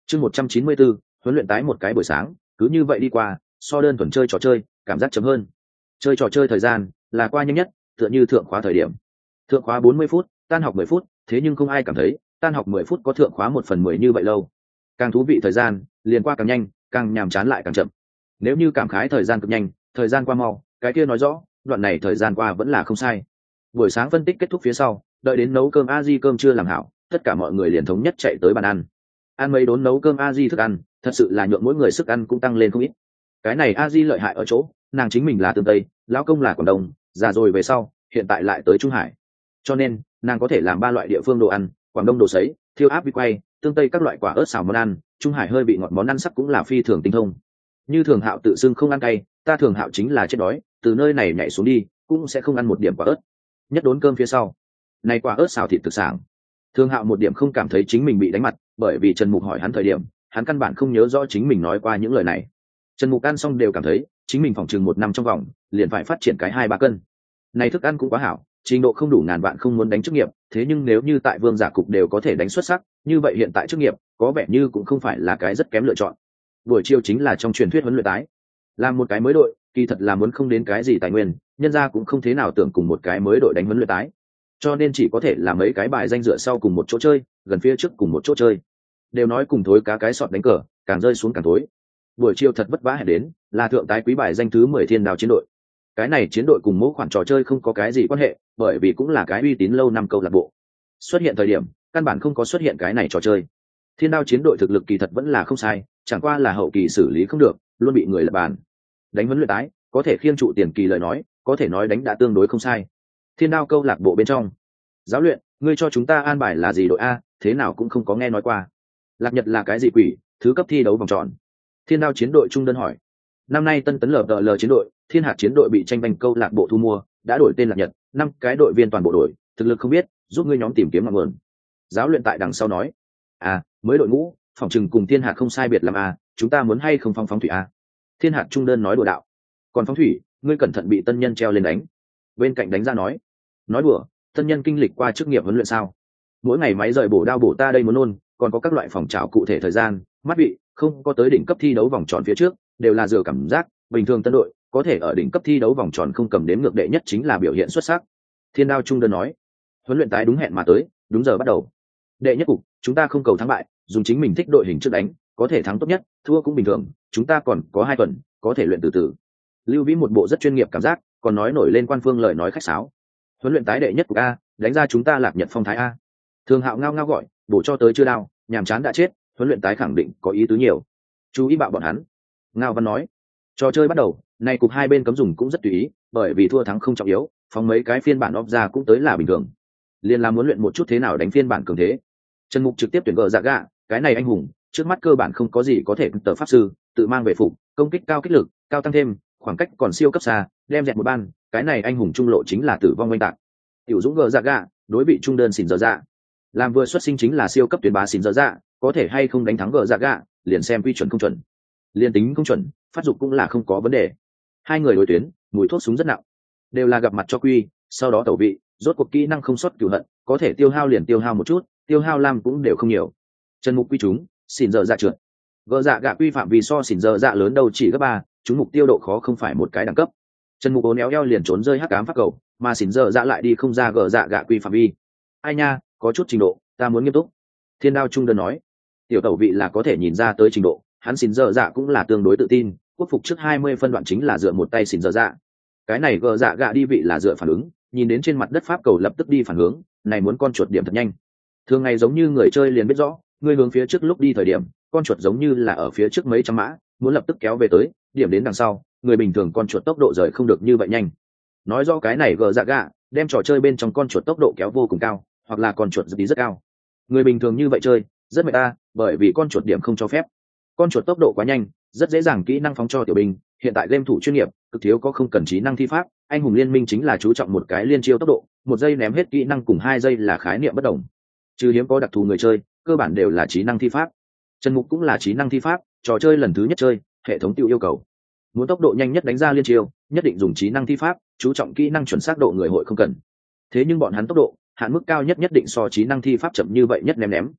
Chương 194, huấn luyện tái một cái buổi sáng, cứ như vậy đi qua, so đơn thuần chơi trò chơi, cảm giác chấm hơn. Chơi trò chơi thời gian là qua nhanh nhất, tựa như thượng khóa thời điểm. Thượng khóa 40 phút, tan học 10 phút, thế nhưng không ai cảm thấy, tan học 10 phút có thượng khóa 1/10 như vậy lâu. Càng thú vị thời gian, liền qua càng nhanh, càng nhàm chán lại càng chậm. Nếu như cảm khái thời gian cực nhanh, thời gian qua mau, cái kia nói rõ, đoạn này thời gian qua vẫn là không sai. Buổi sáng phân tích kết thúc phía sau, đợi đến nấu cơm a-di cơm chưa làm hảo, tất cả mọi người liền thống nhất chạy tới bàn ăn. Ăn mấy đốn nấu cơm a-di thức ăn, thật sự là nhượng mỗi người sức ăn cũng tăng lên không ít. Cái này a-di lợi hại ở chỗ, nàng chính mình là tương tây, lão công là quảng đông, già rồi về sau, hiện tại lại tới Trung Hải. Cho nên, nàng có thể làm 3 loại địa phương đồ ăn, quảng đông đồ sấy, thiêu áp vi quay, tương tây các loại quả ớt xào món ăn, Trung Hải hơi bị ngọt món ăn sắc cũng là phi thường tinh thông. Như Thường Hạo tự xưng không ăn cay, ta Thường Hạo chính là chết đói, từ nơi này nhảy xuống đi, cũng sẽ không ăn một điểm quả ớt. Nhất đốn cơm phía sau, này quả ớt xào thịt thực sản. Thường Hạo một điểm không cảm thấy chính mình bị đánh mặt, bởi vì Trần Mục hỏi hắn thời điểm, hắn căn bản không nhớ rõ chính mình nói qua những lời này. Trần Mục ăn xong đều cảm thấy chính mình phòng chừng 1 năm trong vòng liền phải phát triển cái 2-3 cân. Này thức ăn cũng quá hảo, trình độ không đủ ngàn vạn không muốn đánh chức nghiệp, thế nhưng nếu như tại Vương Giả cục đều có thể đánh xuất sắc, như vậy hiện tại chức nghiệp có vẻ như cũng không phải là cái rất kém lựa chọn. Buổi chiều chính là trong truyền thuyết huấn luyện tái. Làm một cái mới đội, kỳ thật là muốn không đến cái gì tài nguyên, nhân ra cũng không thế nào tưởng cùng một cái mới đội đánh huấn luyện tái. Cho nên chỉ có thể là mấy cái bài danh dựa sau cùng một chỗ chơi, gần phía trước cùng một chỗ chơi. Đều nói cùng thối cá cái sọt đánh cờ, càng rơi xuống càng thối. Buổi chiều thật vất vả hẹn đến, là thượng tái quý bài danh thứ 10 Thiên Đao chiến đội. Cái này chiến đội cùng mỗi khoản trò chơi không có cái gì quan hệ, bởi vì cũng là cái uy tín lâu năm câu lạc bộ. Xuất hiện thời điểm, căn bản không có xuất hiện cái này trò chơi. Thiên Đao chiến đội thực lực kỳ thật vẫn là không sai, chẳng qua là hậu kỳ xử lý không được, luôn bị người lật bàn. Đánh huấn luyện tái, có thể khiêng trụ tiền kỳ lời nói, có thể nói đánh đã tương đối không sai. Thiên Đao câu lạc bộ bên trong, giáo luyện, ngươi cho chúng ta an bài là gì đội a, thế nào cũng không có nghe nói qua. Lạc Nhật là cái gì quỷ, thứ cấp thi đấu vòng tròn. Thiên Đao chiến đội trung đơn hỏi. Năm nay tân tấn LL chiến đội, Thiên Hạt chiến đội bị tranh banh câu lạc bộ thu mua, đã đổi tên Lạc Nhật, 5 cái đội viên toàn bộ đổi, thực lực không biết, giúp ngươi nhóm tìm kiếm ngọn nguồn. Giáo luyện tại đằng sau nói, mới đội ngũ, phòng trừng cùng Thiên Hạt không sai biệt lắm chúng ta muốn hay không phóng thủy Thiên Hạt trung đơn nói đùa đạo. Còn phóng thủy, ngươi cẩn thận bị tân nhân treo lên đánh. Bên cạnh đánh ra nói đùa, tân nhân kinh lịch qua chức nghiệp huấn luyện sao? Mỗi ngày máy rời bổ đao bổ ta đây muốn nôn, còn có các loại phòng trảo cụ thể thời gian, mắt vị, không có tới đỉnh cấp thi đấu vòng tròn phía trước, đều là dựa cảm giác, bình thường tân đội có thể ở đỉnh cấp thi đấu vòng tròn không cầm đếm ngược đệ nhất chính là biểu hiện xuất sắc. Thiên Đao trung đơn nói, huấn luyện tái đúng hẹn mà tới, đúng giờ bắt đầu. Đệ nhất cục, chúng ta không cầu thắng bại, dùng chính mình thích đội hình trước đánh, có thể thắng tốt nhất, thua cũng bình thường, chúng ta còn có 2 tuần, có thể luyện từ từ. Lưu Vĩ một bộ rất chuyên nghiệp cảm giác, còn nói nổi lên quan phương lời nói khách sáo. Huấn luyện tái đệ nhất cục a, đánh ra chúng ta Lạc Nhật phong thái a. Thường Hạo ngao ngao gọi, bổ cho tới chưa đao, nhàm chán đã chết, huấn luyện tái khẳng định có ý tứ nhiều. Chú ý bạo bọn hắn. Ngao Văn nói, trò chơi bắt đầu, này cục hai bên cấm dùng cũng rất tùy ý, bởi vì thua thắng không trọng yếu, phóng mấy cái phiên bản off ra cũng tới là bình thường. Liên làm muốn luyện một chút thế nào đánh phiên bản cường thế. Trần Mục trực tiếp tuyển gờ dạ gạ, cái này anh hùng, trước mắt cơ bản không có gì có thể tờ pháp sư, tự mang về phục, công kích cao kích lực, cao tăng thêm, khoảng cách còn siêu cấp xa, đem dẹt một ban, cái này anh hùng trung lộ chính là tử vong oanh tạc. Tiểu Dũng gờ dạ gạ, đối bị trung đơn xỉn dở dạ. Làm vừa xuất sinh chính là siêu cấp tuyển bá xỉn dở dạ, có thể hay không đánh thắng gờ dạ gạ, liền xem quy chuẩn không chuẩn. Liên tính không chuẩn, phát dục cũng là không có vấn đề. Hai người đối tuyến, mùi thuốc súng rất nặng, đều là gặp mặt cho quy, sau đó tẩu vị, rốt cuộc kỹ năng không xuất cửu hận, có thể tiêu hao liền tiêu hao một chút, tiêu hao lam cũng đều không nhiều. Trần Mục quy chúng, xỉn dở dạ trượt. Gờ dạ gạ quy phạm vì so xỉn dở dạ lớn đâu chỉ gấp 3, chúng mục tiêu độ khó không phải một cái đẳng cấp. Trần Mục ố néo eo liền trốn rơi hắc ám pháp cầu, mà xỉn dở dạ lại đi không ra gờ dạ gạ quy phạm vi. Ai nha, có chút trình độ, ta muốn nghiêm túc. Thiên Đao trung đơn nói, tiểu tẩu vị là có thể nhìn ra tới trình độ, hắn xỉn dở dạ cũng là tương đối tự tin, quốc phục trước 20 phân đoạn chính là dựa một tay xỉn dở dạ. Cái này gờ dạ gạ đi vị là dựa phản ứng, nhìn đến trên mặt đất pháp cầu lập tức đi phản hướng, này muốn con chuột điểm thật nhanh. Thường ngày giống như người chơi liền biết rõ, người hướng phía trước lúc đi thời điểm, con chuột giống như là ở phía trước mấy trăm mã, muốn lập tức kéo về tới, điểm đến đằng sau, người bình thường con chuột tốc độ rời không được như vậy nhanh. Nói rõ cái này gờ dạ gạ, đem trò chơi bên trong con chuột tốc độ kéo vô cùng cao, hoặc là con chuột rất rất cao. Người bình thường như vậy chơi, rất mệt ta, bởi vì con chuột điểm không cho phép. Con chuột tốc độ quá nhanh, rất dễ dàng kỹ năng phóng cho tiểu binh, hiện tại game thủ chuyên nghiệp, cực thiếu có không cần trí năng thi pháp, anh hùng liên minh chính là chú trọng một cái liên chiêu tốc độ, 1 giây ném hết kỹ năng cùng 2 giây là khái niệm bất đồng. Trừ hiếm có đặc thù người chơi, cơ bản đều là trí năng thi pháp. Trần Mục cũng là trí năng thi pháp, trò chơi lần thứ nhất chơi, hệ thống tiêu yêu cầu. Muốn tốc độ nhanh nhất đánh ra liên chiêu, nhất định dùng trí năng thi pháp, chú trọng kỹ năng chuẩn xác độ người hội không cần. Thế nhưng bọn hắn tốc độ, hạn mức cao nhất nhất định so trí năng thi pháp chậm như vậy nhất ném.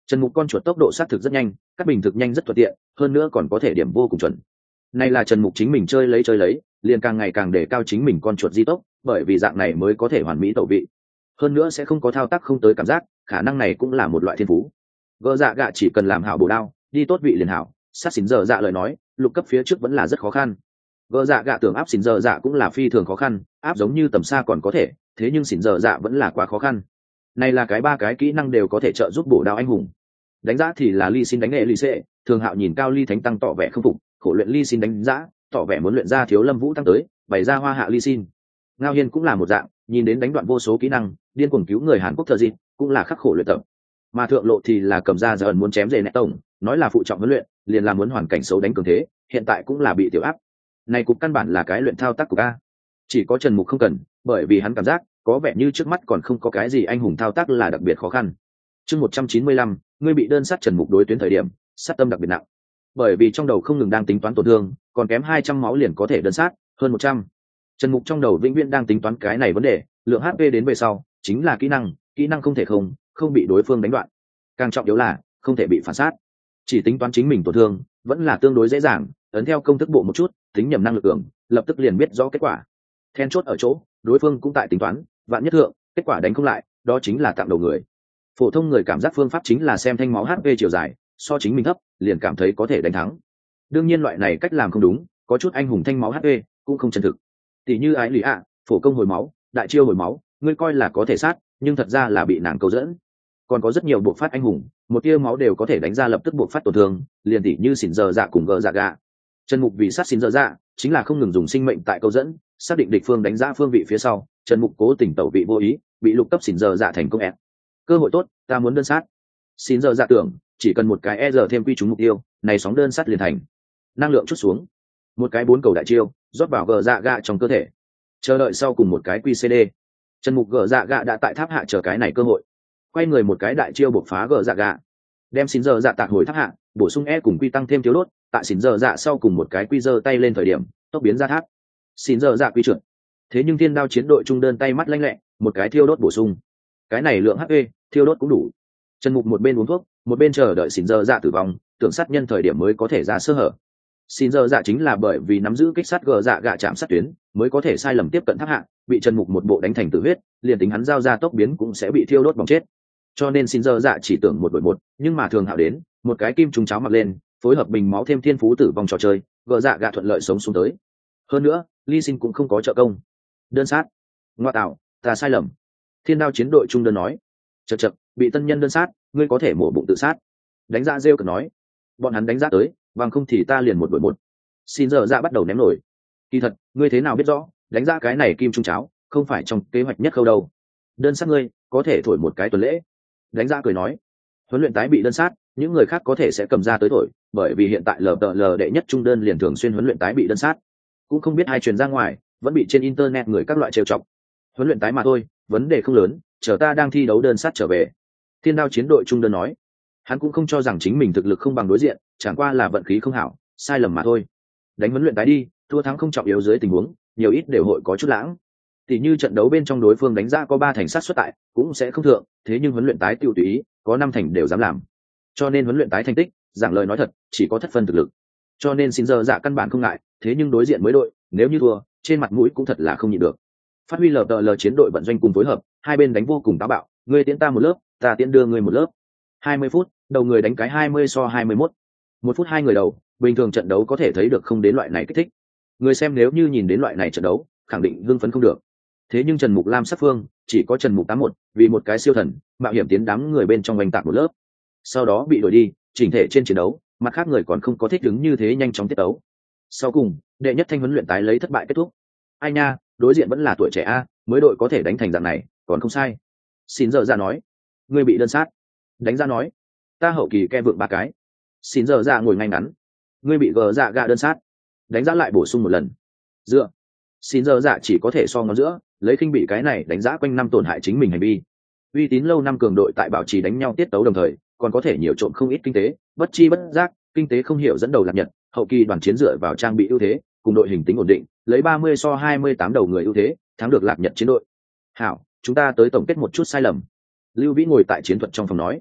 Trần Mục con chuột tốc độ sát thực rất nhanh, cắt bình thực nhanh rất thuận tiện, hơn nữa còn có thể điểm vô cùng chuẩn. Này là Trần Mục chính mình chơi lấy, liền càng ngày càng đề cao chính mình con chuột di tốc, bởi vì dạng này mới có thể hoàn mỹ tẩu vị. Hơn nữa sẽ không có thao tác không tới cảm giác, khả năng này cũng là một loại thiên phú. Gỡ dạ gạ chỉ cần làm hảo bổ đao, đi tốt vị liền hảo, sát xỉn giờ dạ lời nói, lục cấp phía trước vẫn là rất khó khăn. Gỡ dạ gạ tưởng áp xỉn giờ dạ cũng là phi thường khó khăn, áp giống như tầm xa còn có thể, thế nhưng xỉn giờ dạ vẫn là quá khó khăn. Này là ba cái kỹ năng đều có thể trợ giúp bổ đao anh hùng. Đánh giá thì là Ly Xin đánh nghệ Ly Xệ, Thường Hạo nhìn Cao Ly Thánh Tăng tỏ vẻ không phục, khổ luyện Ly Xin đánh giá, tỏ vẻ muốn luyện ra Thiếu Lâm Vũ Tăng tới, bày ra Hoa Hạ Ly Xin. Ngao Hiên cũng là một dạng, nhìn đến đánh đoạn vô số kỹ năng, điên cuồng cứu người Hàn Quốc thờ dịp, cũng là khắc khổ luyện tập. Mà Thượng Lộ thì là cầm ra giờ muốn chém dề nẹt tổng, nói là phụ trọng huấn luyện, liền là muốn hoàn cảnh xấu đánh cường thế, hiện tại cũng là bị tiểu áp. Này cục căn bản là cái luyện thao tác của a. Chỉ có Trần Mục không cần, bởi vì hắn cảm giác có vẻ như trước mắt còn không có cái gì anh hùng thao tác là đặc biệt khó khăn. Chương 195, ngươi bị đơn sát Trần Mục đối tuyến thời điểm, sát tâm đặc biệt nặng. Bởi vì trong đầu không ngừng đang tính toán tổn thương, còn kém 200 máu liền có thể đơn sát, hơn 100. Trần Mục trong đầu vĩnh viễn đang tính toán cái này vấn đề, lượng HP đến về sau, chính là kỹ năng không thể không bị đối phương đánh đoạn. Càng trọng yếu là không thể bị phản sát. Chỉ tính toán chính mình tổn thương, vẫn là tương đối dễ dàng, ấn theo công thức bộ một chút, tính nhầm năng lực cường, lập tức liền biết rõ kết quả. Then chốt ở chỗ, đối phương cũng tại tính toán, vạn nhất thượng, kết quả đánh không lại, đó chính là tặng đầu người. Phổ thông người cảm giác phương pháp chính là xem thanh máu HP chiều dài, so chính mình thấp, liền cảm thấy có thể đánh thắng. Đương nhiên loại này cách làm không đúng, có chút anh hùng thanh máu HP cũng không chân thực. Tỷ như Ái Lý ạ, phổ công hồi máu, đại chiêu hồi máu, ngươi coi là có thể sát, nhưng thật ra là bị nàng câu dẫn. Còn có rất nhiều buộc phát anh hùng, một tia máu đều có thể đánh ra lập tức buộc phát tổn thương, liền tỷ như xỉn giờ dạ cùng gỡ dạ gạ. Trần Mục vì sát xỉn giờ dạ, chính là không ngừng dùng sinh mệnh tại câu dẫn, xác định địch phương đánh giá phương vị phía sau, Trần Mục cố tình tẩu vị vô ý, bị lục cấp xỉn giờ dạ thành công ẹt. Cơ hội tốt, ta muốn đơn sát. Xỉn giờ dạ tưởng, chỉ cần một cái e giờ thêm quy trúng mục tiêu, này sóng đơn sát liền thành. Năng lượng chút xuống, một cái 4 cầu đại chiêu, rót vào gỡ dạ gạ trong cơ thể. Chờ đợi sau cùng một cái QCD. Trần Mục gỡ dạ gạ đã tại tháp hạ chờ cái này cơ hội. Quay người một cái đại chiêu bộc phá gỡ dạ gạ, đem xỉn giờ dạ tạc hồi tháp hạ, bổ sung e cùng quy tăng thêm thiếu đốt, tại xỉn giờ dạ sau cùng một cái quy giơ tay lên thời điểm, tốc biến ra tháp. Xỉn giờ dạ quy trượt. Thế nhưng Thiên Đao chiến đội trung đơn tay mắt lanh lẹ, một cái thiêu đốt bổ sung. Cái này lượng HP, thiêu đốt cũng đủ. Trần Mục một bên uống thuốc, một bên chờ đợi xỉn giờ dạ tử vong, tưởng sát nhân thời điểm mới có thể ra sơ hở. Xỉn giờ dạ chính là bởi vì nắm giữ kích sát gờ dạ gạ chạm sát tuyến, mới có thể sai lầm tiếp cận tháp hạ, bị Trần Mục một bộ đánh thành tử huyết, liền tính hắn giao ra tốc biến cũng sẽ bị thiêu đốt bỏng chết. Cho nên xỉn giờ dạ chỉ tưởng 1-1, nhưng mà Thường Hạo đến, một cái kim trùng cháo mặc lên, phối hợp bình máu thêm thiên phú tử vong trò chơi, gờ dạ gạ thuận lợi sống xuống tới. Hơn nữa, Ly Xin cũng không có trợ công. Đơn sát. Ngoa tạo, ta sai lầm. Thiên Đao chiến đội trung đơn nói. Chậc, bị tân nhân đơn sát, ngươi có thể mổ bụng tự sát. Đánh giá rêu cực nói. Bọn hắn đánh giá tới, bằng không thì ta liền 1-1. Xin giờ dạ bắt đầu ném nổi. Kỳ thật, ngươi thế nào biết rõ, đánh giá cái này kim trung cháo, không phải trong kế hoạch nhất khâu đâu. Đơn sát ngươi, có thể thổi một cái tuần lễ. Đánh giá cười nói. Huấn luyện tái bị đơn sát, những người khác có thể sẽ cầm ra tới thổi, bởi vì hiện tại LTL đệ nhất trung đơn liền thường xuyên huấn luyện tái bị đơn sát. Cũng không biết ai truyền ra ngoài, vẫn bị trên internet người các loại trêu chọc. Huấn luyện tái mà thôi, vấn đề không lớn, chờ ta đang thi đấu đơn sát trở về. Thiên Đao chiến đội trung đơn nói. Hắn cũng không cho rằng chính mình thực lực không bằng đối diện, chẳng qua là vận khí không hảo, sai lầm mà thôi. Đánh huấn luyện tái đi, thua thắng không trọng yếu dưới tình huống, nhiều ít đều hội có chút lãng. Tỷ như trận đấu bên trong đối phương đánh ra có 3 thành sát xuất tại, cũng sẽ không thượng, thế nhưng huấn luyện tái tiêu tùy ý, có 5 thành đều dám làm. Cho nên huấn luyện tái thành tích, giảng lời nói thật, chỉ có thất phân thực lực. Cho nên xin giờ dạ căn bản không ngại, thế nhưng đối diện mới đội, nếu như thua, trên mặt mũi cũng thật là không nhịn được. Phát huy LTL chiến đội vận doanh cùng phối hợp, hai bên đánh vô cùng táo bạo, ngươi tiễn ta một lớp, ta tiễn đưa ngươi một lớp. 20 phút, đầu người đánh cái 20 so 21. 1 phút 2 người đầu, bình thường trận đấu có thể thấy được không đến loại này kích thích. Người xem nếu như nhìn đến loại này trận đấu, khẳng định hưng phấn không được. Thế nhưng Trần Mục Lam sát phương, chỉ có Trần Mục 81, vì một cái siêu thần, mạo hiểm tiến đám người bên trong oanh tạc một lớp. Sau đó bị đuổi đi, chỉnh thể trên chiến đấu, mặt khác người còn không có thích ứng như thế nhanh chóng tiết đấu. Sau cùng, đệ nhất thanh huấn luyện tái lấy thất bại kết thúc. Ai nha, đối diện vẫn là tuổi trẻ a, mới đội có thể đánh thành dạng này, còn không sai. Xin giờ ra nói, ngươi bị đơn sát. Đánh ra nói, ta hậu kỳ ke vượng 3 cái. Xin giờ ra ngồi ngay ngắn, ngươi bị gờ dạ gạ đơn sát. Đánh giá lại bổ sung một lần. Dựa, xin giờ dạ chỉ có thể so ngón giữa, lấy khinh bị cái này đánh giá quanh năm tổn hại chính mình hành vi. Uy tín lâu năm cường đội tại bảo trì đánh nhau tiết tấu đồng thời, còn có thể nhiều trộm không ít kinh tế, bất chi bất giác, kinh tế không hiểu dẫn đầu lạc nhật, hậu kỳ đoàn chiến dựa vào trang bị ưu thế, cùng đội hình tính ổn định, lấy 30 so 28 đầu người ưu thế, thắng được lạc nhật chiến đội. Hảo, chúng ta tới tổng kết một chút sai lầm. Lưu Vĩ ngồi tại chiến thuật trong phòng nói,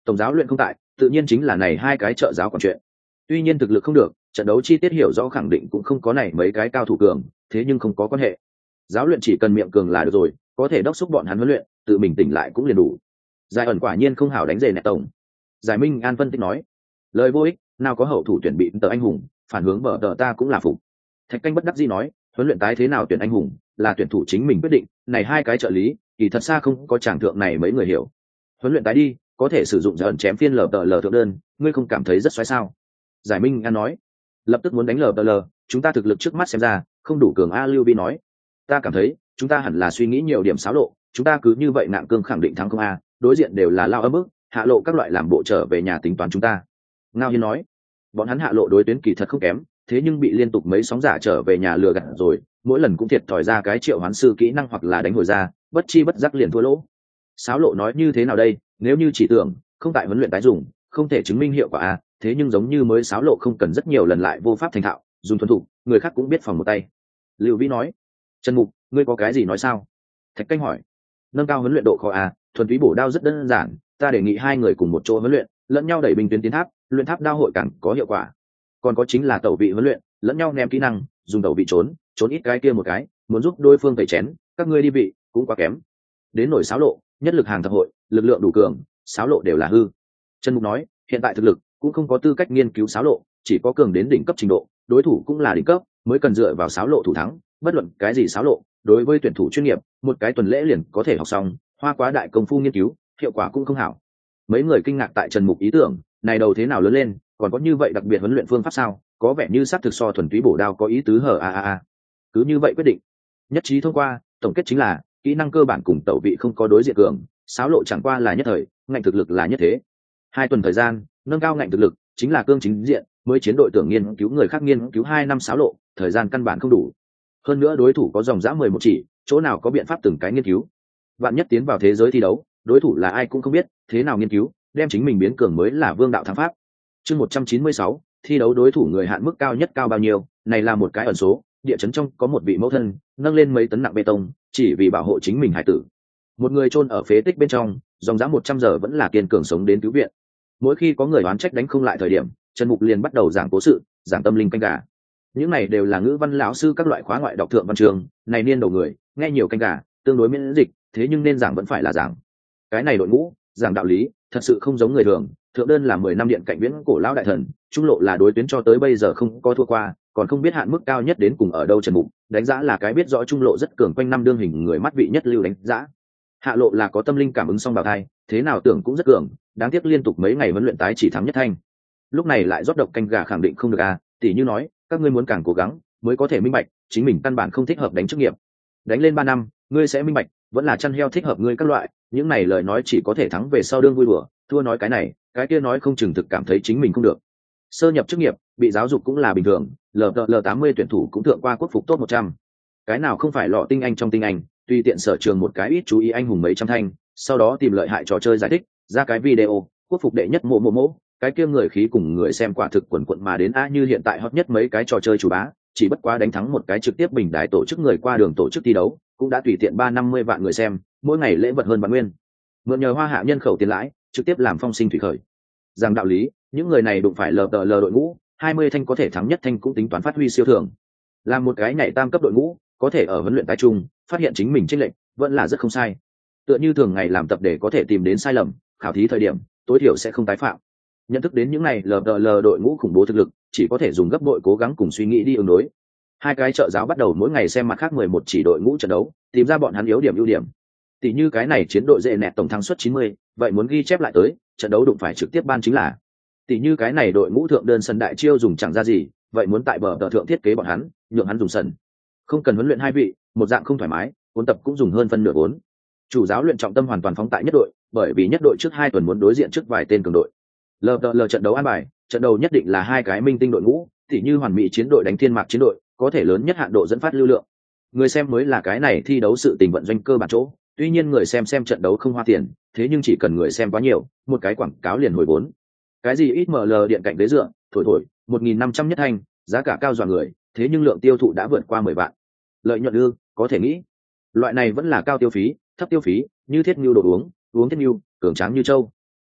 tổng giáo luyện không tại, tự nhiên chính là này hai cái trợ giáo quản chuyện. Tuy nhiên thực lực không được, trận đấu chi tiết hiểu rõ khẳng định cũng không có này mấy cái cao thủ cường, thế nhưng không có quan hệ. Giáo luyện chỉ cần miệng cường là được rồi, có thể đốc thúc bọn hắn huấn luyện, tự mình tỉnh lại cũng liền đủ. Giải ẩn quả nhiên không hảo đánh rề nẹt tổng. Giải Minh An phân tích nói, lời vô ích, nào có hậu thủ tuyển bị tờ anh hùng, phản hướng bờ tờ ta cũng là phục. Thạch Canh bất đắc dĩ nói, huấn luyện tái thế nào tuyển anh hùng, là tuyển thủ chính mình quyết định, này hai cái trợ lý, kỳ thật xa không có tràng thượng này mấy người hiểu. Huấn luyện tái đi, có thể sử dụng giải ẩn chém phiên lờ tờ lờ thượng đơn, ngươi không cảm thấy rất xoáy sao? Giải Minh An nói, lập tức muốn đánh lờ tờ lờ, chúng ta thực lực trước mắt xem ra không đủ cường. A Lưu Vi nói, ta cảm thấy chúng ta hẳn là suy nghĩ nhiều điểm xáo lộ, chúng ta cứ như vậy nặng cương khẳng định thắng không a, đối diện đều là lao ấm ức, hạ lộ các loại làm bộ trở về nhà tính toán chúng ta. Ngao Hiên nói, bọn hắn hạ lộ đối tuyến kỳ thật không kém, thế nhưng bị liên tục mấy sóng giả trở về nhà lừa gạt rồi, mỗi lần cũng thiệt thòi ra cái triệu hoán sư kỹ năng hoặc là đánh hồi ra, bất chi bất giác liền thua lỗ. Sáo lộ nói như thế nào đây, nếu như chỉ tưởng không tại huấn luyện tái dùng, không thể chứng minh hiệu quả a, thế nhưng giống như mới sáo lộ không cần rất nhiều lần lại vô pháp thành thạo, dùng thuần thục, người khác cũng biết phòng một tay. Lưu Vĩ nói, Trần Mục, ngươi có cái gì nói sao? Thạch Canh hỏi, nâng cao huấn luyện độ khó a, thuần túy bổ đao rất đơn giản, ta đề nghị hai người cùng một chỗ huấn luyện, lẫn nhau đẩy binh tuyến tiến tháp, luyện tháp đao hội càng có hiệu quả. Còn có chính là tẩu vị huấn luyện, lẫn nhau ném kỹ năng, dùng tẩu vị trốn ít cái kia một cái, muốn giúp đối phương tẩy chén, các ngươi đi vị cũng quá kém. Đến nổi sáo lộ, nhất lực hàng thập hội, lực lượng đủ cường, sáo lộ đều là hư. Trần Mục nói, hiện tại thực lực cũng không có tư cách nghiên cứu sáo lộ, chỉ có cường đến đỉnh cấp trình độ, đối thủ cũng là đỉnh cấp, mới cần dựa vào sáo lộ thủ thắng, bất luận cái gì sáo lộ, đối với tuyển thủ chuyên nghiệp, một cái tuần lễ liền có thể học xong, hoa quá đại công phu nghiên cứu, hiệu quả cũng không hảo. Mấy người kinh ngạc tại Trần Mục ý tưởng, này đầu thế nào lớn lên, còn có như vậy đặc biệt huấn luyện phương pháp sao, có vẻ như sát thực so thuần túy bổ đao có ý tứ hở cứ như vậy quyết định, nhất trí thông qua. Tổng kết chính là kỹ năng cơ bản cùng tẩu vị không có đối diện cường, sáo lộ chẳng qua là nhất thời, ngạnh thực lực là nhất thế. 2 tuần thời gian nâng cao ngạnh thực lực chính là cương chính diện, mới chiến đội tưởng nghiên cứu người khác nghiên cứu 2 năm sáo lộ, thời gian căn bản không đủ. Hơn nữa đối thủ có dòng dã 11 chỉ, chỗ nào có biện pháp từng cái nghiên cứu. Vạn nhất tiến vào thế giới thi đấu, đối thủ là ai cũng không biết, thế nào nghiên cứu, đem chính mình biến cường mới là vương đạo thắng pháp. Chương 196, thi đấu đối thủ người hạn mức cao nhất cao bao nhiêu, này là một cái ẩn số, địa chấn trong có một vị mẫu thân, nâng lên mấy tấn nặng bê tông, chỉ vì bảo hộ chính mình hải tử. Một người chôn ở phế tích bên trong, dòng dã 100 giờ vẫn là kiên cường sống đến cứu viện. Mỗi khi có người oán trách đánh không lại thời điểm, Trần Mục liền bắt đầu giảng cố sự, giảng tâm linh canh gà. Những này đều là ngữ văn lão sư các loại khóa ngoại đọc thượng văn trường, này niên đầu người, nghe nhiều canh gà, tương đối miễn dịch, thế nhưng nên giảng vẫn phải là giảng. Cái này đội ngũ, giảng đạo lý, thật sự không giống người thường, thượng đơn là 10 năm điện cạnh viễn cổ lão đại thần, trung lộ là đối tuyến cho tới bây giờ không có thua qua, còn không biết hạn mức cao nhất đến cùng ở đâu. Trần Mục đánh giá là cái biết rõ trung lộ rất cường quanh năm đương hình người mắt vị nhất lưu đánh giá. Hạ lộ là có tâm linh cảm ứng song bào thai, thế nào tưởng cũng rất cường, đáng tiếc liên tục mấy ngày huấn luyện tái chỉ thắng nhất thanh. Lúc này lại rót độc canh gà khẳng định không được tỷ như nói, các ngươi muốn càng cố gắng mới có thể minh bạch, chính mình căn bản không thích hợp đánh chức nghiệp. Đánh lên 3 năm, ngươi sẽ minh bạch, vẫn là chăn heo thích hợp ngươi các loại, những này lời nói chỉ có thể thắng về sau đương vui đùa, thua nói cái này, cái kia nói không chừng thực cảm thấy chính mình không được. Sơ nhập chức nghiệp, bị giáo dục cũng là bình thường, LTL80 tuyển thủ cũng thượng qua quốc phục top 100. Cái nào không phải lọ tinh anh trong tinh anh, tùy tiện sở trường một cái ít chú ý anh hùng mấy trăm thanh, sau đó tìm lợi hại trò chơi giải thích, ra cái video, quốc phục đệ nhất mộ, cái kia người khí cùng người xem quả thực quần quận mà đến như hiện tại hot nhất mấy cái trò chơi chủ bá, chỉ bất quá đánh thắng một cái trực tiếp bình đài tổ chức người qua đường tổ chức thi đấu, cũng đã tùy tiện 350 vạn người xem, mỗi ngày lễ vật hơn vạn nguyên. Mượn nhờ hoa hạ nhân khẩu tiền lãi, trực tiếp làm phong sinh thủy khởi. Rằng đạo lý, những người này đụng phải LTL đội ngũ, 20 thanh có thể thắng nhất thanh cũng tính toán phát huy siêu thường. Làm một cái nhảy tam cấp đội ngũ, có thể ở huấn luyện tái trung, phát hiện chính mình chênh lệch, vẫn là rất không sai. Tựa như thường ngày làm tập để có thể tìm đến sai lầm, khảo thí thời điểm, tối thiểu sẽ không tái phạm. Nhận thức đến những này LTL đội ngũ khủng bố thực lực, chỉ có thể dùng gấp bội cố gắng cùng suy nghĩ đi ứng đối. Hai cái trợ giáo bắt đầu mỗi ngày xem mặt khác 11 chỉ đội ngũ trận đấu, tìm ra bọn hắn yếu điểm ưu điểm. Tỷ như cái này chiến đội dễ nẹt tổng thắng suất 90, vậy muốn ghi chép lại tới, trận đấu đụng phải trực tiếp ban chính là. Tỷ như cái này đội ngũ thượng đơn sân đại chiêu dùng chẳng ra gì, vậy muốn tại bờ tờ thượng thiết kế bọn hắn, nhượng hắn dùng sân. Không cần huấn luyện hai vị, một dạng không thoải mái, vốn tập cũng dùng hơn phân nửa vốn. Chủ giáo luyện trọng tâm hoàn toàn phóng tại nhất đội, bởi vì nhất đội trước 2 tuần muốn đối diện trước vài tên cường đội. LTL trận đấu an bài, trận đầu nhất định là 2 cái minh tinh đội ngũ, tỷ như hoàn mỹ chiến đội đánh thiên mạc chiến đội, có thể lớn nhất hạn độ dẫn phát lưu lượng. Người xem mới là cái này thi đấu sự tình vận doanh cơ bản chỗ, tuy nhiên người xem trận đấu không hoa tiền, thế nhưng chỉ cần người xem quá nhiều, một cái quảng cáo liền hồi vốn. Cái gì ít ML điện cạnh ghế dựa, thổi 1.500 nhất thanh, giá cả cao dọa người, thế nhưng lượng tiêu thụ đã vượt qua 10 vạn. Lợi nhuận ư, có thể nghĩ. Loại này vẫn là cao tiêu phí, thấp tiêu phí, như thiết nhu đồ uống thiết nhu, cường tráng như châu.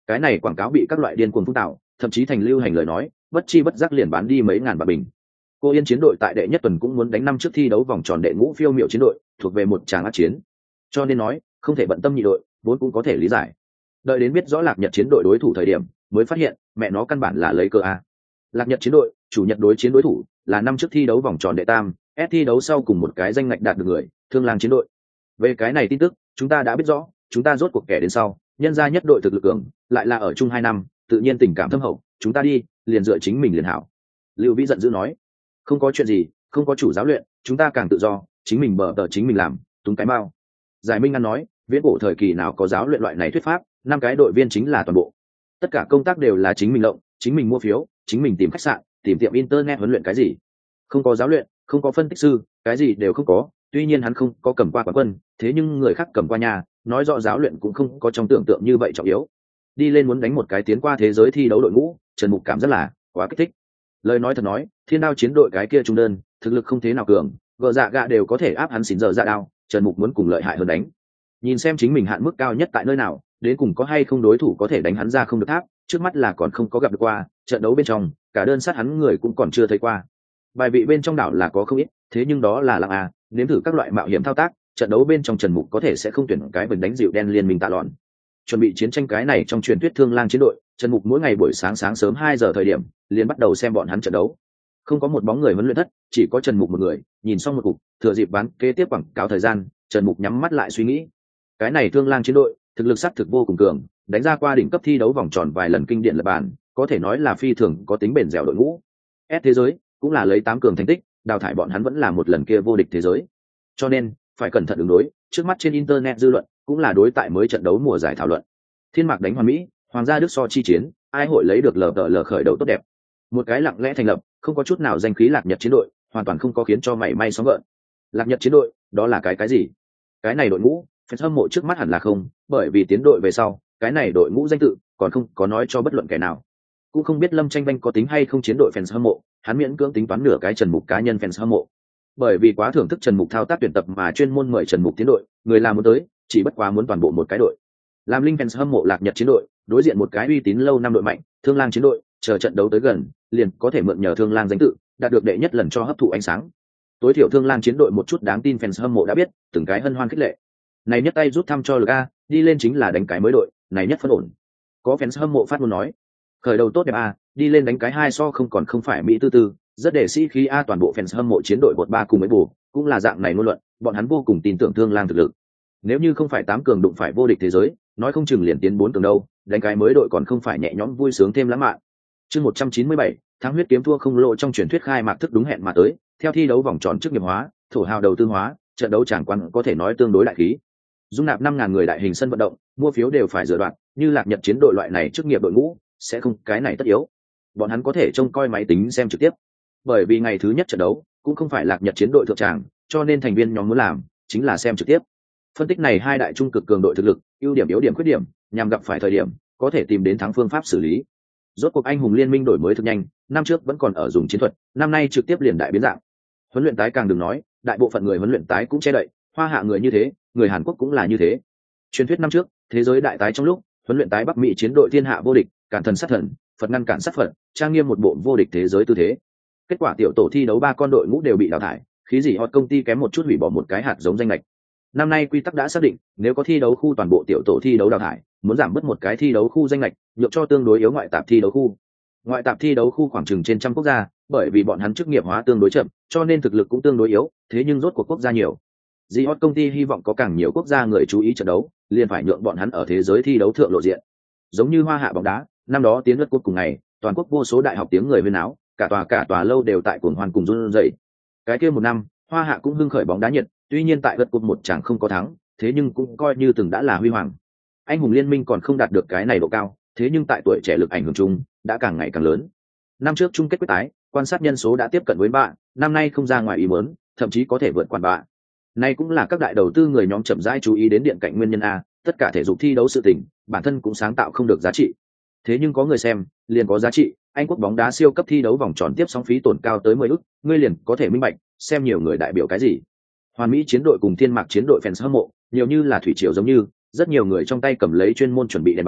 Cái này quảng cáo bị các loại điên cuồng phun tạo, thậm chí thành lưu hành lời nói, bất chi bất giác liền bán đi mấy ngàn bạc bình. Cô Yên chiến đội tại đệ nhất tuần cũng muốn đánh năm trước thi đấu vòng tròn đệ ngũ phiêu miểu chiến đội, thuộc về một tràng ác chiến. Cho nên nói, không thể bận tâm nhị đội, vốn cũng có thể lý giải. Đợi đến biết rõ Lạc Nhật chiến đội đối thủ thời điểm, mới phát hiện, mẹ nó căn bản là lấy cơ a. Lạc Nhật chiến đội, chủ nhật đối chiến đối thủ, là năm trước thi đấu vòng tròn đệ tam, S thi đấu sau cùng một cái danh ngạch đạt được người, Thương Lang chiến đội. Về cái này tin tức, chúng ta đã biết rõ, chúng ta rốt cuộc kẻ đến sau, nhân ra nhất đội thực lực cường, lại là ở chung 2 năm, tự nhiên tình cảm thâm hậu, chúng ta đi, liền dựa chính mình liền hảo. Lưu Vĩ giận dữ nói, không có chuyện gì, không có chủ giáo luyện, chúng ta càng tự do, chính mình bờ tờ chính mình làm, túng cái mau. Giải Minh Ngăn nói, viễn cổ thời kỳ nào có giáo luyện loại này thuyết pháp, 5 cái đội viên chính là toàn bộ. Tất cả công tác đều là chính mình lộng, chính mình mua phiếu, chính mình tìm khách sạn, tìm tiệm internet huấn luyện cái gì. Không có giáo luyện, không có phân tích sư, cái gì đều không có, tuy nhiên hắn không có cầm qua quán quân, thế nhưng người khác cầm qua nhà, nói rõ giáo luyện cũng không có trong tưởng tượng như vậy trọng yếu. Đi lên muốn đánh một cái tiến qua thế giới thi đấu đội ngũ, Trần Mục cảm rất là quá kích thích. Lời nói thật nói, Thiên Đao chiến đội cái kia trung đơn, thực lực không thế nào cường, gờ dạ gạ đều có thể áp hắn xỉn giờ dạ đao, Trần Mục muốn cùng lợi hại hơn đánh. Nhìn xem chính mình hạn mức cao nhất tại nơi nào, đến cùng có hay không đối thủ có thể đánh hắn ra không được tháp, trước mắt là còn không có gặp được qua, trận đấu bên trong, cả đơn sát hắn người cũng còn chưa thấy qua. Bài vị bên trong đảo là có không ít, thế nhưng đó là lặng à, nếm thử các loại mạo hiểm thao tác, trận đấu bên trong Trần Mục có thể sẽ không tuyển cái vần đánh dịu đen liên minh tạ lọn. Chuẩn bị chiến tranh cái này trong truyền thuyết Thương Lang chiến đội, Trần Mục mỗi ngày buổi sáng sớm 2 giờ thời điểm, liền bắt đầu xem bọn hắn trận đấu. Không có một bóng người huấn luyện thất, chỉ có Trần Mục một người, nhìn xong một cục, thừa dịp bán kế tiếp quảng cáo thời gian, Trần Mục nhắm mắt lại suy nghĩ. Cái này Thương Lang chiến đội, thực lực sát thực vô cùng cường, đánh ra qua đỉnh cấp thi đấu vòng tròn vài lần kinh điển lập bàn, có thể nói là phi thường có tính bền dẻo đội ngũ. S thế giới cũng là lấy 8 cường thành tích, đào thải bọn hắn vẫn là một lần kia vô địch thế giới. Cho nên, phải cẩn thận ứng đối, trước mắt trên internet dư luận cũng là đối tại mới trận đấu mùa giải thảo luận. Thiên Mạc đánh Hoàn Mỹ, Hoàng gia Đức so chi chiến, ai hội lấy được lờ khởi đầu tốt đẹp. Một cái lặng lẽ thành lập, không có chút nào danh khí Lạc Nhật chiến đội, hoàn toàn không có khiến cho mảy may sóng gợn. Lạc Nhật chiến đội, đó là cái gì? Cái này đội ngũ, fans hâm mộ trước mắt hẳn là không, bởi vì tiến đội về sau, cái này đội ngũ danh tự còn không có nói cho bất luận kẻ nào. Cũng không biết Lâm Tranh Banh có tính hay không chiến đội fans hâm mộ, hắn miễn cưỡng tính toán nửa cái Trần Mục cá nhân fans hâm mộ. Bởi vì quá thưởng thức Trần Mục thao tác tuyển tập mà chuyên môn mời Trần Mục tiến đội, người làm muốn tới, chỉ bất quá muốn toàn bộ một cái đội. Làm linh fans hâm mộ Lạc Nhật chiến đội, đối diện một cái uy tín lâu năm đội mạnh, Thương Lang chiến đội, chờ trận đấu tới gần, liền có thể mượn nhờ Thương Lang danh tự, đạt được đệ nhất lần cho hấp thụ ánh sáng. Tối thiểu Thương Lang chiến đội một chút đáng tin fans hâm mộ đã biết, từng cái hân hoan khích lệ. Này nhất tay rút thăm cho lực a, đi lên chính là đánh cái mới đội, này nhất phân ổn. Có fans hâm mộ phát ngôn nói, khởi đầu tốt đẹp a, đi lên đánh cái 2 so không còn không phải mỹ tư tư, rất để sĩ khí a toàn bộ fans hâm mộ chiến đội bột 3 cùng mấy bù, cũng là dạng này ngôn luận, bọn hắn vô cùng tin tưởng Thương Lang thực lực. Nếu như không phải 8 cường đụng phải vô địch thế giới, nói không chừng liền tiến 4 cường đâu, đánh cái mới đội còn không phải nhẹ nhõm vui sướng thêm lãng mạn. Chương 197, thắng huyết kiếm thua không lộ trong truyền thuyết khai mạc thức đúng hẹn mà tới, theo thi đấu vòng tròn chức nghiệp hóa, thổ hào đầu tư hóa, trận đấu tràng quan có thể nói tương đối đại khí. Dung nạp 5000 người đại hình sân vận động, mua phiếu đều phải rửa đoạn, như Lạc Nhật chiến đội loại này chức nghiệp đội ngũ, sẽ không cái này tất yếu. Bọn hắn có thể trông coi máy tính xem trực tiếp. Bởi vì ngày thứ nhất trận đấu cũng không phải Lạc Nhật chiến đội thượng tràng, cho nên thành viên nhóm muốn làm chính là xem trực tiếp. Phân tích này hai đại trung cực cường đội thực lực, ưu điểm yếu điểm khuyết điểm, nhằm gặp phải thời điểm, có thể tìm đến thắng phương pháp xử lý. Rốt cuộc anh hùng liên minh đổi mới thực nhanh, năm trước vẫn còn ở dùng chiến thuật, năm nay trực tiếp liền đại biến dạng. Huấn luyện tái càng đừng nói, đại bộ phận người huấn luyện tái cũng che đậy, Hoa Hạ người như thế, người Hàn Quốc cũng là như thế. Truyền thuyết năm trước, thế giới đại tái trong lúc, huấn luyện tái Bắc Mỹ chiến đội thiên hạ vô địch, cản thần sát thần, Phật ngăn cản sát Phật, trang nghiêm một bộ vô địch thế giới tư thế. Kết quả tiểu tổ thi đấu 3 con đội ngũ đều bị đào thải, khí gì hot công ty kém một chút hủy bỏ một cái hạt giống danh lệch. Năm nay quy tắc đã xác định, nếu có thi đấu khu toàn bộ tiểu tổ thi đấu đào thải, muốn giảm bớt một cái thi đấu khu danh lệch, nhượng cho tương đối yếu ngoại tạp thi đấu khu. Ngoại tạp thi đấu khu khoảng chừng trên trăm quốc gia, bởi vì bọn hắn chức nghiệp hóa tương đối chậm, cho nên thực lực cũng tương đối yếu, thế nhưng rốt cuộc quốc gia nhiều. Hot công ty hy vọng có càng nhiều quốc gia người chú ý trận đấu, liền phải nhượng bọn hắn ở thế giới thi đấu thượng lộ diện. Giống như Hoa Hạ bóng đá, năm đó tiến lượt cúp cùng ngày, toàn quốc vô số đại học tiếng người huyên náo, cả tòa lâu đều tại cuồng hoan cùng run rẩy. Cái kia một năm, Hoa Hạ cũng hưng khởi bóng đá nhiệt, tuy nhiên tại lượt cúp một chẳng không có thắng, thế nhưng cũng coi như từng đã là huy hoàng. Anh hùng liên minh còn không đạt được cái này độ cao, thế nhưng tại tuổi trẻ lực ảnh hưởng chung đã càng ngày càng lớn. Năm trước chung kết quyết tái, quan sát nhân số đã tiếp cận với bạn, năm nay không ra ngoài ý muốn, thậm chí có thể vượt qua bạn. Này cũng là các đại đầu tư người nhóm chậm rãi chú ý đến điện cạnh nguyên nhân a, tất cả thể dục thi đấu sự tình, bản thân cũng sáng tạo không được giá trị. Thế nhưng có người xem, liền có giá trị, Anh quốc bóng đá siêu cấp thi đấu vòng tròn tiếp sóng phí tổn cao tới 10 ức, ngươi liền có thể minh bạch, xem nhiều người đại biểu cái gì. Hoàn Mỹ chiến đội cùng Thiên Mạc chiến đội fans hâm mộ, nhiều như là thủy triều giống như, rất nhiều người trong tay cầm lấy chuyên môn chuẩn bị đèn bài,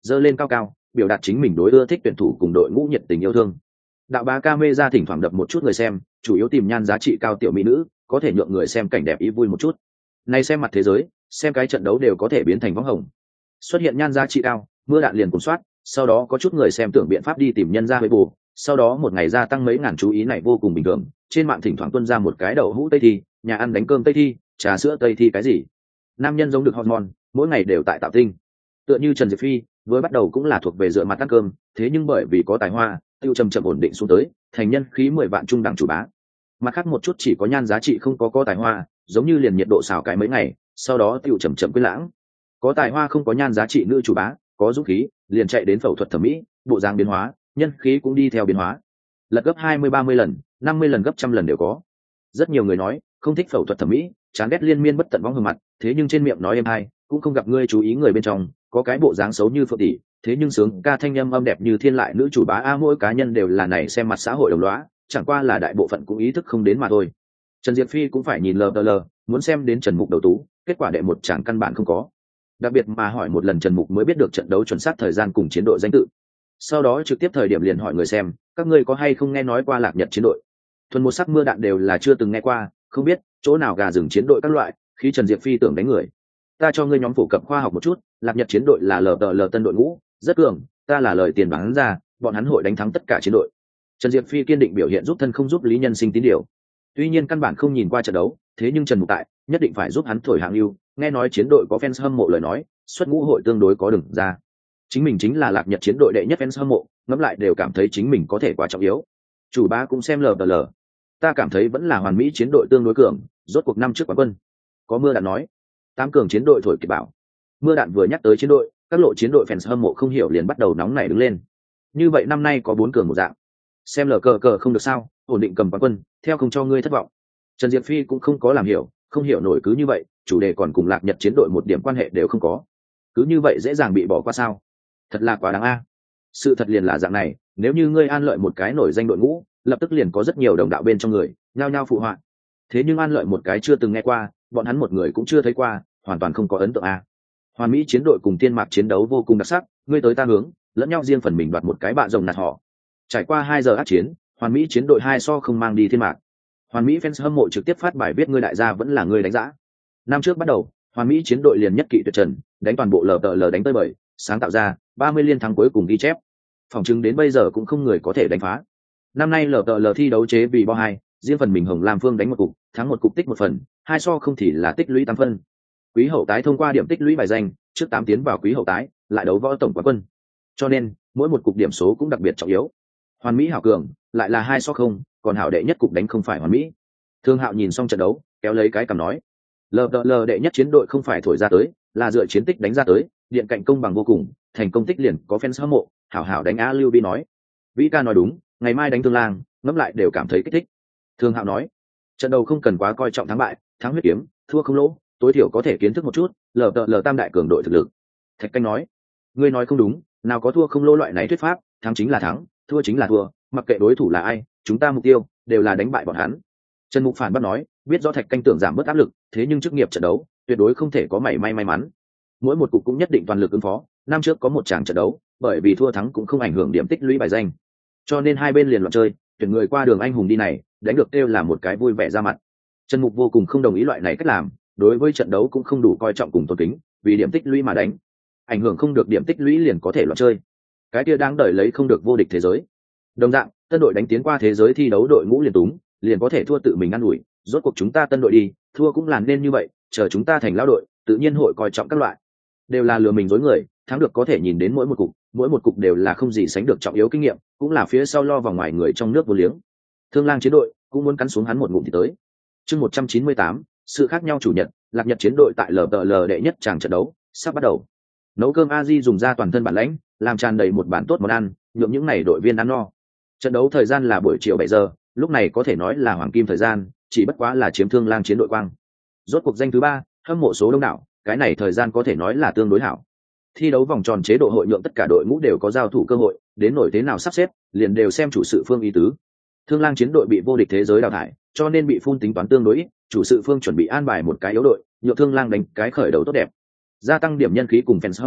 giơ lên cao cao, biểu đạt chính mình đối ưa thích tuyển thủ cùng đội ngũ nhiệt tình yêu thương. Đạo bá camera thỉnh thoảng đập một chút người xem, chủ yếu tìm nhan giá trị cao tiểu mỹ nữ, có thể nhượng người xem cảnh đẹp ý vui một chút. Này xem mặt thế giới, xem cái trận đấu đều có thể biến thành võng hồng. Xuất hiện nhan giá trị cao, mưa đạn liền cùng soát, sau đó có chút người xem tưởng biện pháp đi tìm nhân ra với bù, sau đó một ngày gia tăng mấy ngàn chú ý này vô cùng bình thường. Trên mạng thỉnh thoảng tuân ra một cái đậu hũ Tây thi, nhà ăn đánh cơm Tây thi, trà sữa Tây thi cái gì. Nam nhân giống được hormone, mỗi ngày đều tại tạo tinh. Tựa như Trần Diệp Phi, với bắt đầu cũng là thuộc về dựa mặt ăn cơm, thế nhưng bởi vì có tài hoa, tiêu chậm chậm ổn định xuống tới, thành nhân khí 10 vạn trung đẳng chủ bá. Mặt khác một chút chỉ có nhan giá trị không có tài hoa, giống như liền nhiệt độ xào cái mấy ngày, sau đó tiêu chậm chậm quên lãng. Có tài hoa không có nhan giá trị nữ chủ bá, có dũng khí, liền chạy đến phẫu thuật thẩm mỹ, bộ dáng biến hóa, nhân khí cũng đi theo biến hóa. Lật gấp 20-30 lần, 50 lần gấp trăm lần đều có. Rất nhiều người nói, không thích phẫu thuật thẩm mỹ, chán ghét liên miên bất tận võng hồng mặt, thế nhưng trên miệng nói êm hay, cũng không gặp ngươi chú ý người bên trong, có cái bộ dáng xấu như phượng tỷ, thế nhưng sướng ca thanh âm đẹp như thiên lại nữ chủ bá a, mỗi cá nhân đều là này xem mặt xã hội đồng lõa, chẳng qua là đại bộ phận cũng ý thức không đến mà thôi. Trần Diệp Phi cũng phải nhìn lờ, muốn xem đến Trần Mục đầu tú, kết quả đệ một chẳng căn bản không có. Đặc biệt mà hỏi một lần Trần Mục mới biết được trận đấu chuẩn xác thời gian cùng chiến đội danh tự. Sau đó trực tiếp thời điểm liền hỏi người xem, các ngươi có hay không nghe nói qua Lạc Nhật chiến đội? Thuần một sắc mưa đạn đều là chưa từng nghe qua, không biết chỗ nào gà rừng chiến đội các loại. Khi Trần Diệp Phi tưởng đánh người, ta cho ngươi nhóm phổ cập khoa học một chút, Lạc Nhật chiến đội là lờ tân đội ngũ, rất cường, ta là lời tiền bán ra, bọn hắn hội đánh thắng tất cả chiến đội. Trần Diệp Phi kiên định biểu hiện giúp thân không giúp lý nhân sinh tín điều. Tuy nhiên căn bản không nhìn qua trận đấu, thế nhưng Trần Mục tại nhất định phải giúp hắn thổi hạng lưu, nghe nói chiến đội có fans hâm mộ lời nói, xuất ngũ hội tương đối có đừng ra. Chính mình chính là Lạc Nhật chiến đội đệ nhất fans hâm mộ, ngẫm lại đều cảm thấy chính mình có thể quá trọng yếu. Chủ bá cũng xem lờ, ta cảm thấy vẫn là hoàn mỹ chiến đội tương đối cường, rốt cuộc năm trước quán quân. Có mưa đạn nói, tám cường chiến đội thổi kịp bảo. Mưa đạn vừa nhắc tới chiến đội, các lộ chiến đội fans hâm mộ không hiểu liền bắt đầu nóng nảy đứng lên. Như vậy năm nay có 4 cường một dạng. Xem lờ cờ không được sao, ổn định cầm quán quân, theo không cho ngươi thất vọng. Trần Diệp Phi cũng không có làm hiểu, không hiểu nổi cứ như vậy, chủ đề còn cùng Lạc Nhật chiến đội một điểm quan hệ đều không có. Cứ như vậy dễ dàng bị bỏ qua sao? Thật là quá đáng a. Sự thật liền là dạng này, nếu như ngươi An Lợi một cái nổi danh đội ngũ, lập tức liền có rất nhiều đồng đạo bên trong người, nhao nhao phụ họa. Thế nhưng An Lợi một cái chưa từng nghe qua, bọn hắn một người cũng chưa thấy qua, hoàn toàn không có ấn tượng a. Hoàn Mỹ chiến đội cùng Tiên Mạc chiến đấu vô cùng đặc sắc, ngươi tới ta hướng, lẫn nhau riêng phần mình đoạt một cái bạ rồng nạt họ. Trải qua 2 giờ ác chiến, Hoàn Mỹ chiến đội 2 so không mang đi Thiên Mạc. Hoàn Mỹ fans hâm mộ trực tiếp phát bài viết ngươi đại gia vẫn là ngươi đánh giá. Năm trước bắt đầu, Hoàn Mỹ chiến đội liền nhất kỵ tuyệt trần, đánh toàn bộ lờ đánh tới bời, sáng tạo ra 30 liên thắng cuối cùng ghi chép. Phòng chứng đến bây giờ cũng không người có thể đánh phá. Năm nay lờ thi đấu chế vì bo 2, riêng phần mình Hồng Lam Phương đánh một cục, thắng một cục tích một phần, 2 so không thì là tích lũy 8 phân. Quý hậu tái thông qua điểm tích lũy bài danh, trước 8 tiến vào quý hậu tái, lại đấu võ tổng quán quân. Cho nên, mỗi một cục điểm số cũng đặc biệt trọng yếu. Hoàn Mỹ hảo cường, lại là 2 so 0, còn hảo đệ nhất cục đánh không phải Hoàn Mỹ. Thương Hạo nhìn xong trận đấu, kéo lấy cái cằm nói, lờ đệ nhất chiến đội không phải thổi ra tới, là dựa chiến tích đánh ra tới, điện cạnh công bằng vô cùng, thành công tích liền có fans hâm mộ, hảo đánh á. Lưu Vi nói, Vĩ ca nói đúng, ngày mai đánh Thương Lang, ngẫm lại đều cảm thấy kích thích. Thương Hạo nói, trận đấu không cần quá coi trọng thắng bại, thắng huyết kiếm, thua không lỗ, tối thiểu có thể kiến thức một chút lờ tam đại cường đội thực lực. Thạch Canh nói, ngươi nói không đúng, nào có thua không lỗ loại này thuyết pháp, thắng chính là thắng, thua chính là thua, mặc kệ đối thủ là ai, chúng ta mục tiêu đều là đánh bại bọn hắn. Trần Mục phản bác nói, biết rõ Thạch Canh tưởng giảm bớt áp lực, thế nhưng chức nghiệp trận đấu tuyệt đối không thể có mảy may mắn, mỗi một cục cũng nhất định toàn lực ứng phó. Năm trước có một tràng trận đấu, bởi vì thua thắng cũng không ảnh hưởng điểm tích lũy bài danh, cho nên hai bên liền loạn chơi, tuyển người qua đường anh hùng đi này, đánh được kêu là một cái vui vẻ ra mặt. Trần Mục vô cùng không đồng ý loại này cách làm, đối với trận đấu cũng không đủ coi trọng cùng tôn kính, vì điểm tích lũy mà đánh, ảnh hưởng không được điểm tích lũy liền có thể loạn chơi, cái kia đáng đợi lấy không được vô địch thế giới. Đồng dạng, tân đội đánh tiến qua thế giới thi đấu đội ngũ liền túng, liền có thể thua tự mình ăn ủi, rốt cuộc chúng ta tân đội đi, thua cũng làm nên như vậy, chờ chúng ta thành lão đội, tự nhiên hội coi trọng các loại, đều là lừa mình dối người, thắng được có thể nhìn đến mỗi một cục đều là không gì sánh được trọng yếu kinh nghiệm, cũng là phía sau lo vào ngoài người trong nước vô liếng. Thương Lang chiến đội cũng muốn cắn xuống hắn một ngụm thì tới. Chương 198, sự khác nhau chủ nhật, Lạc Nhật chiến đội tại LPL đệ nhất tràng trận đấu sắp bắt đầu. Nấu cơm Aji dùng ra toàn thân bản lãnh, làm tràn đầy một bản tốt món ăn, nhượng những này đội viên ăn no. Trận đấu thời gian là buổi chiều 7 giờ, lúc này có thể nói là hoàng kim thời gian, chỉ bất quá là chiếm Thương Lang chiến đội quang. Rốt cuộc danh thứ 3, hâm mộ số đông đảo, cái này thời gian có thể nói là tương đối hảo. Thi đấu vòng tròn chế độ hội nhượng tất cả đội ngũ đều có giao thủ cơ hội, đến nổi thế nào sắp xếp, liền đều xem chủ sự phương ý tứ. Thương Lang chiến đội bị vô địch thế giới đào thải, cho nên bị phun tính toán tương đối ít, chủ sự phương chuẩn bị an bài một cái yếu đội, nhượng Thương Lang đánh cái khởi đầu tốt đẹp, gia tăng điểm nhân khí cùng fans hâm mộ,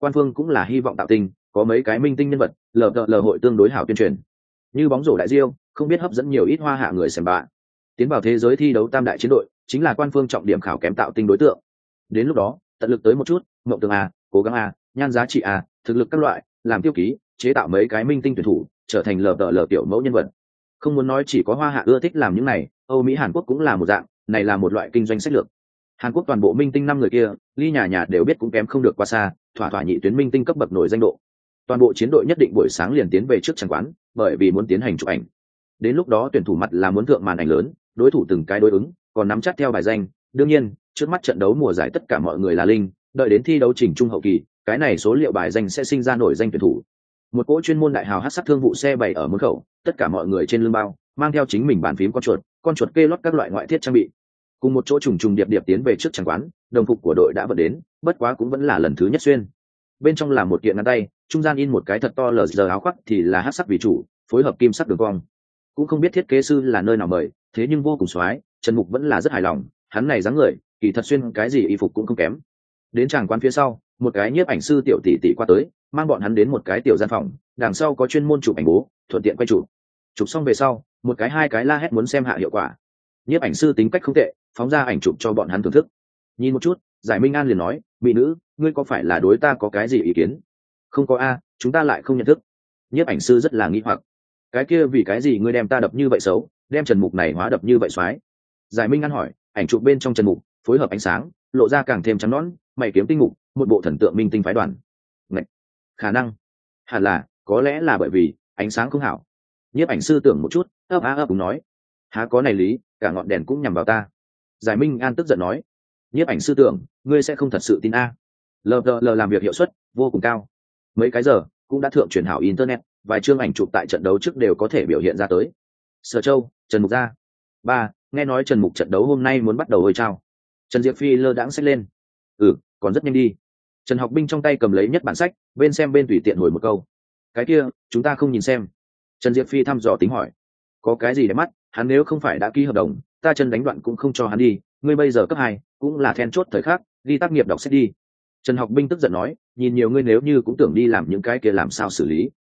quan phương cũng là hy vọng tạo tinh, có mấy cái minh tinh nhân vật, lờ hội tương đối hảo tuyên truyền. Như bóng rổ đại diêu, không biết hấp dẫn nhiều ít hoa hạ người xem bạ. Tiến vào thế giới thi đấu tam đại chiến đội, chính là quan phương trọng điểm khảo kém tạo tinh đối tượng. Đến lúc đó, tận lực tới một chút, ngộng tường a, cố gắng a, nhan giá trị a, thực lực các loại, làm tiêu ký, chế tạo mấy cái minh tinh tuyển thủ, trở thành lờ tiểu mẫu nhân vật. Không muốn nói chỉ có hoa hạ ưa thích làm những này, Âu Mỹ Hàn Quốc cũng là một dạng, này là một loại kinh doanh sách lược. Hàn Quốc toàn bộ minh tinh 5 người kia, ly nhà đều biết cũng kém không được qua xa, thỏa nhị tuyến minh tinh cấp bậc nổi danh độ. Toàn bộ chiến đội nhất định buổi sáng liền tiến về trước tràng quán, bởi vì muốn tiến hành chụp ảnh. Đến lúc đó tuyển thủ mặt là muốn thượng màn ảnh lớn, đối thủ từng cái đối ứng, còn nắm chắc theo bài danh. Đương nhiên, trước mắt trận đấu mùa giải tất cả mọi người là linh, đợi đến thi đấu chỉnh trung hậu kỳ, cái này số liệu bài danh sẽ sinh ra nổi danh tuyển thủ. Một cỗ chuyên môn đại hào hắc sắc thương vụ xe bày ở môn khẩu, tất cả mọi người trên lưng bao, mang theo chính mình bàn phím con chuột kê lót các loại ngoại thiết trang bị. Cùng một chỗ trùng điệp tiến về trước tràng quán, đồng phục của đội đã vận đến, bất quá cũng vẫn là lần thứ nhất xuyên. Bên trong là một kiện ngắn tay, trung gian in một cái thật to lờ giờ áo khoác thì là hắc sắc vì chủ, phối hợp kim sắc đường cong. Cũng không biết thiết kế sư là nơi nào mời, thế nhưng vô cùng xoái, Trần Mục vẫn là rất hài lòng, hắn này dáng người, kỳ thật xuyên cái gì y phục cũng không kém. Đến tràng quán phía sau, một cái nhiếp ảnh sư tiểu tỷ qua tới, mang bọn hắn đến một cái tiểu gian phòng, đằng sau có chuyên môn chụp ảnh bố, thuận tiện quay chụp. Chụp xong về sau, một cái hai cái la hét muốn xem hạ hiệu quả. Nhiếp ảnh sư tính cách không tệ, phóng ra ảnh chụp cho bọn hắn thưởng thức. Nhìn một chút, Giải Minh An liền nói, mỹ nữ, ngươi có phải là đối ta có cái gì ý kiến? Không có a, chúng ta lại không nhận thức. Nhiếp ảnh sư rất là nghi hoặc, cái kia vì cái gì ngươi đem ta đập như vậy xấu, đem Trần Mục này hóa đập như vậy xoái? Giải Minh An hỏi, ảnh chụp bên trong Trần Mục phối hợp ánh sáng, lộ ra càng thêm trắng nõn, mày kiếm tinh mục, một bộ thần tượng minh tinh phái đoàn. Ngậy, khả năng, hẳn là, có lẽ là bởi vì ánh sáng không hảo. Nhiếp ảnh sư tưởng một chút, ấp cũng nói, há có này lý, cả ngọn đèn cũng nhằm vào ta. Giải Minh An tức giận nói, nhiếp ảnh sư tưởng, ngươi sẽ không thật sự tin a? Lờ làm việc hiệu suất vô cùng cao, mấy cái giờ cũng đã thượng truyền hảo internet, vài chương ảnh chụp tại trận đấu trước đều có thể biểu hiện ra tới. Sở Châu, Trần Mục ra. Ba, nghe nói Trần Mục trận đấu hôm nay muốn bắt đầu hơi trao. Trần Diệp Phi lơ đãng xách lên. Còn rất nhanh đi. Trần Học Binh trong tay cầm lấy nhất bản sách, bên xem bên tùy tiện hồi một câu. Cái kia, chúng ta không nhìn xem. Trần Diệp Phi thăm dò tính hỏi. Có cái gì để mắt, hắn nếu không phải đã ký hợp đồng, ta chân đánh đoạn cũng không cho hắn đi. Ngươi bây giờ cấp 2, cũng là then chốt thời khắc, đi tác nghiệp đọc sách đi. Trần Học Binh tức giận nói, nhìn nhiều ngươi nếu như cũng tưởng đi làm những cái kia làm sao xử lý.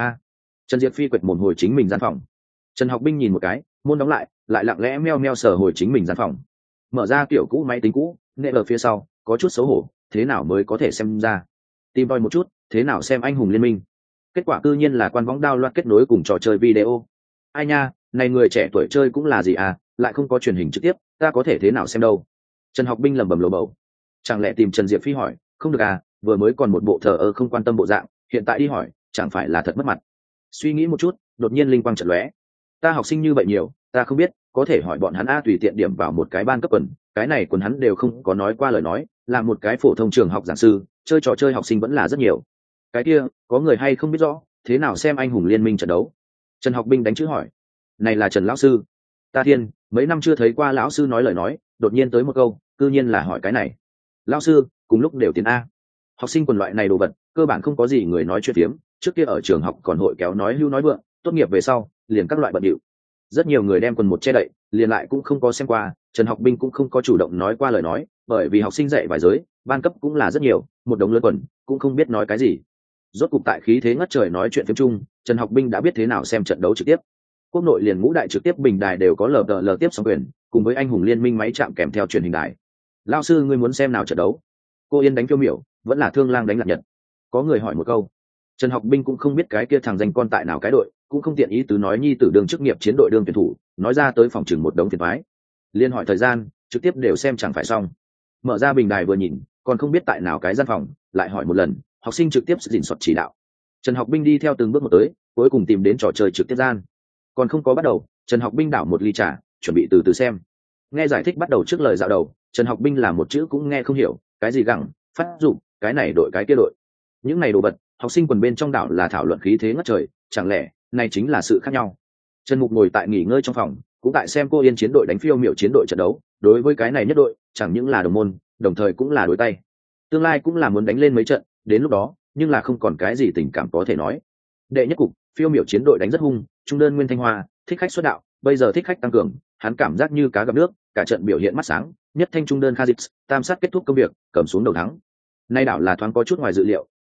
Trần Diệp Phi quệt mồm hồi chính mình gian phòng. Trần Học Binh nhìn một cái, môn đóng lại, lại lặng lẽ meo sờ hồi chính mình gian phòng. Mở ra kiểu cũ máy tính cũ, nệ ở phía sau, có chút xấu hổ, thế nào mới có thể xem ra. Tìm tòi một chút, thế nào xem anh hùng liên minh. Kết quả cư nhiên là quan võng đao loạt kết nối cùng trò chơi video. Ai nha, này người trẻ tuổi chơi cũng là gì à, lại không có truyền hình trực tiếp, ta có thể thế nào xem đâu. Trần Học Binh lẩm bẩm lầu bầu. Chẳng lẽ tìm Trần Diệp Phi hỏi, không được à, vừa mới còn một bộ thờ ơ không quan tâm bộ dạng, hiện tại đi hỏi, chẳng phải là thật mất mặt. Suy nghĩ một chút, đột nhiên linh quang chợt lóe. Ta học sinh như vậy nhiều, ta không biết, có thể hỏi bọn hắn a, tùy tiện điểm vào một cái ban cấp quần, cái này quần hắn đều không có nói qua lời nói, là một cái phổ thông trường học giảng sư, chơi trò chơi học sinh vẫn là rất nhiều. Cái kia, có người hay không biết rõ, thế nào xem anh hùng liên minh trận đấu? Trần Học Binh đánh chữ hỏi. Này là Trần lão sư. Ta thiên, mấy năm chưa thấy qua lão sư nói lời nói, đột nhiên tới một câu, cư nhiên là hỏi cái này. Lão sư, cùng lúc đều tiến a. Học sinh quần loại này đồ vật, cơ bản không có gì người nói chuyện phiếm, trước kia ở trường học còn hội kéo nói hưu nói vượng, tốt nghiệp về sau, liền các loại bận điệu. Rất nhiều người đem quần một che đậy, liền lại cũng không có xem qua, Trần Học Binh cũng không có chủ động nói qua lời nói, bởi vì học sinh dạy vài giới, ban cấp cũng là rất nhiều, một đống lớn quần, cũng không biết nói cái gì. Rốt cục tại khí thế ngất trời nói chuyện phiếm chung, Trần Học Binh đã biết thế nào xem trận đấu trực tiếp. Quốc nội liền ngũ đại trực tiếp bình đài đều có lờ tiếp sóng quyền, cùng với anh hùng liên minh máy chạm kèm theo truyền hình đài. Lão sư ngươi muốn xem nào trận đấu? Cô Yên đánh phiêu miểu, vẫn là Thương Lang đánh Lạc Nhật? Có người hỏi một câu. Trần Học Binh cũng không biết cái kia thằng danh con tại nào cái đội, cũng không tiện ý tứ nói nhi tử đường chức nghiệp chiến đội đương tuyển thủ, nói ra tới phòng chừng một đống phiền toái. Liên hỏi thời gian, trực tiếp đều xem chẳng phải xong. Mở ra bình đài vừa nhìn, còn không biết tại nào cái gian phòng, lại hỏi một lần, học sinh trực tiếp dình soạt chỉ đạo. Trần Học Binh đi theo từng bước một tới, cuối cùng tìm đến trò chơi trực tiếp gian. Còn không có bắt đầu, Trần Học Binh đảo một ly trà, chuẩn bị từ từ xem. Nghe giải thích bắt đầu trước lời dạo đầu, Trần Học Binh là một chữ cũng nghe không hiểu, cái gì gặng, phát dụng, cái này đội cái kia đội. Những này đồ vật, học sinh quần bên trong đảo là thảo luận khí thế ngất trời, chẳng lẽ này chính là sự khác nhau. Trần Mục ngồi tại nghỉ ngơi trong phòng, cũng tại xem cô Yên chiến đội đánh phiêu miểu chiến đội trận đấu, đối với cái này nhất đội, chẳng những là đồng môn, đồng thời cũng là đối tay. Tương lai cũng là muốn đánh lên mấy trận, đến lúc đó, nhưng là không còn cái gì tình cảm có thể nói. Đệ nhất cục, phiêu miểu chiến đội đánh rất hung, trung đơn Nguyên Thanh Hoa, thích khách xuất đạo, bây giờ thích khách tăng cường, hắn cảm giác như cá gặp nước, cả trận biểu hiện mắt sáng, nhất thanh trung đơn Khazix, tam sát kết thúc công việc, cầm xuống đầu thắng. Nay đảo là thoáng có chút ngoài dự liệu,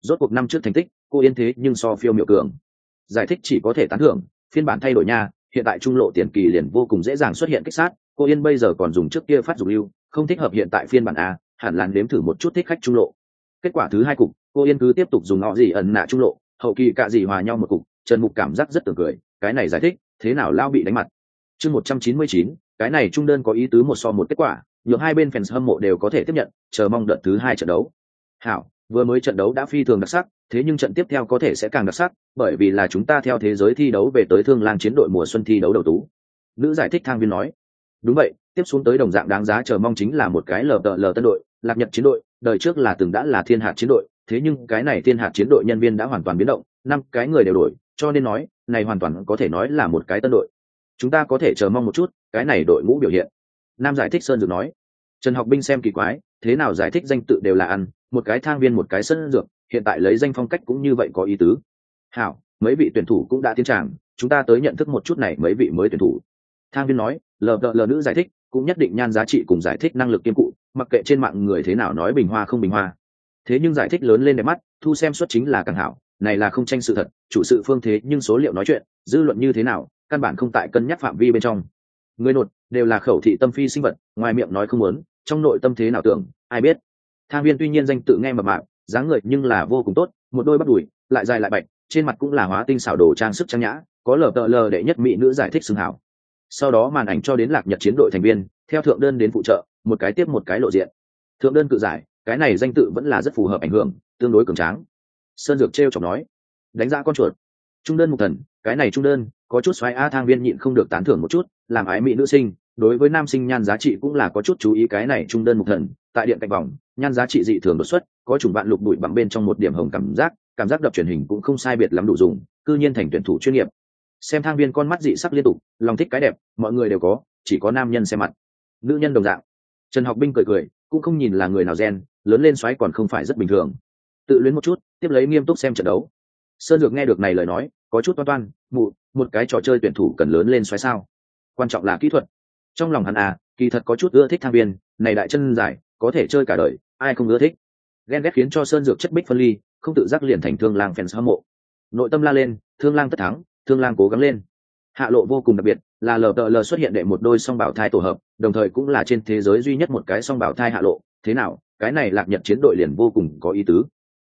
rốt cuộc năm trước thành tích cô yên thế nhưng so phiêu miệu cường. Giải thích chỉ có thể tán thưởng, phiên bản thay đổi nha, hiện tại trung lộ tiền kỳ liền vô cùng dễ dàng xuất hiện kích sát, cô yên bây giờ còn dùng trước kia phát dục lưu, không thích hợp hiện tại phiên bản a, hẳn là nếm thử một chút thích khách trung lộ. Kết quả thứ hai cục, cô yên cứ tiếp tục dùng ngọ gì ẩn nạ trung lộ, hậu kỳ cả gì hòa nhau một cục, Trần Mục cảm giác rất tưởng cười, cái này giải thích thế nào lao bị đánh mặt. Chương 199, cái này trung đơn có ý tứ một so một kết quả, nhường hai bên fans hâm mộ đều có thể tiếp nhận, chờ mong đợt thứ hai trận đấu. Hảo, vừa mới trận đấu đã phi thường đặc sắc, thế nhưng trận tiếp theo có thể sẽ càng đặc sắc, bởi vì là chúng ta theo thế giới thi đấu về tới Thương Lang chiến đội mùa xuân thi đấu đầu tú. Nữ giải thích Thang Viên nói. Đúng vậy, tiếp xuống tới đồng dạng đáng giá chờ mong chính là một cái LTL tân đội, Lạc Nhật chiến đội, đời trước là từng đã là Thiên Hạt chiến đội, thế nhưng cái này Thiên Hạt chiến đội nhân viên đã hoàn toàn biến động, 5 cái người đều đổi, cho nên nói, này hoàn toàn có thể nói là một cái tân đội. Chúng ta có thể chờ mong một chút, cái này đội ngũ biểu hiện. Nam giải thích Sơn Dược nói. Trần Học Binh xem kỳ quái, thế nào giải thích danh tự đều là ăn, một cái Thang Viên một cái Sơn Dược, hiện tại lấy danh phong cách cũng như vậy có ý tứ. Hảo, mấy vị tuyển thủ cũng đã tiến tràng, chúng ta tới nhận thức một chút này mấy vị mới tuyển thủ. Thang Viên nói, LTL nữ giải thích, cũng nhất định nhan giá trị cùng giải thích năng lực kiêm cụ, mặc kệ trên mạng người thế nào nói bình hoa không bình hoa. Thế nhưng giải thích lớn lên đẹp mắt, thu xem suất chính là càng hảo, này là không tranh sự thật, chủ sự phương thế nhưng số liệu nói chuyện, dư luận như thế nào, căn bản không tại cân nhắc phạm vi bên trong. Người nột đều là khẩu thị tâm phi sinh vật, ngoài miệng nói không muốn, trong nội tâm thế nào tưởng, ai biết. Thang Viên tuy nhiên danh tự nghe mập mạp, dáng người nhưng là vô cùng tốt, một đôi bắp đùi, lại dài lại bạch, trên mặt cũng là hóa tinh xảo đồ trang sức trang nhã, có LTL đệ nhất mỹ nữ giải thích xưng hảo. Sau đó màn ảnh cho đến Lạc Nhật chiến đội thành viên, theo thượng đơn đến phụ trợ, một cái tiếp một cái lộ diện. Thượng đơn cự giải, cái này danh tự vẫn là rất phù hợp ảnh hưởng, tương đối cường tráng. Sơn Dược trêu chọc nói, đánh giá con chuột. Trung đơn Mục Thần, cái này trung đơn có chút xoáy a. Thang Viên nhịn không được tán thưởng một chút, làm ái mỹ nữ sinh, đối với nam sinh nhan giá trị cũng là có chút chú ý. Cái này trung đơn Mục Thần, tại điện cạnh vòng, nhan giá trị dị thường đột xuất, có chủng bạn lục bụi bằng bên trong một điểm hồng cảm giác đập truyền hình cũng không sai biệt lắm đủ dùng, cư nhiên thành tuyển thủ chuyên nghiệp. Xem Thang Viên con mắt dị sắc liên tục, lòng thích cái đẹp, mọi người đều có, chỉ có nam nhân xem mặt, nữ nhân đồng dạng. Trần Học Binh cười cười, cũng không nhìn là người nào gen, lớn lên xoáy còn không phải rất bình thường. Tự luyến một chút, tiếp lấy nghiêm túc xem trận đấu. Sơn Dược nghe được này lời nói, có chút toan toan, một cái trò chơi tuyển thủ cần lớn lên xoáy sao? Quan trọng là kỹ thuật. Trong lòng hắn kỳ thật có chút ưa thích Thang Viên, này đại chân dài, có thể chơi cả đời, ai không ưa thích. Ghen ghét khiến cho Sơn Dược chất bích phân ly, không tự giác liền thành Thương Lang fans hâm mộ. Nội tâm la lên, Thương Lang tất thắng, Thương Lang cố gắng lên. Hạ lộ vô cùng đặc biệt, là LTL xuất hiện đệ một đôi song bảo thai tổ hợp, đồng thời cũng là trên thế giới duy nhất một cái song bảo thai hạ lộ. Thế nào, cái này Lạc Nhật chiến đội liền vô cùng có ý tứ.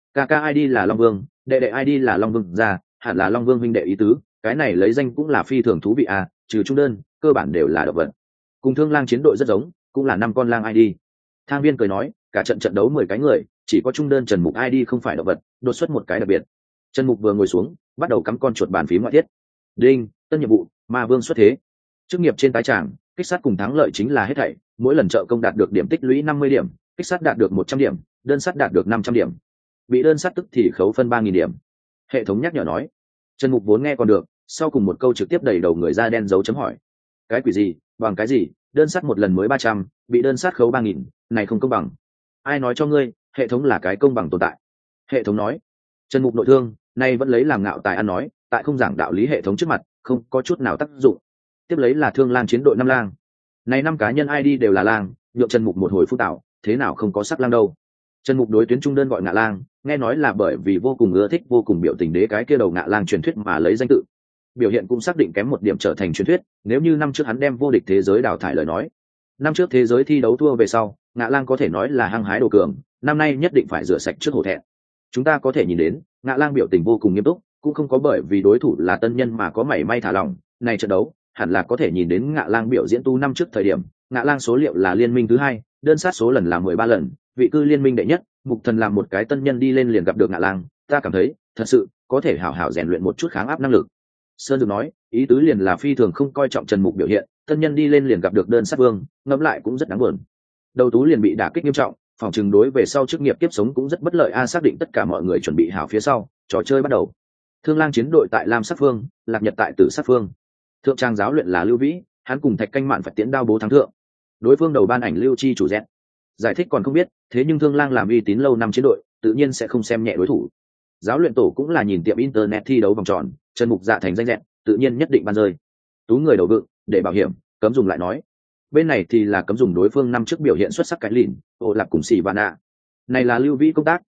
KKID là Long Vương, đệ đệ ID là Long Vương ra, hẳn là Long Vương huynh đệ ý tứ, cái này lấy danh cũng là phi thường thú vị trừ trung đơn, cơ bản đều là động vật. Cùng Thương Lang chiến đội rất giống, cũng là 5 con lang ID. Thang Viên cười nói, cả trận đấu 10 cái người, chỉ có trung đơn Trần Mục ID không phải động vật, đột xuất một cái đặc biệt. Trần Mục vừa ngồi xuống, bắt đầu cắm con chuột bàn phím ngoại thiết. Đinh, tân nhiệm vụ, Ma Vương xuất thế. Chức nghiệp trên tái tràng, kích sát cùng thắng lợi chính là hết thảy, mỗi lần trợ công đạt được điểm tích lũy 50 điểm, kích sát đạt được 100 điểm, đơn sát đạt được 500 điểm. Bị đơn sát tức thì khấu phân 3000 điểm. Hệ thống nhắc nhở nói. Trần Mục vốn nghe còn được, sau cùng một câu trực tiếp đẩy đầu người ra đen dấu chấm hỏi. Cái quỷ gì, bằng cái gì, đơn sát một lần mới 300, bị đơn sát khấu 3000, này không công bằng. Ai nói cho ngươi, hệ thống là cái công bằng tồn tại. Hệ thống nói. Trần Mục nội thương, nay vẫn lấy làm ngạo tài ăn nói, tại không giảng đạo lý hệ thống trước mặt, không có chút nào tác dụng. Tiếp lấy là Thương Lang chiến đội 5 lang. Này 5 cá nhân ID đều là lang, nhượng Trần Mục một hồi phút tạo, thế nào không có sắc lang đâu. Trần Mục đối tuyến trung đơn gọi ngạ lang, nghe nói là bởi vì vô cùng ưa thích vô cùng biểu tình đế cái kia đầu ngạ lang truyền thuyết mà lấy danh tự. Biểu hiện cũng xác định kém một điểm trở thành truyền thuyết, nếu như năm trước hắn đem vô địch thế giới đào thải lời nói. Năm trước thế giới thi đấu thua về sau, ngạ lang có thể nói là hăng hái đồ cường, năm nay nhất định phải rửa sạch trước hổ thẹn. Chúng ta có thể nhìn đến, ngạ lang biểu tình vô cùng nghiêm túc, cũng không có bởi vì đối thủ là tân nhân mà có mảy may thả lỏng. Này trận đấu, hẳn là có thể nhìn đến ngạ lang biểu diễn tu năm trước thời điểm, ngạ lang số liệu là liên minh thứ 2, đơn sát số lần là 13 lần, vị cư liên minh đệ nhất. Mục Thần làm một cái tân nhân đi lên liền gặp được ngạ lang, ta cảm thấy thật sự có thể hảo hảo rèn luyện một chút kháng áp năng lực. Sơn Dược nói, ý tứ liền là phi thường không coi trọng Trần Mục biểu hiện, tân nhân đi lên liền gặp được đơn sát vương, ngẫm lại cũng rất đáng buồn. Đầu tú liền bị đả kích nghiêm trọng, phòng chừng đối về sau chức nghiệp tiếp sống cũng rất bất lợi xác định tất cả mọi người chuẩn bị hảo phía sau, trò chơi bắt đầu. Thương Lang chiến đội tại Lam Sắc Phương, Lạc Nhật tại Tử Sắc Phương. Thượng trang giáo luyện là Lưu Vĩ, hắn cùng Thạch Canh Mạn phải tiến đao bố thắng thượng. Đối phương đầu ban ảnh Lưu Chi chủ dẹt. Giải thích còn không biết, thế nhưng Thương Lang làm uy tín lâu năm chiến đội, tự nhiên sẽ không xem nhẹ đối thủ. Giáo luyện tổ cũng là nhìn tiệm internet thi đấu vòng tròn, Trần Mục dạ thành danh dẹn, tự nhiên nhất định ban rơi. Tú người đầu vựng, để bảo hiểm, cấm dùng lại nói. Bên này thì là cấm dùng đối phương năm trước biểu hiện xuất sắc cái lìn, ổ lạc cùng xỉ vạn ạ. Này là Lưu Vĩ công tác,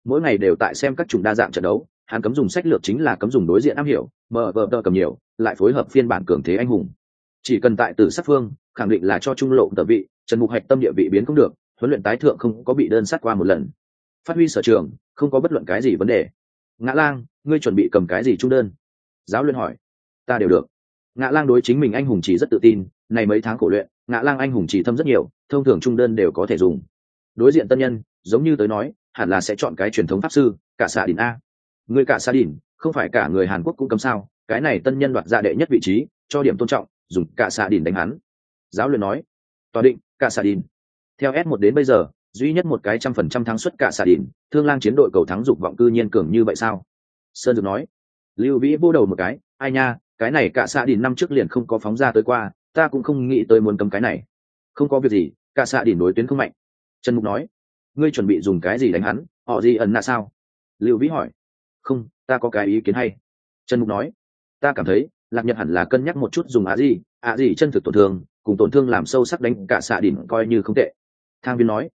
mỗi ngày đều tại xem các chủng đa dạng trận đấu. Hắn cấm dùng sách lược chính là cấm dùng đối diện am hiểu, mở vờ tờ cầm nhiều, lại phối hợp phiên bản cường thế anh hùng. Chỉ cần tại tử sát phương, khẳng định là cho trung lộ tờ vị, Trần Mục hạch tâm địa vị biến cũng được, huấn luyện tái thượng không có bị đơn sát qua một lần. Phát huy sở trường, không có bất luận cái gì vấn đề. Ngã Lang, ngươi chuẩn bị cầm cái gì trung đơn? Giáo luyện hỏi. Ta đều được. Ngã Lang đối chính mình anh hùng chỉ rất tự tin, này mấy tháng khổ luyện, Ngã Lang anh hùng chỉ thâm rất nhiều, thông thường trung đơn đều có thể dùng. Đối diện tân nhân, giống như tới nói, hẳn là sẽ chọn cái truyền thống pháp sư, cả xạ đỉnh a. Người cả xạ đỉnh, không phải cả người Hàn Quốc cũng cấm sao? Cái này tân nhân đoạt ra đệ nhất vị trí, cho điểm tôn trọng, dùng cả xạ đỉnh đánh hắn. Giáo luyện nói. Tòa định, cả xạ đỉnh. Theo S1 đến bây giờ, duy nhất một cái 100% thắng suất cả xạ đỉnh, Thương Lang chiến đội cầu thắng dục vọng cư nhiên cường như vậy sao? Sơn Dược nói. Lưu Vĩ vô đầu một cái, ai nha, cái này cả xạ đỉnh năm trước liền không có phóng ra tới qua, ta cũng không nghĩ tới muốn cấm cái này. Không có việc gì, cả xạ đỉnh đối tuyến không mạnh. Trần Mục nói. Ngươi chuẩn bị dùng cái gì đánh hắn, họ gì ẩn nạ sao? Lưu Vĩ hỏi. Không, ta có cái ý kiến hay. Trần Mục nói. Ta cảm thấy Lạc Nhật hẳn là cân nhắc một chút dùng ạ gì chân thực tổn thương, cùng tổn thương làm sâu sắc đánh cả xạ đỉnh coi như không tệ. Thang Viên nói.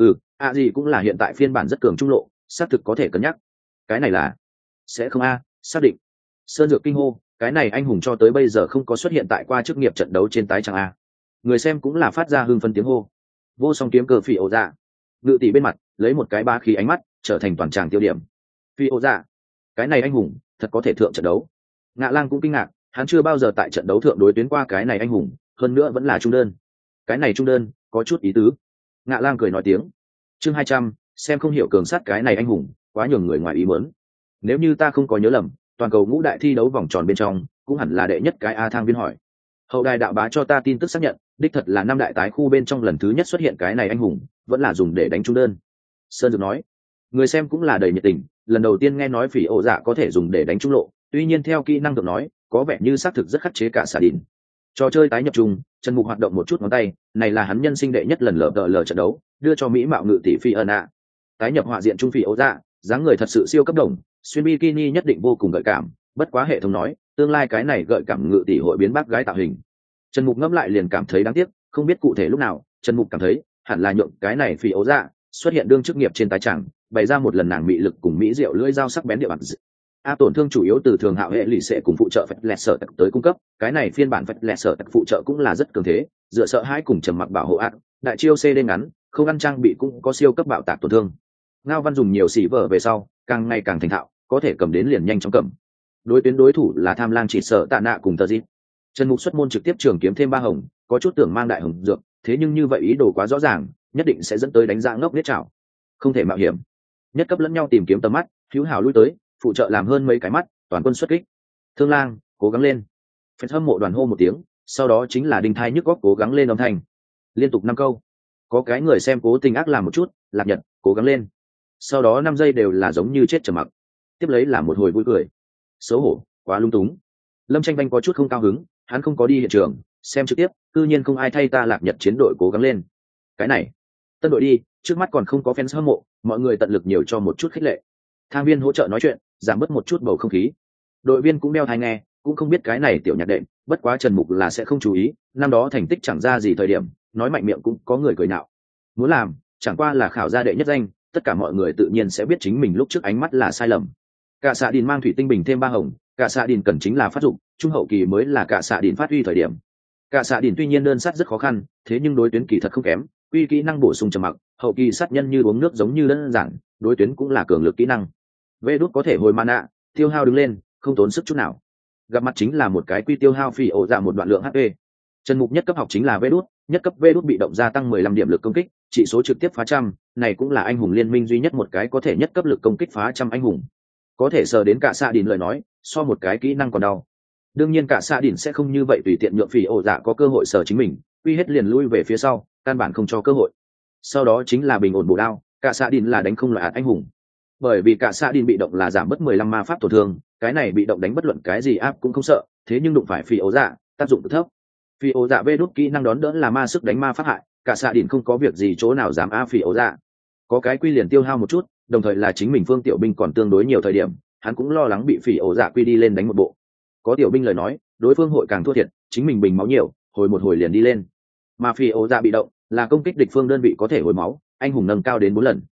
ạ gì cũng là hiện tại phiên bản rất cường trung lộ, xác thực có thể cân nhắc. Cái này là sẽ không xác định. Sơn Dược kinh hô, cái này anh hùng cho tới bây giờ không có xuất hiện tại qua chức nghiệp trận đấu trên tái trang a. Người xem cũng là phát ra hưng phân tiếng hô. Vô song kiếm cờ phỉ ổ dạ, ngự tỷ bên mặt lấy một cái ba khí ánh mắt trở thành toàn tràng tiêu điểm. Phi ổ dạ, cái này anh hùng thật có thể thượng trận đấu. Ngạ Lang cũng kinh ngạc, hắn chưa bao giờ tại trận đấu thượng đối tuyến qua cái này anh hùng, hơn nữa vẫn là trung đơn. Cái này trung đơn có chút ý tứ. Ngạ Lang cười nói tiếng. Chương 200, xem không hiểu cường sát cái này anh hùng, quá nhường người ngoài ý muốn. Nếu như ta không có nhớ lầm, toàn cầu ngũ đại thi đấu vòng tròn bên trong cũng hẳn là đệ nhất cái a. Thang Viên hỏi. Hậu đài đạo bá cho ta tin tức xác nhận, đích thật là năm đại tái khu bên trong lần thứ nhất xuất hiện cái này anh hùng, vẫn là dùng để đánh trung đơn. Sơn Dược nói. Người xem cũng là đầy nhiệt tình, lần đầu tiên nghe nói phỉ ổ dạ có thể dùng để đánh trung lộ, tuy nhiên theo kỹ năng được nói, có vẻ như xác thực rất khắc chế cả xạ đỉnh. Trò chơi tái nhập trung, Trần Mục hoạt động một chút ngón tay, này là hắn nhân sinh đệ nhất lần lờ trận đấu, đưa cho mỹ mạo ngự tỷ phi ân ạ. Tái nhập họa diện trung phỉ ổ dạ, dáng người thật sự siêu cấp đồng, xuyên bikini nhất định vô cùng gợi cảm, bất quá hệ thống nói, tương lai cái này gợi cảm ngự tỷ hội biến bác gái tạo hình. Trần Mục ngẫm lại liền cảm thấy đáng tiếc, không biết cụ thể lúc nào, Trần Mục cảm thấy, hẳn là nhượng cái này phỉ ổ dạ xuất hiện đương chức nghiệp trên tái tràng, bày ra một lần nàng mị lực cùng mỹ diệu lưỡi dao sắc bén địa bàn. Tổn thương chủ yếu từ thường hạo hệ lì xệ cùng phụ trợ phật lẹt sở tặc tới cung cấp, cái này phiên bản phật lẹt sở tặc phụ trợ cũng là rất cường thế, dựa sợ hãi cùng trầm mặc bảo hộ đại chiêu CD ngắn, không ăn trang bị cũng có siêu cấp bạo tạc tổn thương. Ngao Văn dùng nhiều xỉ vở về sau, càng ngày càng thành thạo, có thể cầm đến liền nhanh chóng cầm. Đối tuyến đối thủ là Tham Lang chỉ sợ tạ nạ cùng Tờ Dít. Trần Mục xuất môn trực tiếp trường kiếm thêm 3 hồng, có chút tưởng mang đại hồng dược, thế nhưng như vậy ý đồ quá rõ ràng, nhất định sẽ dẫn tới đánh giá ngốc nết chảo. Không thể mạo hiểm. Nhất cấp lẫn nhau tìm kiếm tầm mắt, hữu hảo lui tới, phụ trợ làm hơn mấy cái mắt, toàn quân xuất kích. Thương Lang, cố gắng lên. Phật hâm mộ đoàn hô một tiếng, sau đó chính là đinh thai nhức góc cố gắng lên âm thanh. Liên tục 5 câu. Có cái người xem cố tình ác làm một chút, Lạc Nhật, cố gắng lên. Sau đó 5 giây đều là giống như chết trầm mặc. Tiếp lấy là một hồi vui cười. Xấu hổ, quá lung túng. Lâm Tranh Vanh có chút không cao hứng, hắn không có đi hiện trường, xem trực tiếp, cư nhiên không ai thay ta Lạc Nhật chiến đội cố gắng lên. Cái này, tân đội đi, trước mắt còn không có fans hâm mộ, mọi người tận lực nhiều cho một chút khích lệ. Thang Viên hỗ trợ nói chuyện, giảm bớt một chút bầu không khí. Đội viên cũng đeo tai nghe, cũng không biết cái này tiểu nhạc đệm, bất quá Trần Mục là sẽ không chú ý, năm đó thành tích chẳng ra gì thời điểm, nói mạnh miệng cũng có người cười nhạo. Muốn làm, chẳng qua là khảo ra đệ nhất danh, tất cả mọi người tự nhiên sẽ biết chính mình lúc trước ánh mắt là sai lầm. Cả xạ đìn mang thủy tinh bình thêm 3 hồng, cả xạ đìn cần chính là phát dụng, trung hậu kỳ mới là cả xạ đìn phát huy thời điểm. Cả xạ đìn tuy nhiên đơn sát rất khó khăn, thế nhưng đối tuyến kỳ thật không kém, quy kỹ năng bổ sung trầm mặc, hậu kỳ sát nhân như uống nước giống như đơn giản, đối tuyến cũng là cường lực kỹ năng. Vê đút có thể hồi mana, tiêu hao đứng lên, không tốn sức chút nào. Gặp mặt chính là một cái quy tiêu hao phỉ ổ dạ một đoạn lượng HP. Trần Mục nhất cấp học chính là Vê đút, nhất cấp Vê đút bị động gia tăng 15 điểm lực công kích, chỉ số trực tiếp phá trăm, này cũng là anh hùng liên minh duy nhất một cái có thể nhất cấp lực công kích phá trăm anh hùng. Có thể sờ đến cả xạ đỉnh lời nói, so một cái kỹ năng còn đau. Đương nhiên cả xạ đỉnh sẽ không như vậy tùy tiện nhượng phỉ ổ dạ có cơ hội sờ chính mình, quy hết liền lui về phía sau, căn bản không cho cơ hội. Sau đó chính là bình ổn bổ đao, cả xạ đỉnh là đánh không loại anh hùng. Bởi vì cả xạ đỉnh bị động là giảm bớt 15 ma pháp tổn thương, cái này bị động đánh bất luận cái gì áp cũng không sợ, thế nhưng đụng phải phỉ ổ dạ, tác dụng cực thấp. Phỉ ổ dạ vê đút kỹ năng đón đỡ là ma sức đánh ma pháp hại, cả xạ đỉnh không có việc gì chỗ nào dám áp phỉ ổ dạ. Có cái quy liền tiêu hao một chút, đồng thời là chính mình phương tiểu binh còn tương đối nhiều thời điểm, hắn cũng lo lắng bị phỉ ổ dạ quy đi lên đánh một bộ. Có tiểu binh lời nói, đối phương hội càng thua thiệt, chính mình bình máu nhiều, hồi một hồi liền đi lên. Mà phỉ ổ dạ bị động, là công kích địch phương đơn vị có thể hồi máu, anh hùng nâng cao đến 4 lần.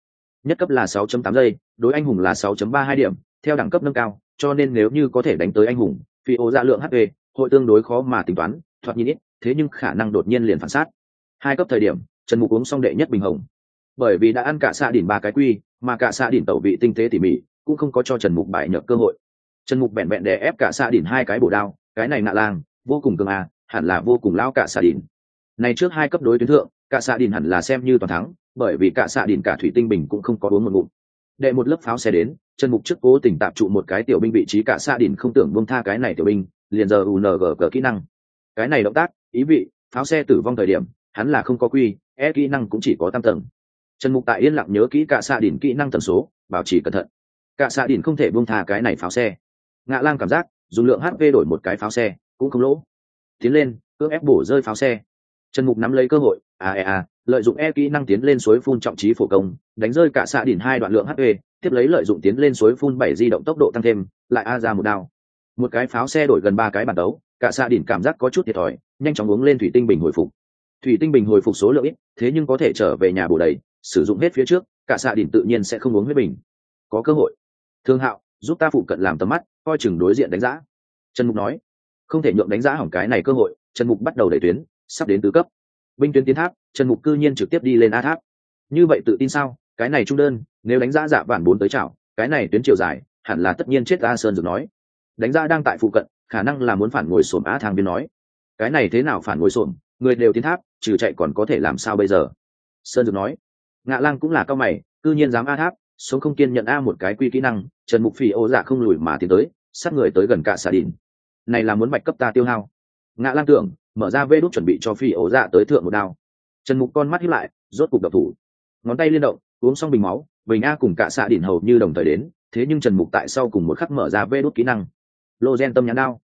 Nhất cấp là 6.8 giây, đối anh hùng là 6.32 điểm, theo đẳng cấp nâng cao, cho nên nếu như có thể đánh tới anh hùng, phi ố dạ lượng HP hội tương đối khó mà tính toán, thoạt nhìn ít, thế nhưng khả năng đột nhiên liền phản sát. 2 cấp thời điểm, Trần Mục uống xong đệ nhất bình hồng. Bởi vì đã ăn cả xạ đỉnh 3 cái quy, mà cả xạ đỉnh tẩu vị tinh tế tỉ mỉ, cũng không có cho Trần Mục bại nhược cơ hội. Trần Mục bèn đè ép cả xạ đỉnh 2 cái bổ đao, cái này Ngạ Lang vô cùng cường hẳn là vô cùng lao cả xạ đỉnh. Này trước 2 cấp đối tuyến thượng, cả xạ đỉnh hẳn là xem như toàn thắng, bởi vì cả xạ đỉnh cả thủy tinh bình cũng không có uống một ngụm. Đệ một lớp pháo xe đến, Trần Mục trước cố tình tạm trụ một cái tiểu binh vị trí cả xạ đỉnh không tưởng buông tha cái này tiểu binh, liền giờ UNG kỹ năng. Cái này động tác, ý vị, pháo xe tử vong thời điểm, hắn là không có quy, kỹ năng cũng chỉ có tam tầng. Trần Mục tại yên lặng nhớ kỹ cả xạ đỉnh kỹ năng tần số, bảo trì cẩn thận. Cả xạ đỉnh không thể buông tha cái này pháo xe. Ngạ Lang cảm giác, dùng lượng HP đổi một cái pháo xe, cũng không lỗ. Tiến lên, cưỡng ép bổ rơi pháo xe. Trần Mục nắm lấy cơ hội, lợi dụng kỹ năng tiến lên suối phun trọng trí phổ công, đánh rơi cả xạ đỉnh 2 đoạn lượng HP, tiếp lấy lợi dụng tiến lên suối phun 7 di động tốc độ tăng thêm, lại ra một đao. Một cái pháo xe đổi gần 3 cái bản đấu, cả xạ đỉnh cảm giác có chút thiệt thòi, nhanh chóng uống lên thủy tinh bình hồi phục. Thủy tinh bình hồi phục số lượng ít, thế nhưng có thể trở về nhà bổ đầy, sử dụng hết phía trước, cả xạ đỉnh tự nhiên sẽ không uống huyết bình. Có cơ hội. Thương Hạo, giúp ta phụ cận làm tầm mắt, coi chừng đối diện đánh giá. Trần Mục nói, không thể nhượng đánh giá hỏng cái này cơ hội. Trần Mục bắt đầu đẩy tuyến, sắp đến tứ cấp. Binh tuyến tiến tháp, Trần Mục cư nhiên trực tiếp đi lên A tháp. Như vậy tự tin sao? Cái này trung đơn, nếu đánh giá dạ vạn 4 tới chảo, cái này tuyến chiều dài, hẳn là tất nhiên chết. A Sơn Dược nói, đánh giá đang tại phụ cận, khả năng là muốn phản ngồi xổm. Á Thang Biên nói, cái này thế nào phản ngồi xổm, người đều tiến tháp, trừ chạy còn có thể làm sao bây giờ? Sơn Dược nói, Ngạ Lang cũng là cao mày, cư nhiên dám A tháp, sống không kiên nhận A một cái quy kỹ năng. Trần Mục phỉ ô dạ không lùi mà tiến tới, sát người tới gần cả xà đỉnh. Này là muốn bạch cấp ta tiêu hao. Ngạ Lang tưởng mở ra vê đút chuẩn bị cho phỉ ổ dạ tới thượng một đao. Trần Mục con mắt híp lại, rốt cục độc thủ, ngón tay liên động, uống xong bình máu, bình A cùng cả xạ đỉnh hầu như đồng thời đến, thế nhưng Trần Mục tại sau cùng một khắc mở ra vê đút kỹ năng lô gen tâm nhãn đao,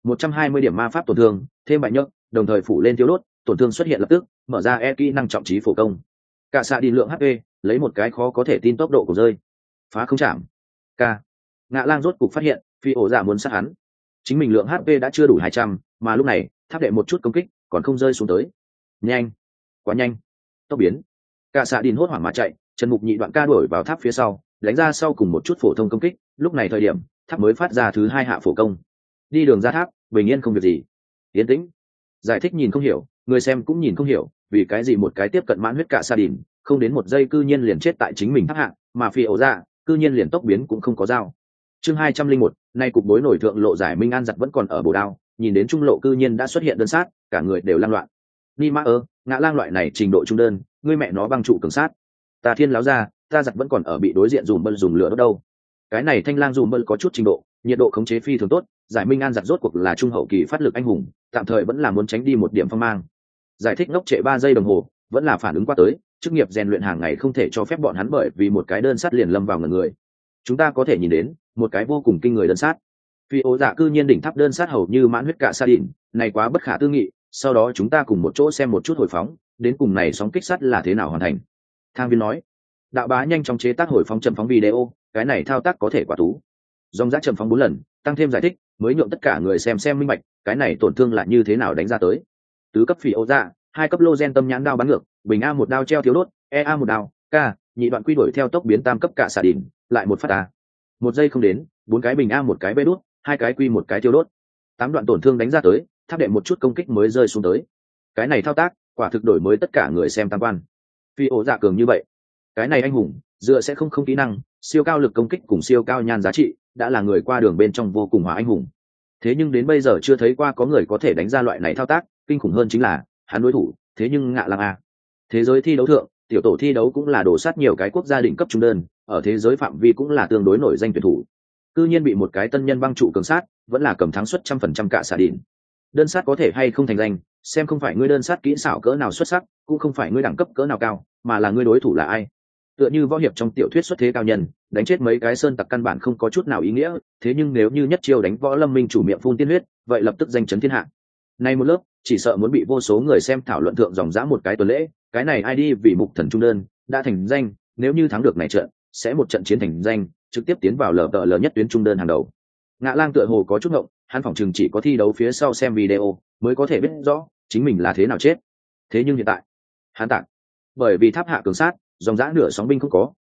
120 điểm ma pháp tổn thương, thêm bại nhấc, đồng thời phủ lên tiêu đốt, tổn thương xuất hiện lập tức, mở ra kỹ năng trọng trí phổ công. Cả xạ đỉnh lượng HP, lấy một cái khó có thể tin tốc độ của rơi, phá không chạm. K. Ngạ Lang rốt cục phát hiện, phi ổ dạ muốn sát hắn. Chính mình lượng HP đã chưa đủ 200, mà lúc này, tháp đệ một chút công kích, còn không rơi xuống tới. Nhanh, quá nhanh. Tốc biến. Cả xạ đỉnh hốt hoảng mà chạy, Trần Mục nhị đoạn ca đuổi vào tháp phía sau, đánh ra sau cùng một chút phổ thông công kích, lúc này thời điểm, tháp mới phát ra thứ 2 hạ phổ công. Đi đường ra tháp, bình yên không việc gì. Yên tĩnh. Giải thích nhìn không hiểu, người xem cũng nhìn không hiểu, vì cái gì một cái tiếp cận mãn huyết cả xạ đỉnh, không đến một giây cư nhiên liền chết tại chính mình tháp hạ, mà phi ổ dạ, cư nhiên liền tốc biến cũng không có dao. Chương 201, nay cục bối nổi thượng lộ giải Minh An giật vẫn còn ở bổ đao, nhìn đến trung lộ cư nhiên đã xuất hiện đơn sát, cả người đều lang loạn. Ni ma Ngạ Lang loại này trình độ trung đơn, ngươi mẹ nó băng trụ cường sát. Ta thiên láo ra, ta giật vẫn còn ở bị đối diện dùng lửa đốt đâu. Cái này thanh lang có chút trình độ, nhiệt độ khống chế phi thường tốt, giải Minh An giật rốt cuộc là trung hậu kỳ phát lực anh hùng, tạm thời vẫn là muốn tránh đi một điểm phong mang. Giải thích ngốc trệ 3 giây đồng hồ, vẫn là phản ứng qua tới, chức nghiệp rèn luyện hàng ngày không thể cho phép bọn hắn bởi vì một cái đơn sát liền lâm vào ngần người. Chúng ta có thể nhìn đến một cái vô cùng kinh người đơn sát. Phi ố dạ cư nhiên đỉnh tháp đơn sát hầu như mãn huyết cả sa đỉnh, này quá bất khả tư nghị. Sau đó chúng ta cùng một chỗ xem một chút hồi phóng, đến cùng này sóng kích sát là thế nào hoàn thành. Thang Viên nói, đạo bá nhanh chóng chế tác hồi phóng chậm phóng video, cái này thao tác có thể quả tú. Dòng giá chậm phóng 4 lần, tăng thêm giải thích, mới nhượng tất cả người xem minh bạch, cái này tổn thương là như thế nào đánh ra tới. Tứ cấp Phi ố dạ, 2 cấp lô gen tâm nhãn đao bắn ngược, bình A một đao treo thiếu đốt, A một đao, K, nhị đoạn quy đổi theo tốc biến tam cấp cả xà đỉnh, lại một phát A. 1 giây không đến, 4 cái bình A một cái bê đốt, 2 cái quy một cái tiêu đốt. 8 đoạn tổn thương đánh ra tới, tháp đệ một chút công kích mới rơi xuống tới. Cái này thao tác, quả thực đổi mới tất cả người xem tam quan. Phi ổ dạ cường như vậy, cái này anh hùng, dựa sẽ không kỹ năng, siêu cao lực công kích cùng siêu cao nhan giá trị, đã là người qua đường bên trong vô cùng hóa anh hùng. Thế nhưng đến bây giờ chưa thấy qua có người có thể đánh ra loại này thao tác, kinh khủng hơn chính là, hắn đối thủ, thế nhưng Ngạ Lang a. Thế giới thi đấu thượng, tiểu tổ thi đấu cũng là đổ sát nhiều cái quốc gia đỉnh cấp trung đơn, ở thế giới phạm vi cũng là tương đối nổi danh tuyển thủ. Cư nhiên bị một cái tân nhân băng trụ cường sát, vẫn là cầm thắng suất 100% cả xà đỉnh. Đơn sát có thể hay không thành danh, xem không phải ngươi đơn sát kỹ xảo cỡ nào xuất sắc, cũng không phải ngươi đẳng cấp cỡ nào cao, mà là ngươi đối thủ là ai. Tựa như võ hiệp trong tiểu thuyết xuất thế cao nhân, đánh chết mấy cái sơn tặc căn bản không có chút nào ý nghĩa, thế nhưng nếu như nhất chiêu đánh võ lâm minh chủ miệng phun tiên huyết, vậy lập tức danh chấn thiên hạ. Nay một lớp, chỉ sợ muốn bị vô số người xem thảo luận thượng dòng dã một cái tuần lễ, cái này ai đi vì mục thần trung đơn đã thành danh, nếu như thắng được này trận, sẽ một trận chiến thành danh, trực tiếp tiến vào LPL nhất tuyến trung đơn hàng đầu. Ngạ Lang tựa hồ có chút ngộng, hắn phỏng chừng chỉ có thi đấu phía sau xem video mới có thể biết rõ chính mình là thế nào chết. Thế nhưng hiện tại, hắn tạc, bởi vì tháp hạ cường sát, dòng dã nửa sóng binh không có,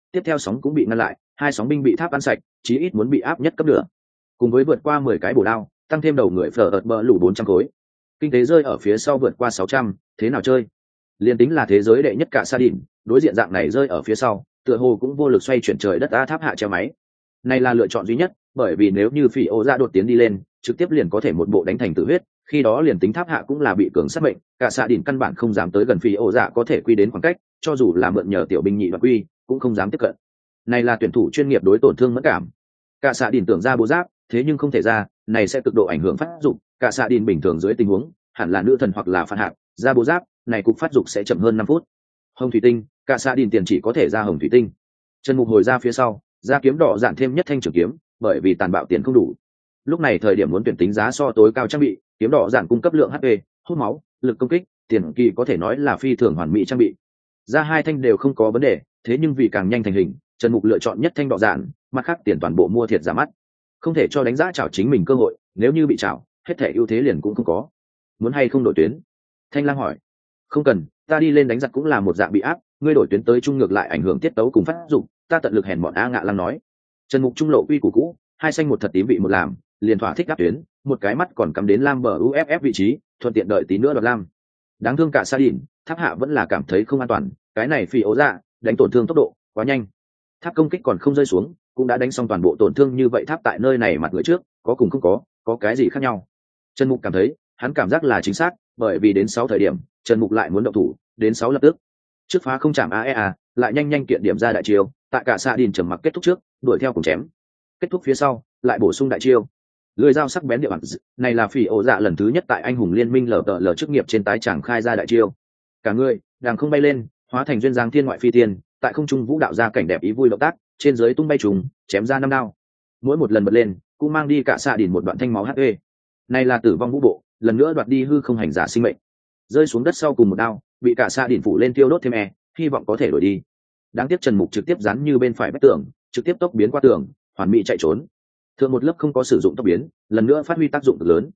tiếp theo sóng cũng bị ngăn lại, hai sóng binh bị tháp ăn sạch, chí ít muốn bị áp nhất cấp nữa. Cùng với vượt qua 10 cái bổ đao, tăng thêm đầu người phở ợt bờ lũ 400 khối, kinh tế rơi ở phía sau vượt qua 600, thế nào chơi? Liên tính là thế giới đệ nhất cả sa đỉnh, đối diện dạng này rơi ở phía sau, tựa hồ cũng vô lực xoay chuyển trời đất a tháp hạ treo máy. Này là lựa chọn duy nhất, bởi vì nếu như phỉ ô ra đột tiến đi lên, trực tiếp liền có thể một bộ đánh thành tự huyết, khi đó liền tính tháp hạ cũng là bị cường sát mệnh, cả sa đỉnh căn bản không dám tới gần phỉ ô dạ có thể quy đến khoảng cách, cho dù là mượn nhờ tiểu binh nhị và quy, cũng không dám tiếp cận. Này là tuyển thủ chuyên nghiệp đối tổn thương mẫn cảm. Cả sa đỉnh tưởng ra bố giáp, thế nhưng không thể ra, này sẽ cực độ ảnh hưởng phát dụng, cả sa đỉnh bình thường dưới tình huống, hẳn là nữ thần hoặc là phản hạt, ra bố giáp, này cục phát dục sẽ chậm hơn 5 phút. Hồng thủy tinh, cả sa đỉnh tiền chỉ có thể ra hồng thủy tinh. Trần Mục hồi ra phía sau, ra kiếm đỏ dạn thêm nhất thanh trường kiếm, bởi vì tàn bạo tiền không đủ. Lúc này thời điểm muốn tuyển tính giá so tối cao trang bị, kiếm đỏ dạn cung cấp lượng HP, hút máu, lực công kích, tiền kỳ có thể nói là phi thường hoàn mỹ trang bị. Ra hai thanh đều không có vấn đề, thế nhưng vì càng nhanh thành hình, Trần Mục lựa chọn nhất thanh đỏ dạn, mặt khác tiền toàn bộ mua thiệt giả mắt. Không thể cho đánh giá chảo chính mình cơ hội, nếu như bị chảo, hết thể ưu thế liền cũng không có. Muốn hay không đổi tuyến? Thanh Lang hỏi. Không cần, ta đi lên đánh giặc cũng là một dạng bị áp, ngươi đổi tuyến tới trung ngược lại ảnh hưởng tiết tấu cùng phát dụng, ta tận lực hèn bọn a Ngạ Lang nói. Trần Mục trung lộ quy củ cũ, hai xanh một thật tím vị một làm, liền thỏa thích áp tuyến, một cái mắt còn cắm đến lam bờ uff vị trí, thuận tiện đợi tí nữa đoạt lam. Đáng thương cả sa đỉnh, tháp hạ vẫn là cảm thấy không an toàn, cái này phi ố dạ đánh tổn thương tốc độ quá nhanh, tháp công kích còn không rơi xuống, cũng đã đánh xong toàn bộ tổn thương như vậy tháp tại nơi này mặt người trước, có cùng không có cái gì khác nhau? Trần Mục cảm thấy, hắn cảm giác là chính xác, bởi vì đến 6 thời điểm, Trần Mục lại muốn động thủ, đến 6 lập tức. Trước phá không chạm AEA, lại nhanh nhanh kiện điểm ra đại chiêu, tại cả xạ đìn trầm mặc kết thúc trước, đuổi theo cùng chém. Kết thúc phía sau, lại bổ sung đại chiêu. Lưỡi dao sắc bén địa bản, này là phỉ ổ dạ lần thứ nhất tại anh hùng liên minh lở chức nghiệp trên tái chẳng khai ra đại chiêu. Cả người, đang không bay lên, hóa thành duyên dáng thiên ngoại phi tiên, tại không trung vũ đạo ra cảnh đẹp ý vui động tác, trên dưới tung bay trùng, chém ra 5 đao. Mỗi một lần bật lên, cũng mang đi cả xạ đìn một đoạn thanh máu HP. Này là tử vong vũ bộ, lần nữa đoạt đi hư không hành giả sinh mệnh. Rơi xuống đất sau cùng một đao, bị cả xạ đỉnh phủ lên tiêu đốt thêm hy vọng có thể đổi đi. Đáng tiếc Trần Mục trực tiếp dán như bên phải vách tường, trực tiếp tốc biến qua tường, hoàn mỹ chạy trốn. Thượng một lớp không có sử dụng tốc biến, lần nữa phát huy tác dụng cực lớn.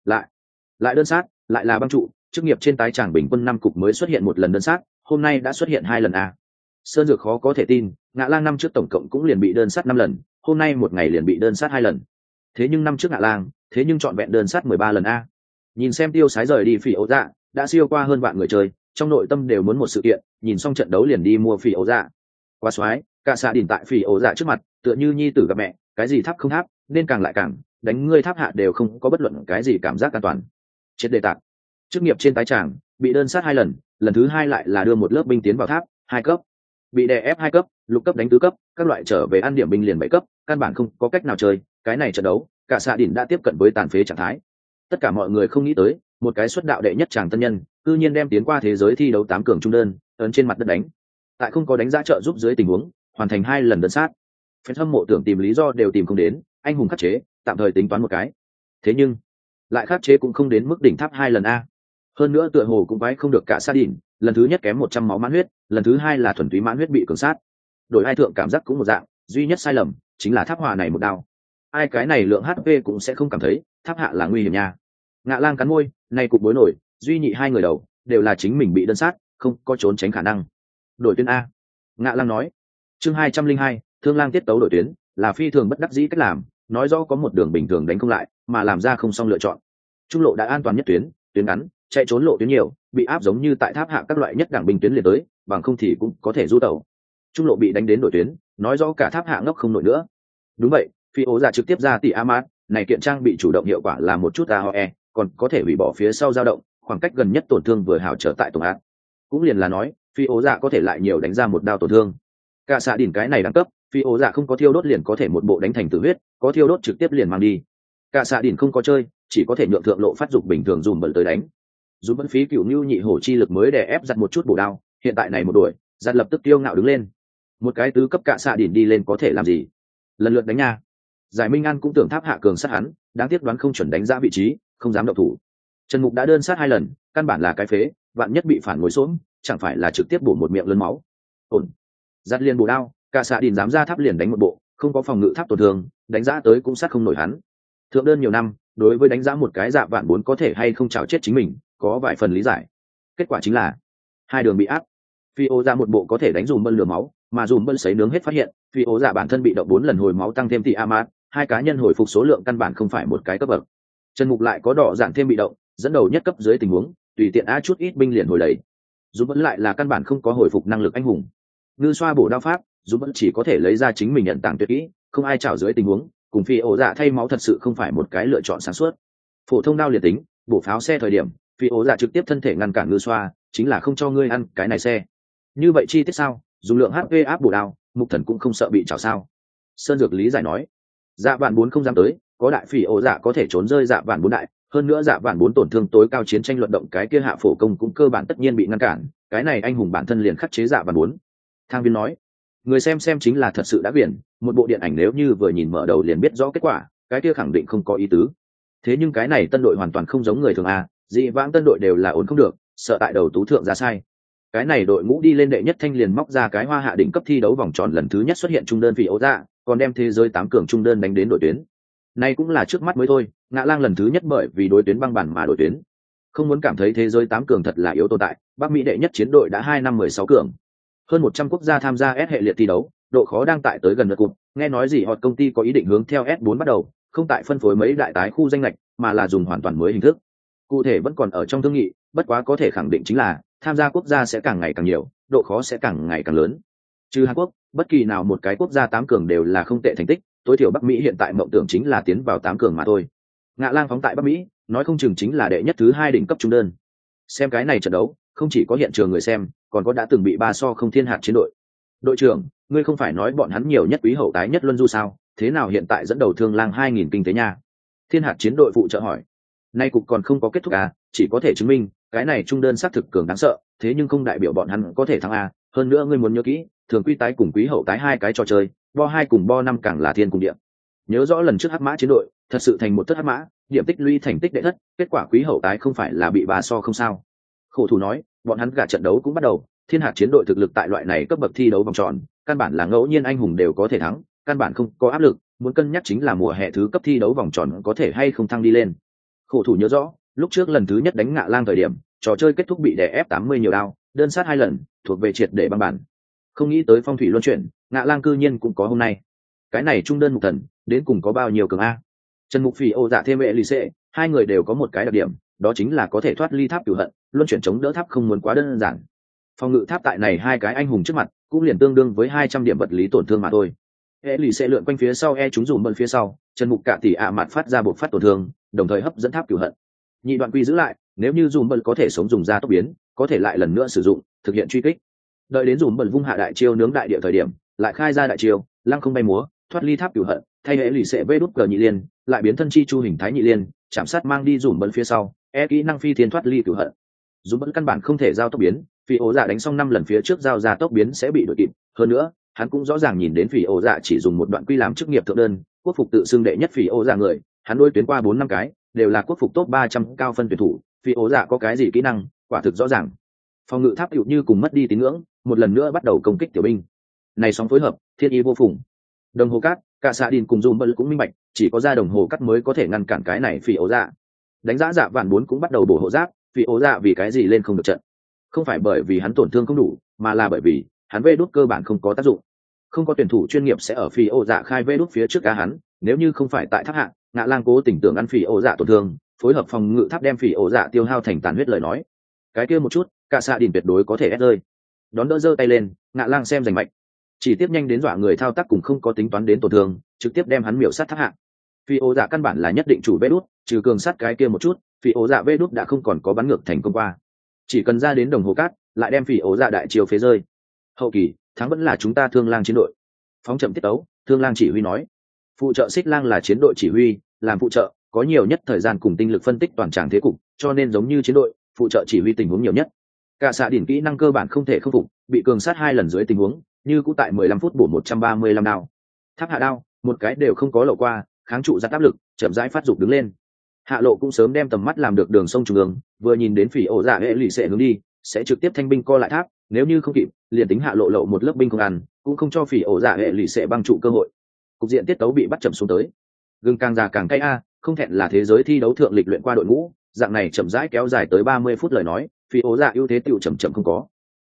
Lại đơn sát, lại là băng trụ, chức nghiệp trên tái tràng bình quân 5 cục mới xuất hiện một lần đơn sát, hôm nay đã xuất hiện 2 lần a. Sơn Dược khó có thể tin, Ngạ Lang năm trước tổng cộng cũng liền bị đơn sát 5 lần, hôm nay một ngày liền bị đơn sát 2 lần. Thế nhưng năm trước Ngạ Lang, thế nhưng chọn vẹn đơn sát 13 lần a. Nhìn xem tiêu sái rời đi phỉ ấu dạ, đã siêu qua hơn vạn người chơi, trong nội tâm đều muốn một sự kiện, nhìn xong trận đấu liền đi mua phỉ ấu dạ. Quá xoái, cả xạ đỉnh tại phỉ ấu dạ trước mặt, tựa như nhi tử gặp mẹ, cái gì tháp không tháp, nên càng lại càng, đánh ngươi tháp hạ đều không có bất luận cái gì cảm giác an toàn. Chết đề tạc. Chức nghiệp trên tái tràng, bị đơn sát 2 lần, lần thứ 2 lại là đưa một lớp binh tiến vào tháp, 2 cấp. Bị đè ép 2 cấp, lục cấp đánh tứ cấp, các loại trở về ăn điểm binh liền 7 cấp, căn bản không có cách nào chơi, cái này trận đấu, cả xạ đỉnh đã tiếp cận với tàn phế trạng thái. Tất cả mọi người không nghĩ tới, một cái xuất đạo đệ nhất chàng tân nhân, cư nhiên đem tiến qua thế giới thi đấu 8 cường trung đơn, ấn trên mặt đất đánh. Tại không có đánh giá trợ giúp dưới tình huống, hoàn thành 2 lần đơn sát. Fan hâm mộ tưởng tìm lý do đều tìm không đến, anh hùng khắc chế, tạm thời tính toán một cái. Thế nhưng, lại khắc chế cũng không đến mức đỉnh tháp 2 lần a. Hơn nữa tựa hồ cũng quái không được cả sa đỉnh, lần thứ nhất kém 100 máu mãn huyết, lần thứ 2 là thuần túy mãn huyết bị cường sát. Đổi ai thượng cảm giác cũng một dạng, duy nhất sai lầm chính là tháp hòa này một đao. Ai cái này lượng HP cũng sẽ không cảm thấy, tháp hạ là nguy hiểm nha. Ngạ Lang cắn môi, này cục bối nổi, duy nhị 2 người đầu đều là chính mình bị đơn sát, không có trốn tránh khả năng. Đổi tuyến a. Ngạ Lang nói. Chương 202, Thương Lang tiết tấu đổi tuyến, là phi thường bất đắc dĩ cách làm, nói rõ có một đường bình thường đánh không lại, mà làm ra không xong lựa chọn. Trung lộ đã an toàn nhất tuyến, tuyến ngắn, chạy trốn lộ tuyến nhiều, bị áp giống như tại tháp hạ các loại nhất đẳng binh tuyến liền tới, bằng không thì cũng có thể du tẩu. Trung lộ bị đánh đến đổi tuyến, nói rõ cả tháp hạ ngốc không nổi nữa. Đúng vậy, phi ố giả trực tiếp ra tỷ Amat, này kiện trang bị chủ động hiệu quả là một chút AOE, còn có thể hủy bỏ phía sau dao động, khoảng cách gần nhất tổn thương vừa hảo trở tại tổng ác. Cũng liền là nói, phi ố giả có thể lại nhiều đánh ra một đao tổn thương. Cả xạ đỉnh cái này đẳng cấp, phi ố giả không có thiêu đốt liền có thể một bộ đánh thành tử huyết, có thiêu đốt trực tiếp liền mang đi. Cả xạ đỉnh không có chơi, chỉ có thể nhượng thượng lộ phát dục bình thường dùm bẩn tới đánh. Dù vẫn phí cựu nhu nhị hổ chi lực mới đè ép giật một chút bổ đao, hiện tại này một đuổi, giật lập tức tiêu ngạo đứng lên. Một cái tứ cấp cả xạ đỉnh đi lên có thể làm gì? Lần lượt đánh nha. Giải Minh An cũng tưởng tháp hạ cường sát hắn, đáng tiếc đoán không chuẩn đánh giá vị trí, không dám động thủ. Trần Mục đã đơn sát 2 lần, căn bản là cái phế, vạn nhất bị phản ngồi xuống, chẳng phải là trực tiếp bổ một miệng lớn máu. Ổn. Giật liền bổ đao, cả xạ đỉnh dám ra tháp liền đánh một bộ, không có phòng ngự tháp tổn thương, đánh giá tới cũng sát không nổi hắn. Thượng đơn nhiều năm, đối với đánh giá một cái dạ vạn 4 có thể hay không chảo chết chính mình, có vài phần lý giải. Kết quả chính là 2 đường bị áp. phi ố dạ một bộ có thể đánh dùm bân lửa máu, mà dùm bân sấy nướng hết phát hiện phi ố dạ bản thân bị động 4 lần hồi máu tăng thêm tỷ amat, hai cá nhân hồi phục số lượng căn bản không phải một cái cấp bậc. Trần Mục lại có đỏ dạng thêm bị động, dẫn đầu nhất cấp dưới tình huống tùy tiện a chút ít binh liền hồi đầy. Dùm bân lại là căn bản không có hồi phục năng lực anh hùng. Ngư xoa bổ đao pháp, dùm bân chỉ có thể lấy ra chính mình nhận tàng tuyệt kỹ, không ai chảo dưới tình huống cùng phi ố dạ thay máu thật sự không phải một cái lựa chọn sáng suốt. Phổ thông đao liệt tính bổ pháo xe thời điểm phi ố dạ trực tiếp thân thể ngăn cản ngư xoa, chính là không cho ngươi ăn cái này xe. Như vậy chi tiết sao, dùng lượng hp áp bổ đao, Mục Thần cũng không sợ bị chảo sao? Sơn Dược lý giải nói. Dạ vạn 4 không dám tới, có đại phỉ ổ dạ có thể trốn rơi dạ vạn 4 đại, hơn nữa dạ vạn 4 tổn thương tối cao chiến tranh luận động cái kia hạ phổ công cũng cơ bản tất nhiên bị ngăn cản, cái này anh hùng bản thân liền khắc chế dạ vạn 4. Thang Viên nói, người xem chính là thật sự đã biển, một bộ điện ảnh nếu như vừa nhìn mở đầu liền biết rõ kết quả, cái kia khẳng định không có ý tứ. Thế nhưng cái này tân đội hoàn toàn không giống người thường a, dị vãng tân đội đều là ổn không được, sợ tại đầu tú thượng ra sai. Cái này đội ngũ đi lên đệ nhất thanh liền móc ra cái hoa hạ đỉnh cấp thi đấu vòng tròn lần thứ nhất xuất hiện trung đơn phỉ ấu dạ, còn đem thế giới 8 cường trung đơn đánh đến đội tuyến. Này cũng là trước mắt mới thôi, Ngạ Lang lần thứ nhất bởi vì đối tuyến băng bản mà đội tuyến. Không muốn cảm thấy thế giới 8 cường thật là yếu tồn tại, Bắc Mỹ đệ nhất chiến đội đã 2 năm 16 cường. Hơn 100 quốc gia tham gia S hệ liệt thi đấu, độ khó đang tại tới gần lượt cục, nghe nói gì họ công ty có ý định hướng theo S4 bắt đầu, không tại phân phối mấy đại tái khu danh lệch, mà là dùng hoàn toàn mới hình thức. Cụ thể vẫn còn ở trong thương nghị, bất quá có thể khẳng định chính là tham gia quốc gia sẽ càng ngày càng nhiều, độ khó sẽ càng ngày càng lớn. Trừ Hàn Quốc, bất kỳ nào một cái quốc gia 8 cường đều là không tệ thành tích, tối thiểu Bắc Mỹ hiện tại mộng tưởng chính là tiến vào 8 cường mà thôi. Ngạ Lang phóng tại Bắc Mỹ, nói không chừng chính là đệ nhất thứ 2 đỉnh cấp trung đơn. Xem cái này trận đấu, không chỉ có hiện trường người xem, còn có đã từng bị 3 so không thiên hạt chiến đội. Đội trưởng, ngươi không phải nói bọn hắn nhiều nhất quý hậu tái nhất luân du sao, thế nào hiện tại dẫn đầu Thương Lang 2000 kinh tế nha? Thiên hạt chiến đội phụ trợ hỏi. Nay cục còn không có kết thúc à, chỉ có thể chứng minh cái này trung đơn xác thực cường đáng sợ, thế nhưng không đại biểu bọn hắn có thể thắng à. Hơn nữa ngươi muốn nhớ kỹ, thường quy tái cùng quý hậu tái hai cái trò chơi, bo 2 cùng bo 5 càng là thiên cùng địa. Nhớ rõ lần trước hắc mã chiến đội thật sự thành một thất hắc mã, điểm tích lũy thành tích đệ thất, kết quả quý hậu tái không phải là bị 3 so không sao. Khổ thủ nói, bọn hắn gạ trận đấu cũng bắt đầu, thiên hạt chiến đội thực lực tại loại này cấp bậc thi đấu vòng tròn, căn bản là ngẫu nhiên anh hùng đều có thể thắng, căn bản không có áp lực, muốn cân nhắc chính là mùa hè thứ cấp thi đấu vòng tròn có thể hay không thăng đi lên. Khổ thủ nhớ rõ, lúc trước lần thứ nhất đánh Ngạ Lang thời điểm, trò chơi kết thúc bị đè ép 80 nhiều đao, đơn sát 2 lần, thuộc về triệt để băng bản. Không nghĩ tới phong thủy luân chuyển, Ngạ Lang cư nhiên cũng có hôm nay. Cái này trung đơn Mục Thần, đến cùng có bao nhiêu cường a? Trần Mục Phỉ Ô Dạ thêm Mẹ Lì Xệ, hai người đều có một cái đặc điểm, đó chính là có thể thoát ly tháp cửu hận, luân chuyển chống đỡ tháp không muốn quá đơn giản. Phòng ngự tháp tại này hai cái anh hùng trước mặt, cũng liền tương đương với 200 điểm vật lý tổn thương mà thôi. Mẹ Lì Xệ lượn quanh phía sau chúng dùm bên phía sau, Trần Mục cả tỷ mạt phát ra bộ phát tổn thương, đồng thời hấp dẫn tháp cửu hận. Nhị đoạn quy giữ lại, nếu như dùm bẩn có thể sống dùng ra tốc biến, có thể lại lần nữa sử dụng, thực hiện truy kích. Đợi đến dùm bẩn vung hạ đại chiêu nướng đại địa thời điểm, lại khai ra đại chiêu, lăng không bay múa, thoát ly tháp cửu hận, thay hệ lì xệ vê đút cờ nhị liên, lại biến thân chi chu hình thái nhị liên, chạm sát mang đi dùm bẩn phía sau, kỹ năng phi thiên thoát ly cửu hận. Dùm bẩn căn bản không thể giao tốc biến, Phi Ố Dạ đánh xong 5 lần phía trước giao ra tốc biến sẽ bị đuổi kịp, hơn nữa, hắn cũng rõ ràng nhìn đến Phi Ố Dạ chỉ dùng một đoạn quy làm chức nghiệp thượng đơn, quốc phục tự xưng đệ nhất Phi Ố Dạ người, hắn đối tuyến qua 4-5 cái, đều là quốc phục top 300 cao phân tuyển thủ, Phi Ố Dạ có cái gì kỹ năng, quả thực rõ ràng. Phòng ngự tháp hữu như cùng mất đi tín ngưỡng, một lần nữa bắt đầu công kích tiểu binh. Này sóng phối hợp, thiên ý vô phùng. Đồng hồ cát, cả xạ đình cùng dùm bơ cũng minh bạch, chỉ có ra đồng hồ cát mới có thể ngăn cản cái này Phi Ố Dạ. Đánh giá dạ vạn 4 cũng bắt đầu bổ hộ giáp, Phi Ố Dạ vì cái gì lên không được trận? Không phải bởi vì hắn tổn thương không đủ, mà là bởi vì hắn vê đút cơ bản không có tác dụng. Không có tuyển thủ chuyên nghiệp sẽ ở Phi Ố Dạ khai vê đút phía trước cá hắn, nếu như không phải tại tháp hạng, Ngạ Lang cố tình tưởng ăn Phi Ố Dạ tổn thương, phối hợp phòng ngự tháp đem Phi Ố Dạ tiêu hao thành tàn huyết lời nói. Cái kia một chút, cả xạ đình tuyệt đối có thể ép rơi. Đón đỡ giơ tay lên, Ngạ Lang xem giành mạch, chỉ tiếp nhanh đến dọa người thao tác cùng không có tính toán đến tổn thương, trực tiếp đem hắn miểu sát tháp hạng. Phi Ố Dạ căn bản là nhất định chủ vê đút, trừ cường sát cái kia một chút, Phi Ố Dạ vê đút đã không còn có bắn ngược thành công qua. Chỉ cần ra đến đồng hồ cát, lại đem Phi Ố Dạ đại chiều phế rơi. Hậu kỳ, thắng vẫn là chúng ta Thương Lang chiến đội. Phóng chậm tiết tấu, Thương Lang chỉ huy nói. Phụ trợ Xích Lang là chiến đội chỉ huy, làm phụ trợ, có nhiều nhất thời gian cùng tinh lực phân tích toàn trạng thế cục, cho nên giống như chiến đội, phụ trợ chỉ huy tình huống nhiều nhất. Cả xạ đỉnh kỹ năng cơ bản không thể khắc phục, bị cường sát 2 lần dưới tình huống, như cũ tại 15 phút bổ 135 đao. Tháp hạ đao, một cái đều không có lộ qua, kháng trụ ra áp lực, chậm rãi phát dục đứng lên. Hạ lộ cũng sớm đem tầm mắt làm được đường sông trung ương, vừa nhìn đến Phỉ Ổ Dạ hệ lụy sẽ hướng đi, sẽ trực tiếp thanh binh co lại tháp, nếu như không kịp, liền tính hạ lộ lộ một lớp binh không ăn, cũng không cho Phỉ Ổ Dạ hệ lụy sẽ băng trụ cơ hội. Cục diện tiết tấu bị bắt chậm xuống tới. Gừng càng già càng cay a, không thẹn là thế giới thi đấu thượng lịch luyện qua đội ngũ, dạng này chậm rãi kéo dài tới 30 phút lời nói, Phỉ Ổ Dạ ưu thế tiểu chậm chậm không có.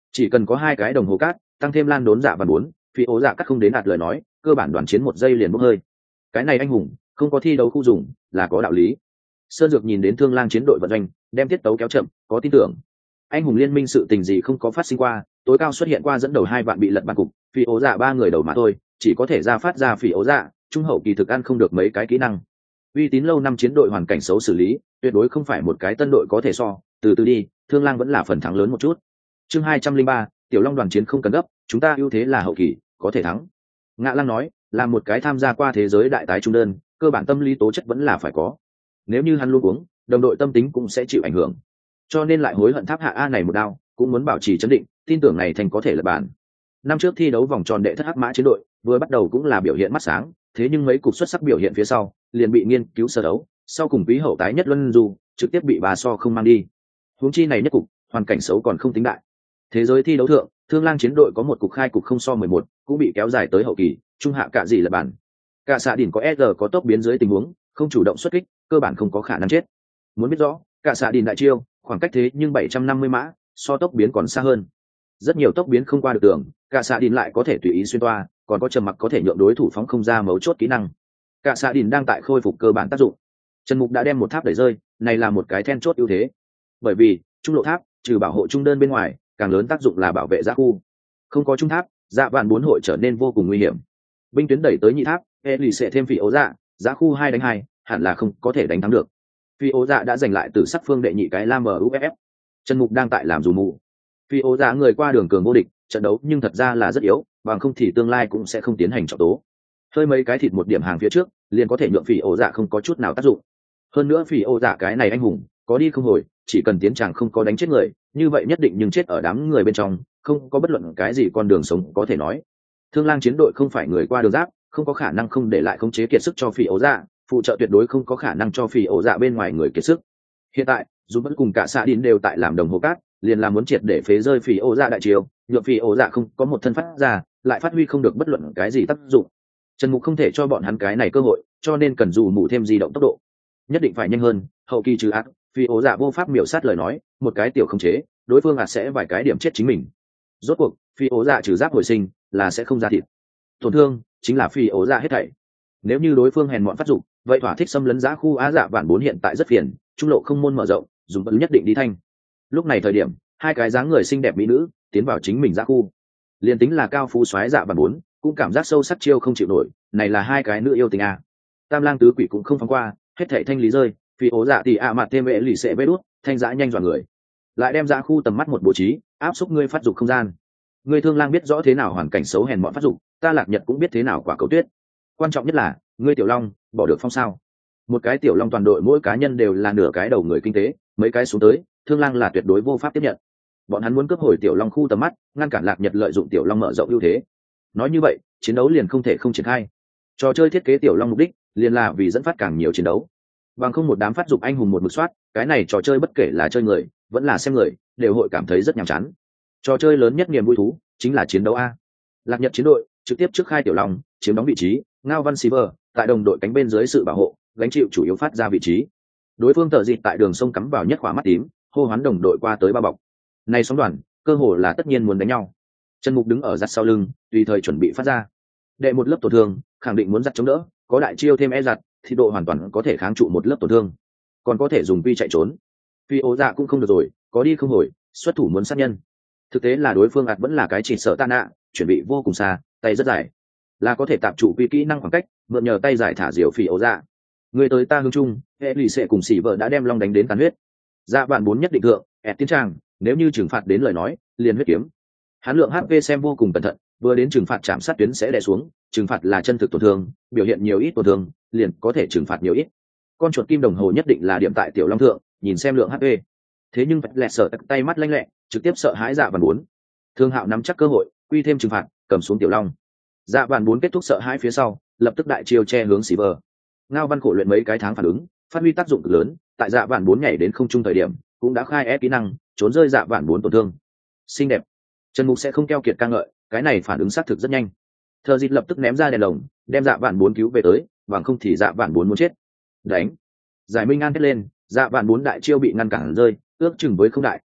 chỉ cần có 2 cái đồng hồ cát tăng thêm lan đốn dạ và 4, phi ố dạ cắt không đến đạt lời nói cơ bản đoàn chiến 1 giây liền bốc hơi. Cái này anh hùng không có thi đấu khu dùng là có đạo lý. Sơn Dược nhìn đến Thương Lang chiến đội vận doanh đem tiết tấu kéo chậm có tin tưởng anh hùng liên minh sự tình gì không có phát sinh qua, tối cao xuất hiện qua dẫn đầu 2 vạn bị lật bàn cục, phi ố dạ 3 người đầu mà thôi, chỉ có thể ra phát ra phi ố dạ trung hậu kỳ thực ăn không được mấy cái kỹ năng. Uy tín lâu năm chiến đội hoàn cảnh xấu xử lý tuyệt đối không phải một cái tân đội có thể so, từ từ đi, Thương Lang vẫn là phần thắng lớn một chút. Chương 203, Tiểu Long đoàn chiến không cần gấp, chúng ta ưu thế là hậu kỳ có thể thắng. Ngạ Lang nói, là một cái tham gia qua thế giới đại tái trung đơn, cơ bản tâm lý tố chất vẫn là phải có. Nếu như hắn luôn uống, đồng đội tâm tính cũng sẽ chịu ảnh hưởng, cho nên lại hối hận tháp hạ a này một đao, cũng muốn bảo trì chấn định, tin tưởng này thành có thể là bàn. Năm trước thi đấu vòng tròn đệ thất hắc mã chiến đội vừa bắt đầu cũng là biểu hiện mắt sáng, thế nhưng mấy cục xuất sắc biểu hiện phía sau liền bị nghiên cứu sơ đấu, sau cùng quý hậu tái nhất luân du trực tiếp bị bà so không mang đi. Huống chi này nhất cục hoàn cảnh xấu còn không tính đại. Thế giới thi đấu thượng, Thương Lang chiến đội có một cục khai cục không so 11, cũng bị kéo dài tới hậu kỳ, trung hạ cả gì là bàn. Cả xạ đỉnh có SR có tốc biến dưới tình huống, không chủ động xuất kích, cơ bản không có khả năng chết. Muốn biết rõ, cả xạ đỉnh đại chiêu, khoảng cách thế nhưng 750 mã, so tốc biến còn xa hơn. Rất nhiều tốc biến không qua được tường, cả xạ đỉnh lại có thể tùy ý xuyên toa, còn có trầm mặc có thể nhượng đối thủ phóng không ra mấu chốt kỹ năng. Cả xạ đỉnh đang tại khôi phục cơ bản tác dụng. Trần Mục đã đem một tháp đẩy rơi, này là một cái then chốt ưu thế. Bởi vì, trung lộ tháp, trừ bảo hộ trung đơn bên ngoài, càng lớn tác dụng là bảo vệ giã khu. Không có trung tháp, dạ vạn 4 hội trở nên vô cùng nguy hiểm. Binh tuyến đẩy tới nhị tháp, Ellie sẽ thêm phi ấu dạ, giã khu 2 đánh 2, hẳn là không có thể đánh thắng được. Phi ấu dạ đã giành lại từ sắc phương đệ nhị cái lam MUFF. Trần Mục đang tại làm dù mù. Phi ấu dạ người qua đường cường vô địch, trận đấu nhưng thật ra là rất yếu, bằng không thì tương lai cũng sẽ không tiến hành trọng tố. Hơi mấy cái thịt một điểm hàng phía trước, liền có thể nhượng phi ấu dạ không có chút nào tác dụng. Hơn nữa phi ấu dạ cái này anh hùng, có đi không hồi, chỉ cần tiến chàng không có đánh chết người, như vậy nhất định nhưng chết ở đám người bên trong, không có bất luận cái gì con đường sống có thể nói. Thương Lang chiến đội không phải người qua đường giáp, không có khả năng không để lại khống chế kiệt sức cho phi ấu dạ, phụ trợ tuyệt đối không có khả năng cho phi ấu dạ bên ngoài người kiệt sức. Hiện tại, dù vẫn cùng cả xã đín đều tại làm đồng hồ cát, liền là muốn triệt để phế rơi phi ấu dạ đại chiều, nhượng phi ấu dạ không có một thân phát ra, lại phát huy không được bất luận cái gì tác dụng. Trần Mục không thể cho bọn hắn cái này cơ hội, cho nên cần dù mù thêm di động tốc độ, nhất định phải nhanh hơn. Hậu kỳ trừ ác, phi ấu dạ vô pháp miểu sát lời nói, một cái tiểu khống chế, đối phương sẽ vài cái điểm chết chính mình. Rốt cuộc, phi ấu dạ trừ giáp hồi sinh là sẽ không ra thịt, tổn thương chính là phi ấu dạ hết thảy. Nếu như đối phương hèn mọn phát dụng, vậy thỏa thích xâm lấn giã khu á dạ vạn 4 hiện tại rất phiền, trung lộ không môn mở rộng, dùng vẫn nhất định đi thanh. Lúc này thời điểm, 2 cái dáng người xinh đẹp mỹ nữ tiến vào chính mình giã khu, liền tính là cao phú soái dạ vạn 4 cũng cảm giác sâu sắc chiêu không chịu nổi, này là 2 cái nữ yêu tình à. Tam lang tứ quỷ cũng không phóng qua, hết thảy thanh lý rơi, phi ấu dạ thì mặt thêm vệ lì sẽ vê đút, thanh dã nhanh dọa người. Lại đem giã khu tầm mắt một bố trí, áp xúc ngươi phát dục không gian. Ngươi Thương Lang biết rõ thế nào hoàn cảnh xấu hèn mọn phát dục, ta Lạc Nhật cũng biết thế nào quả cầu tuyết. Quan trọng nhất là, ngươi Tiểu Long bỏ được phong sao? Một cái Tiểu Long toàn đội mỗi cá nhân đều là nửa cái đầu người kinh tế, mấy cái xuống tới, Thương Lang là tuyệt đối vô pháp tiếp nhận. Bọn hắn muốn cướp hồi Tiểu Long khu tầm mắt, ngăn cản Lạc Nhật lợi dụng Tiểu Long mở rộng ưu thế. Nói như vậy, chiến đấu liền không thể không triển khai. Trò chơi thiết kế Tiểu Long mục đích, liền là vì dẫn phát càng nhiều chiến đấu. Bằng không một đám phát dục anh hùng một mực soát, cái này trò chơi bất kể là chơi người, vẫn là xem người, đều hội cảm thấy rất nhàm chán. Trò chơi lớn nhất niềm vui thú chính là chiến đấu a. Lạc Nhật chiến đội trực tiếp trước khai Tiểu Long, chiếm đóng vị trí, Ngao Văn Silver tại đồng đội cánh bên dưới sự bảo hộ, gánh chịu chủ yếu phát ra vị trí. Đối phương tờ dịt tại đường sông cắm vào nhất khóa mắt tím, hô hoán đồng đội qua tới bao bọc. Này sóng đoàn, cơ hồ là tất nhiên muốn đánh nhau. Trần Mục đứng ở giặt sau lưng, tùy thời chuẩn bị phát ra. Đệ một lớp tổn thương, khẳng định muốn giặt chống đỡ, có đại chiêu thêm giặt, thì độ hoàn toàn có thể kháng trụ một lớp tổn thương. Còn có thể dùng quy chạy trốn. Phi ố dạ cũng không được rồi, có đi không hồi, xuất thủ muốn sát nhân. Thực tế là đối phương ạt vẫn là cái chỉ sợ tan nạ, chuẩn bị vô cùng xa, tay rất dài, là có thể tạm trụ quy kỹ năng khoảng cách, mượn nhờ tay giải thả diều phi ấu dạ. Người tới ta hướng chung, hệ lì sẽ cùng xỉ vợ đã đem Long đánh đến tàn huyết. Dạ bạn 4 nhất định thượng, tiến trang, nếu như trừng phạt đến lời nói, liền huyết kiếm. Hắn lượng HP xem vô cùng cẩn thận, vừa đến trừng phạt chạm sát tuyến sẽ đè xuống, trừng phạt là chân thực tổn thương, biểu hiện nhiều ít tổn thương, liền có thể trừng phạt nhiều ít. Con chuột kim đồng hồ nhất định là điểm tại Tiểu Long thượng, nhìn xem lượng HP. Thế nhưng Bạch Lẹt sợ tay mắt lanh lẹ, trực tiếp sợ hãi Dạ Vạn 4. Thương Hạo nắm chắc cơ hội, quy thêm trừng phạt, cầm xuống Tiểu Long. Dạ Vạn 4 kết thúc sợ hãi phía sau, lập tức đại chiêu che hướng Silver. Ngao Văn khổ luyện mấy cái tháng phản ứng, phát huy tác dụng cực lớn, tại Dạ Vạn 4 nhảy đến không trung thời điểm, cũng đã khai ép kỹ năng, trốn rơi Dạ Vạn 4 tổn thương. Xinh đẹp. Trần Mục sẽ không keo kiệt ca ngợi, cái này phản ứng xác thực rất nhanh. Thờ Dịch lập tức ném ra đèn lồng, đem Dạ Vạn 4 cứu về tới, bằng không thì Dạ Vạn 4 muốn chết. Đánh. Giải Minh An hét lên, Dạ Vạn 4 đại chiêu bị ngăn cản rơi, ước chừng với không đại,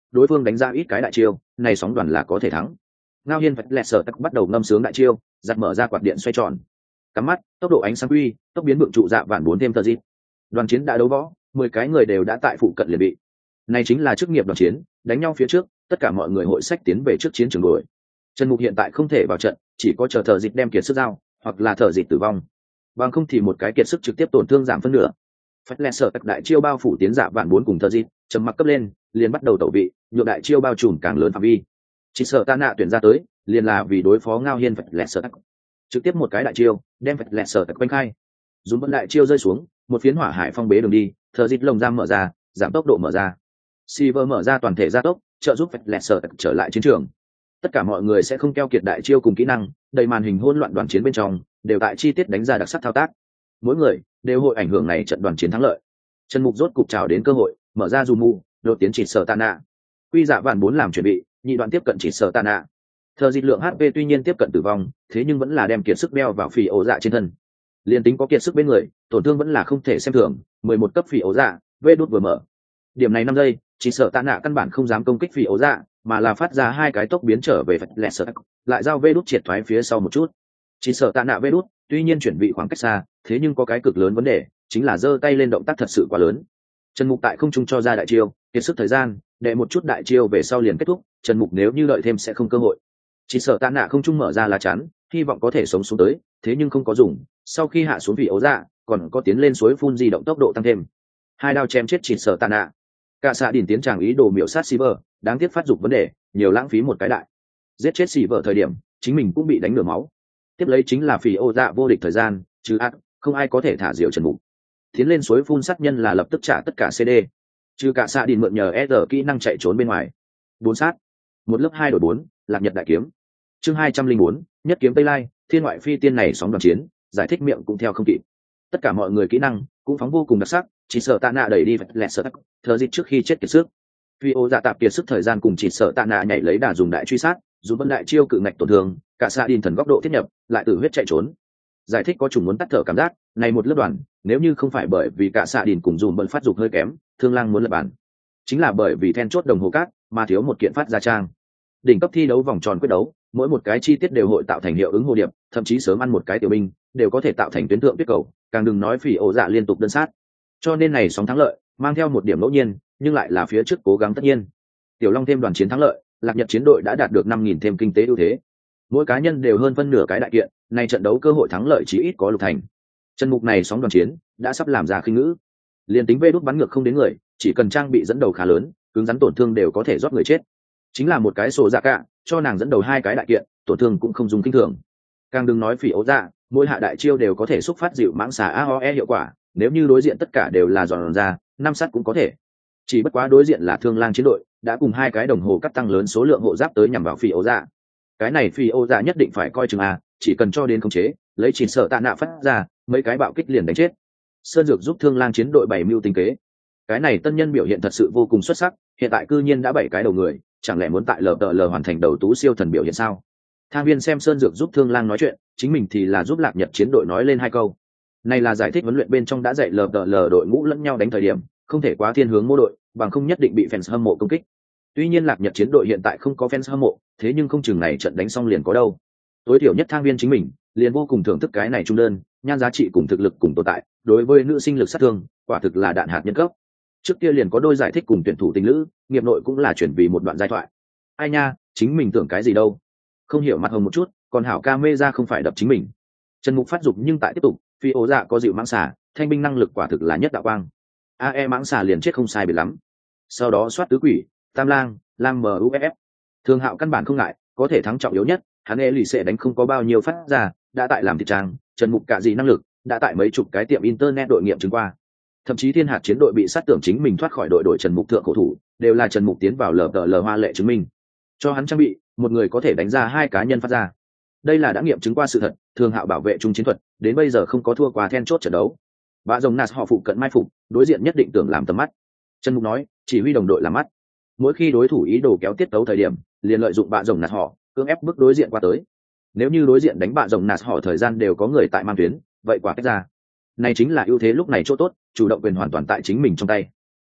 đối phương đánh ra ít cái đại chiêu, này sóng đoàn là có thể thắng. Ngao Hiên Phật Lẹt Sở Tắc bắt đầu ngâm sướng đại chiêu, giật mở ra quạt điện xoay tròn. Cắm mắt, tốc độ ánh sáng quy, tốc biến vượng trụ dạ vạn 4 thêm tờ dịp. Đoàn chiến đã đấu võ, 10 cái người đều đã tại phụ cận liền bị. Này chính là chức nghiệp đoàn chiến, đánh nhau phía trước, tất cả mọi người hội sách tiến về trước chiến trường đuổi. Trần Mục hiện tại không thể vào trận, chỉ có chờ thờ dịp đem kiệt sức giao, hoặc là thờ dịp tử vong. Bằng không thì một cái kiệt sức trực tiếp tổn thương giảm phân nửa. Phật Lẹt Sở Tắc đại chiêu bao phủ tiến dạ vạn 4 cùng thờ dịp, trầm mặc cấp lên, liền bắt đầu tẩu vị, nhượng đại chiêu bao trùm càng lớn phạm vi. Chỉ sợ ta nạ tuyển ra tới, liền là vì đối phó Ngao Hiên Phật Lẹt Sở Tắc. Trực tiếp một cái đại chiêu, đem Phật Lẹt Sở Tắc quanh khai. Dùng vận đại chiêu rơi xuống, một phiến hỏa hải phong bế đường đi, thờ dịp lồng giam mở ra, giảm tốc độ mở ra. Silver mở ra toàn thể gia tốc, trợ giúp Phật Lẹt Sở Tắc trở lại chiến trường. Tất cả mọi người sẽ không keo kiệt đại chiêu cùng kỹ năng, đầy màn hình hỗn loạn đoàn chiến bên trong, đều tại chi tiết đánh ra đặc sắc thao tác. Mỗi người đều hội ảnh hưởng này trận đoàn chiến thắng lợi. Trần Mục rốt cục chào đến cơ hội, mở ra dù mù, đột tiến chỉ sở Tana. Quy dạ vạn 4 làm chuẩn bị, nhị đoạn tiếp cận chỉ sở Tana. Thờ dịch lượng HP tuy nhiên tiếp cận tử vong, thế nhưng vẫn là đem kiệt sức đeo vào phỉ ổ dạ trên thân. Liên tính có kiệt sức bên người, tổn thương vẫn là không thể xem thường, 11 cấp phỉ ổ dạ, vê đút vừa mở. Điểm này 5 giây, chỉ sở Tana căn bản không dám công kích phỉ ổ dạ, mà là phát ra hai cái tốc biến trở về Phật Lẹt Sở Tắc, lại giao vê đút triệt thoái phía sau một chút. Chỉ sở Tana vê đút, tuy nhiên chuyển vị khoảng cách xa, thế nhưng có cái cực lớn vấn đề, chính là giơ tay lên động tác thật sự quá lớn. Trần Mục tại không trung cho ra đại chiêu, kiệt sức thời gian, để một chút đại chiêu về sau liền kết thúc, Trần Mục nếu như đợi thêm sẽ không cơ hội. Chỉ sợ Tạ Nạ không trung mở ra lá chắn, hy vọng có thể sống xuống tới, thế nhưng không có dùng, sau khi hạ xuống vị ấu dạ, còn có tiến lên suối phun di động tốc độ tăng thêm. Hai đao chém chết chỉ sợ Tạ Nạ. Cả xạ đỉnh tiến tràng ý đồ miểu sát Silver, đáng tiếc phát dục vấn đề, nhiều lãng phí một cái đại. Giết chết Silver thời điểm, chính mình cũng bị đánh nửa máu. Tiếp lấy chính là phỉ ô dạ vô địch thời gian, chứ ác, không ai có thể thả diều Trần Mục. Tiến lên suối phun sát nhân là lập tức trả tất cả CD, trừ cả xạ đỉnh mượn nhờ R kỹ năng chạy trốn bên ngoài. 4 sát, một lớp 2 đổi 4, Lạc Nhật đại kiếm. Chương 204, nhất kiếm Tây Lai, thiên ngoại phi tiên này sóng đoàn chiến, giải thích miệng cũng theo không kịp. Tất cả mọi người kỹ năng cũng phóng vô cùng đặc sắc, chỉ sợ Tạ Nạ đẩy đi Phật Lẹt Sở Tắc, thờ dịch trước khi chết kiệt sức. Phi ô dạ tạp kiệt sức thời gian cùng chỉ sợ Tạ Nạ nhảy lấy đà dùng đại truy sát, dùng vân đại chiêu cự ngạch tổn thương, cả xạ đỉnh thần góc độ thiết nhập, lại tử huyết chạy trốn. Giải thích có chủng muốn tắt thở cảm giác, này một lớp đoàn, nếu như không phải bởi vì cả xạ đỉnh cùng dùng bận phát dục hơi kém, Thương Lang muốn lập bàn. Chính là bởi vì then chốt đồng hồ cát, mà thiếu một kiện phát ra trang. Đỉnh cấp thi đấu vòng tròn quyết đấu, mỗi một cái chi tiết đều hội tạo thành hiệu ứng hồ điệp, thậm chí sớm ăn một cái tiểu binh, đều có thể tạo thành tuyến thượng tuyết cầu, càng đừng nói phỉ ổ dạ liên tục đơn sát. Cho nên này sóng thắng lợi, mang theo một điểm ngẫu nhiên, nhưng lại là phía trước cố gắng tất nhiên. Tiểu Long thêm đoàn chiến thắng lợi, Lạc Nhật chiến đội đã đạt được 5.000 thêm kinh tế ưu thế. Mỗi cá nhân đều hơn phân nửa cái đại kiện, này trận đấu cơ hội thắng lợi chỉ ít có lục thành. Chân mục này sóng đoàn chiến đã sắp làm ra khinh ngữ. Liên tính vê đút bắn ngược không đến người, chỉ cần trang bị dẫn đầu khá lớn, cứng rắn tổn thương đều có thể rót người chết. Chính là một cái sổ dạ cả, cho nàng dẫn đầu hai cái đại kiện, tổn thương cũng không dùng kinh thường. Càng đừng nói phỉ ấu dạ, mỗi hạ đại chiêu đều có thể xúc phát dịu mãng xà AOE hiệu quả, nếu như đối diện tất cả đều là giòn ra, 5 sát cũng có thể. Chỉ bất quá đối diện là Thương Lang chiến đội, đã cùng hai cái đồng hồ cắt tăng lớn số lượng hộ giáp tới nhằm vào phỉ ấu dạ. Cái này phi ô dạ nhất định phải coi chừng a, chỉ cần cho đến khống chế, lấy chỉ sợ Tạ Nạ phát ra, mấy cái bạo kích liền đánh chết. Sơn Dược giúp Thương Lang chiến đội 7 mưu tinh kế. Cái này tân nhân biểu hiện thật sự vô cùng xuất sắc, hiện tại cư nhiên đã 7 cái đầu người, chẳng lẽ muốn tại LTL hoàn thành đầu tú siêu thần biểu hiện sao? Thang Viên xem Sơn Dược giúp Thương Lang nói chuyện, chính mình thì là giúp Lạc Nhật chiến đội nói lên hai câu. Này là giải thích huấn luyện bên trong đã dạy LTL đội ngũ lẫn nhau đánh thời điểm, không thể quá thiên hướng mô đội, bằng không nhất định bị fans hâm mộ công kích. Tuy nhiên Lạc Nhật chiến đội hiện tại không có fans hâm mộ, thế nhưng không chừng này trận đánh xong liền có đâu. Tối thiểu nhất Thang Viên chính mình liền vô cùng thưởng thức cái này trung đơn, nhan giá trị cùng thực lực cùng tồn tại, đối với nữ sinh lực sát thương, quả thực là đạn hạt nhân cấp. Trước kia liền có đôi giải thích cùng tuyển thủ tình lữ, nghiệp nội cũng là chuyển vì một đoạn giai thoại. Ai nha, chính mình tưởng cái gì đâu. Không hiểu mặt hồng một chút, còn hảo ca mê ra không phải đập chính mình. Trần Mục phát dục nhưng tại tiếp tục, phi ố dạ có dịu mãng xà, thanh binh năng lực quả thực là nhất đạo quang. AE mãng xà liền chết không sai biệt lắm. Sau đó soát tứ quỷ, Tam Lang, Lam MUFF. Thường Hạo căn bản không ngại, có thể thắng trọng yếu nhất, hắn lì sẽ đánh không có bao nhiêu phát ra, đã tại làm thị trang, Trần Mục cả gì năng lực, đã tại mấy chục cái tiệm internet đội nghiệm chứng qua. Thậm chí Thiên Hạt chiến đội bị sát tưởng chính mình thoát khỏi đội Trần Mục thượng khổ thủ, đều là Trần Mục tiến vào LTL hoa lệ chứng minh. Cho hắn trang bị, một người có thể đánh ra hai cá nhân phát ra. Đây là đã nghiệm chứng qua sự thật, Thường Hạo bảo vệ trung chiến thuật, đến bây giờ không có thua qua then chốt trận đấu. Bạ rồng nạt họ phụ cận mai phục, đối diện nhất định tưởng làm tầm mắt. Trần Mục nói, chỉ huy đồng đội làm mắt. Mỗi khi đối thủ ý đồ kéo tiết tấu thời điểm, liền lợi dụng bạ rồng nạt họ, cưỡng ép bước đối diện qua tới. Nếu như đối diện đánh bạ rồng nạt họ thời gian đều có người tại mang tuyến, vậy quả cách ra. Này chính là ưu thế lúc này chỗ tốt, chủ động quyền hoàn toàn tại chính mình trong tay.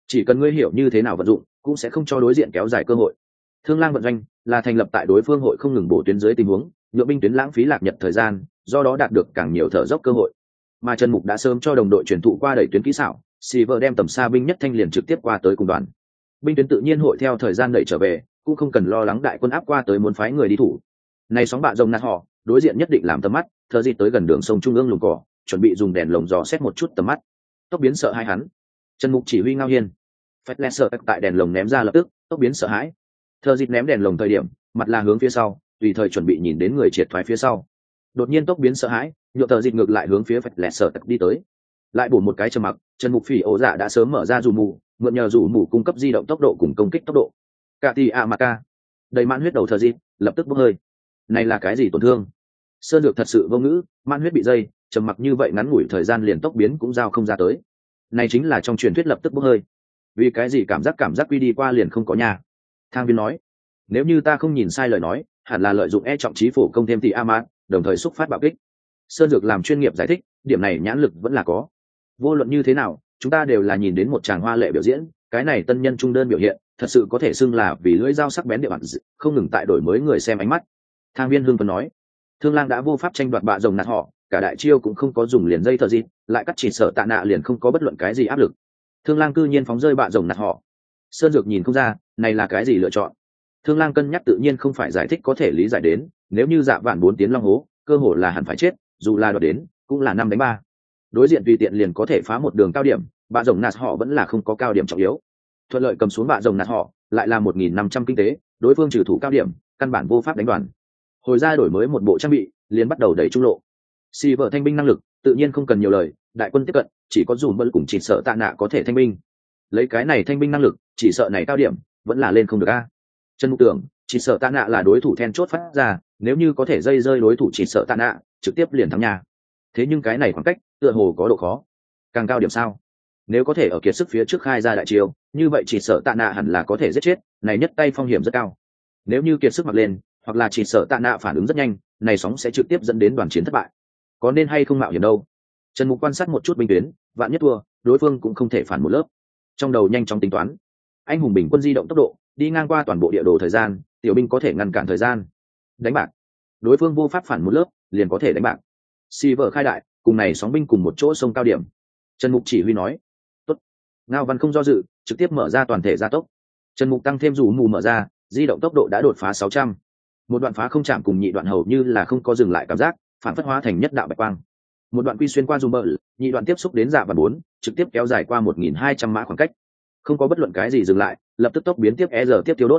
chỉ cần ngươi hiểu như thế nào vận dụng cũng sẽ không cho đối diện kéo dài cơ hội. Thương Lang vận doanh là thành lập tại đối phương hội không ngừng bổ tuyến dưới tình huống, nhượng binh tuyến lãng phí lạc nhật thời gian, do đó đạt được càng nhiều thở dốc cơ hội. Mà Trần Mục đã sớm cho đồng đội truyền thụ qua đẩy tuyến kỹ xảo, Silver đem tầm xa binh nhất thanh liền trực tiếp qua tới cùng đoàn. Binh tuyến tự nhiên hội theo thời gian đẩy trở về, cũng không cần lo lắng đại quân áp qua tới muốn phái người đi thủ. Này sóng bạ rồng nạt họ, đối diện nhất định làm tầm mắt, thở gì tới gần đường sông trung ương lùm cỏ, chuẩn bị dùng đèn lồng dò xét một chút tầm mắt. Tốc biến sợ hai hắn. Trần Mục chỉ huy ngao hiên. Phách lẹ sợ tại đèn lồng ném ra lập tức, tốc biến sợ hãi. Thở dịp ném đèn lồng thời điểm, mặt là hướng phía sau, tùy thời chuẩn bị nhìn đến người triệt thoái phía sau. Đột nhiên tốc biến sợ hãi, nhựa thở dịp ngược lại hướng phía Phách lẹ sợ đi tới. Lại bổ một cái trầm mặc, Trần Mục phỉ ổ dạ đã sớm mở ra dù mù, mượn nhờ dù mù cung cấp di động tốc độ cùng công kích tốc độ. Cả tỷ Amaka, đầy mãn huyết đầu thở dịp, lập tức bốc hơi. Này là cái gì tổn thương? Sơn Dược thật sự vô ngữ, mãn huyết bị dây, trầm mặc như vậy ngắn ngủi thời gian liền tốc biến cũng giao không ra tới. Này chính là trong truyền thuyết lập tức bốc hơi. Vì cái gì cảm giác quy đi qua liền không có nhà? Thang Viên nói, nếu như ta không nhìn sai lời nói, hẳn là lợi dụng trọng trí phổ công thêm tỷ Amat, đồng thời xúc phát bạo kích. Sơn Dược làm chuyên nghiệp giải thích, điểm này nhãn lực vẫn là có. Vô luận như thế nào, chúng ta đều là nhìn đến một tràng hoa lệ biểu diễn, cái này tân nhân trung đơn biểu hiện, thật sự có thể xưng là vì lưỡi dao sắc bén địa bàn, không ngừng tại đổi mới người xem ánh mắt. Thang Viên hưng phấn nói, Thương Lang đã vô pháp tranh đoạt bạ rồng nạt họ, cả đại chiêu cũng không có dùng liền dây thờ gì, lại cắt chỉ sợ tạ nạ liền không có bất luận cái gì áp lực. Thương Lang cư nhiên phóng rơi bạ rồng nạt họ. Sơn Dược nhìn không ra, này là cái gì lựa chọn. Thương Lang cân nhắc tự nhiên không phải giải thích có thể lý giải đến, nếu như Dạ Vạn 4 tiến long hố, cơ hội là hẳn phải chết, dù là đoạt đến, cũng là 5-3. Đối diện tùy tiện liền có thể phá một đường cao điểm, bạ rồng nạt họ vẫn là không có cao điểm trọng yếu. Thuận lợi cầm xuống bạ rồng nạt họ, lại là 1.500 kinh tế, đối phương trừ thủ cao điểm, căn bản vô pháp đánh đoàn. Hồi ra đổi mới một bộ trang bị, liền bắt đầu đẩy trung lộ. Silver thanh binh năng lực, tự nhiên không cần nhiều lời, đại quân tiếp cận, chỉ có dùm bận cùng chỉ sợ tạ nạ có thể thanh binh. Lấy cái này thanh binh năng lực, chỉ sợ này cao điểm, vẫn là lên không được a. Trần Mục tưởng, chỉ sợ tạ nạ là đối thủ then chốt phát ra, nếu như có thể dây rơi đối thủ chỉ sợ tạ nạ, trực tiếp liền thắng nhà. Thế nhưng cái này khoảng cách, tựa hồ có độ khó. Càng cao điểm sao? Nếu có thể ở kiệt sức phía trước khai ra đại chiêu, như vậy chỉ sợ tạ nạ hẳn là có thể giết chết, này nhất tay phong hiểm rất cao. Nếu như kiệt sức mặc lên, hoặc là chỉ sợ tạ nạ phản ứng rất nhanh, này sóng sẽ trực tiếp dẫn đến đoàn chiến thất bại. Có nên hay không mạo hiểm đâu? Trần Mục quan sát một chút binh tuyến, vạn nhất thua, đối phương cũng không thể phản một lớp. Trong đầu nhanh chóng tính toán, anh hùng bình quân di động tốc độ, đi ngang qua toàn bộ địa đồ thời gian, tiểu binh có thể ngăn cản thời gian. Đánh bạc, đối phương vô pháp phản một lớp, liền có thể đánh bạc. Silver khai đại, cùng này sóng binh cùng một chỗ sông cao điểm. Trần Mục chỉ huy nói, tốt. Ngao Văn không do dự, trực tiếp mở ra toàn thể gia tốc. Trần Mục tăng thêm rủ mù mở ra, di động tốc độ đã đột phá 600. Một đoạn phá không chạm cùng nhị đoạn hầu như là không có dừng lại cảm giác, phản phất hóa thành nhất đạo bạch quang. Một đoạn quy xuyên qua dùng bờ, nhị đoạn tiếp xúc đến Dạ Vạn 4, trực tiếp kéo dài qua 1.200 mã khoảng cách. Không có bất luận cái gì dừng lại, lập tức tốc biến tiếp giờ tiếp tiêu đốt.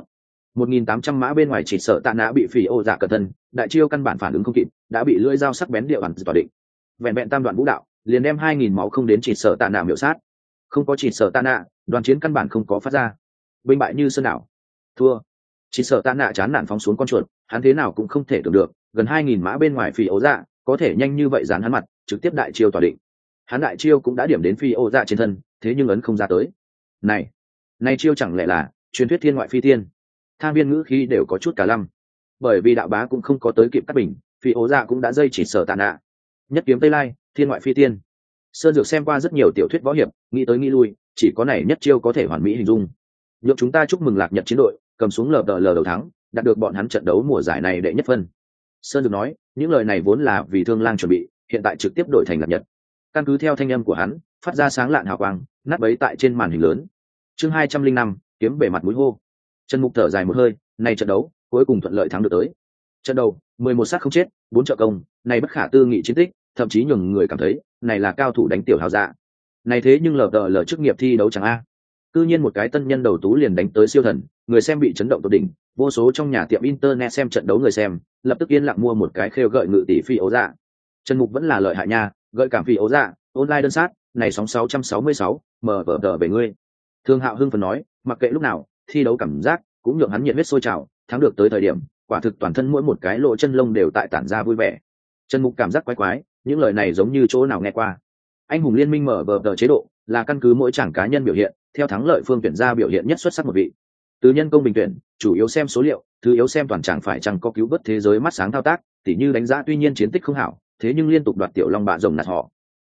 1.800 mã bên ngoài chỉ sợ tạ nã bị phỉ ô dạ cẩn thân, đại chiêu căn bản phản ứng không kịp, đã bị lưỡi dao sắc bén địa bản tỏa định. Vẹn vẹn tam đoạn vũ đạo, liền đem 2.000 máu không đến chỉ sợ tạ nã miểu sát. Không có chỉ sợ tạ nã, đoàn chiến căn bản không có phát ra. Binh bại như sơn đảo. Thua. Chỉ sợ tạ nã chán nản phóng xuống con chuột, hắn thế nào cũng không thể tưởng được, gần 2.000 mã bên ngoài phỉ ô dạ, có thể nhanh như vậy dán hắn mặt, trực tiếp đại chiêu tỏa định. Hắn đại chiêu cũng đã điểm đến phi ô dạ trên thân, thế nhưng ấn không ra tới. Này chiêu chẳng lẽ là truyền thuyết thiên ngoại phi tiên? Thang Viên ngữ khí đều có chút cả lăm, bởi vì đạo bá cũng không có tới kịp cắt bình, phi ô dạ cũng đã dây chỉ sở tàn ạ. Nhất kiếm tây lai, thiên ngoại phi tiên. Sơn Dược xem qua rất nhiều tiểu thuyết võ hiệp, nghĩ tới nghĩ lui, chỉ có này nhất chiêu có thể hoàn mỹ hình dung. Nhượng chúng ta chúc mừng Lạc Nhật chiến đội, cầm xuống lờ đầu thắng, đạt được bọn hắn trận đấu mùa giải này đệ nhất phân. Sơn Dược nói, những lời này vốn là vì Thương Lang chuẩn bị, hiện tại trực tiếp đổi thành Lạc Nhật. Căn cứ theo thanh âm của hắn, phát ra sáng lạn hào quang, nát bấy tại trên màn hình lớn. Chương 205, kiếm bề mặt mũi hô. Trần Mục thở dài một hơi, này trận đấu cuối cùng thuận lợi thắng được tới. Trận đầu, 11 sát không chết, 4 trợ công, này bất khả tư nghị chiến tích, thậm chí nhường người cảm thấy, này là cao thủ đánh tiểu hào dạ. Này thế nhưng lờ chức nghiệp thi đấu chẳng a. Cư nhiên một cái tân nhân đầu tú liền đánh tới siêu thần, người xem bị chấn động tột đỉnh, vô số trong nhà tiệm internet xem trận đấu người xem, lập tức yên lặng mua một cái khêu gợi ngự tỷ phi ấu dạ. Trần Mục vẫn là lợi hại nha, gợi cảm phi ấu dạ, online đơn sát, này sóng 666, mở vở về ngươi. Thương Hạo hưng phấn nói, mặc kệ lúc nào, thi đấu cảm giác cũng nhượng hắn nhiệt huyết sôi trào, thắng được tới thời điểm, quả thực toàn thân mỗi một cái lỗ chân lông đều tại tản ra vui vẻ. Trần Mục cảm giác quái quái, những lời này giống như chỗ nào nghe qua. Anh hùng liên minh mở vở chế độ là căn cứ mỗi chàng cá nhân biểu hiện, theo thắng lợi phương tuyển ra biểu hiện nhất xuất sắc một vị. Từ nhân công bình tuyển, chủ yếu xem số liệu, thứ yếu xem toàn chàng phải chăng có cứu vớt thế giới mắt sáng thao tác, tỉ như đánh giá tuy nhiên chiến tích không hảo, thế nhưng liên tục đoạt tiểu long bạ rồng nạt họ.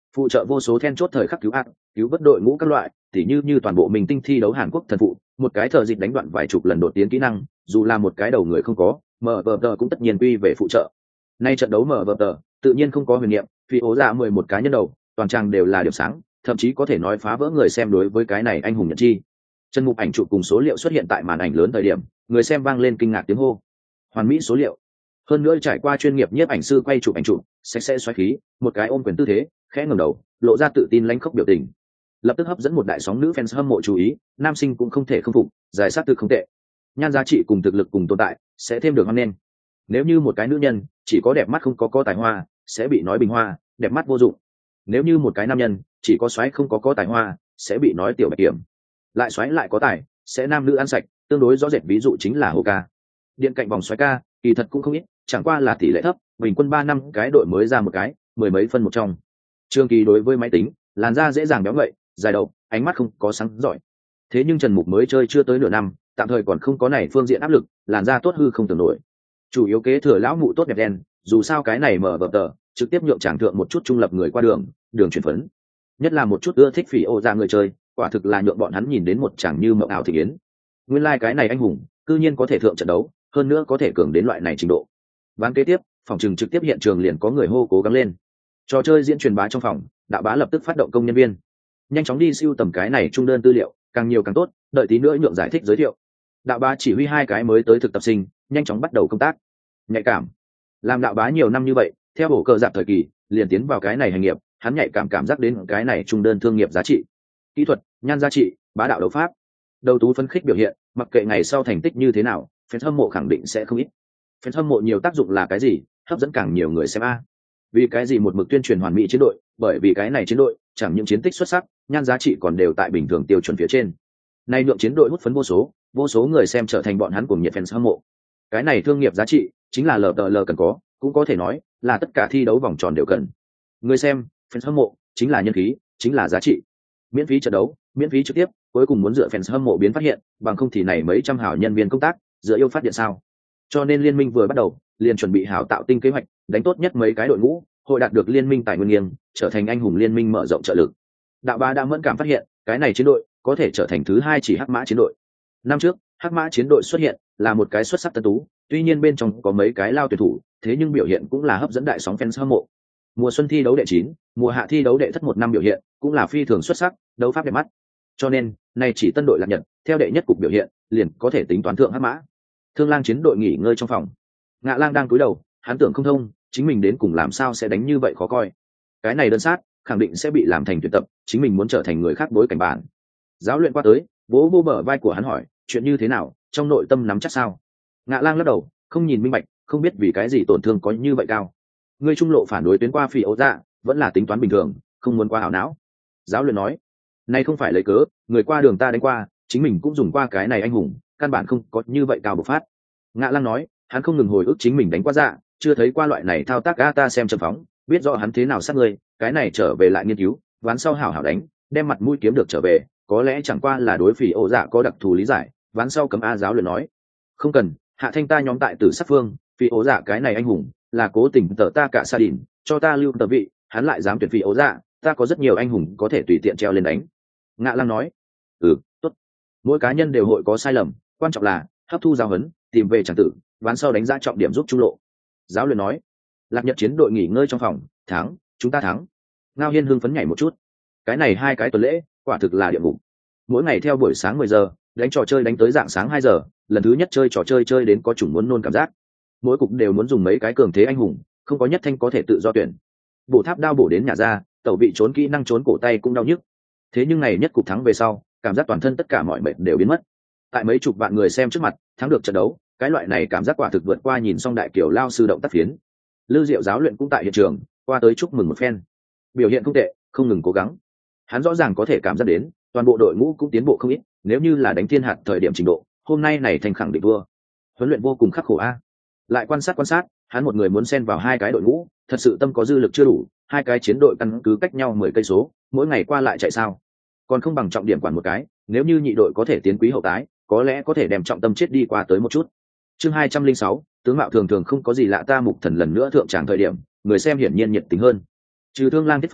phụ trợ vô số then chốt thời khắc cứu ác, cứu vớt đội ngũ các loại, tỉ như toàn bộ mình tinh thi đấu Hàn Quốc thần phụ, một cái thợ dịch đánh đoạn vài chục lần đột tiến kỹ năng, dù là một cái đầu người không có, mở vở tờ cũng tất nhiên quy về phụ trợ. Nay trận đấu mở vở tờ, tự nhiên không có huyền niệm, vì ố dạ 11 cá nhân đầu, toàn trang đều là điểm sáng, thậm chí có thể nói phá vỡ người xem đối với cái này anh hùng nhận chi. Chân mục ảnh chụp cùng số liệu xuất hiện tại màn ảnh lớn thời điểm, người xem vang lên kinh ngạc tiếng hô. Hoàn mỹ số liệu. Hơn nữa trải qua chuyên nghiệp nhiếp ảnh sư quay chụp ảnh chụp, sạch sẽ xoáy khí, một cái ôm quyền tư thế, khẽ ngẩng đầu, lộ ra tự tin lãnh khốc biểu tình. Lập tức hấp dẫn một đại sóng nữ fans hâm mộ chú ý, nam sinh cũng không thể không phục, giải sát thực không tệ. Nhan giá trị cùng thực lực cùng tồn tại, sẽ thêm được hoan nghênh. Nếu như một cái nữ nhân chỉ có đẹp mắt không có tài hoa, sẽ bị nói bình hoa, đẹp mắt vô dụng. Nếu như một cái nam nhân chỉ có xoáy không có tài hoa, sẽ bị nói tiểu bạch kiểm. Lại xoáy lại có tài, sẽ nam nữ ăn sạch, tương đối rõ rệt ví dụ chính là Hồ ca. Điện cạnh vòng xoáy ca, kỳ thật cũng không ít, chẳng qua là tỷ lệ thấp, bình quân 3 năm cái đội mới ra một cái, mười mấy phân một trong. Trường Kỳ đối với máy tính, làn da dễ dàng béo ngậy, dài đầu, ánh mắt không có sáng giỏi. Thế nhưng Trần Mục mới chơi chưa tới nửa năm, tạm thời còn không có này phương diện áp lực, làn da tốt hư không tưởng nổi. Chủ yếu kế thừa lão mụ tốt đẹp đen, dù sao cái này mở vở tờ, trực tiếp nhượng tràng thượng một chút trung lập người qua đường chuyển phấn. Nhất là một chút ưa thích phỉ ô ra người chơi, quả thực là nhượng bọn hắn nhìn đến một chàng như mộng ảo thị yến. Nguyên lai cái này anh hùng, cư nhiên có thể thượng trận đấu, hơn nữa có thể cường đến loại này trình độ. Ván kế tiếp, phòng trường trực tiếp hiện trường liền có người hô cố gắng lên. Trò chơi diễn truyền bá trong phòng, đạo bá lập tức phát động công nhân viên, nhanh chóng đi siêu tầm cái này trung đơn tư liệu, càng nhiều càng tốt, đợi tí nữa nhượng giải thích giới thiệu. Đạo bá chỉ huy 2 cái mới tới thực tập sinh, nhanh chóng bắt đầu công tác. Nhạy cảm, làm đạo bá nhiều năm như vậy, theo bổ cờ dạp thời kỳ, liền tiến vào cái này hành nghiệp, hắn nhạy cảm giác đến cái này trung đơn thương nghiệp giá trị, kỹ thuật, nhan giá trị, bá đạo đấu pháp, đầu tú phấn khích biểu hiện, mặc kệ ngày sau thành tích như thế nào, fan hâm mộ khẳng định sẽ không ít. Fan hâm mộ nhiều tác dụng là cái gì? Hấp dẫn càng nhiều người xem a. Vì cái gì một mực tuyên truyền hoàn mỹ chiến đội, bởi vì cái này chiến đội chẳng những chiến tích xuất sắc, nhan giá trị còn đều tại bình thường tiêu chuẩn phía trên. Nay nhượng chiến đội hút phấn vô số người xem trở thành bọn hắn cùng nhiệt fans hâm mộ. Cái này thương nghiệp giá trị chính là LTL cần có, cũng có thể nói là tất cả thi đấu vòng tròn đều cần. Người xem, fans hâm mộ chính là nhân khí, chính là giá trị. Miễn phí trận đấu, miễn phí trực tiếp, cuối cùng muốn dựa fans hâm mộ biến phát hiện, bằng không thì này mấy trăm hảo nhân viên công tác, dựa yêu phát điện sao? Cho nên liên minh vừa bắt đầu, liền chuẩn bị hảo tạo tinh kế hoạch, đánh tốt nhất mấy cái đội ngũ, hội đạt được liên minh tài nguyên nghiêng, trở thành anh hùng liên minh mở rộng trợ lực. Đạo bá đã mẫn cảm phát hiện, cái này chiến đội có thể trở thành thứ 2 chỉ hắc mã chiến đội. Năm trước, hắc mã chiến đội xuất hiện là một cái xuất sắc tân tú, tuy nhiên bên trong có mấy cái lao tuyển thủ, thế nhưng biểu hiện cũng là hấp dẫn đại sóng fans hâm mộ. Mùa xuân thi đấu đệ 9, mùa hạ thi đấu đệ thất 1 năm biểu hiện, cũng là phi thường xuất sắc, đấu pháp đẹp mắt. Cho nên, này chỉ tân đội lạc nhật, theo đệ nhất cục biểu hiện, liền có thể tính toán thượng hắc mã. Thương Lang chiến đội nghỉ ngơi trong phòng. Ngạ Lang đang cúi đầu, hắn tưởng không thông, chính mình đến cùng làm sao sẽ đánh như vậy khó coi. Cái này đơn sát, khẳng định sẽ bị làm thành tuyệt tập, chính mình muốn trở thành người khác bối cảnh bản. Giáo luyện qua tới, vỗ vô bờ vai của hắn hỏi, chuyện như thế nào, trong nội tâm nắm chắc sao? Ngạ Lang lắc đầu, không nhìn minh bạch, không biết vì cái gì tổn thương có như vậy cao. Ngươi trung lộ phản đối tuyến qua Phi Âu Dạ, vẫn là tính toán bình thường, không muốn qua ảo não. Giáo luyện nói, này không phải lấy cớ, người qua đường ta đánh qua, chính mình cũng dùng qua cái này anh hùng, căn bản không có như vậy cao bộc phát. Ngạ Lang nói, hắn không ngừng hồi ức chính mình đánh qua Dạ, chưa thấy qua loại này thao tác ta xem châm phóng, biết rõ hắn thế nào sát người, cái này trở về lại nghiên cứu, ván sau hảo hảo đánh, đem mặt mũi kiếm được trở về, có lẽ chẳng qua là đối Phỉ Ổ Dạ có đặc thù lý giải, ván sau cấm A giáo luyện nói, không cần, hạ thanh ta nhóm tại Tử Sát Phương, Phỉ Ổ Dạ cái này anh hùng, là cố tình tở ta cả Sa Đỉnh, cho ta lưu tờ vị, hắn lại dám tuyển Phỉ Ổ Dạ, ta có rất nhiều anh hùng có thể tùy tiện treo lên đánh. Ngạ Lang nói, tốt, mỗi cá nhân đều hội có sai lầm, quan trọng là hấp thu giáo huấn, tìm về tràng tử, ván sau đánh giá trọng điểm giúp trung lộ. Giáo luyện nói, lạc nhật chiến đội nghỉ ngơi trong phòng, thắng, chúng ta thắng. Ngao Hiên hưng phấn nhảy một chút, cái này 2 cái tuần lễ quả thực là địa ngục. Mỗi ngày theo buổi sáng 10 giờ đánh trò chơi đánh tới dạng sáng 2 giờ, lần thứ nhất chơi trò chơi chơi đến có chủng muốn nôn cảm giác. Mỗi cục đều muốn dùng mấy cái cường thế anh hùng, không có nhất thanh có thể tự do tuyển. Bổ tháp đao bổ đến nhà ra, tẩu vị trốn kỹ năng trốn cổ tay cũng đau nhức. Thế nhưng ngày nhất cục thắng về sau, cảm giác toàn thân tất cả mọi mệt đều biến mất. Tại mấy chục vạn người xem trước mặt, thắng được trận đấu, cái loại này cảm giác quả thực vượt qua nhìn xong đại kiểu lao sư động tác phiến. Lưu Diệu giáo luyện cũng tại hiện trường, qua tới chúc mừng một phen. Biểu hiện không tệ, không ngừng cố gắng. Hắn rõ ràng có thể cảm giác đến, toàn bộ đội ngũ cũng tiến bộ không ít, nếu như là đánh thiên hạt thời điểm trình độ, hôm nay này thành khẳng định vua. Huấn luyện vô cùng khắc khổ a. Lại quan sát, hắn một người muốn xen vào 2 cái đội ngũ, thật sự tâm có dư lực chưa đủ, 2 cái chiến đội căn cứ cách nhau 10 cây số, mỗi ngày qua lại chạy sao? Còn không bằng trọng điểm quản một cái, nếu như nhị đội có thể tiến quý hậu tái, có lẽ có thể đem trọng tâm chết đi qua tới một chút. Chương 206, tướng mạo thường thường không có gì lạ ta Mục Thần lần nữa thượng tràng thời điểm, người xem hiển nhiên nhiệt tình hơn. Trừ Thương Lang thiết phấn,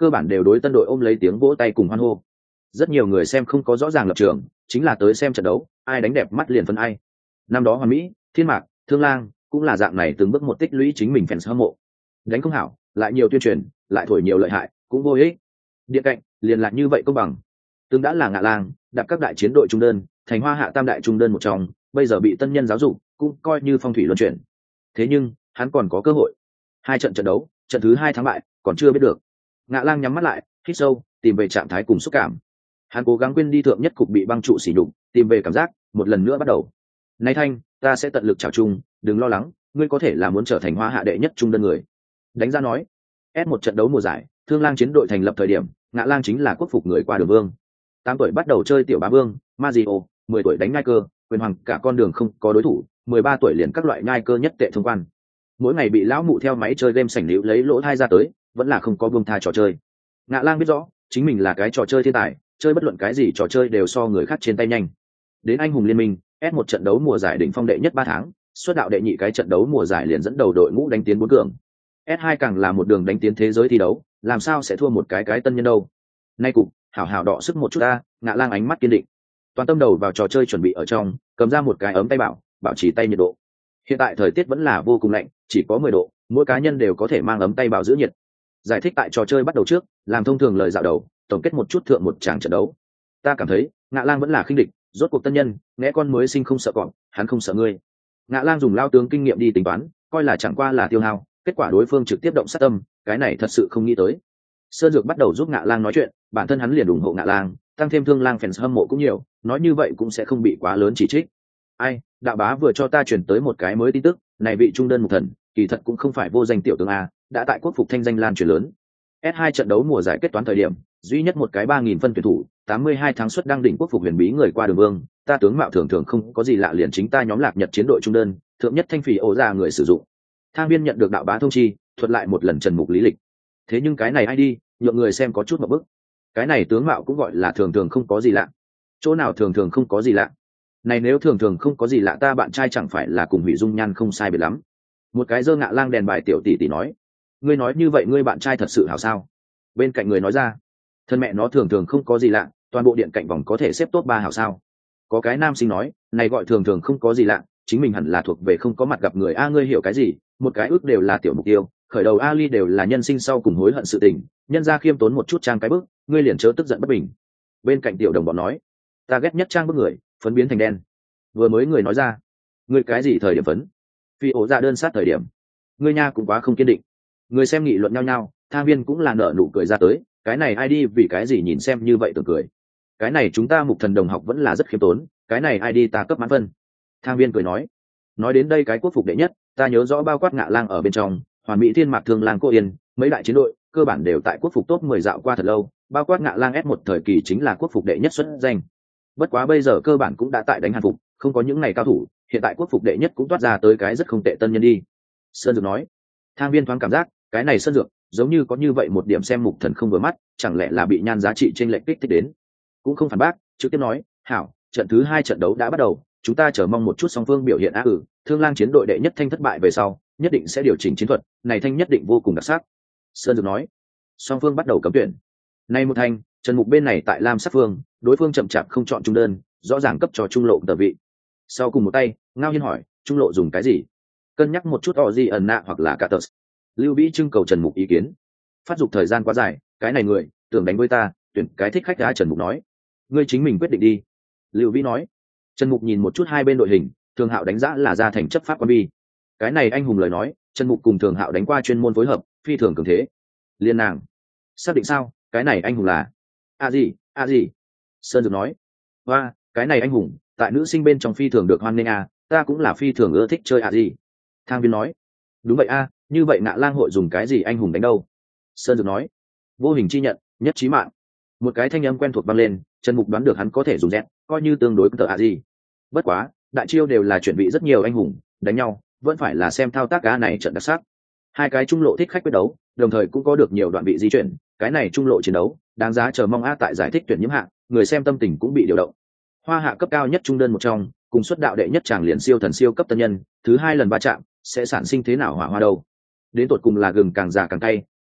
cơ bản đều đối tân đội ôm lấy tiếng vỗ tay cùng hoan hô. Rất nhiều người xem không có rõ ràng lập trường, chính là tới xem trận đấu, ai đánh đẹp mắt liền phân ai. Năm đó Hoàn Mỹ, Thiên Mạc, Thương Lang cũng là dạng này từng bước một tích lũy chính mình fans hâm mộ. Đánh không hảo, lại nhiều tuyên truyền, lại thổi nhiều lợi hại, cũng vô ích. Điện cạnh, liền lại như vậy công bằng. Từng đã là Ngạ Lang, đạp các đại chiến đội trung đơn, thành Hoa Hạ tam đại trung đơn một trong, bây giờ bị tân nhân giáo dục, cũng coi như phong thủy luân chuyển. Thế nhưng, hắn còn có cơ hội. Hai trận trận đấu, trận thứ 2 thắng bại, còn chưa biết được. Ngạ Lang nhắm mắt lại, hít sâu, tìm về trạng thái cùng xúc cảm. Hắn cố gắng quên đi thượng nhất cục bị băng trụ sỉ nhục, tìm về cảm giác, một lần nữa bắt đầu. Này Thanh, ta sẽ tận lực chào chung, đừng lo lắng, ngươi có thể là muốn trở thành Hoa Hạ đệ nhất trung đơn người. Đánh ra nói, S1 trận đấu mùa giải, Thương Lang chiến đội thành lập thời điểm, Ngạ Lang chính là quốc phục người qua đường vương. 8 tuổi bắt đầu chơi tiểu bá vương, Mario, 10 tuổi đánh ngai cơ, quyền hoàng cả con đường không có đối thủ, 13 tuổi liền các loại ngai cơ nhất tệ thông quan. Mỗi ngày bị lão mụ theo máy chơi game sảnh liễu lấy lỗ thai ra tới, vẫn là không có buông tha trò chơi. Ngạ Lang biết rõ, chính mình là cái trò chơi thiên tài, chơi bất luận cái gì trò chơi đều so người khác trên tay nhanh. Đến anh hùng liên minh, S1 trận đấu mùa giải đỉnh phong đệ nhất 3 tháng, xuất đạo đệ nhị cái trận đấu mùa giải liền dẫn đầu đội ngũ đánh tiến 4 cường. S2 càng là một đường đánh tiến thế giới thi đấu, làm sao sẽ thua một cái tân nhân đâu. Nay cục, hảo hảo đọ sức một chút ta, Ngạ Lang ánh mắt kiên định. Toàn tâm đầu vào trò chơi chuẩn bị ở trong, cầm ra một cái ấm tay bảo trì tay nhiệt độ. Hiện tại thời tiết vẫn là vô cùng lạnh, chỉ có 10 độ, mỗi cá nhân đều có thể mang ấm tay bảo giữ nhiệt. Giải thích tại trò chơi bắt đầu trước, làm thông thường lời dạo đầu, tổng kết một chút thượng một tràng trận đấu. Ta cảm thấy, Ngạ Lang vẫn là khinh địch, rốt cuộc tân nhân, nghe con mới sinh không sợ cọp, hắn không sợ ngươi. Ngạ Lang dùng lao tướng kinh nghiệm đi tính toán, coi là chẳng qua là tiêu hao, kết quả đối phương trực tiếp động sát tâm, cái này thật sự không nghĩ tới. Sơn Dược bắt đầu giúp Ngạ Lang nói chuyện, bản thân hắn liền ủng hộ Ngạ Lang, tăng thêm Thương Lang fans hâm mộ cũng nhiều, nói như vậy cũng sẽ không bị quá lớn chỉ trích. Ai, đạo bá vừa cho ta truyền tới một cái mới tin tức, này vị trung đơn mục thần, kỳ thật cũng không phải vô danh tiểu tướng a, đã tại quốc phục thanh danh lan truyền lớn. S2 trận đấu mùa giải kết toán thời điểm, duy nhất một cái 3000 phân tuyển thủ, 82 tháng suất đăng đỉnh quốc phục huyền bí người qua đường vương, ta tướng mạo thường thường không có gì lạ liền chính ta nhóm Lạc Nhật chiến đội trung đơn, thượng nhất thanh phỉ ổ ra người sử dụng. Thang viên nhận được đạo bá thông chi, thuật lại một lần trần mục lý lịch. Thế nhưng cái này ai đi, nhượng người xem có chút một bức. Cái này tướng mạo cũng gọi là thường thường không có gì lạ. Chỗ nào thường thường không có gì lạ? Này nếu thường thường không có gì lạ ta bạn trai chẳng phải là cùng hủy dung nhan không sai biệt lắm. Một cái dơ Ngạ Lang đèn bài tiểu tỷ tỷ nói, ngươi nói như vậy ngươi bạn trai thật sự hảo sao? Bên cạnh người nói ra, thân mẹ nó thường thường không có gì lạ, toàn bộ điện cạnh vòng có thể xếp top 3 hảo sao? Có cái nam sinh nói, này gọi thường thường không có gì lạ, chính mình hẳn là thuộc về không có mặt gặp người a, ngươi hiểu cái gì? Một cái ước đều là tiểu mục tiêu, khởi đầu Ali đều là nhân sinh sau cùng hối hận sự tình, nhân ra khiêm tốn một chút trang cái bước, ngươi liền chớ tức giận bất bình. Bên cạnh tiểu đồng bọn nói, ta ghét nhất trang bức người, phấn biến thành đen. Vừa mới người nói ra, ngươi cái gì thời điểm phấn? Phi ổ ra đơn sát thời điểm, ngươi nha cũng quá không kiên định. Người xem nghị luận nhau nhau, Thang viên cũng là nở nụ cười ra tới, cái này ai đi vì cái gì nhìn xem như vậy tưởng cười. Cái này chúng ta mục thần đồng học vẫn là rất khiêm tốn, cái này ai đi ta cấp mãn phân. Thang viên cười nói đến đây cái quốc phục đệ nhất, ta nhớ rõ bao quát Ngạ Lang ở bên trong, Hoàn Mỹ, Thiên Mạc, Thương Lang, Cô Yên, mấy đại chiến đội cơ bản đều tại quốc phục top 10 dạo qua thật lâu, bao quát Ngạ Lang S1 thời kỳ chính là quốc phục đệ nhất xuất danh. Bất quá bây giờ cơ bản cũng đã tại đánh hàn phục, không có những ngày cao thủ, hiện tại quốc phục đệ nhất cũng toát ra tới cái rất không tệ tân nhân đi. Sơn Dược nói. Thang viên thoáng cảm giác, cái này Sơn Dược giống như có như vậy một điểm xem mục thần không vừa mắt, chẳng lẽ là bị nhan giá trị trên lệnh kích thích đến. Cũng không phản bác, trực tiếp nói, hảo, trận thứ 2 trận đấu đã bắt đầu, chúng ta chờ mong một chút song phương biểu hiện á. Thương Lang chiến đội đệ nhất thanh thất bại về sau, nhất định sẽ điều chỉnh chiến thuật, này thanh nhất định vô cùng đặc sắc. Sơn Dược nói. Song phương bắt đầu cấm tuyển. Nay một thanh, Trần Mục bên này tại Lam Sắc Phương, đối phương chậm chạp không chọn trung đơn, rõ ràng cấp cho trung lộ tờ vị. Sau cùng một tay, Ngao Hiên hỏi, trung lộ dùng cái gì? Cân nhắc một chút gì ẩn nạ hoặc là Catus. Lưu Vĩ trưng cầu Trần Mục ý kiến. Phát dục thời gian quá dài, cái này người tưởng đánh với ta, tuyển cái thích khách đã. Trần Mục nói, ngươi chính mình quyết định đi. Lưu Vĩ nói. Trần Mục nhìn một chút hai bên đội hình, Thường Hạo đánh giá là ra thành chấp pháp quan bi. Cái này anh hùng lời nói, Trần Mục cùng Thường Hạo đánh qua chuyên môn phối hợp, phi thường cường thế. Liên nàng, xác định sao? Cái này anh hùng là a gì? Sơn Dược nói, và cái này anh hùng tại nữ sinh bên trong phi thường được hoan nghênh ta cũng là phi thường ưa thích chơi gì. Thang viên nói, đúng vậy như vậy Ngạ Lang hội dùng cái gì anh hùng đánh đâu? Sơn Dược nói, vô hình chi nhận, nhất trí mạng. Một cái thanh âm quen thuộc vang lên, Trần Mục đoán được hắn có thể dùng Z, coi như tương đối tờ gì. Bất quá, đại chiêu đều là chuẩn bị rất nhiều anh hùng, đánh nhau vẫn phải là xem thao tác cá này trận đặc sắc. Hai cái trung lộ thích khách quyết đấu, đồng thời cũng có được nhiều đoạn vị di chuyển, cái này trung lộ chiến đấu đáng giá chờ mong tại giải thích tuyển nhiễm hạng, người xem tâm tình cũng bị điều động. Hoa Hạ cấp cao nhất trung đơn một trong, cùng xuất đạo đệ nhất chàng liền siêu thần siêu cấp tân nhân, thứ 2 lần va chạm sẽ sản sinh thế nào hỏa hoa đâu? Đến tột cùng là gừng càng già càng cay,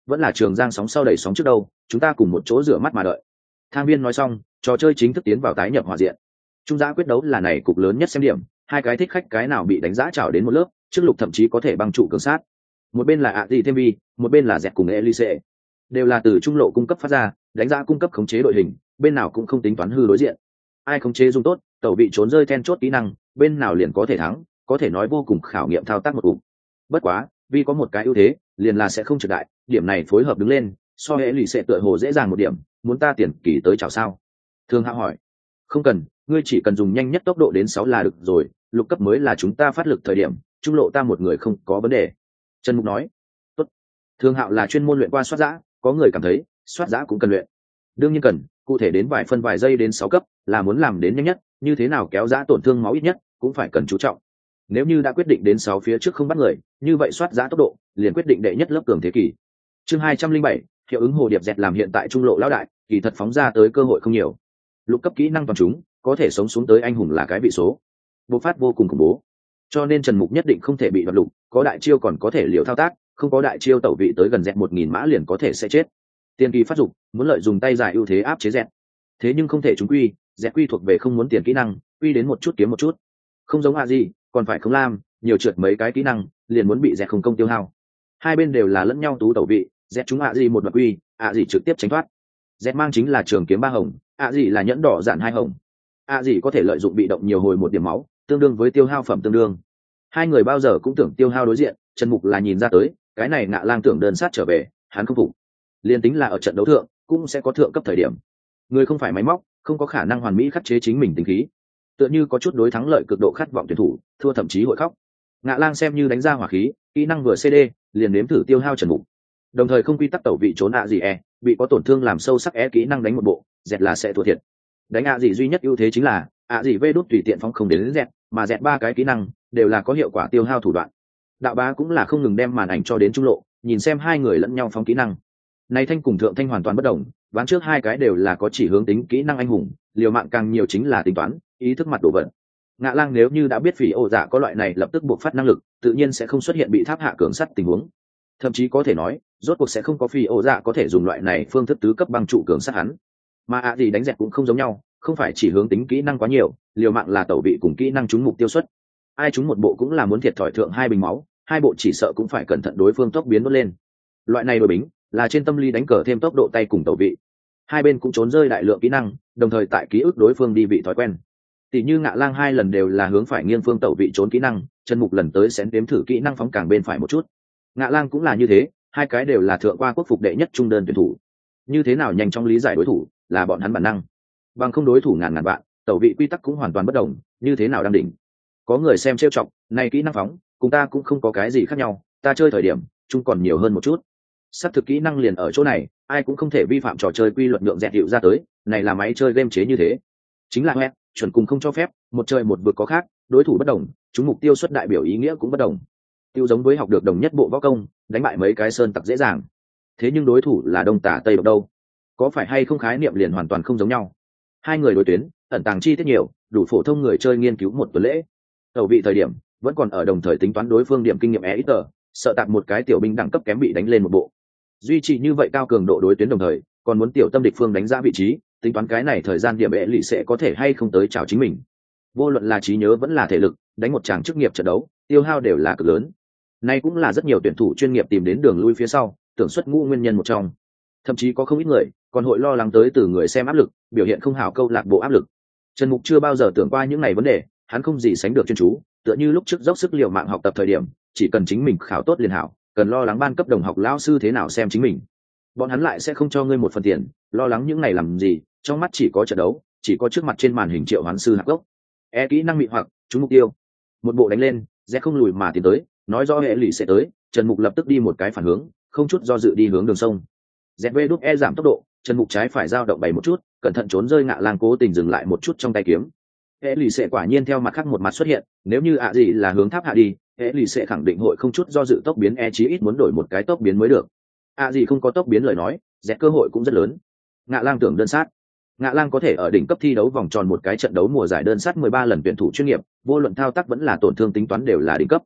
vẫn là Trường Giang sóng sau đẩy sóng trước đâu, chúng ta cùng một chỗ rửa mắt mà đợi. Thang Viên nói xong, trò chơi chính thức tiến vào tái nhập hòa diện. Trung giá quyết đấu là này cục lớn nhất xem điểm, hai cái thích khách cái nào bị đánh giá chảo đến một lớp, trước lục thậm chí có thể băng trụ cường sát. Một bên là Adi thêm vi, một bên là Dẹt cùng Elise, đều là từ trung lộ cung cấp phát ra, đánh giá cung cấp khống chế đội hình, bên nào cũng không tính toán hư đối diện. Ai khống chế dùng tốt, tẩu vị trốn rơi then chốt kỹ năng, bên nào liền có thể thắng, có thể nói vô cùng khảo nghiệm thao tác một cục. Bất quá, vì có một cái ưu thế, liền là sẽ không trượt đại, điểm này phối hợp đứng lên, so Elise tựa hồ dễ dàng một điểm, muốn ta tiền kỳ tới chào sao? Thường Hạo hỏi. Không cần, ngươi chỉ cần dùng nhanh nhất tốc độ đến 6 là được rồi, lục cấp mới là chúng ta phát lực thời điểm, trung lộ ta một người không có vấn đề. Trần Mục nói. Tốt. Thường Hạo là chuyên môn luyện qua soát giã, có người cảm thấy soát giã cũng cần luyện. Đương nhiên cần, cụ thể đến vài phân vài giây đến 6 cấp, là muốn làm đến nhanh nhất, như thế nào kéo giã tổn thương máu ít nhất, cũng phải cần chú trọng. Nếu như đã quyết định đến 6 phía trước không bắt người, như vậy soát giã tốc độ, liền quyết định đệ nhất lớp cường thế kỷ. Chương 207, hiệu ứng hồ điệp dẹt làm hiện tại trung lộ lão đại, kỳ thật phóng ra tới cơ hội không nhiều. Lục cấp kỹ năng toàn chúng, có thể sống xuống tới anh hùng là cái vị số. Bộc phát vô cùng khủng bố. Cho nên Trần Mục nhất định không thể bị đoạt lục, có đại chiêu còn có thể liều thao tác, không có đại chiêu tẩu vị tới gần dẹt 1000 mã liền có thể sẽ chết. Tiền kỳ phát dục, muốn lợi dùng tay dài ưu thế áp chế dẹt. Thế nhưng không thể trúng quy, dẹt quy thuộc về không muốn tiền kỹ năng, quy đến một chút kiếm một chút. Không giống gì, còn phải không lam, nhiều trượt mấy cái kỹ năng, liền muốn bị dẹt không công tiêu hao. Hai bên đều là lẫn nhau tú tẩu vị, dẹt chúng gì một đoạn quy, gì trực tiếp tránh thoát. Dẹt mang chính là trường kiếm 3 hồng, gì là nhẫn đỏ dạn 2 hồng. Gì có thể lợi dụng bị động nhiều hồi một điểm máu, tương đương với tiêu hao phẩm tương đương. Hai người bao giờ cũng tưởng tiêu hao đối diện, Trần Mục là nhìn ra tới, cái này Ngạ Lang tưởng đơn sát trở về, hắn không phục. Liên tính là ở trận đấu thượng, cũng sẽ có thượng cấp thời điểm. Người không phải máy móc, không có khả năng hoàn mỹ khắc chế chính mình tính khí. Tựa như có chút đối thắng lợi cực độ khát vọng tuyển thủ, thua thậm chí hội khóc. Ngạ Lang xem như đánh ra hỏa khí, kỹ năng vừa CD, liền nếm thử tiêu hao Trần Mục. Đồng thời không quy tắc tẩu vị trốn gì bị có tổn thương làm sâu sắc kỹ năng đánh một bộ, dẹt là sẽ thua thiệt. Đánh gì duy nhất ưu thế chính là gì vê đút tùy tiện phóng không đến dẹt, mà dẹt 3 cái kỹ năng đều là có hiệu quả tiêu hao thủ đoạn. Đạo bá cũng là không ngừng đem màn ảnh cho đến trung lộ, nhìn xem hai người lẫn nhau phóng kỹ năng. Này thanh cùng thượng thanh hoàn toàn bất đồng, ván trước hai cái đều là có chỉ hướng tính kỹ năng anh hùng, liều mạng càng nhiều chính là tính toán, ý thức mặt đổ vận. Ngạ Lang nếu như đã biết Phỉ Ổ Dạ có loại này lập tức buộc phát năng lực, tự nhiên sẽ không xuất hiện bị tháp hạ cường sắt tình huống. Thậm chí có thể nói, rốt cuộc sẽ không có Phỉ Ổ Dạ có thể dùng loại này phương thức tứ cấp băng trụ cường sát hắn. Mà gì đánh dẹt cũng không giống nhau, không phải chỉ hướng tính kỹ năng quá nhiều, liều mạng là tẩu vị cùng kỹ năng trúng mục tiêu suất. Ai trúng một bộ cũng là muốn thiệt thòi thượng 2 bình máu, 2 bộ chỉ sợ cũng phải cẩn thận đối phương tốc biến đốt lên. Loại này đổi bính là trên tâm lý đánh cờ thêm tốc độ tay cùng tẩu vị. Hai bên cũng trốn rơi đại lượng kỹ năng, đồng thời tại ký ức đối phương đi vị thói quen. Tỷ như Ngạ Lang 2 lần đều là hướng phải nghiêng phương tẩu vị trốn kỹ năng, Trần Mục lần tới sẽ đếm thử kỹ năng phóng càng bên phải một chút. Ngạ Lang cũng là như thế, hai cái đều là thượng qua quốc phục đệ nhất trung đơn tuyển thủ. Như thế nào nhanh chóng lý giải đối thủ, là bọn hắn bản năng. Bằng không đối thủ ngàn vạn, tẩu vị quy tắc cũng hoàn toàn bất đồng, như thế nào đang đỉnh. Có người xem trêu chọc, này kỹ năng phóng, cùng ta cũng không có cái gì khác nhau, ta chơi thời điểm, chung còn nhiều hơn một chút. Sắp thực kỹ năng liền ở chỗ này, ai cũng không thể vi phạm trò chơi quy luật lượng dẹt hiệu ra tới, này là máy chơi game chế như thế. Chính là chuẩn cùng không cho phép, một chơi một vực có khác, đối thủ bất đồng, chúng mục tiêu xuất đại biểu ý nghĩa cũng bất đồng. Tiêu giống với học được đồng nhất bộ võ công, đánh bại mấy cái sơn tặc dễ dàng. Thế nhưng đối thủ là đông tả tây độc đâu, có phải hay không khái niệm liền hoàn toàn không giống nhau. Hai người đối tuyến, ẩn tàng chi tiết nhiều, đủ phổ thông người chơi nghiên cứu một tuần lễ. Tẩu vị thời điểm vẫn còn ở đồng thời tính toán đối phương điểm kinh nghiệm ít tờ, sợ tạc một cái tiểu binh đẳng cấp kém bị đánh lên một bộ. Duy trì như vậy cao cường độ đối tuyến đồng thời, còn muốn tiểu tâm địch phương đánh giá vị trí, tính toán cái này thời gian điểm lì sẽ có thể hay không tới chào chính mình. Vô luận là trí nhớ vẫn là thể lực, đánh một tràng chức nghiệp trận đấu, tiêu hao đều là cực lớn. Nay cũng là rất nhiều tuyển thủ chuyên nghiệp tìm đến đường lui phía sau, tưởng xuất ngũ nguyên nhân một trong. Thậm chí có không ít người còn hội lo lắng tới từ người xem áp lực, biểu hiện không hảo câu lạc bộ áp lực. Trần Mục chưa bao giờ tưởng qua những này vấn đề, hắn không gì sánh được chuyên chú, tựa như lúc trước dốc sức liều mạng học tập thời điểm, chỉ cần chính mình khảo tốt liền hảo, cần lo lắng ban cấp đồng học lão sư thế nào xem chính mình. Bọn hắn lại sẽ không cho ngươi một phần tiền, lo lắng những này làm gì, trong mắt chỉ có trận đấu, chỉ có trước mặt trên màn hình triệu hoán sư hạc gốc. Kỹ năng mị hoặc, trúng mục tiêu. Một bộ đánh lên, rẽ không lùi mà tiến tới, nói rõ hệ lụy sẽ tới, Trần Mục lập tức đi một cái phản hướng, không chút do dự đi hướng đường sông. ZV giảm tốc độ, Trần Mục trái phải dao động bày một chút, cẩn thận trốn rơi Ngạ Lang cố tình dừng lại một chút trong tay kiếm. Hệ lụy sẽ quả nhiên theo mặt khác một mặt xuất hiện, nếu như gì là hướng tháp hạ đi, hệ lụy sẽ khẳng định hội không chút do dự tốc biến chí ít muốn đổi một cái tốc biến mới được. Gì không có tốc biến lời nói, dẹt cơ hội cũng rất lớn. Ngạ Lang tưởng đơn sát. Ngạ Lang có thể ở đỉnh cấp thi đấu vòng tròn một cái trận đấu mùa giải đơn sát 13 lần tuyển thủ chuyên nghiệp, vô luận thao tác vẫn là tổn thương tính toán đều là đỉnh cấp.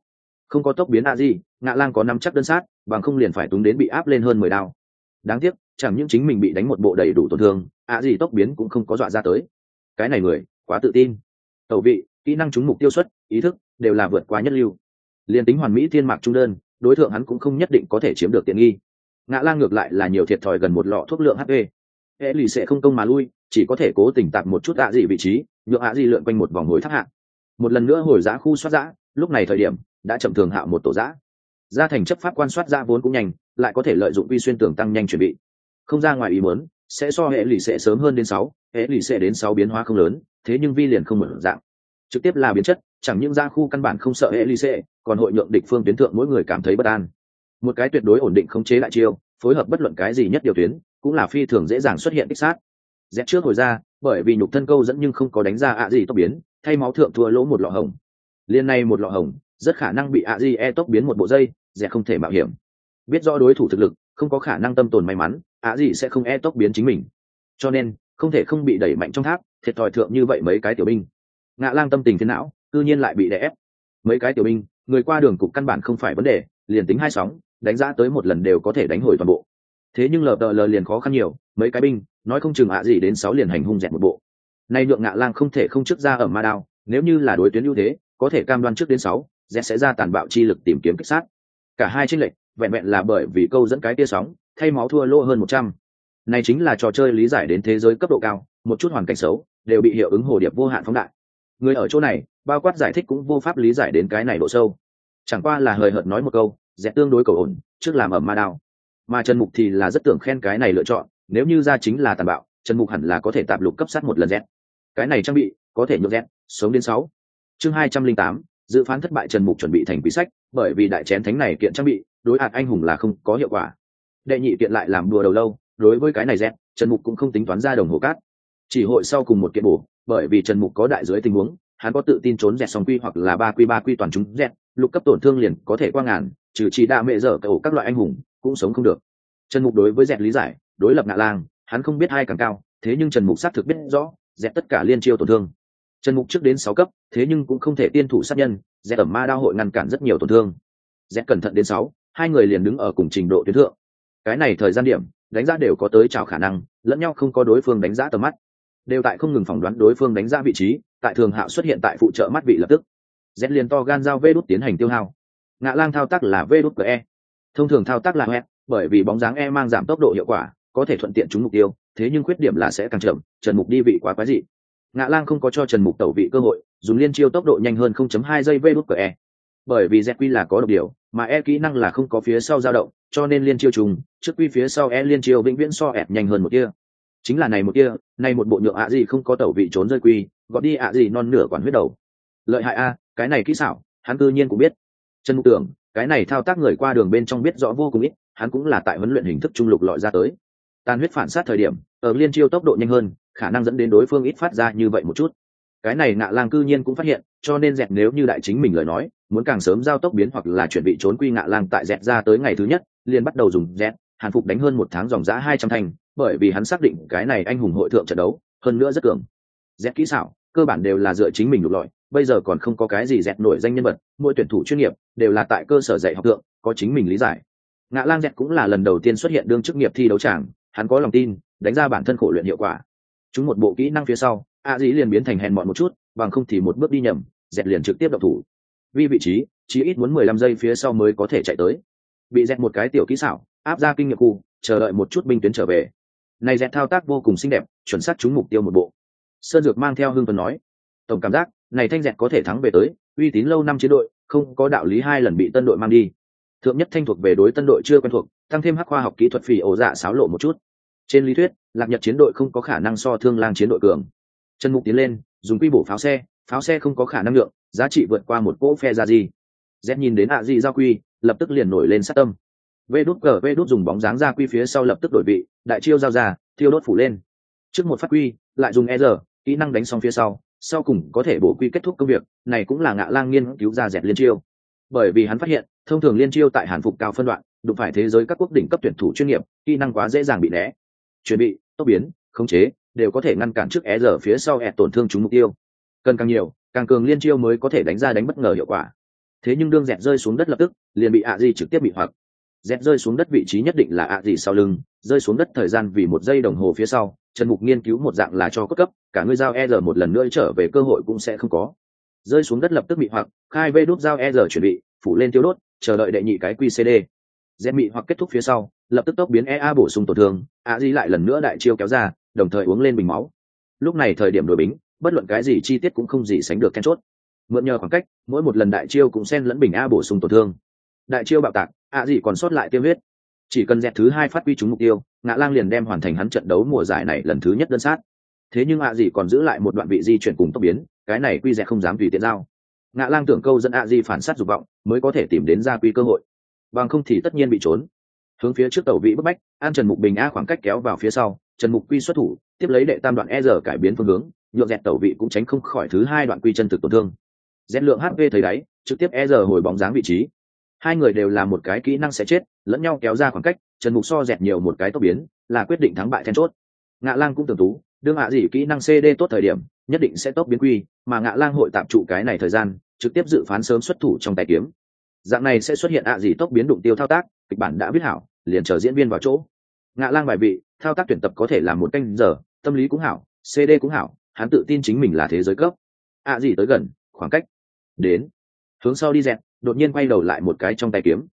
Không có tốc biến a gì, Ngạ Lang có nắm chắc đơn sát, bằng không liền phải túng đến bị áp lên hơn 10 đao. Đáng tiếc, chẳng những chính mình bị đánh một bộ đầy đủ tổn thương, a gì tốc biến cũng không có dọa ra tới. Cái này người, quá tự tin. Tẩu vị, kỹ năng trúng mục tiêu suất, ý thức đều là vượt quá nhất lưu. Liên tính hoàn mỹ thiên mạc trung đơn, đối tượng hắn cũng không nhất định có thể chiếm được tiện nghi. Ngạ Lang ngược lại là nhiều thiệt thòi gần một lọ thuốc lượng HP. Hệ lì sẽ không công mà lui, chỉ có thể cố tình tạp một chút ạ gì vị trí, nhượng ạ gì lượn quanh một vòng hồi thác hạng. Một lần nữa hồi giã khu soát giã, lúc này thời điểm đã chậm thường hạo một tổ giã. Ra thành chấp pháp quan soát giã vốn cũng nhanh, lại có thể lợi dụng vi xuyên tường tăng nhanh chuẩn bị. Không ra ngoài ý muốn, sẽ so hệ lì sẽ sớm hơn đến 6, hệ lì sẽ đến 6 biến hóa không lớn, thế nhưng vi liền không mở dạng. Trực tiếp là biến chất, chẳng những ra khu căn bản không sợ hệ lì sẽ, còn hội nhượng địch phương tuyến thượng mỗi người cảm thấy bất an. Một cái tuyệt đối ổn định khống chế lại chiêu, phối hợp bất luận cái gì nhất điều tuyến, cũng là phi thường dễ dàng xuất hiện kích sát. Dẹt trước hồi ra, bởi vì nhục thân câu dẫn nhưng không có đánh ra ạ gì tốc biến, thay máu thượng thua lỗ một lọ hồng. Liên này một lọ hồng, rất khả năng bị ạ gì tốc biến một bộ dây, Dẹt không thể mạo hiểm. Biết rõ đối thủ thực lực, không có khả năng tâm tồn may mắn, ạ gì sẽ không tốc biến chính mình. Cho nên, không thể không bị đẩy mạnh trong tháp, thiệt thòi thượng như vậy mấy cái tiểu binh. Ngạ Lang tâm tình phiền não, cư nhiên lại bị đè ép. Mấy cái tiểu binh, người qua đường cục căn bản không phải vấn đề, liền tính hai sóng, đánh giá tới một lần đều có thể đánh hồi toàn bộ. Thế nhưng LTL liền khó khăn nhiều, mấy cái binh, nói không chừng ạ gì đến 6 liền hành hung dẹt một bộ. Nay nhượng Ngạ Lang không thể không trước ra ở ma đao, nếu như là đối tuyến ưu thế, có thể cam đoan trước đến 6, dẹt sẽ ra tàn bạo chi lực tìm kiếm kích sát. Cả hai chênh lệch, vẹn vẹn là bởi vì câu dẫn cái tia sóng, thay máu thua lỗ hơn 100. Này chính là trò chơi lý giải đến thế giới cấp độ cao, một chút hoàn cảnh xấu đều bị hiệu ứng hồ điệp vô hạn phóng đại. Người ở chỗ này, bao quát giải thích cũng vô pháp lý giải đến cái này độ sâu. Chẳng qua là hời hợt nói một câu, dẹt tương đối cầu ổn, trước làm ẩm ma đao. Mà Trần Mục thì là rất tưởng khen cái này lựa chọn, nếu như ra chính là tàn bạo, Trần Mục hẳn là có thể tạp lục cấp sát một lần dẹt. Cái này trang bị, có thể nhượng dẹt, sống đến 6. Chương 208, dự phán thất bại Trần Mục chuẩn bị thành quý sách, bởi vì đại chén thánh này kiện trang bị, đối hạt anh hùng là không có hiệu quả. Đệ nhị kiện lại làm đùa đầu lâu, đối với cái này dẹt, Trần Mục cũng không tính toán ra đồng hồ cát. Chỉ hội sau cùng một kiện bổ, bởi vì Trần Mục có đại dưới tình huống, hắn có tự tin trốn dẹt song quy hoặc là 3 quy toàn chúng dẹt, lục cấp tổn thương liền có thể qua ngàn, trừ chỉ đa mẹ dở cầu các loại anh hùng cũng sống không được. Trần Mục đối với dẹt lý giải, đối lập Ngạ Lang, hắn không biết hai càng cao, thế nhưng Trần Mục xác thực biết rõ, dẹt tất cả liên chiêu tổn thương. Trần Mục trước đến 6 cấp, thế nhưng cũng không thể tiên thủ sát nhân, dẹt ẩm ma đao hội ngăn cản rất nhiều tổn thương. Dẹt cẩn thận đến 6, hai người liền đứng ở cùng trình độ tuyến thượng. Cái này thời gian điểm, đánh giá đều có tới trào khả năng, lẫn nhau không có đối phương đánh giá tầm mắt, đều tại không ngừng phỏng đoán đối phương đánh giá vị trí, tại thường hạo xuất hiện tại phụ trợ mắt vị lập tức. Dẹt liền to gan giao vê đút tiến hành tiêu hao. Ngạ Lang thao tác là vê đút e, thông thường thao tác là e, bởi vì bóng dáng e mang giảm tốc độ hiệu quả, có thể thuận tiện trúng mục tiêu, thế nhưng khuyết điểm là sẽ càng chậm. Trần Mục đi vị quá quái dị. Ngạ Lang không có cho Trần Mục tẩu vị cơ hội, dùng liên chiêu tốc độ nhanh hơn 0.2 giây vê đút e. Bởi vì ZQ là có độc điều, mà e kỹ năng là không có phía sau dao động, cho nên liên chiêu trùng, trước quy phía sau e liên chiêu vĩnh viễn so ép nhanh hơn một kia. Chính là này một kia, này một bộ nhượng ạ gì không có tẩu vị trốn rơi quy, gọi đi ạ gì non nửa quản huyết đầu. Lợi hại a, cái này kỹ xảo, hắn tự nhiên cũng biết. Trần Mục tưởng, cái này thao tác người qua đường bên trong biết rõ vô cùng ít, hắn cũng là tại huấn luyện hình thức trung lục lọi ra tới. Tàn huyết phản sát thời điểm, ở liên chiêu tốc độ nhanh hơn, khả năng dẫn đến đối phương ít phát ra như vậy một chút. Cái này Ngạ Lang cư nhiên cũng phát hiện, cho nên dẹt nếu như đại chính mình lời nói, muốn càng sớm giao tốc biến hoặc là chuẩn bị trốn quy Ngạ Lang tại dẹt ra tới ngày thứ nhất, liền bắt đầu dùng dẹt, hàn phục đánh hơn 1 tháng dòng giá 200 thành, bởi vì hắn xác định cái này anh hùng hội thượng trận đấu, hơn nữa rất cường. Dẹt kỹ xảo, cơ bản đều là dựa chính mình lục lọi, bây giờ còn không có cái gì dẹt nổi danh nhân vật, mỗi tuyển thủ chuyên nghiệp đều là tại cơ sở dạy học thượng, có chính mình lý giải. Ngạ Lang dẹt cũng là lần đầu tiên xuất hiện đương chức nghiệp thi đấu tràng, hắn có lòng tin, đánh ra bản thân khổ luyện hiệu quả. Chúng một bộ kỹ năng phía sau, a dĩ liền biến thành hèn mọn một chút, bằng không thì một bước đi nhầm, dẹt liền trực tiếp động thủ. Vì vị trí, chỉ ít muốn 15 giây phía sau mới có thể chạy tới. Bị dẹt một cái tiểu kỹ xảo, áp ra kinh nghiệm khu, chờ đợi một chút binh tuyến trở về. Này dẹt thao tác vô cùng xinh đẹp, chuẩn xác trúng mục tiêu một bộ. Sơn Dược mang theo hưng phấn nói, tổng cảm giác này thanh dẹt có thể thắng về tới, uy tín lâu năm chiến đội, không có đạo lý 2 lần bị tân đội mang đi. Thượng nhất thanh thuộc về đối tân đội chưa quen thuộc, tăng thêm hắc khoa học kỹ thuật phỉ ổ dạ xáo lộ một chút. Trên lý thuyết, Lạc Nhật chiến đội không có khả năng so Thương Lang chiến đội cường. Trần Mục tiến lên, dùng quy bổ pháo xe không có khả năng lượng, giá trị vượt qua một cỗ phe ra gì. Z nhìn đến ạ gì giao quy, lập tức liền nổi lên sát tâm. Vê đút dùng bóng dáng ra quy phía sau lập tức đổi vị, đại chiêu giao ra, thiêu đốt phủ lên. Trước một phát quy, lại dùng e giờ, kỹ năng đánh xong phía sau cùng có thể bổ quy kết thúc công việc, này cũng là Ngạ Lang nghiên cứu ra dẹt liên chiêu. Bởi vì hắn phát hiện, thông thường liên chiêu tại hàn phục cao phân đoạn, đụng phải thế giới các quốc đỉnh cấp tuyển thủ chuyên nghiệp, kỹ năng quá dễ dàng bị né. Chuẩn bị, tốc biến, khống chế, đều có thể ngăn cản trước e giờ phía sau tổn thương trúng mục tiêu. Cần càng nhiều, càng cường liên chiêu mới có thể đánh ra đánh bất ngờ hiệu quả. Thế nhưng đương dẹt rơi xuống đất lập tức liền bị ạ gì trực tiếp bị hoặc. Dẹt rơi xuống đất vị trí nhất định là ạ gì sau lưng, rơi xuống đất thời gian vì 1 giây đồng hồ phía sau, Trần Mục nghiên cứu một dạng là cho cốt cấp, cả người dao R một lần nữa trở về cơ hội cũng sẽ không có. Rơi xuống đất lập tức bị hoặc, khai vê đút dao R chuẩn bị, phủ lên tiêu đốt, chờ đợi đệ nhị cái QCD. Dẹt bị hoặc kết thúc phía sau, lập tức tốc biến EA bổ sung tổn thương, ạ gì lại lần nữa đại chiêu kéo ra, đồng thời uống lên bình máu. Lúc này thời điểm đổi bính, bất luận cái gì chi tiết cũng không gì sánh được then chốt. Mượn nhờ khoảng cách, mỗi một lần đại chiêu cũng xen lẫn bình A bổ sung tổn thương. Đại chiêu bạo tạc, ạ gì còn sót lại tiêu huyết. Chỉ cần dẹt thứ 2 phát huy trúng mục tiêu, Ngạ Lang liền đem hoàn thành hắn trận đấu mùa giải này lần thứ nhất đơn sát. Thế nhưng ạ gì còn giữ lại một đoạn vị di chuyển cùng tốc biến, cái này quy dẹt không dám tùy tiện giao. Ngạ Lang tưởng câu dẫn ạ gì phản sát dục vọng, mới có thể tìm đến ra quy cơ hội. Bằng không thì tất nhiên bị trốn. Hướng phía trước tàu vị bức bách, an Trần Mục bình A khoảng cách kéo vào phía sau, Trần Mục quy xuất thủ, tiếp lấy đệ tam đoạn R cải biến phương hướng, nhượng dẹt tàu vị cũng tránh không khỏi thứ 2 đoạn quy chân thực tổn thương. Dẹt lượng HP thấy đáy, trực tiếp R hồi bóng dáng vị trí. Hai người đều là một cái kỹ năng sẽ chết, lẫn nhau kéo ra khoảng cách, Trần Mục so dẹt nhiều một cái tốc biến, là quyết định thắng bại then chốt. Ngạ Lang cũng tưởng tú, đương hạ gì kỹ năng CD tốt thời điểm, nhất định sẽ tốc biến quy, mà Ngạ Lang hội tạm trụ cái này thời gian, trực tiếp dự phán sớm xuất thủ trong tay kiếm. Dạng này sẽ xuất hiện ạ gì tốc biến đụng tiêu thao tác, kịch bản đã viết hảo, liền chờ diễn viên vào chỗ. Ngạ Lang bài vị, thao tác tuyển tập có thể làm 1 canh giờ, tâm lý cũng hảo, CD cũng hảo, hắn tự tin chính mình là thế giới cấp. ạ gì tới gần, khoảng cách đến, hướng sau đi dẹt, đột nhiên quay đầu lại một cái trong tay kiếm.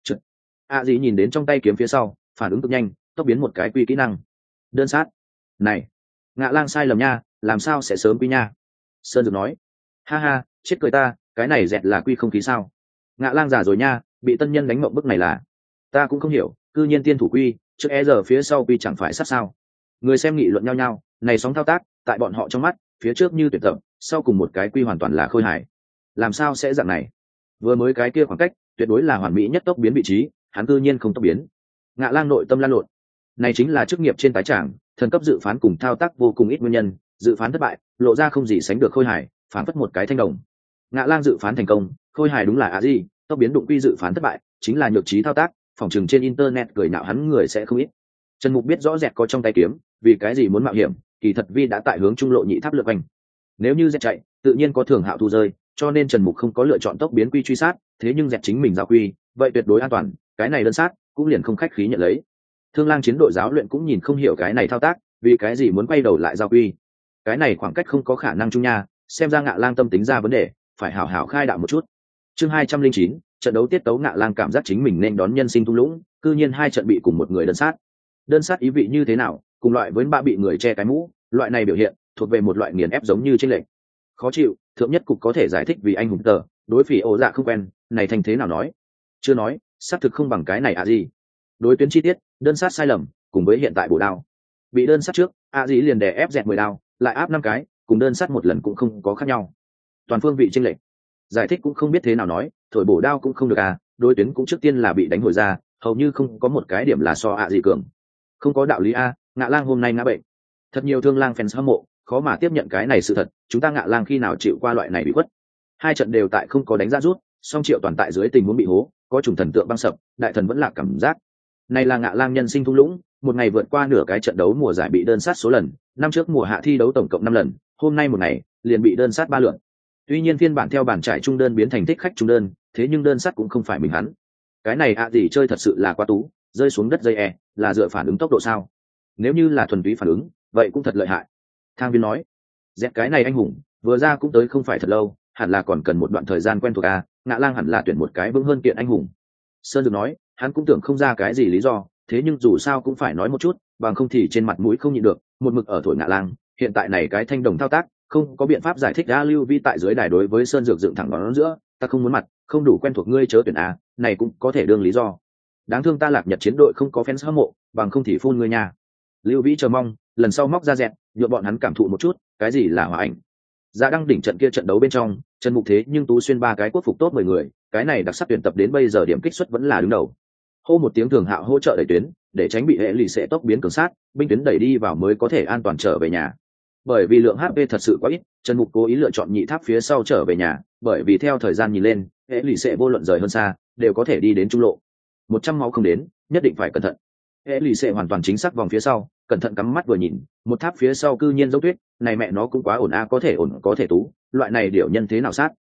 ạ gì nhìn đến trong tay kiếm phía sau, phản ứng cực nhanh, tốc biến một cái quy kỹ năng. Đơn sát. Này, Ngạ Lang sai lầm nha, làm sao sẽ sớm quy nha? Sơn Dược nói. Ha ha, chết cười ta, cái này dẹt là quy không khí sao? Ngạ Lang già rồi nha, bị tân nhân đánh mộng bức này là. Ta cũng không hiểu, cư nhiên tiên thủ quy, trước e giờ phía sau quy chẳng phải sát sao? Người xem nghị luận nhau nhau, này sóng thao tác, tại bọn họ trong mắt, phía trước như tuyệt tập, sau cùng một cái quy hoàn toàn là khôi hài. Làm sao sẽ dạng này? Vừa mới cái kia khoảng cách, tuyệt đối là hoàn mỹ nhất tốc biến vị trí, hắn cư nhiên không tốc biến. Ngạ Lang nội tâm lan lộn. Này chính là chức nghiệp trên tái trảng, thần cấp dự phán cùng thao tác vô cùng ít nguyên nhân, dự phán thất bại, lộ ra không gì sánh được khôi hài, phản phất một cái thanh đồng. Ngạ Lang dự phán thành công, khôi hài đúng là a gì, tốc biến đụng quy dự phán thất bại, chính là nhược trí thao tác, phòng trường trên internet cười nhạo hắn người sẽ không ít. Trần Mục biết rõ dẹt có trong tay kiếm, vì cái gì muốn mạo hiểm, kỳ thật vi đã tại hướng trung lộ nhị tháp lượt quanh. Nếu như dẹt chạy, tự nhiên có Thường Hạo thu rơi, cho nên Trần Mục không có lựa chọn tốc biến quy truy sát, thế nhưng dẹt chính mình giao quy, vậy tuyệt đối an toàn, cái này đơn sát cũng liền không khách khí nhận lấy. Thương Lang chiến đội giáo luyện cũng nhìn không hiểu cái này thao tác, vì cái gì muốn quay đầu lại giao quy. Cái này khoảng cách không có khả năng chung nha, xem ra Ngạ Lang tâm tính ra vấn đề, phải hảo hảo khai đạo một chút. Chương 209, trận đấu tiết tấu Ngạ Lang cảm giác chính mình nên đón nhân sinh thung lũng, cư nhiên 2 trận bị cùng một người đơn sát. Đơn sát ý vị như thế nào, cùng loại với ba bị người che cái mũ, loại này biểu hiện thuộc về một loại nghiền ép giống như trên lệnh. Khó chịu, thượng nhất cục có thể giải thích vì anh hùng tờ, đối phỉ ổ dạ không quen, này thành thế nào nói? Chưa nói, xác thực không bằng cái này à gì. Đối tuyến chi tiết, đơn sát sai lầm, cùng với hiện tại bổ đao. Bị đơn sát trước, à gì liền đè ép dẹt 10 đao, lại áp 5 cái, cùng đơn sát một lần cũng không có khác nhau. Toàn phương vị chênh lệch. Giải thích cũng không biết thế nào nói, thổi bổ đao cũng không được à, đối tuyến cũng trước tiên là bị đánh hồi ra, hầu như không có một cái điểm là so gì cường. Không có đạo lý a, Ngạ Lang hôm nay ngã bệnh. Thật nhiều Thương Lang fans hâm mộ, khó mà tiếp nhận cái này sự thật, chúng ta Ngạ Lang khi nào chịu qua loại này bị khuất. 2 trận đều tại không có đánh ra rút, song Triệu Toàn tại dưới tình huống bị hố, có trùng thần tượng băng sập, đại thần vẫn là cảm giác. Này là Ngạ Lang nhân sinh thung lũng, một ngày vượt qua nửa cái trận đấu mùa giải bị đơn sát số lần, năm trước mùa hạ thi đấu tổng cộng 5 lần, hôm nay một ngày liền bị đơn sát 3 lượt. Tuy nhiên phiên bản theo bản trải trung đơn biến thành thích khách trung đơn, thế nhưng đơn sát cũng không phải mình hắn. Cái này gì chơi thật sự là quá tú, rơi xuống đất dây là dựa phản ứng tốc độ sao? Nếu như là thuần túy phản ứng, vậy cũng thật lợi hại. Thang Viên nói, dẹp cái này anh hùng, vừa ra cũng tới không phải thật lâu, hẳn là còn cần một đoạn thời gian quen thuộc Ngạ Lang hẳn là tuyển một cái vững hơn kiện anh hùng. Sơn Dược nói, hắn cũng tưởng không ra cái gì lý do, thế nhưng dù sao cũng phải nói một chút, bằng không thì trên mặt mũi không nhịn được, một mực ở thổi Ngạ Lang, hiện tại này cái thanh đồng thao tác, không có biện pháp giải thích Lưu Vi tại dưới đài đối với Sơn Dược dựng thẳng ngón giữa, ta không muốn mặt, không đủ quen thuộc ngươi chớ tuyển này cũng có thể đương lý do. Đáng thương ta Lạc Nhật chiến đội không có fans hâm mộ, bằng không thì phun ngươi nha. Lưu Vĩ chờ mong, lần sau móc ra dẹt, nhượng bọn hắn cảm thụ một chút, cái gì là hòa ảnh. Dạ đăng đỉnh trận kia trận đấu bên trong, Trần Mục thế nhưng tú xuyên 3 cái quốc phục top 10 người, cái này đặc sắc tuyển tập đến bây giờ điểm kích suất vẫn là đứng đầu. Hô một tiếng Thường Hạo hỗ trợ đẩy tuyến, để tránh bị hệ lụy sẽ tốc biến cường sát, binh tuyến đẩy đi vào mới có thể an toàn trở về nhà. Bởi vì lượng HP thật sự quá ít, Trần Mục cố ý lựa chọn nhị tháp phía sau trở về nhà, bởi vì theo thời gian nhìn lên, hệ lụy sẽ vô luận rời hơn xa, đều có thể đi đến trung lộ. 100 máu không đến, nhất định phải cẩn thận. Hệ lụy sẽ hoàn toàn chính xác vòng phía sau, cẩn thận cắm mắt vừa nhìn, một tháp phía sau cư nhiên dấu tuyết, này mẹ nó cũng quá ổn có thể ổn có thể tú, loại này điểu nhân thế nào sát.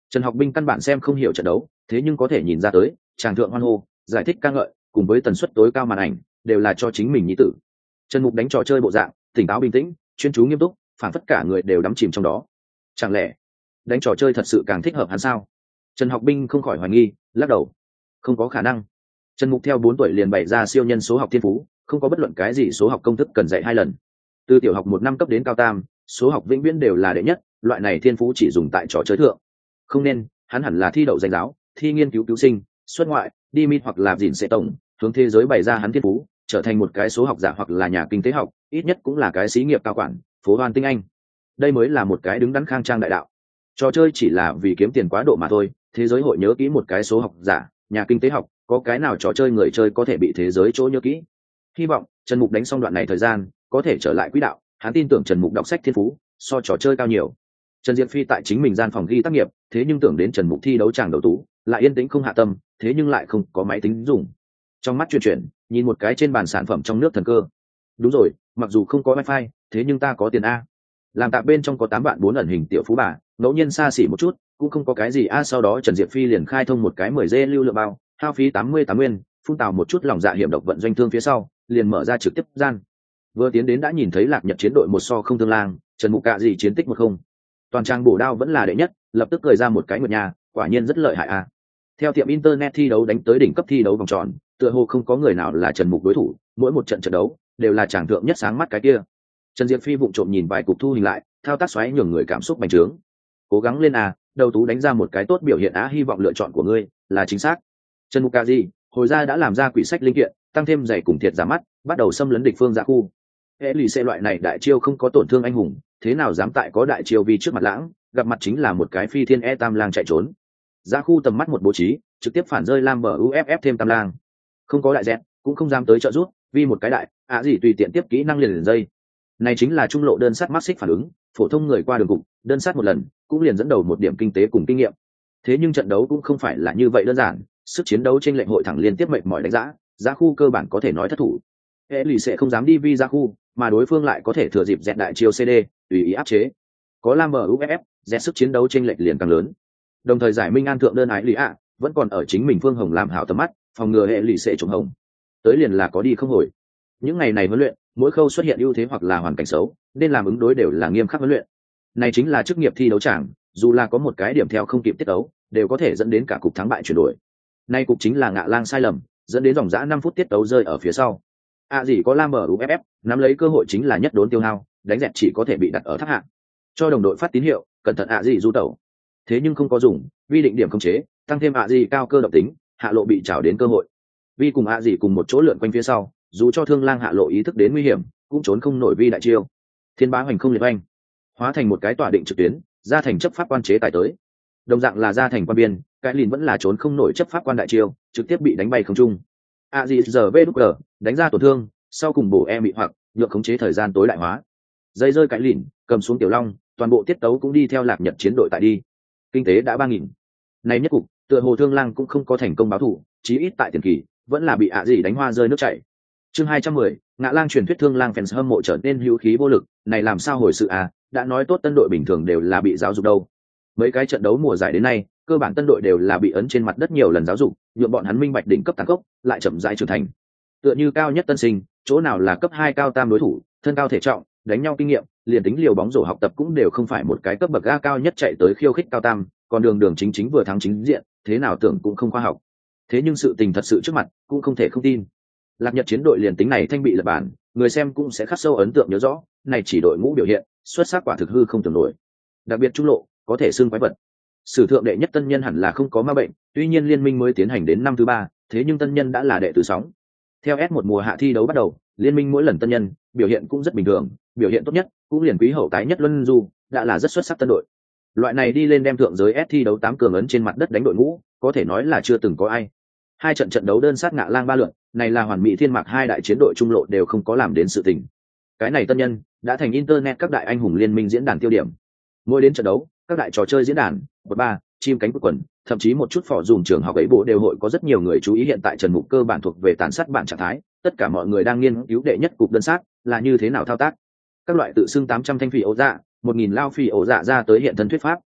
Trần Học Binh căn bản xem không hiểu trận đấu, thế nhưng có thể nhìn ra tới tràng thượng hoan hô, giải thích ca ngợi cùng với tần suất tối cao màn ảnh đều là cho chính mình nhi tử. Trần Mục đánh trò chơi bộ dạng tỉnh táo bình tĩnh, chuyên chú nghiêm túc, phản phất cả người đều đắm chìm trong đó. Chẳng lẽ đánh trò chơi thật sự càng thích hợp hắn sao? Trần Học Binh không khỏi hoài nghi, lắc đầu. Không có khả năng. Trần Mục theo 4 tuổi liền bày ra siêu nhân số học thiên phú, không có bất luận cái gì số học công thức cần dạy 2 lần. Từ tiểu học 1 năm cấp đến cao tam, số học vĩnh viễn đều là đệ nhất, loại này thiên phú chỉ dùng tại trò chơi thượng. Không nên, hắn hẳn là thi đậu danh giáo, thi nghiên cứu cứu sinh, xuất ngoại, đi mit hoặc là gìn sẽ tổng, hướng thế giới bày ra hắn thiên phú, trở thành một cái số học giả hoặc là nhà kinh tế học, ít nhất cũng là cái xí nghiệp cao quản, phố hoan tinh anh. Đây mới là một cái đứng đắn khang trang đại đạo. Trò chơi chỉ là vì kiếm tiền quá độ mà thôi, thế giới hội nhớ kỹ một cái số học giả, nhà kinh tế học, có cái nào trò chơi người chơi có thể bị thế giới chỗ nhớ kỹ. Hy vọng Trần Mục đánh xong đoạn này thời gian có thể trở lại quỹ đạo, hắn tin tưởng Trần Mục đọc sách thiên phú so trò chơi cao nhiều. Trần Diệp Phi tại chính mình gian phòng ghi tác nghiệp, thế nhưng tưởng đến Trần Mục thi đấu tràng đầu tú lại yên tĩnh không hạ tâm, thế nhưng lại không có máy tính dùng. Trong mắt chuyển chuyển nhìn một cái trên bàn sản phẩm trong nước thần cơ. Đúng rồi, mặc dù không có wifi, thế nhưng ta có tiền a. Làm tạp bên trong có 8 vạn 4 ẩn hình tiểu phú bà, ngẫu nhiên xa xỉ một chút cũng không có cái gì a. Sau đó Trần Diệp Phi liền khai thông một cái 10G lưu lượng bao, hao phí 88 nguyên, phun tào một chút lòng dạ hiểm độc vận doanh thương phía sau, liền mở ra trực tiếp gian. Vừa tiến đến đã nhìn thấy Lạc Nhật chiến đội 1-0 Thương Lang, Trần Mục cạ gì chiến tích 1-0. Toàn trang bổ đao vẫn là đệ nhất, lập tức cười ra một cái nguyệt nhà, quả nhiên rất lợi hại a. Theo tiệm internet thi đấu đánh tới đỉnh cấp thi đấu vòng tròn, tựa hồ không có người nào là Trần Mục đối thủ, mỗi một trận trận đấu đều là tràng thượng nhất sáng mắt cái kia. Trần Diệp Phi vụng trộm nhìn vài cục thu hình lại, thao tác xoáy nhường người cảm xúc bành trướng. Cố gắng lên a, đầu tú đánh ra một cái tốt biểu hiện á, hy vọng lựa chọn của ngươi là chính xác. Trần Mục Kaji hồi ra đã làm ra quỷ sách linh kiện, tăng thêm giày cùng thiệt giả mắt, bắt đầu xâm lấn địch phương ra khu. Hệ lì xe loại này đại chiêu không có tổn thương anh hùng, thế nào dám tại có đại chiêu vì trước mặt lãng, gặp mặt chính là một cái phi thiên tam lang chạy trốn. Ra khu tầm mắt một bố trí, trực tiếp phản rơi lam bờ uff thêm tam lang. Không có đại dẹt, cũng không dám tới trợ rút, vì một cái đại gì tùy tiện tiếp kỹ năng liền dây. Này chính là trung lộ đơn sát mắt xích phản ứng, phổ thông người qua đường cục, đơn sát một lần, cũng liền dẫn đầu một điểm kinh tế cùng kinh nghiệm. Thế nhưng trận đấu cũng không phải là như vậy đơn giản, sức chiến đấu trên lệnh hội thẳng liên tiếp mệt mỏi đánh giá khu cơ bản có thể nói thất thủ. Hệ lì sẽ không dám đi vi ra khu, mà đối phương lại có thể thừa dịp dẹt đại chiêu CD, tùy ý áp chế. Có lam bờ uff, dẹt sức chiến đấu trên lệnh liền càng lớn. Đồng thời giải minh an thượng đơn ái lý ạ, vẫn còn ở chính mình phương hồng làm hảo tầm mắt, phòng ngừa hệ lì sẽ trống hồng. Tới liền là có đi không hồi. Những ngày này huấn luyện, mỗi khâu xuất hiện ưu thế hoặc là hoàn cảnh xấu, nên làm ứng đối đều là nghiêm khắc huấn luyện. Này chính là chức nghiệp thi đấu tràng, dù là có một cái điểm theo không kịp tiết đấu, đều có thể dẫn đến cả cục thắng bại chuyển đổi. Nay cục chính là ngạ lang sai lầm, dẫn đến dòng dã 5 phút tiết đấu rơi ở phía sau. Gì có lam bờ uff, nắm lấy cơ hội chính là nhất đốn tiêu hao, đánh dẹt chỉ có thể bị đặt ở thấp hạng. Cho đồng đội phát tín hiệu, cẩn thận gì du tẩu. Thế nhưng không có dùng, vi định điểm khống chế, tăng thêm gì cao cơ độc tính, hạ lộ bị trảo đến cơ hội. Vi cùng gì cùng một chỗ lượn quanh phía sau, dù cho Thương Lang hạ lộ ý thức đến nguy hiểm, cũng trốn không nổi vi đại chiêu. Thiên bá hoành không liệt oanh, hóa thành một cái tỏa định trực tuyến, ra thành chấp pháp quan chế tài tới. Đồng dạng là ra thành quan biên, cái lìn vẫn là trốn không nổi chấp pháp quan đại chiêu, trực tiếp bị đánh bay không trung. Gì giờ VDG đánh ra tổn thương, sau cùng bổ bị hoặc nhượng khống chế thời gian tối đại hóa. Dây rơi cái lìn, cầm xuống tiểu long, toàn bộ tiết tấu cũng đi theo Lạc Nhật chiến đội tại đi. Kinh tế đã 3000. Này nhất cục, tựa hồ Thương Lang cũng không có thành công báo thù, chí ít tại tiền kỳ, vẫn là bị gì đánh hoa rơi nước chảy. Chương 210, ngạ lang truyền thuyết Thương Lang fans hâm mộ trở nên hữu khí vô lực, này làm sao hồi sự à, đã nói tốt tân đội bình thường đều là bị giáo dục đâu. Mấy cái trận đấu mùa giải đến nay, cơ bản tân đội đều là bị ấn trên mặt đất nhiều lần giáo dục, nhượng bọn hắn minh bạch đỉnh cấp tàn cốc, lại chậm rãi trưởng thành. Tựa như cao nhất tân sinh, chỗ nào là cấp 2 cao tam đối thủ, thân cao thể trọng, đánh nhau kinh nghiệm, liền tính liều bóng rổ học tập cũng đều không phải một cái cấp bậc ga cao nhất chạy tới khiêu khích cao tam, còn đường chính chính vừa thắng chính diện, thế nào tưởng cũng không khoa học. Thế nhưng sự tình thật sự trước mặt, cũng không thể không tin. Lạc Nhật chiến đội liền tính này thanh bị lật bản, người xem cũng sẽ khắc sâu ấn tượng nhớ rõ, này chỉ đội ngũ biểu hiện, xuất sắc quả thực hư không tưởng nổi. Đặc biệt trung lộ, có thể xưng quái vật. Sử thượng đệ nhất tân nhân hẳn là không có ma bệnh, tuy nhiên liên minh mới tiến hành đến năm thứ 3, thế nhưng tân nhân đã là đệ tử sóng. Theo S1 mùa hạ thi đấu bắt đầu, liên minh mỗi lần tân nhân, biểu hiện cũng rất bình thường, biểu hiện tốt nhất, cũng liền quý hậu tái nhất Luân Du, đã là rất xuất sắc tân đội. Loại này đi lên đem thượng giới S thi đấu 8 cường ấn trên mặt đất đánh đội ngũ, có thể nói là chưa từng có ai. Hai trận đấu đơn sát ngạ lang 3 lượt, này là hoàn mỹ thiên mạc hai đại chiến đội trung lộ đều không có làm đến sự tình. Cái này tân nhân đã thành internet các đại anh hùng liên minh diễn đàn tiêu điểm. Mỗi đến trận đấu, các đại trò chơi diễn đàn, bật ba, chim cánh cụt quần, thậm chí một chút phỏ dùng trường học ấy bộ đều hội có rất nhiều người chú ý hiện tại Trần Mục cơ bản thuộc về tàn sát bản trạng thái, tất cả mọi người đang nghiên cứu đệ nhất cục đơn sát là như thế nào thao tác. Các loại tự xưng 800 thanh phỉ ổ dạ, 1000 lao phỉ ổ dạ ra tới hiện thân thuyết pháp.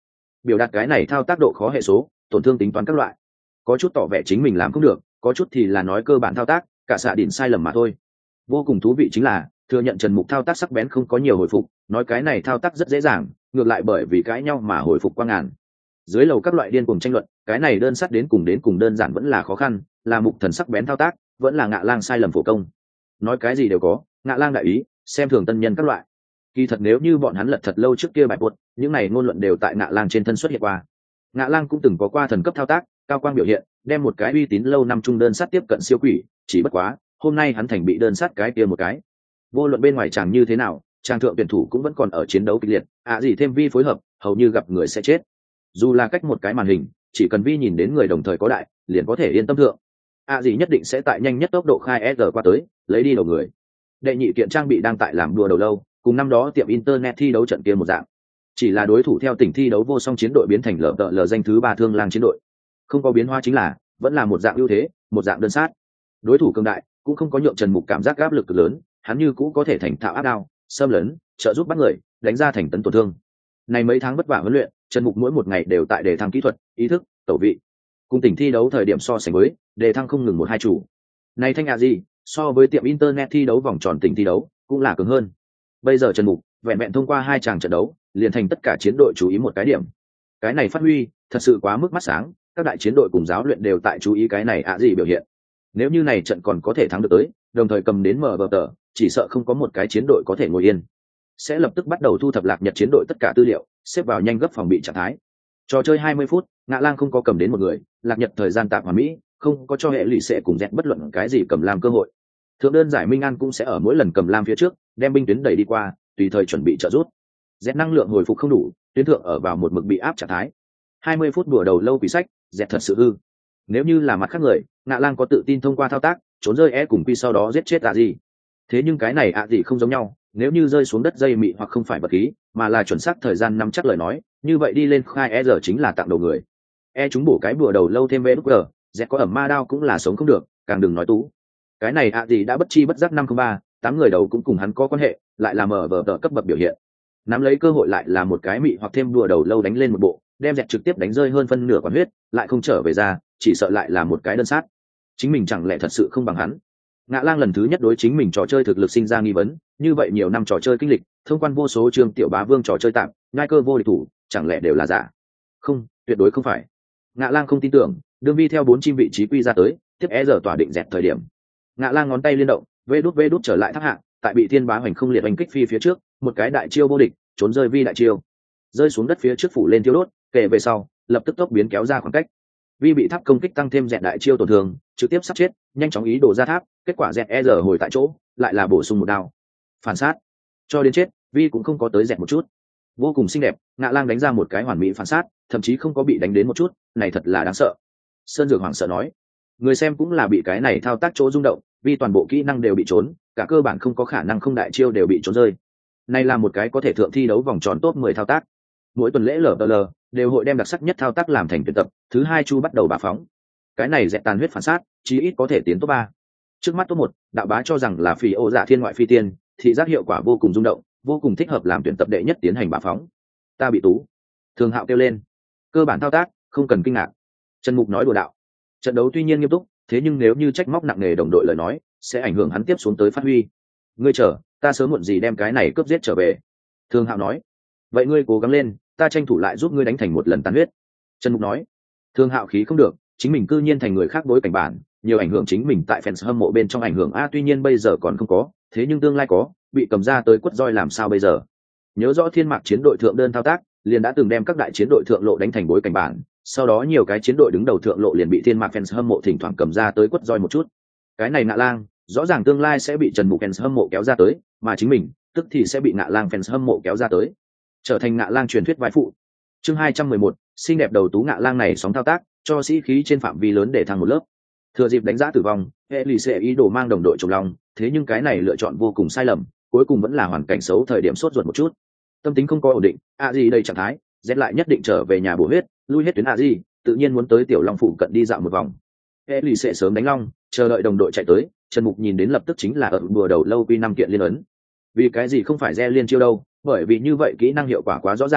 biểu đạt cái này thao tác độ khó hệ số, tổn thương tính toán các loại. Có chút tỏ vẻ chính mình làm không được, có chút thì là nói cơ bản thao tác cả xạ đỉnh sai lầm mà thôi. Vô cùng thú vị chính là thừa nhận Trần Mục thao tác sắc bén không có nhiều hồi phục, nói cái này thao tác rất dễ dàng, ngược lại bởi vì cãi nhau mà hồi phục qua ngàn. Dưới lầu các loại điên cuồng tranh luận, cái này đơn sắt đến cùng đơn giản vẫn là khó khăn, là mục thần sắc bén thao tác, vẫn là Ngạ Lang sai lầm phổ công. Nói cái gì đều có, Ngạ Lang đại ý, xem thường tân nhân các loại. Kỳ thật nếu như bọn hắn lật thật lâu trước kia bài buốt, những này ngôn luận đều tại Ngạ Lang trên thân xuất hiện qua. Ngạ Lang cũng từng có qua thần cấp thao tác, cao quang biểu hiện, đem một cái uy tín lâu năm trung đơn sắt tiếp cận siêu quỷ, chỉ bất quá, hôm nay hắn thành bị đơn sắt cái kia một cái. Vô luận bên ngoài chàng như thế nào, chàng thượng tuyển thủ cũng vẫn còn ở chiến đấu kịch liệt, gì thêm vi phối hợp, hầu như gặp người sẽ chết. Dù là cách một cái màn hình, chỉ cần vi nhìn đến người đồng thời có đại, liền có thể yên tâm thượng. Gì nhất định sẽ tại nhanh nhất tốc độ khai S qua tới, lấy đi đầu người. Đệ nhị kiện trang bị đang tại làm đùa đầu lâu, cùng năm đó tiệm internet thi đấu trận kia một dạng. Chỉ là đối thủ theo tỉnh thi đấu vô song chiến đội biến thành lờ danh thứ 3 thương lang chiến đội. Không có biến hóa chính là, vẫn là một dạng ưu thế, một dạng đơn sát. Đối thủ cường đại, cũng không có nhượng Trần Mục cảm giác áp lực cực lớn, hắn như cũ có thể thành thạo áp đao, xâm lấn, trợ giúp bắt người, đánh ra thành tấn tổn thương. Này mấy tháng vất vả huấn luyện, Trần Mục mỗi một ngày đều tại đề thăng kỹ thuật, ý thức, tẩu vị. Cùng tỉnh thi đấu thời điểm so sánh với, đề thăng không ngừng một hai chủ. Này thanh gì, so với tiệm internet thi đấu vòng tròn tỉnh thi đấu, cũng là cứng hơn. Bây giờ Trần Mục, vẹn vẹn thông qua 2 tràng trận đấu, liền thành tất cả chiến đội chú ý một cái điểm. Cái này phát huy, thật sự quá mức mắt sáng, các đại chiến đội cùng giáo luyện đều tại chú ý cái này gì biểu hiện. Nếu như này trận còn có thể thắng được tới, đồng thời cầm đến mở tờ, chỉ sợ không có một cái chiến đội có thể ngồi yên. Sẽ lập tức bắt đầu thu thập Lạc Nhật chiến đội tất cả tư liệu, xếp vào nhanh gấp phòng bị trạng thái. Trò chơi 20 phút, Ngạ Lang không có cầm đến một người, Lạc Nhật thời gian tạm hoàn mỹ, không có cho hệ lụy sẽ cùng dẹt bất luận cái gì cầm làm cơ hội. Thượng đơn giải Minh An cũng sẽ ở mỗi lần cầm lam phía trước, đem binh tuyến đẩy đi qua, tùy thời chuẩn bị trợ rút. Dẹt năng lượng hồi phục không đủ, tuyến thượng ở vào một mực bị áp trạng thái. 20 phút đùa đầu lâu quỷ sách, dẹt thật sự hư. Nếu như là mặt khác người, Ngạ Lang có tự tin thông qua thao tác, trốn rơi cùng quy sau đó giết chết gì. Thế nhưng cái này gì không giống nhau, nếu như rơi xuống đất dây mị hoặc không phải vật khí, mà là chuẩn xác thời gian nắm chắc lời nói, như vậy đi lên khai giờ chính là tặng đầu người. Chúng bổ cái bùa đầu lâu thêm VG, dẹt có ẩm ma đao cũng là sống không được, càng đừng nói tú. Cái này gì đã bất chi bất giác 503, 8 người đầu cũng cùng hắn có quan hệ, lại là mở vở cấp bậc biểu hiện. Nắm lấy cơ hội lại là một cái mị hoặc thêm đùa đầu lâu đánh lên một bộ, đem dẹt trực tiếp đánh rơi hơn phân nửa quản huyết, lại không trở về ra, chỉ sợ lại là một cái đơn sát. Chính mình chẳng lẽ thật sự không bằng hắn. Ngạ Lang lần thứ nhất đối chính mình trò chơi thực lực sinh ra nghi vấn, như vậy nhiều năm trò chơi kinh lịch, thông quan vô số chương tiểu bá vương trò chơi tạm, ngai cơ vô địch thủ, chẳng lẽ đều là giả? Không, tuyệt đối không phải. Ngạ Lang không tin tưởng, đương vi theo 4 chim vị trí quy ra tới, tiếp giờ tỏa định dẹt thời điểm. Ngạ Lang ngón tay liên động, vê đút trở lại thác hạng, tại bị thiên bá hoành không liệt oanh kích phi phía trước, một cái đại chiêu vô địch, trốn rơi vi đại chiêu, rơi xuống đất phía trước phủ lên tiêu đốt, kể về sau, lập tức tốc biến kéo ra khoảng cách. Vi bị tháp công kích tăng thêm dẹt đại chiêu tổn thương, trực tiếp sắp chết, nhanh chóng ý đồ ra tháp, kết quả dẹt giờ hồi tại chỗ, lại là bổ sung một đao. Phản sát, cho đến chết, Vi cũng không có tới dẹt một chút. Vô cùng xinh đẹp, Ngạ Lang đánh ra một cái hoàn mỹ phản sát, thậm chí không có bị đánh đến một chút, này thật là đáng sợ. Sơn Dược hoảng sợ nói, người xem cũng là bị cái này thao tác chỗ rung động, vì toàn bộ kỹ năng đều bị trốn, cả cơ bản không có khả năng không đại chiêu đều bị trốn rơi. Này là một cái có thể thượng thi đấu vòng tròn top 10 thao tác. Mỗi tuần lễ LPL đều hội đem đặc sắc nhất thao tác làm thành tuyển tập, thứ 2 chu bắt đầu bá phóng. Cái này dẹp tàn huyết phản sát, chí ít có thể tiến top 3. Trước mắt top 1, đạo bá cho rằng là Phỉ Ô Dạ Thiên ngoại phi tiên, thị giác hiệu quả vô cùng rung động, vô cùng thích hợp làm tuyển tập đệ nhất tiến hành bá phóng. Ta bị tú. Thường Hạo kêu lên. Cơ bản thao tác, không cần kinh ngạc. Trần Mục nói đùa đạo. Trận đấu tuy nhiên nghiêm túc, thế nhưng nếu như trách móc nặng nề đồng đội lời nói, sẽ ảnh hưởng hắn tiếp xuống tới phát huy. Ngươi chờ, ta sớm muộn gì đem cái này cướp giết trở về. Thường Hạo nói. Vậy ngươi cố gắng lên, ta tranh thủ lại giúp ngươi đánh thành một lần tàn huyết. Trần Mục nói. Thường Hạo khí không được, chính mình cư nhiên thành người khác bối cảnh bản, nhiều ảnh hưởng chính mình tại fans hâm mộ bên trong ảnh hưởng tuy nhiên bây giờ còn không có, thế nhưng tương lai có, bị cầm ra tới quất roi làm sao bây giờ. Nhớ rõ Thiên Mạc chiến đội thượng đơn thao tác, liền đã từng đem các đại chiến đội thượng lộ đánh thành bối cảnh bản, sau đó nhiều cái chiến đội đứng đầu thượng lộ liền bị Thiên Mạc fans hâm mộ thỉnh thoảng cầm ra tới quất roi một chút. Cái này Ngạ Lang, rõ ràng tương lai sẽ bị Trần Mục fans hâm mộ kéo ra tới, mà chính mình, tức thì sẽ bị Ngạ Lang fans hâm mộ kéo ra tới, trở thành Ngạ Lang truyền thuyết vai phụ. Chương 211, xinh đẹp đầu tú Ngạ Lang này sóng thao tác, cho sĩ khí trên phạm vi lớn để thăng một lớp. Thừa dịp đánh giá tử vong, hệ lì sẽ ý đồ mang đồng đội trồng lòng, thế nhưng cái này lựa chọn vô cùng sai lầm, cuối cùng vẫn là hoàn cảnh xấu thời điểm sốt ruột một chút. Tâm tính không có ổn định, gì đây trạng thái, rét lại nhất định trở về nhà bổ huyết, lui hết tuyến gì, tự nhiên muốn tới tiểu long phụ cận đi dạo một vòng. Hệ lì sẽ sớm đánh long, chờ đợi đồng đội chạy tới, Trần Mục nhìn đến lập tức chính là ở bùa đầu lâu quy 5 kiện liên ấn. Vì cái gì không phải re liên chiêu đâu, bởi vì như vậy kỹ năng hiệu quả quá rõ ràng,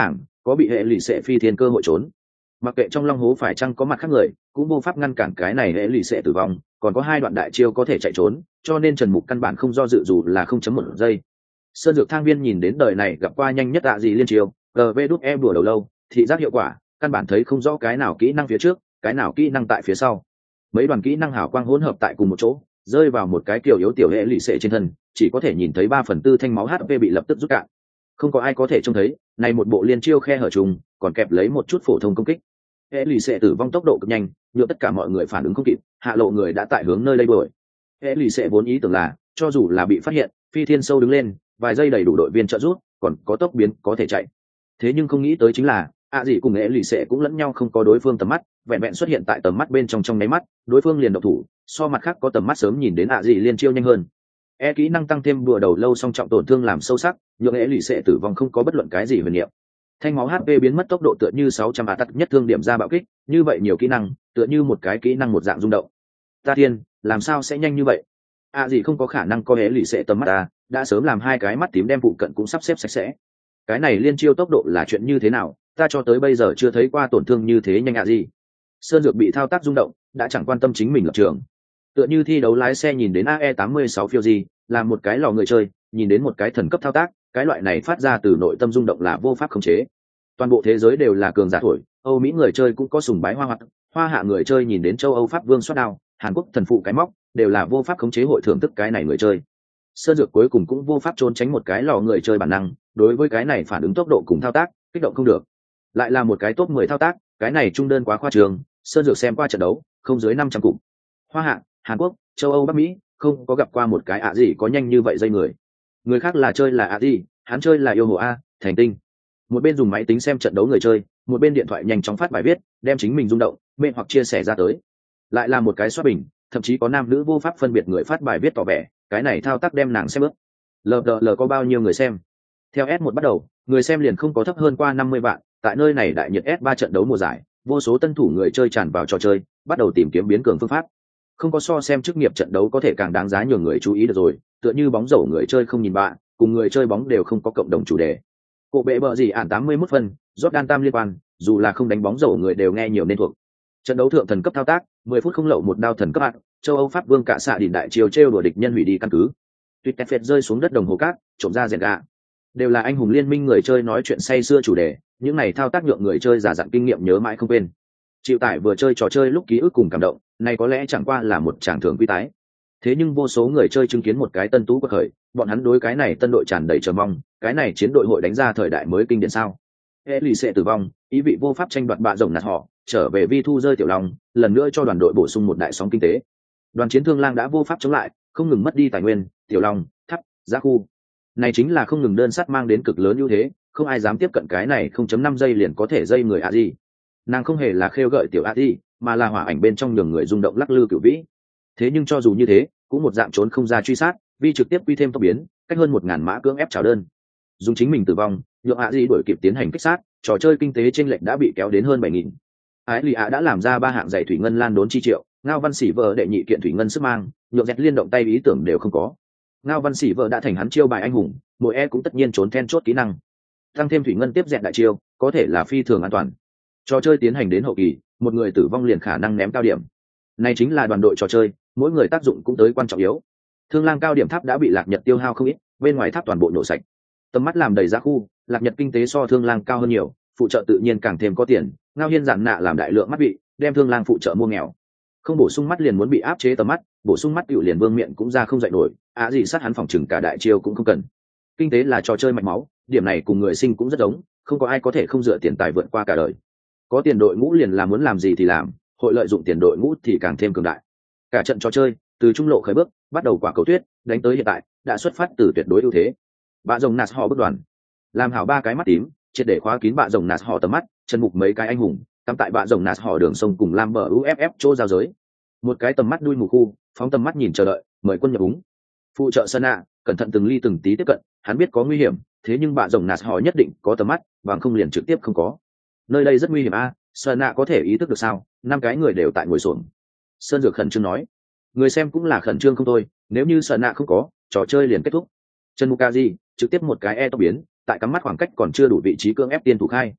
có bị hệ lụy sẽ phi thiên cơ hội trốn. Mặc kệ trong long hố phải chăng có mặt khác người, cũng vô pháp ngăn cản cái này hệ lụy sẽ tử vong, còn có 2 đoạn đại chiêu có thể chạy trốn, cho nên Trần Mục căn bản không do dự dù là 0.1 giây. Sơn Dược Thang Viên nhìn đến đời này gặp qua nhanh nhất gì liên chiêu, GVE đùa đầu lâu, thị giác hiệu quả, căn bản thấy không rõ cái nào kỹ năng phía trước, cái nào kỹ năng tại phía sau. Mấy đoàn kỹ năng hào quang hỗn hợp tại cùng một chỗ, rơi vào một cái kiểu yếu tiểu hệ lụy sẽ trên thân, chỉ có thể nhìn thấy 3/4 thanh máu HP bị lập tức rút cạn. Không có ai có thể trông thấy, này một bộ liên chiêu khe hở trùng, còn kẹp lấy một chút phổ thông công kích. Hệ lụy sẽ tử vong tốc độ cực nhanh, nhựa tất cả mọi người phản ứng không kịp, hạ lộ người đã tại hướng nơi đây đuổi. Hệ lụy sẽ vốn ý tưởng là, cho dù là bị phát hiện, phi thiên sâu đứng lên, vài giây đầy đủ đội viên trợ giúp, còn có tốc biến có thể chạy. Thế nhưng không nghĩ tới chính là, gì cùng hệ lụy sẽ cũng lẫn nhau không có đối phương tầm mắt, vẹn vẹn xuất hiện tại tầm mắt bên trong nháy mắt, đối phương liền động thủ, so mặt khác có tầm mắt sớm nhìn đến gì liên chiêu nhanh hơn. Kỹ năng tăng thêm đùa đầu lâu song trọng tổn thương làm sâu sắc, nhượng hệ lụy sẽ tử vong không có bất luận cái gì huyền niệm. Thanh máu HP biến mất tốc độ tựa như 600 tắc nhất thương điểm ra bạo kích, như vậy nhiều kỹ năng, tựa như một cái kỹ năng một dạng rung động. Ta thiên, làm sao sẽ nhanh như vậy? Gì không có khả năng có hệ lụy sẽ tầm mắt ta, đã sớm làm 2 cái mắt tím đem phụ cận cũng sắp xếp sạch sẽ. Cái này liên chiêu tốc độ là chuyện như thế nào, ta cho tới bây giờ chưa thấy qua tổn thương như thế nhanh gì. Sơn Dược bị thao tác rung động, đã chẳng quan tâm chính mình lập trường. Tựa như thi đấu lái xe nhìn đến AE86 phiêu gì, là một cái lò người chơi, nhìn đến một cái thần cấp thao tác, cái loại này phát ra từ nội tâm rung động là vô pháp khống chế. Toàn bộ thế giới đều là cường giả thổi, Âu Mỹ người chơi cũng có sùng bái hoa hoạt, Hoa Hạ người chơi nhìn đến châu Âu Pháp Vương xoát đao, Hàn Quốc thần phụ cái móc, đều là vô pháp khống chế hội thưởng thức cái này người chơi. Sơn Dược cuối cùng cũng vô pháp trốn tránh một cái lò người chơi bản năng, đối với cái này phản ứng tốc độ cùng thao tác, kích động không được. Lại là một cái top 10 thao tác, cái này trung đơn quá khoa trương, Sơn Dược xem qua trận đấu, không dưới 500 cụm. Hoa Hạ, Hàn Quốc, châu Âu Bắc Mỹ, không có gặp qua một cái gì có nhanh như vậy dây người. Người khác là chơi là gì, hắn chơi là yêu hồ a, thành tinh. Một bên dùng máy tính xem trận đấu người chơi, một bên điện thoại nhanh chóng phát bài viết, đem chính mình rung động, mê hoặc chia sẻ ra tới. Lại là một cái xoát bình, thậm chí có nam nữ vô pháp phân biệt người phát bài viết tỏ vẻ, cái này thao tác đem nàng xem ước. LDL có bao nhiêu người xem? Theo S1 bắt đầu, người xem liền không có thấp hơn qua 50 vạn, tại nơi này đại nhiệt S3 trận đấu mùa giải, vô số tân thủ người chơi tràn vào trò chơi, bắt đầu tìm kiếm biến cường phương pháp. Không có so xem chức nghiệp trận đấu có thể càng đáng giá nhường người chú ý được rồi, tựa như bóng rổ người chơi không nhìn bạn, cùng người chơi bóng đều không có cộng đồng chủ đề. Cổ bệ bợ gì ản 81 phân, Jordan Tam liên quan, dù là không đánh bóng rổ người đều nghe nhiều nên thuộc. Trận đấu thượng thần cấp thao tác, 10 phút không lậu một đao thần cấp bạn, châu Âu Pháp Vương cả xạ đỉnh đại chiều trêu đùa địch nhân hủy đi căn cứ. Tuyệt tẹt phệt rơi xuống đất đồng hồ cát, trộm ra rèn gạ. Đều là anh hùng liên minh người chơi nói chuyện say xưa chủ đề, những này thao tác nhượng người chơi giả dặn kinh nghiệm nhớ mãi không quên. Chịu tải vừa chơi trò chơi lúc ký ức cùng cảm động, này có lẽ chẳng qua là một tràng thưởng quy tái. Thế nhưng vô số người chơi chứng kiến một cái tân tú quật khởi, bọn hắn đối cái này tân đội tràn đầy chờ mong, cái này chiến đội hội đánh ra thời đại mới kinh điển sao? Ellie sẽ tử vong, ý vị vô pháp tranh đoạt bạ rồng nạt họ, trở về vi thu rơi tiểu long, lần nữa cho đoàn đội bổ sung một đại sóng kinh tế. Đoàn chiến thương lang đã vô pháp chống lại, không ngừng mất đi tài nguyên, tiểu long, thắp, giá khu. Này chính là không ngừng đơn sắt mang đến cực lớn ưu thế, không ai dám tiếp cận cái này 0.5 giây liền có thể dây người Aji. Nàng không hề là khêu gợi tiểu Aji, mà là hỏa ảnh bên trong nhường người rung động lắc lư cửu vĩ. Thế nhưng cho dù như thế, cũng một dạng trốn không ra truy sát, vì trực tiếp quy thêm tốc biến, cách hơn 1000 mã cưỡng ép chào đơn. Dùng chính mình tử vong, nhượng Aji đuổi kịp tiến hành kích sát, trò chơi kinh tế chênh lệch đã bị kéo đến hơn 7000. Ái Lì đã làm ra 3 hạng giày thủy ngân lan đốn chi triệu, Ngao Văn Sĩ vợ đệ nhị kiện thủy ngân sức mang, nhượng dẹt liên động tay ý tưởng đều không có. Ngao Văn Sĩ vợ đã thành hắn chiêu bài anh hùng, mỗi cũng tất nhiên trốn then chốt kỹ năng. Tăng thêm thủy ngân tiếp dẹt đại chiêu, có thể là phi thường an toàn. Trò chơi tiến hành đến hậu kỳ, một người tử vong liền khả năng ném cao điểm. Này chính là đoàn đội trò chơi, mỗi người tác dụng cũng tới quan trọng yếu. Thương lang cao điểm tháp đã bị Lạc Nhật tiêu hao không ít, bên ngoài tháp toàn bộ nổ sạch. Tầm mắt làm đầy giá khu, Lạc Nhật kinh tế so Thương lang cao hơn nhiều, phụ trợ tự nhiên càng thêm có tiền. Ngao Hiên giản nạ làm đại lượng mắt bị, đem Thương lang phụ trợ mua nghèo. Không bổ sung mắt liền muốn bị áp chế tầm mắt, bổ sung mắt tiểu liền vương miệng cũng ra không dậy nổi, gì sát hắn phòng chừng cả đại chiêu cũng không cần. Kinh tế là trò chơi mạch máu, điểm này cùng người sinh cũng rất giống, không có ai có thể không dựa tiền tài vượt qua cả đời. Có tiền đội ngũ liền là muốn làm gì thì làm, hội lợi dụng tiền đội ngũ thì càng thêm cường đại. Cả trận trò chơi, từ trung lộ khởi bước, bắt đầu quả cầu tuyết, đánh tới hiện tại, đã xuất phát từ tuyệt đối ưu thế. Bạ rồng nạt họ bất đoàn, làm hảo 3 cái mắt tím, triệt để khóa kín bạ rồng nạt họ tầm mắt, chân mục mấy cái anh hùng, cắm tại bạ rồng nạt họ đường sông cùng lam bờ uff chỗ giao giới. Một cái tầm mắt đuôi mù khu, phóng tầm mắt nhìn chờ đợi, mời quân nhập úng. Phụ trợ Sana, cẩn thận từng ly từng tí tiếp cận, hắn biết có nguy hiểm, thế nhưng bạ rồng nạt họ nhất định có tầm mắt, bằng không liền trực tiếp không có. Nơi đây rất nguy hiểm a, Sana có thể ý thức được sao? 5 cái người đều tại ngồi xổm. Sơn Dược khẩn trương nói, người xem cũng là khẩn trương không thôi, nếu như Sana không có, trò chơi liền kết thúc. Trần Mukaji trực tiếp một cái tốc biến, tại cắm mắt khoảng cách còn chưa đủ vị trí cưỡng ép tiên thủ khai.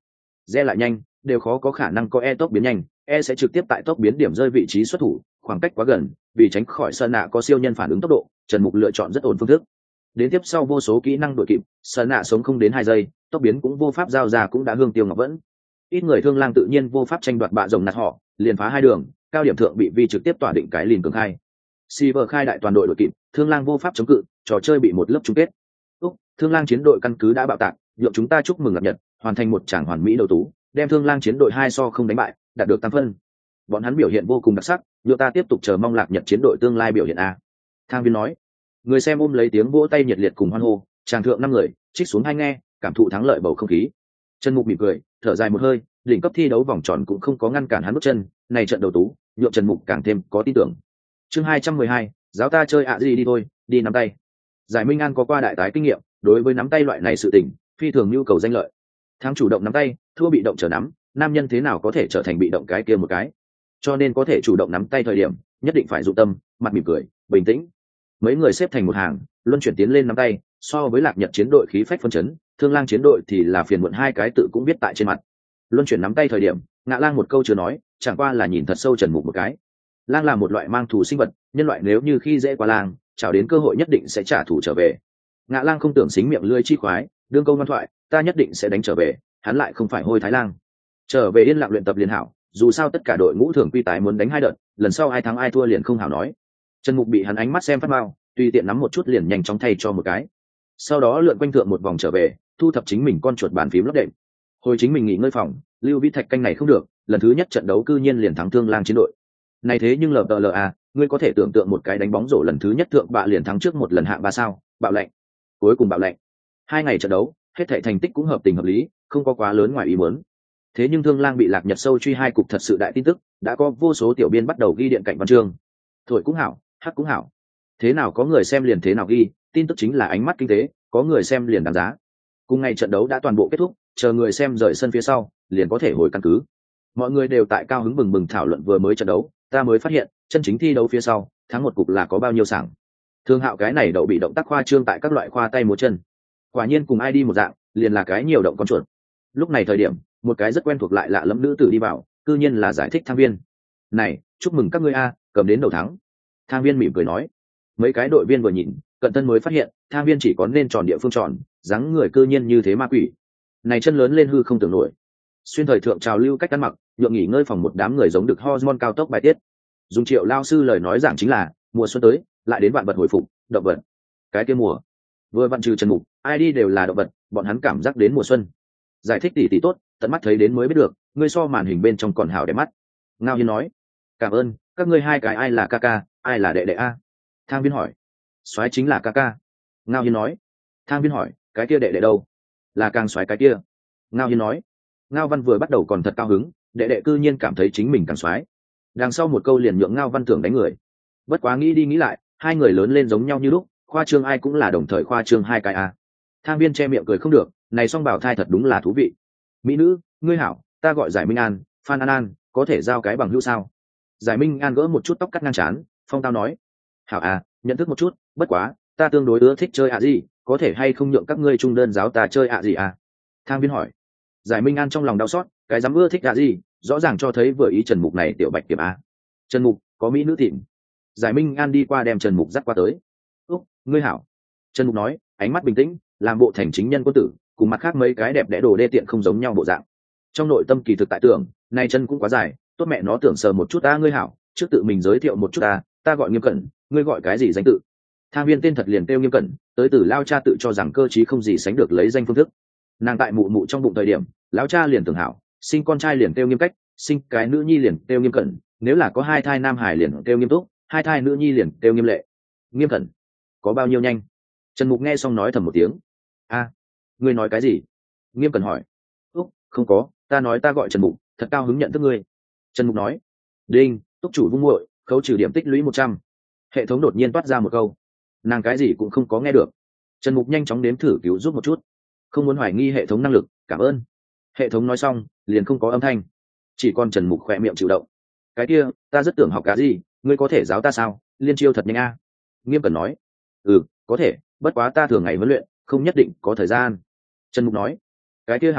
re lại nhanh đều khó có khả năng có e tốc biến nhanh, e sẽ trực tiếp tại tốc biến điểm rơi vị trí xuất thủ, khoảng cách quá gần, vì tránh khỏi Sơn Nạ có siêu nhân phản ứng tốc độ, Trần Mục lựa chọn rất ổn phương thức. Đến tiếp sau vô số kỹ năng đội kịp, Sơn Nạ sống không đến 2 giây, tốc biến cũng vô pháp giao ra cũng đã hương tiêu ngọc vẫn. Ít người Thương Lang tự nhiên vô pháp tranh đoạt bạ rồng nạt họ, liền phá 2 đường, cao điểm thượng bị vi trực tiếp tỏa định cái liền cường khai. Silver khai đại toàn đội đội kịp, Thương Lang vô pháp chống cự, trò chơi bị một lớp chung kết. Thương Lang chiến đội căn cứ đã bạo tạc, nhượng chúng ta chúc mừng lập nhật, hoàn thành một tràng hoàn mỹ đầu tú, đem Thương Lang chiến đội 2 so không đánh bại, đạt được 8 phân. Bọn hắn biểu hiện vô cùng đặc sắc, nhượng ta tiếp tục chờ mong lạc nhật chiến đội tương lai biểu hiện a. Thang Viên nói. Người xem ôm lấy tiếng vỗ tay nhiệt liệt cùng hoan hô, tràng thượng 5 người, trích xuống 2 nghe, cảm thụ thắng lợi bầu không khí. Trần Mục mỉm cười, thở dài một hơi, đỉnh cấp thi đấu vòng tròn cũng không có ngăn cản hắn bước chân, này trận đầu tú, nhượng Trần Mục càng thêm có tin tưởng. Chương 212, giáo ta chơi gì đi thôi, đi nắm tay. Giải Minh An có qua đại tái kinh nghiệm, đối với nắm tay loại này sự tình, phi thường nhu cầu danh lợi. Thắng chủ động nắm tay, thua bị động chờ nắm, nam nhân thế nào có thể trở thành bị động cái kia một cái. Cho nên có thể chủ động nắm tay thời điểm, nhất định phải dụ tâm, mặt mỉm cười, bình tĩnh. Mấy người xếp thành một hàng, luân chuyển tiến lên nắm tay, so với lạc nhật chiến đội khí phách phân chấn, Thương Lang chiến đội thì là phiền muộn 2 cái tự cũng biết tại trên mặt. Luân chuyển nắm tay thời điểm, Ngạ Lang một câu chưa nói, chẳng qua là nhìn thật sâu Trần Mục một cái. Lang là một loại mang thù sinh vật, nhân loại nếu như khi dễ qua lang, chào đến cơ hội nhất định sẽ trả thù trở về. Ngạ Lang không tưởng xính miệng lưỡi chi khoái, đương câu ngoan thoại, ta nhất định sẽ đánh trở về, hắn lại không phải hôi thái lang. Trở về yên lặng luyện tập liền hảo, dù sao tất cả đội ngũ thường quy tái muốn đánh 2 đợt, lần sau ai thắng ai thua liền không hảo nói. Trần Mục bị hắn ánh mắt xem phát mau, tùy tiện nắm một chút liền nhanh chóng thay cho một cái. Sau đó lượn quanh thượng một vòng trở về, thu thập chính mình con chuột bàn phím lót đệm. Hồi chính mình nghỉ ngơi phòng, Lưu Vĩ Thạch canh này không được, lần thứ nhất trận đấu cư nhiên liền thắng Thương Lang chiến đội. Này thế nhưng LTLA, ngươi có thể tưởng tượng một cái đánh bóng rổ lần thứ nhất thượng bạ liền thắng trước một lần hạng 3 sao, bạo lệnh. Cuối cùng bạo lệnh. 2 ngày trận đấu, hết thảy thành tích cũng hợp tình hợp lý, không có quá lớn ngoài ý muốn. Thế nhưng Thương Lang bị lạc nhật sâu truy 2 cục thật sự đại tin tức, đã có vô số tiểu biên bắt đầu ghi điện cạnh văn chương. Thổi cũng hảo, hắc cũng hảo. Thế nào có người xem liền thế nào ghi, tin tức chính là ánh mắt kinh tế, có người xem liền đáng giá. Cùng ngày trận đấu đã toàn bộ kết thúc, chờ người xem rời sân phía sau, liền có thể hồi căn cứ. Mọi người đều tại cao hứng bừng bừng thảo luận vừa mới trận đấu, ta mới phát hiện, chân chính thi đấu phía sau, thắng một cục là có bao nhiêu sảng. Thương Hạo cái này đậu bị động tác khoa trương tại các loại khoa tay múa chân. Quả nhiên cùng ai đi một dạng, liền là cái nhiều động con chuột. Lúc này thời điểm, một cái rất quen thuộc lại lạ lẫm nữ tử đi vào, cư nhiên là giải thích Thang Viên. "Này, chúc mừng các ngươi a, cầm đến đầu thắng." Thang Viên mỉm cười nói. Mấy cái đội viên vừa nhìn, cận thân mới phát hiện, Thang Viên chỉ có nên tròn địa phương tròn, dáng người cư nhiên như thế ma quỷ. Này chân lớn lên hư không tưởng nổi. Xuyên thời thượng trào lưu cách ăn mặc, nhượng nghỉ ngơi phòng một đám người giống được hormone cao tốc bài tiết. Dùng Triệu lao sư lời nói giảng chính là, mùa xuân tới, lại đến vạn vật hồi phục, động vật. Cái kia mùa, vừa vặn trừ Trần Mục, ai đi đều là động vật, bọn hắn cảm giác đến mùa xuân. Giải thích tỉ tốt, tận mắt thấy đến mới biết được, ngươi so màn hình bên trong còn hảo đẹp mắt. Ngao Hiên nói, cảm ơn, các ngươi 2 cái ai là ca ca, ai là đệ đệ a? Thang Viên hỏi, soái chính là ca ca. Ngao Hiên nói, Thang Viên hỏi, cái kia đệ đệ đâu? Là càng soái cái kia. Ngao Hiên nói, Ngao Văn vừa bắt đầu còn thật cao hứng, đệ đệ cư nhiên cảm thấy chính mình càng soái. Đằng sau một câu liền nhượng Ngao Văn tưởng đánh người. Bất quá nghĩ đi nghĩ lại, 2 người lớn lên giống nhau như lúc, khoa trương ai cũng là đồng thời khoa trương 2 cái a. Thang Viên che miệng cười không được, này song bảo thai thật đúng là thú vị. Mỹ nữ, ngươi hảo, ta gọi Giải Minh An, Phan An An, có thể giao cái bằng hữu sao? Giải Minh An gỡ một chút tóc cắt ngang trán, phong tao nói, hảo à, nhận thức một chút, bất quá, ta tương đối ưa thích chơi gì, có thể hay không nhượng các ngươi trung đơn giáo ta chơi gì à? Thang Viên hỏi. Giải Minh An trong lòng đau xót, cái dám ưa thích gì, rõ ràng cho thấy vừa ý Trần Mục này tiểu bạch kiểm a. Trần Mục, có mỹ nữ tìm. Giải Minh An đi qua đem Trần Mục dắt qua tới. Úc, ngươi hảo. Trần Mục nói, ánh mắt bình tĩnh, làm bộ thành chính nhân quân tử, cùng mặt khác mấy cái đẹp đẽ đồ đê tiện không giống nhau bộ dạng. Trong nội tâm kỳ thực tại tưởng, này chân cũng quá dài, tốt mẹ nó tưởng sờ một chút ta ngươi hảo, trước tự mình giới thiệu một chút ta gọi Nghiêm Cẩn, ngươi gọi cái gì danh tự? Thang Viên tên thật liền kêu Nghiêm Cẩn, tới từ lao cha tự cho rằng cơ trí không gì sánh được lấy danh phương thức. Nàng tại mụ mụ trong bụng thời điểm, lão cha liền tưởng hảo, sinh con trai liền kêu Nghiêm Cách, sinh cái nữ nhi liền kêu Nghiêm Cẩn, nếu là có 2 thai nam hải liền kêu Nghiêm Túc, 2 thai nữ nhi liền kêu Nghiêm Lệ. Nghiêm Cẩn, có bao nhiêu nhanh? Trần Mục nghe xong nói thầm một tiếng. A, ngươi nói cái gì? Nghiêm Cẩn hỏi. Úc, không có, ta nói ta gọi Trần Mục, thật cao hứng nhận thức ngươi. Trần Mục nói. Đinh, túc chủ vung muội, khấu trừ điểm tích lũy 100. Hệ thống đột nhiên toát ra một câu. Nàng cái gì cũng không có nghe được. Trần Mục nhanh chóng đếm thử cứu giúp một chút. Không muốn hoài nghi hệ thống năng lực, cảm ơn. Hệ thống nói xong, liền không có âm thanh. Chỉ còn Trần Mục khỏe miệng chịu động. Cái kia, ta rất tưởng học cái gì, ngươi có thể giáo ta sao? Liên chiêu thật nhanh a. Nghiêm Cẩn nói. Ừ, có thể, bất quá ta thường ngày huấn luyện, không nhất định có thời gian. Trần Mục nói. Cái kia hảo a,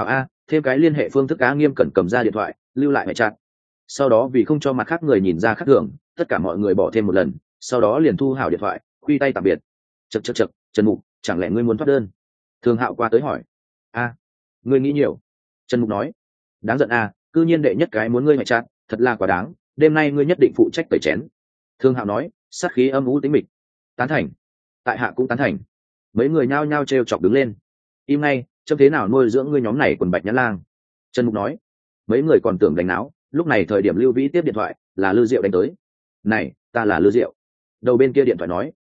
thêm cái liên hệ phương thức Á Nghiêm cẩn cầm ra điện thoại lưu lại mẹ chặt. Sau đó vì không cho mặt khác người nhìn ra khác thường, tất cả mọi người bỏ thêm một lần, sau đó liền thu hảo điện thoại khuy tay tạm biệt. Chậc Trần Mục, chẳng lẽ ngươi muốn thoát đơn? Thường Hạo qua tới hỏi. Ngươi nghĩ nhiều. Trần Mục nói. Đáng giận cư nhiên đệ nhất cái muốn ngươi mẹ chặt, thật là quá đáng, đêm nay ngươi nhất định phụ trách tẩy chén. Thường Hạo nói, sát khí âm u tính mịch. Tán thành. Tại hạ cũng tán thành. Mấy người nhao nhao trêu chọc đứng lên. Im ngay, chấm thế nào nuôi dưỡng ngươi nhóm này quần bạch nhãn lang? Trần Mục nói. Mấy người còn tưởng đánh náo, lúc này thời điểm Lưu Vĩ tiếp điện thoại, là Lư Diệu đánh tới. Này, ta là Lư Diệu. Đầu bên kia điện thoại nói.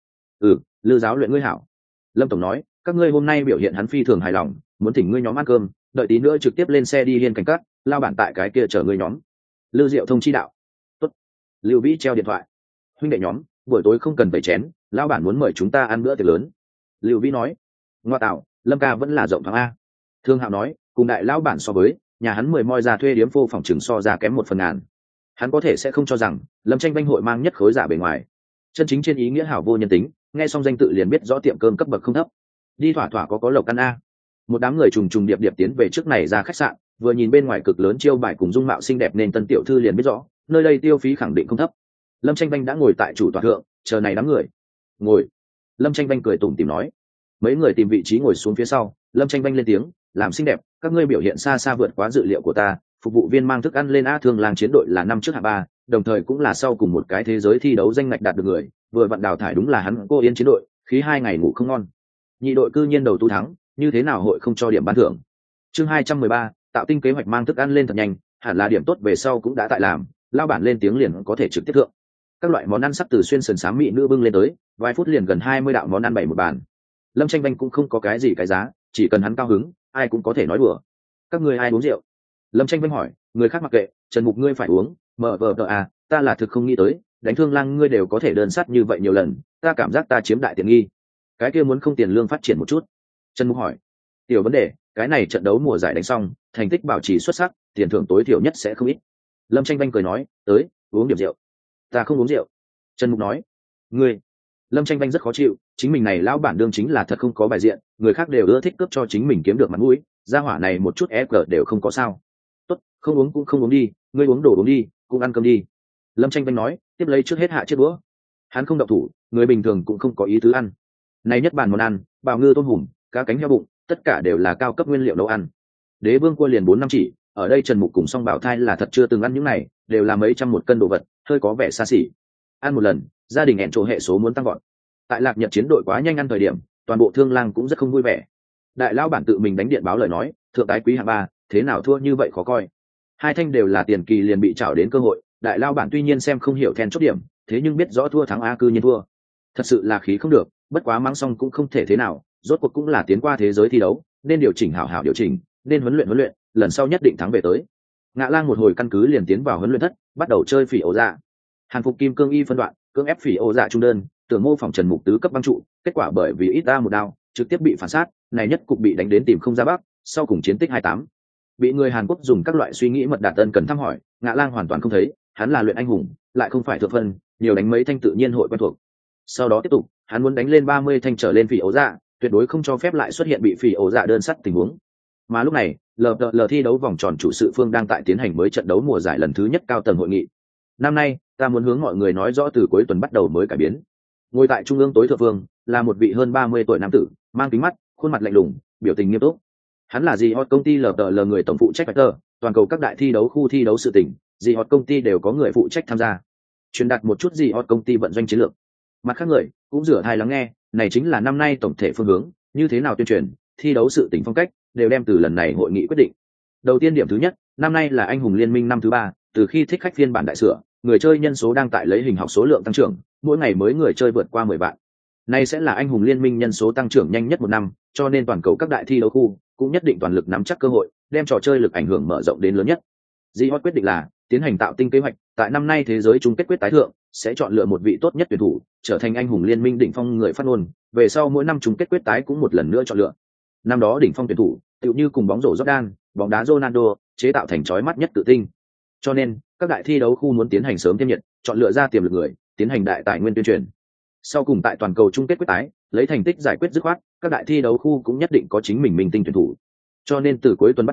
Lư giáo luyện ngươi hảo. Lâm tổng nói, các ngươi hôm nay biểu hiện hắn phi thường hài lòng, muốn thỉnh ngươi nhóm ăn cơm, đợi tí nữa trực tiếp lên xe đi Hiên Cảnh Cát, lao bản tại cái kia chở ngươi nhóm. Lư Diệu thông chi đạo. Tốt. Lưu Vĩ treo điện thoại. Huynh đệ nhóm, buổi tối không cần tẩy chén, lao bản muốn mời chúng ta ăn bữa tiệc lớn. Lưu Vĩ nói. Ngoa tạo, Lâm ca vẫn là rộng thoáng a. Thương Hạo nói, cùng đại lão bản so với, nhà hắn 10 moi ra thuê điếm phô phòng chừng so ra kém 1/1000. Hắn có thể sẽ không cho rằng Lâm Tranh Banh hội mang nhất khối giả bề ngoài, chân chính trên ý nghĩa hảo vô nhân tính. Nghe xong danh tự liền biết rõ tiệm cơm cấp bậc không thấp. Đi thỏa thỏa có lộc ăn a. Một đám người trùng trùng điệp điệp tiến về trước này ra khách sạn, vừa nhìn bên ngoài cực lớn chiêu bài cùng dung mạo xinh đẹp nên tân tiểu thư liền biết rõ nơi đây tiêu phí khẳng định không thấp. Lâm Tranh Banh đã ngồi tại chủ tọa thượng, chờ này đám người. Ngồi. Lâm Tranh Banh cười tủm tỉm nói. Mấy người tìm vị trí ngồi xuống phía sau. Lâm Tranh Banh lên tiếng, làm xinh đẹp, các ngươi biểu hiện xa xa vượt quá dự liệu của ta. Phục vụ viên mang thức ăn lên a. Thường làng chiến đội là năm trước hạng 3, đồng thời cũng là sau cùng một cái thế giới thi đấu danh ngạch đạt được người, vừa vặn đào thải đúng là hắn cô Yên chiến đội, khí 2 ngày ngủ không ngon. Nhị đội cư nhiên đầu tu thắng, như thế nào hội không cho điểm ban thưởng? Chương 213, tạo tinh kế hoạch mang thức ăn lên thật nhanh, hẳn là điểm tốt về sau cũng đã tại làm, lao bản lên tiếng liền có thể trực tiếp thượng. Các loại món ăn sắc từ xuyên sườn xám mỹ nữ bưng lên tới, vài phút liền gần 20 đạo món ăn bày một bàn. Lâm Tranh Banh cũng không có cái gì cái giá, chỉ cần hắn cao hứng, ai cũng có thể nói đùa. Các ngươi ai uống rượu? Lâm Tranh Banh hỏi, người khác mặc kệ, Trần Mục ngươi phải uống, ta là thực không nghĩ tới, đánh Thương Lang ngươi đều có thể đơn sát như vậy nhiều lần, ta cảm giác ta chiếm đại tiện nghi. Cái kia muốn không tiền lương phát triển một chút? Trần Mục hỏi. Tiểu vấn đề, cái này trận đấu mùa giải đánh xong, thành tích bảo trì xuất sắc, tiền thưởng tối thiểu nhất sẽ không ít. Lâm Tranh Banh cười nói, tới, uống điểm rượu. Ta không uống rượu. Trần Mục nói. Ngươi. Lâm Tranh Banh rất khó chịu, chính mình này lão bản đương chính là thật không có bài diện, người khác đều ưa thích cướp cho chính mình kiếm được mặt mũi, gia hỏa này một chút ép đều không có sao. Tốt, không uống cũng không uống đi, ngươi uống đồ uống đi, cũng ăn cơm đi. Lâm Tranh Banh nói, tiếp lấy trước hết hạ chiếc đũa. Hắn không động thủ, người bình thường cũng không có ý tứ ăn. Này nhất bàn món ăn, bào ngư tôm hùm, cá cánh heo bụng, tất cả đều là cao cấp nguyên liệu nấu ăn. Đế vương cua liền 4-5 chỉ, ở đây Trần Mục cùng Song Bảo Thai là thật chưa từng ăn những này, đều là mấy trăm một cân đồ vật, hơi có vẻ xa xỉ. Ăn một lần, gia đình hẹn chỗ hệ số muốn tăng vọt. Tại Lạc Nhật chiến đội quá nhanh ăn thời điểm, toàn bộ Thương Lang cũng rất không vui vẻ. Đại lão bản tự mình đánh điện báo lời nói, thượng tái quý hạng 3, thế nào thua như vậy khó coi. Hai thanh đều là tiền kỳ liền bị trảo đến cơ hội, đại lão bản tuy nhiên xem không hiểu then chốt điểm, thế nhưng biết rõ thua thắng a cư nhiên thua. Thật sự là khí không được, bất quá mắng xong cũng không thể thế nào, rốt cuộc cũng là tiến qua thế giới thi đấu, nên điều chỉnh hảo hảo điều chỉnh, nên huấn luyện, lần sau nhất định thắng về tới. Ngạ Lang một hồi căn cứ liền tiến vào huấn luyện thất, bắt đầu chơi phỉ ổ dạ. Hàn phục kim cương y phân đoạn, cưỡng ép phỉ ổ dạ trung đơn, tưởng mô phỏng Trần Mục tứ cấp băng trụ, kết quả bởi vì ít ta một đao, trực tiếp bị phản sát, này nhất cục bị đánh đến tìm không ra bắc, sau cùng chiến tích 28. Bị người Hàn Quốc dùng các loại suy nghĩ mật đạt tân cần thăm hỏi, Ngạ Lang hoàn toàn không thấy, hắn là luyện anh hùng, lại không phải thượng phân, nhiều đánh mấy thanh tự nhiên hội quen thuộc. Sau đó tiếp tục, hắn muốn đánh lên 30 thanh trở lên phỉ ổ dạ, tuyệt đối không cho phép lại xuất hiện bị phỉ ổ dạ đơn sắt tình huống. Mà lúc này, LPL thi đấu vòng tròn chủ sự phương đang tại tiến hành mới trận đấu mùa giải lần thứ nhất cao tầng hội nghị. Năm nay, ta muốn hướng mọi người nói rõ từ cuối tuần bắt đầu mới cải biến. Ngồi tại trung ương tối thượng phương là một vị hơn 30 tuổi nam tử, mang kính mắt, khuôn mặt lạnh lùng, biểu tình nghiêm túc. Hắn là G-Hot công ty LPL người tổng phụ trách Factor, toàn cầu các đại thi đấu khu thi đấu sự tình, G-Hot công ty đều có người phụ trách tham gia. Truyền đạt một chút G-Hot công ty vận doanh chiến lược. Mặt khác người cũng rửa thai lắng nghe, này chính là năm nay tổng thể phương hướng, như thế nào tuyên truyền, thi đấu sự tình phong cách, đều đem từ lần này hội nghị quyết định. Đầu tiên điểm thứ nhất, năm nay là anh hùng liên minh năm thứ 3, từ khi thích khách phiên bản đại sửa, người chơi nhân số đang tại lấy hình học số lượng tăng trưởng, mỗi ngày mới người chơi vượt qua 10 vạn. Nay sẽ là anh hùng liên minh nhân số tăng trưởng nhanh nhất một năm, cho nên toàn cầu các đại thi đấu khu cũng nhất định toàn lực nắm chắc cơ hội, đem trò chơi lực ảnh hưởng mở rộng đến lớn nhất. G-Hot quyết định là tiến hành tạo tinh kế hoạch, tại năm nay thế giới chung kết quyết tái thượng, sẽ chọn lựa một vị tốt nhất tuyển thủ, trở thành anh hùng liên minh đỉnh phong người phát ngôn, về sau mỗi năm chung kết quyết tái cũng một lần nữa chọn lựa. Năm đó đỉnh phong tuyển thủ, tựu như cùng bóng rổ Jordan, bóng đá Ronaldo, chế tạo thành chói mắt nhất tự tinh. Cho nên, các đại thi đấu khu muốn tiến hành sớm tiêm nhiệt, chọn lựa ra tiềm lực người, tiến hành đại tài nguyên tuyên truyền. Sau cùng tại toàn cầu chung kết quyết tái, lấy thành tích giải quyết dứt khoát, các đại thi đấu khu cũng nhất định có chính mình minh tinh tuyển thủ. Cho nên từ cuối tuần bắt đầu,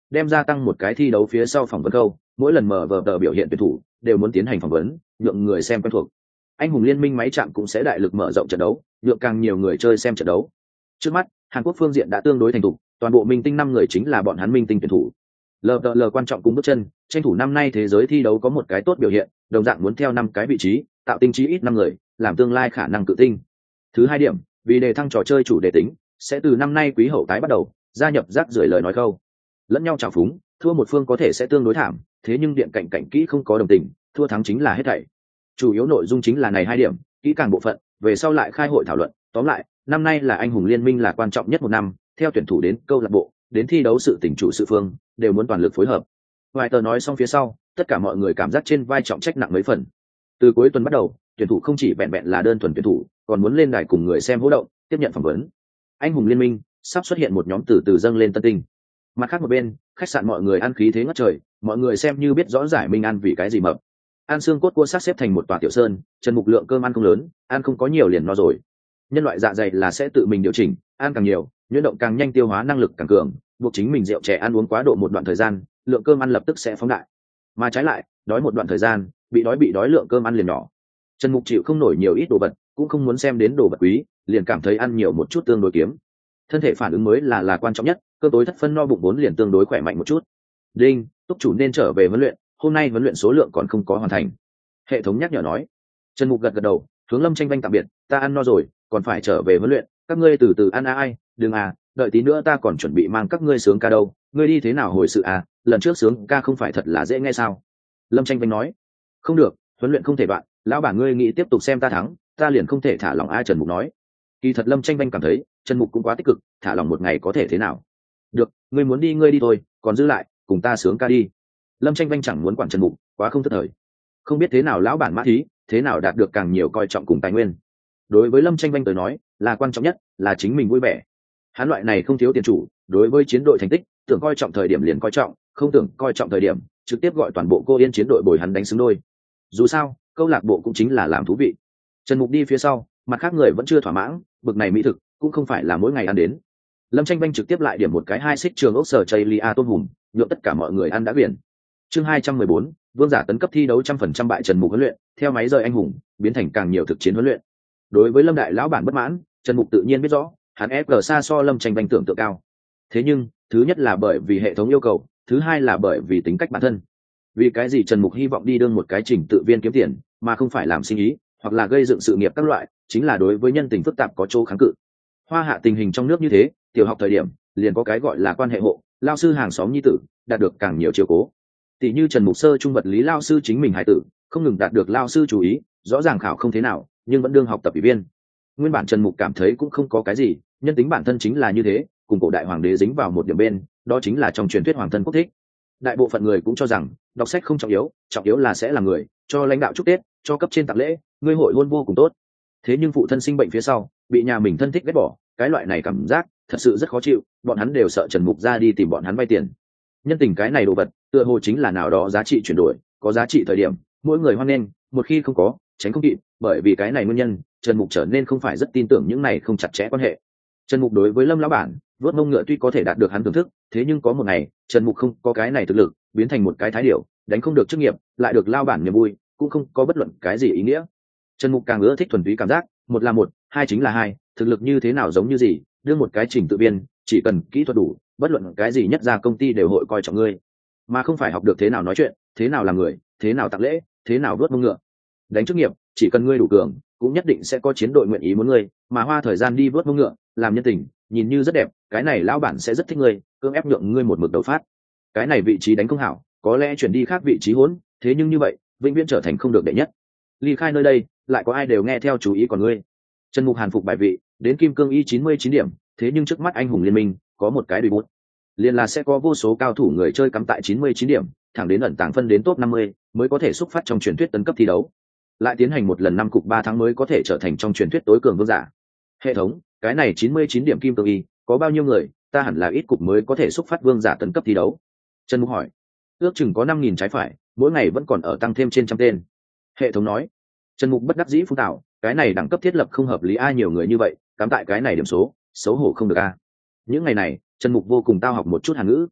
đem gia tăng một cái thi đấu phía sau phỏng vấn câu, mỗi lần mở vở tờ biểu hiện tuyển thủ đều muốn tiến hành phỏng vấn, nhượng người xem quen thuộc. Anh hùng liên minh máy chạm cũng sẽ đại lực mở rộng trận đấu, nhượng càng nhiều người chơi xem trận đấu. Trước mắt, Hàn Quốc phương diện đã tương đối thành thục, toàn bộ minh tinh 5 người chính là bọn hắn minh tinh tuyển thủ. LPL quan trọng cùng bước chân, tranh thủ năm nay thế giới thi đấu có một cái tốt biểu hiện, đồng dạng muốn theo 5 cái vị trí, tạo tinh trí ít 5 người, làm tương lai khả năng cự tinh. Thứ hai điểm, vì đề thăng trò chơi chủ đề tính, sẽ từ năm nay quý hậu tái bắt đầu, gia nhập rác rưởi lời nói câu. Lẫn nhau trào phúng, thua một phương có thể sẽ tương đối thảm, thế nhưng điện cạnh cạnh kỹ không có đồng tình, thua thắng chính là hết thảy. Chủ yếu nội dung chính là này 2 điểm, kỹ càng bộ phận, về sau lại khai hội thảo luận. Tóm lại, năm nay là anh hùng liên minh là quan trọng nhất một năm, theo tuyển thủ đến câu lạc bộ, đến thi đấu sự tỉnh chủ sự phương, đều muốn toàn lực phối hợp. Vài tờ nói xong phía sau, tất cả mọi người cảm giác trên vai trọng trách nặng mấy phần. Từ cuối tuần bắt đầu, tuyển thủ không chỉ vẹn vẹn là đơn thuần tuyển thủ, còn muốn lên đài cùng người xem hỗ động, tiếp nhận phỏng vấn. Anh hùng liên minh sắp xuất hiện một nhóm từ từ dâng lên tân tinh. Mặt khác một bên, khách sạn mọi người ăn khí thế ngất trời, mọi người xem như biết rõ giải minh ăn vì cái gì mập. Ăn xương cốt cua sát xếp thành một tòa tiểu sơn, Trần Mục lượng cơm ăn không lớn, ăn không có nhiều liền no rồi. Nhân loại dạ dày là sẽ tự mình điều chỉnh, ăn càng nhiều, nhuyễn động càng nhanh, tiêu hóa năng lực càng cường, buộc chính mình rượu trẻ ăn uống quá độ một đoạn thời gian, lượng cơm ăn lập tức sẽ phóng đại. Mà trái lại, đói một đoạn thời gian, bị đói lượng cơm ăn liền nhỏ. Trần Mục chịu không nổi nhiều ít đồ vật, cũng không muốn xem đến đồ vật quý, liền cảm thấy ăn nhiều một chút tương đối kiếm. Thân thể phản ứng mới là quan trọng nhất, cơ tối thất phân no bụng 4 liền tương đối khỏe mạnh một chút. Đinh, túc chủ nên trở về huấn luyện, hôm nay huấn luyện số lượng còn không có hoàn thành. Hệ thống nhắc nhở nói. Trần Mục gật gật đầu, hướng Lâm Tranh Vanh tạm biệt, ta ăn no rồi, còn phải trở về huấn luyện, các ngươi từ từ ăn ai, đừng đợi tí nữa ta còn chuẩn bị mang các ngươi sướng ca đâu, ngươi đi thế nào hồi sự lần trước sướng ca không phải thật là dễ nghe sao? Lâm Tranh Vanh nói. Không được, huấn luyện không thể đoạn, lão bản ngươi nghĩ tiếp tục xem ta thắng, ta liền không thể thả lỏng Trần Mục nói. Kỳ thật Lâm Tranh Vanh cảm thấy Trần Mục cũng quá tích cực, thả lỏng một ngày có thể thế nào? Được, ngươi muốn đi ngươi đi thôi, còn giữ lại, cùng ta sướng ca đi. Lâm Tranh Vanh chẳng muốn quản Trần Mục, quá không thất thời. Không biết thế nào lão bản mã thí, thế nào đạt được càng nhiều coi trọng cùng tài nguyên. Đối với Lâm Tranh Vanh tới nói, là quan trọng nhất là chính mình vui vẻ. Hắn loại này không thiếu tiền chủ, đối với chiến đội thành tích, tưởng coi trọng thời điểm liền coi trọng, không tưởng coi trọng thời điểm, trực tiếp gọi toàn bộ cô yên chiến đội bồi hắn đánh xứng đôi. Dù sao, câu lạc bộ cũng chính là làm thú vị. Trần Mục đi phía sau, mặt khác người vẫn chưa thỏa mãn, bực này mỹ thực cũng không phải là mỗi ngày ăn đến. Lâm Tranh Vanh trực tiếp lại điểm một cái 2 xích trường ốc sở chây lia tôm hùm, nhượng tất cả mọi người ăn đã biển. Chương 214, vương giả tấn cấp thi đấu 100% bại Trần Mục huấn luyện, theo máy rời anh hùng, biến thành càng nhiều thực chiến huấn luyện. Đối với Lâm đại lão bản bất mãn, Trần Mục tự nhiên biết rõ, hắn FG xa so Lâm Tranh Vanh tưởng tượng cao. Thế nhưng, thứ nhất là bởi vì hệ thống yêu cầu, thứ hai là bởi vì tính cách bản thân. Vì cái gì Trần Mục hy vọng đi đương một cái trình tự viên kiếm tiền, mà không phải làm sinh ý, hoặc là gây dựng sự nghiệp các loại, chính là đối với nhân tình phức tạp có chỗ kháng cự. Hoa Hạ tình hình trong nước như thế, tiểu học thời điểm liền có cái gọi là quan hệ hộ, lao sư hàng xóm nhi tử, đạt được càng nhiều chiếu cố. Tỷ như Trần Mục sơ trung vật lý lao sư chính mình hải tử, không ngừng đạt được lao sư chú ý, rõ ràng khảo không thế nào, nhưng vẫn đương học tập ủy viên. Nguyên bản Trần Mục cảm thấy cũng không có cái gì, nhân tính bản thân chính là như thế, cùng cổ đại hoàng đế dính vào một điểm bên, đó chính là trong truyền thuyết hoàng thân quốc thích. Đại bộ phận người cũng cho rằng đọc sách không trọng yếu là sẽ là người, cho lãnh đạo chúc Tết, cho cấp trên tặng lễ, ngươi hội hôn vô cùng tốt. Thế nhưng phụ thân sinh bệnh phía sau, bị nhà mình thân thích ghét bỏ, cái loại này cảm giác thật sự rất khó chịu, bọn hắn đều sợ Trần Mục ra đi tìm bọn hắn vay tiền. Nhân tình cái này đồ vật, tựa hồ chính là nào đó giá trị chuyển đổi, có giá trị thời điểm, mỗi người hoan nghênh, một khi không có, tránh không kịp, bởi vì cái này nguyên nhân, Trần Mục trở nên không phải rất tin tưởng những này không chặt chẽ quan hệ. Trần Mục đối với Lâm lão bản, vớt mông ngựa tuy có thể đạt được hắn thưởng thức, thế nhưng có một ngày, Trần Mục không có cái này thực lực, biến thành một cái thái điểu, đánh không được chức nghiệp, lại được lao bản niềm vui, cũng không có bất luận cái gì ý nghĩa. Trần Mục càng ưa thích thuần túy cảm giác, một là một, hai chính là hai, thực lực như thế nào giống như gì, đưa một cái trình tự viên, chỉ cần kỹ thuật đủ, bất luận cái gì nhất ra công ty đều hội coi trọng ngươi, mà không phải học được thế nào nói chuyện, thế nào làm người, thế nào tặng lễ, thế nào vớt mông ngựa. Đánh chức nghiệp, chỉ cần ngươi đủ cường, cũng nhất định sẽ có chiến đội nguyện ý muốn ngươi, mà hoa thời gian đi vớt mông ngựa, làm nhân tình, nhìn như rất đẹp, cái này lão bản sẽ rất thích ngươi, cưỡng ép nhượng ngươi một mực đầu phát. Cái này vị trí đánh không hảo, có lẽ chuyển đi khác vị trí hỗn, thế nhưng như vậy, vĩnh viễn trở thành không được đệ nhất. Ly khai nơi đây, lại có ai đều nghe theo chú ý còn ngươi. Trần Mục hàn phục bài vị, đến kim cương y 99 điểm, thế nhưng trước mắt anh hùng liên minh có một cái đùi bút, liền là sẽ có vô số cao thủ người chơi cắm tại 99 điểm, thẳng đến ẩn tàng phân đến top 50 mới có thể xúc phát trong truyền thuyết tấn cấp thi đấu, lại tiến hành một lần 5 cục 3 tháng mới có thể trở thành trong truyền thuyết tối cường vương giả. Hệ thống, cái này 99 điểm kim cương y có bao nhiêu người, ta hẳn là ít cục mới có thể xúc phát vương giả tấn cấp thi đấu. Trần Mục hỏi. Ước chừng có 5.000 trái phải, mỗi ngày vẫn còn ở tăng thêm trên trăm tên. Hệ thống nói. Trần Mục bất đắc dĩ phun tạo, cái này đẳng cấp thiết lập không hợp lý, ai nhiều người như vậy, cắm tại cái này điểm số, xấu hổ không được a. Những ngày này, Trần Mục vô cùng tao học một chút Hàn ngữ.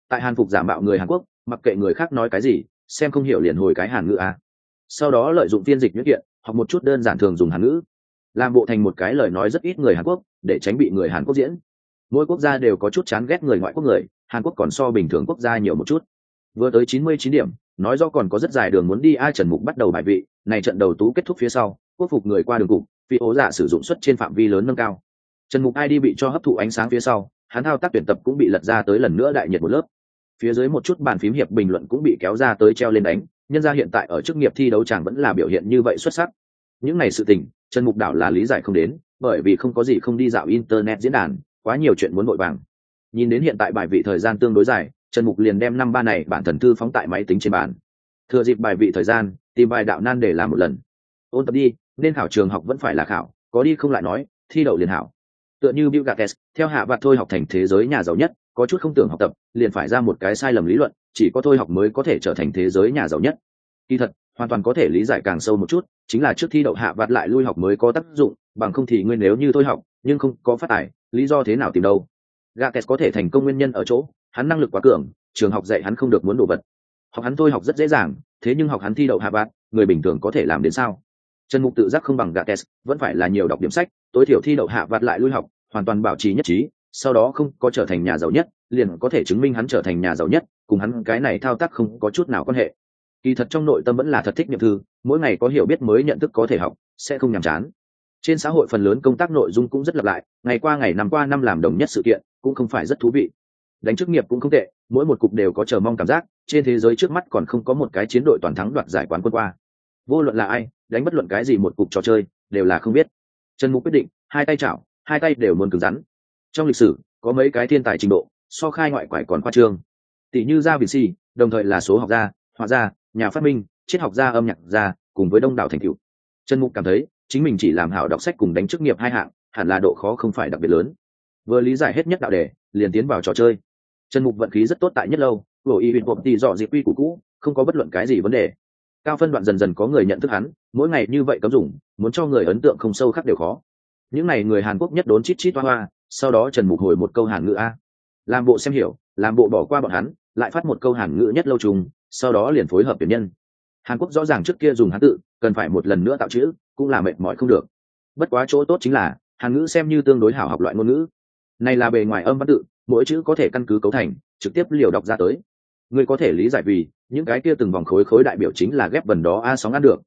tại hàn phục giả mạo người Hàn Quốc, mặc kệ người khác nói cái gì, xem không hiểu liền hồi cái Hàn ngữ a. Sau đó lợi dụng phiên dịch nhuyễn kiện, học một chút đơn giản thường dùng Hàn ngữ, làm bộ thành một cái lời nói rất ít người Hàn Quốc, để tránh bị người Hàn Quốc diễn. Mỗi quốc gia đều có chút chán ghét người ngoại quốc người, Hàn Quốc còn so bình thường quốc gia nhiều một chút. Vừa tới 99 điểm, nói rõ còn có rất dài đường muốn đi. Ai Trần Mục bắt đầu bài vị, này trận đầu tú kết thúc phía sau, quốc phục người qua đường cục, vì ố giả sử dụng suất trên phạm vi lớn nâng cao. Trần Mục ID bị cho hấp thụ ánh sáng phía sau, hắn thao tác tuyển tập cũng bị lật ra tới lần nữa đại nhiệt một lớp. Phía dưới một chút bàn phím hiệp bình luận cũng bị kéo ra tới treo lên đánh, nhân ra hiện tại ở chức nghiệp thi đấu chàng vẫn là biểu hiện như vậy xuất sắc. Những này sự tình, Trần Mục đảo là lý giải không đến, bởi vì không có gì không đi dạo internet diễn đàn, quá nhiều chuyện muốn vội vàng. Nhìn đến hiện tại bài vị thời gian tương đối dài, Trần Mục liền đem 5-3 này bản thần thư phóng tại máy tính trên bàn. Thừa dịp bài vị thời gian, tìm vài đạo nan để làm một lần. Ôn tập đi, nên khảo trường học vẫn phải là khảo, có đi không lại nói, thi đậu liền hảo. Tựa như Bill Gates, theo hạ vạt thôi học thành thế giới nhà giàu nhất, có chút không tưởng học tập, liền phải ra một cái sai lầm lý luận, chỉ có thôi học mới có thể trở thành thế giới nhà giàu nhất. Kỳ thật, hoàn toàn có thể lý giải càng sâu một chút, chính là trước thi đậu hạ vạt lại lui học mới có tác dụng, bằng không thì ngươi nếu như thôi học, nhưng không có phát tài, lý do thế nào tìm đâu. Gates có thể thành công nguyên nhân ở chỗ, hắn năng lực quá cường, trường học dạy hắn không được muốn đồ vật. Học hắn thôi học rất dễ dàng, thế nhưng học hắn thi đậu hạ vạt, người bình thường có thể làm đến sao? Trần Mục tự giác không bằng Gates, vẫn phải là nhiều đọc điểm sách, tối thiểu thi đậu hạ vạt lại lui học, hoàn toàn bảo trì nhất trí, sau đó không có trở thành nhà giàu nhất, liền có thể chứng minh hắn trở thành nhà giàu nhất, cùng hắn cái này thao tác không có chút nào quan hệ. Kỳ thật trong nội tâm vẫn là thật thích niệm thư, mỗi ngày có hiểu biết mới nhận thức có thể học, sẽ không nhàm chán. Trên xã hội phần lớn công tác nội dung cũng rất lặp lại, ngày qua ngày năm qua năm làm đồng nhất sự kiện, cũng không phải rất thú vị. Đánh chức nghiệp cũng không tệ, mỗi một cục đều có chờ mong cảm giác, trên thế giới trước mắt còn không có một cái chiến đội toàn thắng đoạt giải quán quân qua. Vô luận là ai, đánh bất luận cái gì một cục trò chơi, đều là không biết. Trần Mục quyết định, hai tay chảo, hai tay đều muốn cứng rắn. Trong lịch sử, có mấy cái thiên tài trình độ, so khai ngoại quải còn khoa trương. Tỷ như Da Vinci, đồng thời là số học gia, họa gia, nhà phát minh, triết học gia, âm nhạc gia, cùng với đông đảo thành tựu. Trần Mục cảm thấy, chính mình chỉ làm hảo đọc sách cùng đánh chức nghiệp hai hạng, hẳn là độ khó không phải đặc biệt lớn. Vừa lý giải hết nhất đạo đề, liền tiến vào trò chơi. Trần Mục vận khí rất tốt tại nhất lâu, của y huyền hộp tỷ dọ dịp quy củ cũ, không có bất luận cái gì vấn đề. Cao phân đoạn dần dần có người nhận thức hắn, mỗi ngày như vậy cấm dùng, muốn cho người ấn tượng không sâu khắc đều khó. Những này người Hàn Quốc nhất đốn chít chít hoa hoa, sau đó Trần Mục hồi một câu Hàn ngữ a, làm bộ xem hiểu, làm bộ bỏ qua bọn hắn, lại phát một câu Hàn ngữ nhất lâu trùng, sau đó liền phối hợp tuyển nhân. Hàn Quốc rõ ràng trước kia dùng Hán tự, cần phải một lần nữa tạo chữ, cũng là mệt mỏi không được. Bất quá chỗ tốt chính là Hàn ngữ xem như tương đối hảo học loại ngôn ngữ. Này là bề ngoài âm văn tự, mỗi chữ có thể căn cứ cấu thành, trực tiếp liều đọc ra tới. Người có thể lý giải vì những cái kia từng vòng khối đại biểu chính là ghép vần đó a sóng ăn được.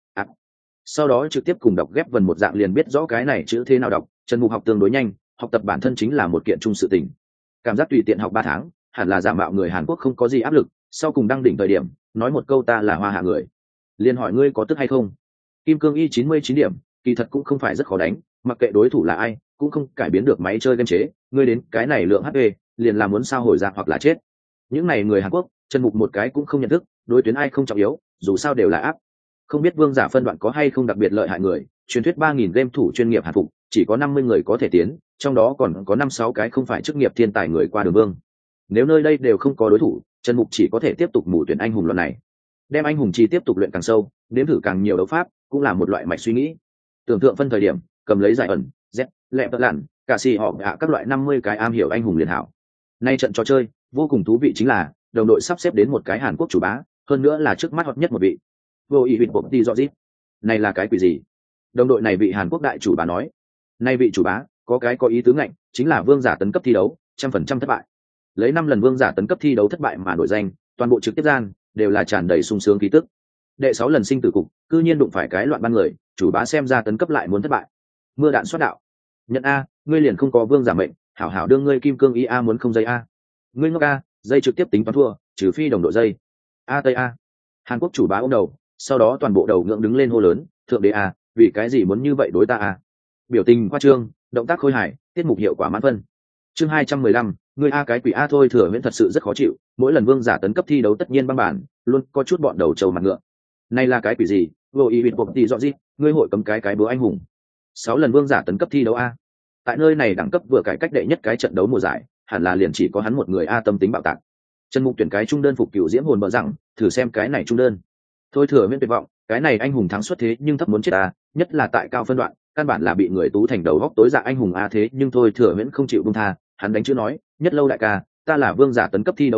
Sau đó trực tiếp cùng đọc ghép vần một dạng liền biết rõ cái này chữ thế nào đọc. Trần Mục học tương đối nhanh, học tập bản thân chính là một kiện chung sự tình. Cảm giác tùy tiện học 3 tháng, hẳn là giả mạo người Hàn Quốc không có gì áp lực. Sau cùng đăng đỉnh thời điểm, nói một câu ta là hoa hạ người, liền hỏi ngươi có tức hay không. Kim cương y 99 điểm, kỳ thật cũng không phải rất khó đánh, mặc kệ đối thủ là ai, cũng không cải biến được máy chơi game chế. Ngươi đến cái này lượng HP, liền là muốn sao hồi ra hoặc là chết. Những này người Hàn Quốc, Trần Mục một cái cũng không nhận thức, đối tuyến ai không trọng yếu, dù sao đều là áp. Không biết vương giả phân đoạn có hay không đặc biệt lợi hại người, truyền thuyết 3000 game thủ chuyên nghiệp Hàn phục, chỉ có 50 người có thể tiến, trong đó còn có 5-6 cái không phải chức nghiệp thiên tài người qua đường vương. Nếu nơi đây đều không có đối thủ, Trần Mục chỉ có thể tiếp tục mù tuyển anh hùng lần này. Đem anh hùng chi tiếp tục luyện càng sâu, nếm thử càng nhiều đấu pháp, cũng là một loại mạch suy nghĩ. Tưởng tượng phân thời điểm, cầm lấy giải ẩn, z, lẹ tật lặn, cả xì họ hạ các loại 50 cái am hiểu anh hùng liền hảo. Nay trận trò chơi, vô cùng thú vị chính là, đồng đội sắp xếp đến một cái Hàn Quốc chủ bá, hơn nữa là trước mắt hot nhất một vị. Vô ý huyền bộ đi rõ rít. Này là cái quỷ gì? Đồng đội này vị Hàn Quốc đại chủ bá nói. Nay vị chủ bá, có cái có ý tứ ngạnh, chính là vương giả tấn cấp thi đấu, 100% thất bại. Lấy 5 lần vương giả tấn cấp thi đấu thất bại mà nổi danh, toàn bộ trực tiếp gian đều là tràn đầy sung sướng ký tức. Đệ 6 lần sinh tử cục, cư nhiên đụng phải cái loạn ban người, chủ bá xem ra tấn cấp lại muốn thất bại. Mưa đạn xoát đạo. Nhận a, ngươi liền không có vương giả mệnh, hảo hảo đương ngươi kim cương y a muốn không dây a. Ngươi ngốc a, dây trực tiếp tính toán thua, trừ phi đồng đội dây. A tây a. Hàn Quốc chủ bá ôm đầu, sau đó toàn bộ đầu ngưỡng đứng lên hô lớn, thượng đế a, vì cái gì muốn như vậy đối ta a. Biểu tình khoa trương, động tác khôi hài, tiết mục hiệu quả mãn phân. Chương 215, ngươi a cái quỷ a thôi thừa Huyễn thật sự rất khó chịu, mỗi lần vương giả tấn cấp thi đấu tất nhiên băng bản, luôn có chút bọn đầu trâu mặt ngựa. Này là cái quỷ gì? Vô ý huyền bộ tỷ rõ gì, ngươi hội cấm cái búa anh hùng. 6 lần vương giả tấn cấp thi đấu a. Tại nơi này đẳng cấp vừa cải cách đệ nhất cái trận đấu mùa giải, hẳn là liền chỉ có hắn một người a tâm tính bạo tạc. Trần Mục tuyển cái trung đơn phục cửu diễm hồn bờ rằng, thử xem cái này trung đơn. Thôi thừa Huyễn tuyệt vọng, cái này anh hùng thắng suất thế nhưng thấp muốn chết a, nhất là tại cao phân đoạn, căn bản là bị người tú thành đầu góc tối dạ anh hùng a thế nhưng thôi thừa Huyễn không chịu buông tha, hắn đánh chữ nói, nhất lâu đại ca, ta là vương giả tấn cấp thi đấu a,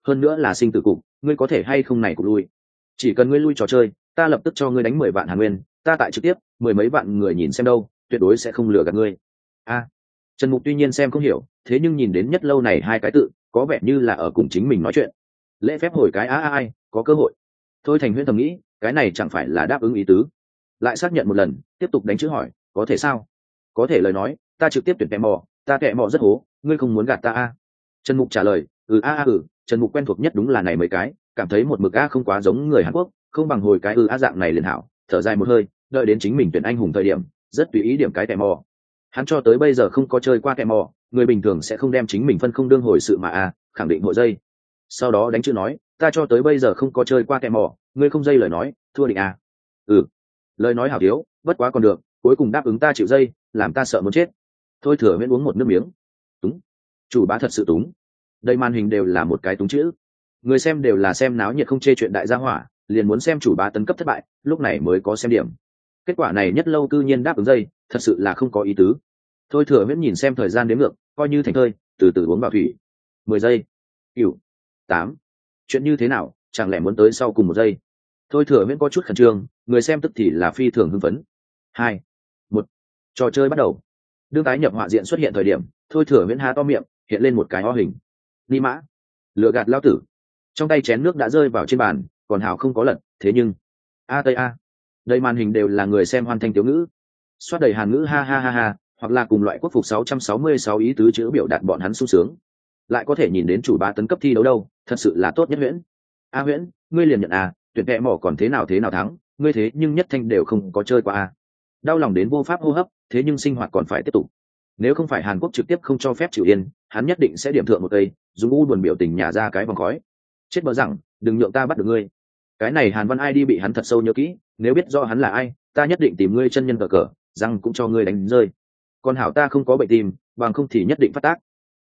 hơn nữa là sinh tử cục, ngươi có thể hay không này cục lui. Chỉ cần ngươi lui trò chơi, ta lập tức cho ngươi đánh 10 vạn Hàn Nguyên, ta tại trực tiếp, mười mấy vạn người nhìn xem đâu, tuyệt đối sẽ không lừa gạt ngươi. A. Trần Mục tuy nhiên xem không hiểu, thế nhưng nhìn đến nhất lâu này hai cái tự, có vẻ như là ở cùng chính mình nói chuyện. Lễ phép hồi cái ai, có cơ hội. Thôi Thành Huyễn thầm nghĩ, cái này chẳng phải là đáp ứng ý tứ. Lại xác nhận một lần, tiếp tục đánh chữ hỏi, có thể sao? Có thể lời nói, ta trực tiếp tuyển kẹ mò, ta kẹ mò rất hố, ngươi không muốn gạt ta a? Trần Mục trả lời, Trần Mục quen thuộc nhất đúng là này mấy cái, cảm thấy một mực a không quá giống người Hàn Quốc, không bằng hồi cái dạng này liền hảo, thở dài một hơi, đợi đến chính mình tuyển anh hùng thời điểm, rất tùy ý điểm cái kẹ mò. Hắn cho tới bây giờ không có chơi qua kẹ mò, người bình thường sẽ không đem chính mình phân không đương hồi sự mà khẳng định hội dây. Sau đó đánh chữ nói, ta cho tới bây giờ không có chơi qua kẹ mò, ngươi không dây lời nói, thua định a. Lời nói hảo thiếu, bất quá còn được, cuối cùng đáp ứng ta chịu dây, làm ta sợ muốn chết. Thôi Thừa Viễn uống một nước miếng. Túng. Chủ bá thật sự túng. Đây màn hình đều là một cái túng chữ. Người xem đều là xem náo nhiệt không chê chuyện đại gia hỏa, liền muốn xem chủ bá tấn cấp thất bại, lúc này mới có xem điểm. Kết quả này nhất lâu cư nhiên đáp ứng dây, thật sự là không có ý tứ. Thôi Thừa Viễn nhìn xem thời gian đếm ngược, coi như thành thơi, từ từ uống vào thủy. 10 giây. 9, 8. Chuyện như thế nào, chẳng lẽ muốn tới sau cùng 1 giây? Thôi Thừa Viễn có chút khẩn trương, người xem tức thì là phi thường hưng phấn. 2, 1. Trò chơi bắt đầu. Đương tái nhập họa diện xuất hiện thời điểm, Thôi Thừa Viễn há to miệng, hiện lên một cái o hình. Ni mã. Lựa gạt lao tử. Trong tay chén nước đã rơi vào trên bàn, còn hảo không có lật, thế nhưng tây a. Đây màn hình đều là người xem hoàn thành tiểu ngữ. Xoát đầy Hàn ngữ ha ha ha ha, hoặc là cùng loại quốc phục 666 ý tứ chữ biểu đạt bọn hắn sung sướng. Lại có thể nhìn đến chủ bá tấn cấp thi đấu đâu, thật sự là tốt nhất Huyễn. Huyễn, ngươi liền nhận tuyển kẹ mỏ còn thế nào thắng, ngươi thế nhưng nhất thanh đều không có chơi qua đau lòng đến vô pháp hô hấp, thế nhưng sinh hoạt còn phải tiếp tục. Nếu không phải Hàn Quốc trực tiếp không cho phép chịu yên, hắn nhất định sẽ điểm thượng một cây, dùng u buồn biểu tình nhả ra cái vòng khói. Chết bờ rằng, đừng nhượng ta bắt được ngươi. Cái này Hàn Văn ID bị hắn thật sâu nhớ kỹ, nếu biết rõ hắn là ai, ta nhất định tìm ngươi chân nhân cờ, răng cũng cho ngươi đánh rơi. Còn hảo ta không có bệnh tim, bằng không thì nhất định phát tác.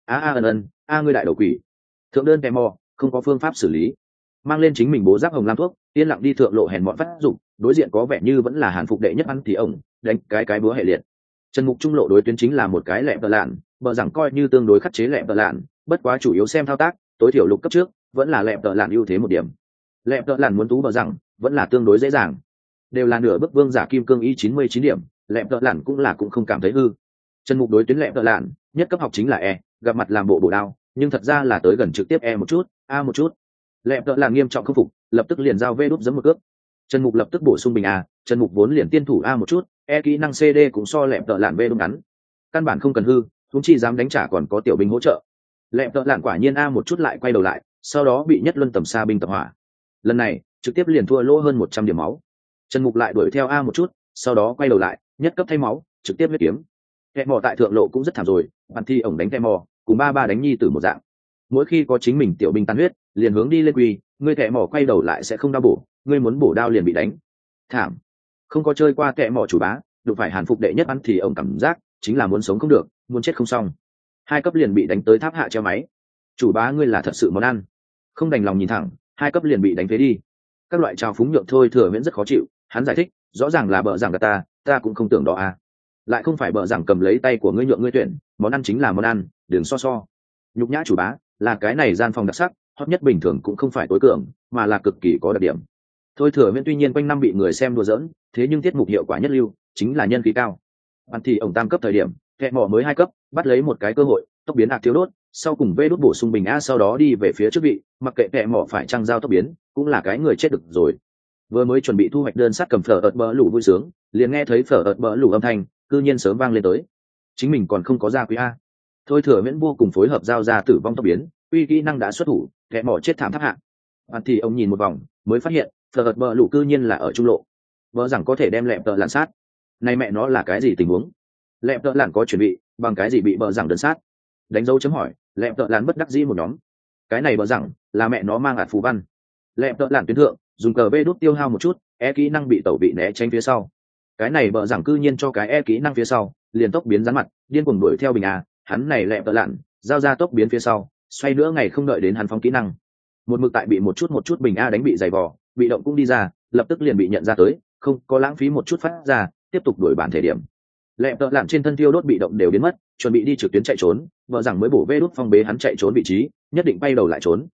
Ngươi đại đầu quỷ. Thượng đơn kèm mò, không có phương pháp xử lý. Mang lên chính mình bố giáp hồng lam thuốc, yên lặng đi thượng lộ hèn mọn phát dụng, đối diện có vẻ như vẫn là Hàn phục đệ nhất ăn thì ổng, đánh cái búa hệ liệt. Trần Mục trung lộ đối tuyến chính là một cái lẹ tợ lạn, bờ rằng coi như tương đối khắc chế lẹ tợ lạn, bất quá chủ yếu xem thao tác, tối thiểu lục cấp trước, vẫn là lẹ tợ lạn ưu thế một điểm. Lẹ tợ lạn muốn tú bờ rằng, vẫn là tương đối dễ dàng. Đều là nửa bước vương giả kim cương y 99 điểm, lẹ tợ lạn cũng không cảm thấy hư. Trần Mục đối tuyến lẹ tợ lạn, nhất cấp học chính là E, gặp mặt làm bộ bổ đao, nhưng thật ra là tới gần trực tiếp E một chút, A một chút. Lẹ tợ lạn nghiêm trọng không phục, lập tức liền giao vê đúp giấm một cước. Trần Mục lập tức bổ sung bình A, Trần Mục vốn liền tiên thủ A một chút, E kỹ năng CD cũng so lẹ tợ lạn vê đúp ngắn. Căn bản không cần hư, chúng chi dám đánh trả còn có tiểu binh hỗ trợ. Lẹ tợ lạn quả nhiên A một chút lại quay đầu lại, sau đó bị nhất luân tầm xa binh tập hỏa. Lần này, trực tiếp liền thua lỗ hơn 100 điểm máu. Trần Mục lại đuổi theo A một chút, sau đó quay đầu lại, nhất cấp thay máu, trực tiếp huyết kiếm. Kẻ mò tại thượng lộ cũng rất thảm rồi, bản thi ổng đánh kẻ mò, cùng ba đánh nhi tử một dạng. Mỗi khi có chính mình tiểu binh tan huyết, liền hướng đi lên quy, ngươi kẻ mò quay đầu lại sẽ không đau bổ, ngươi muốn bổ đao liền bị đánh. Thảm. Không có chơi qua kẻ mò chủ bá, đụng phải Hàn phục đệ nhất ăn thì ổng cảm giác chính là muốn sống không được, muốn chết không xong. 2 cấp liền bị đánh tới tháp hạ treo máy. Chủ bá ngươi là thật sự món ăn. Không đành lòng nhìn thẳng, 2 cấp liền bị đánh phế đi. Các loại trào phúng nhượng Thôi Thừa Viễn rất khó chịu, hắn giải thích, rõ ràng là bợ rằng cả ta cũng không tưởng đó lại không phải bợ rằng cầm lấy tay của ngươi nhượng ngươi tuyển, món ăn chính là món ăn, đừng so. Nhục nhã chủ bá, là cái này gian phòng đặc sắc, hot nhất bình thường cũng không phải tối cường, mà là cực kỳ có đặc điểm. Thôi Thừa Viễn tuy nhiên quanh năm bị người xem đùa giỡn, thế nhưng tiết mục hiệu quả nhất lưu, chính là nhân khí cao. Ăn thì ổng tam cấp thời điểm, kẹ mỏ mới 2 cấp, bắt lấy một cái cơ hội, tốc biến thiếu đốt, sau cùng vê đốt bổ sung bình A sau đó đi về phía trước vị, mặc kệ kẹ mỏ phải trăng giao tốc biến, cũng là cái người chết được rồi. Vừa mới chuẩn bị thu hoạch đơn sát cầm phở ợt bờ lủ vui sướng, liền nghe thấy phở ợt bờ lủ âm thanh, cư nhiên sớm vang lên tới. Chính mình còn không có ra quý A. Thôi Thừa Viễn vô cùng phối hợp giao ra tử vong tốc biến, uy kỹ năng đã xuất thủ, kẻ mỏ chết thảm tháp hạ. Bạn thì ông nhìn một vòng, mới phát hiện, phở ợt bờ lủ cư nhiên là ở trung lộ. Vợ rằng có thể đem lẹm tợ lạn sát. Này mẹ nó là cái gì tình huống? Lẹm tợ lạn có chuẩn bị, bằng cái gì bị bờ rằng đơn sát? Đánh dấu chấm hỏi, lẹm tợ lạn bất đắc dĩ một nhóm. Cái này bờ rằng là mẹ nó mang ạt phù văn. Lẹm tợ lạn tuyến thượng, dùng cờ vê đốt tiêu hao một chút, e kỹ năng bị tẩu bị né tránh phía sau. Cái này bờ rằng cư nhiên cho cái e kỹ năng phía sau, liền tốc biến rắn mặt, điên cuồng đuổi theo bình hắn này lẹm tợ lạn, giao ra tốc biến phía sau, xoay nữa ngày không đợi đến hắn phóng kỹ năng. Một mực tại bị một chút bình đánh bị dày vò, bị động cũng đi ra, lập tức liền bị nhận ra tới, không có lãng phí một chút phát ra, tiếp tục đuổi bản thể điểm. Lẹm tợ lạn trên thân tiêu đốt bị động đều biến mất, chuẩn bị đi trực tuyến chạy trốn, vợ rằng mới bổ vê đốt phong bế hắn chạy trốn vị trí, nhất định bay đầu lại trốn,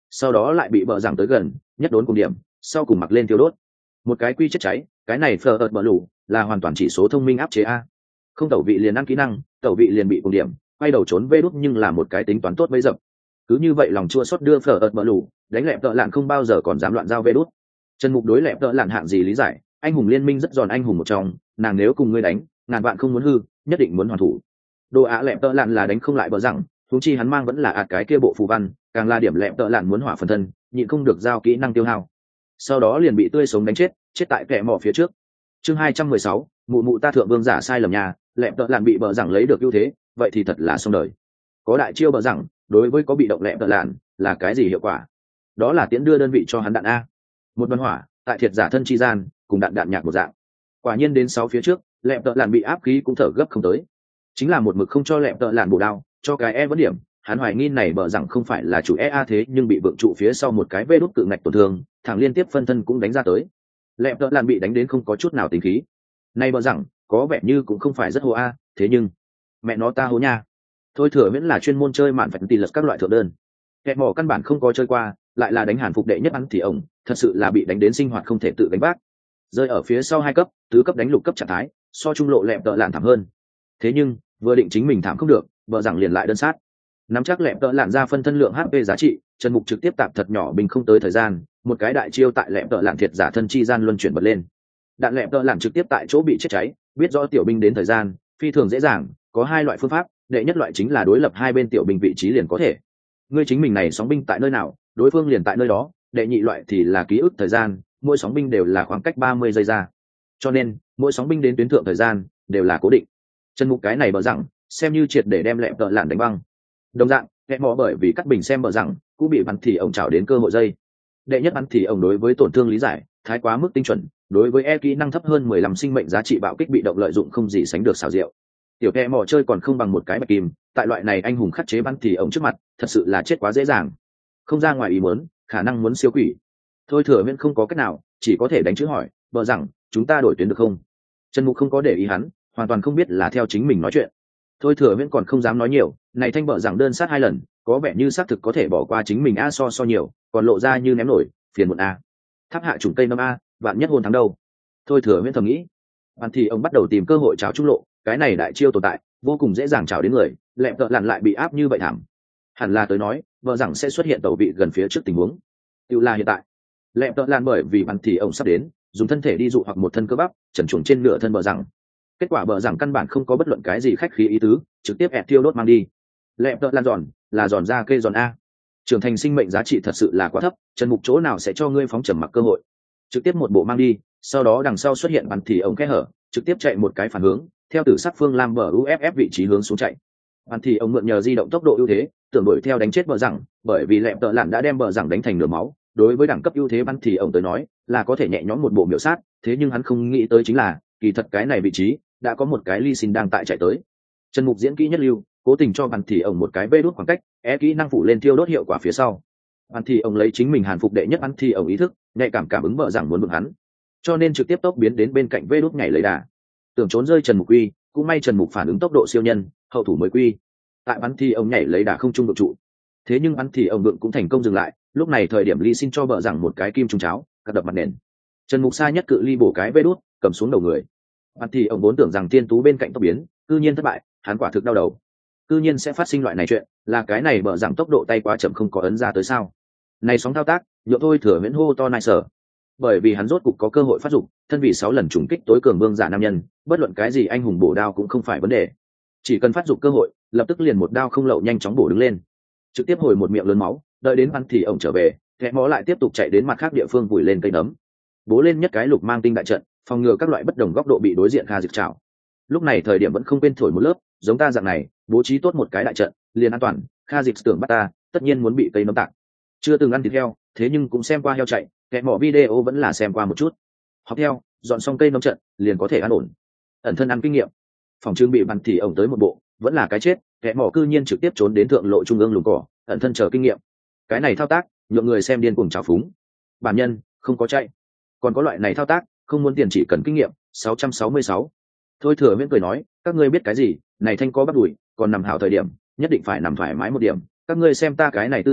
sau đó lại bị bờ rằng tới gần nhất đốn cùng điểm, sau cùng mặc lên tiêu đốt một cái quy chất cháy. Cái này phờ ợt bờ lù là hoàn toàn chỉ số thông minh áp chế a. Không tẩu vị liền ăn kỹ năng, tẩu vị liền bị cùng điểm, quay đầu trốn vê đút nhưng là một cái tính toán tốt bấy dập. Cứ như vậy lòng chua xót đưa phờ ợt bờ lù đánh lẹp tợ lạn không bao giờ còn dám loạn giao vê đút. Trần Mục đối lẹp tợ lạn hạng gì lý giải, anh hùng liên minh rất giòn anh hùng một trong, nàng nếu cùng ngươi đánh ngàn vạn không muốn hư, nhất định muốn hoàn thủ. Đồ ạ lẹp tợ lạn là đánh không lại bờ rằng, huống chi hắn mang vẫn là cái kia bộ phù văn, càng là điểm lẹp tợ lạn muốn hỏa phần thân, nhịn không được giao kỹ năng tiêu hao, sau đó liền bị tươi sống đánh chết tại kẻ mỏ phía trước. Chương 216, mụ mụ ta thượng vương giả sai lầm nhà, lẹp tợ lạn bị bờ rằng lấy được ưu thế, vậy thì thật là xong đời. Có đại chiêu bờ rằng, đối với có bị động lẹp tợ lạn là cái gì hiệu quả? Đó là tiễn đưa đơn vị cho hắn đạn a. Một đoàn hỏa, tại thiệt giả thân chi gian, cùng đạn nhạc một dạng. Quả nhiên đến 6 phía trước, lẹp tợ lạn bị áp khí cũng thở gấp không tới. Chính là một mực không cho lẹp tợ lạn bổ đao, cho cái e vấn điểm, hắn hoài nghi này bờ rằng không phải là chủ EA thế nhưng bị vượng trụ phía sau một cái vê đút cự ngạch tổn thương, thẳng liên tiếp phân thân cũng đánh ra tới. Lẹp tợ lạn bị đánh đến không có chút nào tính khí. Này bờ rằng, có vẻ như cũng không phải rất hô a, thế nhưng mẹ nó ta hố nha. Thôi thừa miễn là chuyên môn chơi mạn phải tìm lật các loại thượng đơn. Kẹt mỏ căn bản không có chơi qua, lại là đánh hàn phục đệ nhất ăn thì ổng, thật sự là bị đánh đến sinh hoạt không thể tự đánh bác. Rơi ở phía sau 2 cấp, tứ cấp đánh lục cấp trạng thái, so trung lộ lẹp tợ lạn thảm hơn. Thế nhưng, vừa định chính mình thảm không được, bờ rằng liền lại đơn sát. Nắm chắc lẹp tợ lạn ra phân thân lượng HP giá trị, Trần Mục trực tiếp tạp thật nhỏ bình không tới thời gian, một cái đại chiêu tại lẹp tợ lạn thiệt giả thân chi gian luân chuyển bật lên. Đạn lẹp tợ lạn trực tiếp tại chỗ bị chết cháy, biết rõ tiểu binh đến thời gian, phi thường dễ dàng, có 2 loại phương pháp, đệ nhất loại chính là đối lập 2 bên tiểu binh vị trí liền có thể. Ngươi chính mình này sóng binh tại nơi nào, đối phương liền tại nơi đó, đệ nhị loại thì là ký ức thời gian, mỗi sóng binh đều là khoảng cách 30 giây ra. Cho nên, mỗi sóng binh đến tuyến thượng thời gian đều là cố định. Trần Mục cái này bờ rằng, xem như triệt để đem lẹp tợ lạn đánh băng. Đồng dạng, kẻ mỏ bởi vì cắt bình xem bờ rằng, cũng bị bắn thì ổng chảo đến cơ hội dây. Đệ nhất bắn thì ổng đối với tổn thương lý giải, thái quá mức tinh chuẩn, đối với kỹ năng thấp hơn 15 sinh mệnh giá trị bạo kích bị động lợi dụng không gì sánh được xảo diệu. Tiểu kẻ mỏ chơi còn không bằng một cái bạch kim, tại loại này anh hùng khắc chế bắn thì ổng trước mặt, thật sự là chết quá dễ dàng. Không ra ngoài ý muốn, khả năng muốn siêu quỷ. Thôi thừa miễn không có cách nào, chỉ có thể đánh chữ hỏi, bờ rằng, chúng ta đổi tuyến được không? Trần Mục không có để ý hắn, hoàn toàn không biết là theo chính mình nói chuyện. Thôi thừa miễn còn không dám nói nhiều, này thanh bờ rằng đơn sát 2 lần, có vẻ như xác thực có thể bỏ qua chính mình a so nhiều, còn lộ ra như ném nổi, phiền muộn a. Tháp hạ trùng cây năm a, vạn nhất hôn thắng đâu. Thôi thừa miễn thầm nghĩ. Bạn thì ông bắt đầu tìm cơ hội cháo trung lộ, cái này đại chiêu tồn tại, vô cùng dễ dàng chảo đến người, lẹp tợ lặn lại bị áp như vậy thảm. Hẳn là tới nói, vợ rằng sẽ xuất hiện tẩu vị gần phía trước tình huống. Tự là hiện tại, lẹp tợ lặn bởi vì bạn thì ông sắp đến, dùng thân thể đi dụ hoặc một thân cơ bắp, trần chuồng trên nửa thân bờ rằng. Kết quả bờ rằng căn bản không có bất luận cái gì khách khí ý tứ, trực tiếp ẹt tiêu đốt mang đi. Lẹp tợ lặn giòn, là giòn ra kê giòn a. Trưởng thành sinh mệnh giá trị thật sự là quá thấp, Trần Mục chỗ nào sẽ cho ngươi phóng trầm mặc cơ hội. Trực tiếp một bộ mang đi, sau đó đằng sau xuất hiện bắn thì ông kẽ hở, trực tiếp chạy một cái phản hướng, theo tử sắc phương lam bờ uff vị trí hướng xuống chạy. Bắn thì ông mượn nhờ di động tốc độ ưu thế, tưởng đuổi theo đánh chết bờ rằng, bởi vì lẹp tợ lặn đã đem bờ rằng đánh thành nửa máu. Đối với đẳng cấp ưu thế bắn thì ông tới nói là có thể nhẹ nhõm một bộ miểu sát, thế nhưng hắn không nghĩ tới chính là kỳ thật cái này vị trí đã có một cái ly xin đang tại chạy tới. Trần Mục diễn kỹ nhất lưu, cố tình cho bắn thì ông một cái vê đốt khoảng cách, kỹ năng phủ lên tiêu đốt hiệu quả phía sau. Bắn thì ông lấy chính mình hàn phục đệ nhất bắn thì ông ý thức, nhạy cảm ứng bờ rằng muốn bừng hắn, cho nên trực tiếp tốc biến đến bên cạnh vê đốt nhảy lấy đà. Tưởng trốn rơi Trần Mục quy, cũng may Trần Mục phản ứng tốc độ siêu nhân, hậu thủ mới quy. Tại bắn thì ông nhảy lấy đà không trung độ trụ, thế nhưng bắn thì ông vượng cũng thành công dừng lại. Lúc này thời điểm ly xin cho bờ rằng một cái kim trùng cháo, cắt đập mặt nền. Trần Mục xa nhất cự ly bổ cái vê đốt, cầm xuống đầu người. Bắn thì ông vốn tưởng rằng tiên tú bên cạnh tốc biến, cư nhiên thất bại, hắn quả thực đau đầu. Cư nhiên sẽ phát sinh loại này chuyện, là cái này bờ rằng tốc độ tay quá chậm không có ấn ra tới sao? Này sóng thao tác, nhộn thôi thừa miễn hô to nai sở. Bởi vì hắn rốt cục có cơ hội phát dụng, thân vì 6 lần trùng kích tối cường vương giả nam nhân, bất luận cái gì anh hùng bổ đao cũng không phải vấn đề. Chỉ cần phát dụng cơ hội, lập tức liền một đao không lậu nhanh chóng bổ đứng lên, trực tiếp hồi một miệng lớn máu, đợi đến bắn thì ổng trở về, kẻ mó lại tiếp tục chạy đến mặt khác địa phương vùi lên cây nấm, bố lên nhất cái lục mang tinh đại trận, phòng ngừa các loại bất đồng góc độ bị đối diện Kha Dịch chảo. Lúc này thời điểm vẫn không quên thổi một lớp, giống ta dạng này, bố trí tốt một cái đại trận, liền an toàn, Kha Dịch tưởng bắt ta, tất nhiên muốn bị cây nấm tạc. Chưa từng ăn thịt heo, thế nhưng cũng xem qua heo chạy, kẻ mỏ video vẫn là xem qua một chút. Học theo, dọn xong cây nấm trận, liền có thể ăn ổn. Ẩn thân ăn kinh nghiệm. Phòng trưng bị bắn thì ổng tới một bộ, vẫn là cái chết, kẻ mỏ cư nhiên trực tiếp trốn đến thượng lộ trung ương lùng cỏ, ẩn thân chờ kinh nghiệm. Cái này thao tác, nhượng người xem điên cuồng trào phúng. Bản nhân không có chạy, còn có loại này thao tác, không muốn tiền chỉ cần kinh nghiệm. 666. Thôi thừa miễn cười nói, các ngươi biết cái gì, này thanh có bắt đùi, còn nằm hảo thời điểm, nhất định phải nằm thoải mái một điểm, các ngươi xem ta cái này tư thế,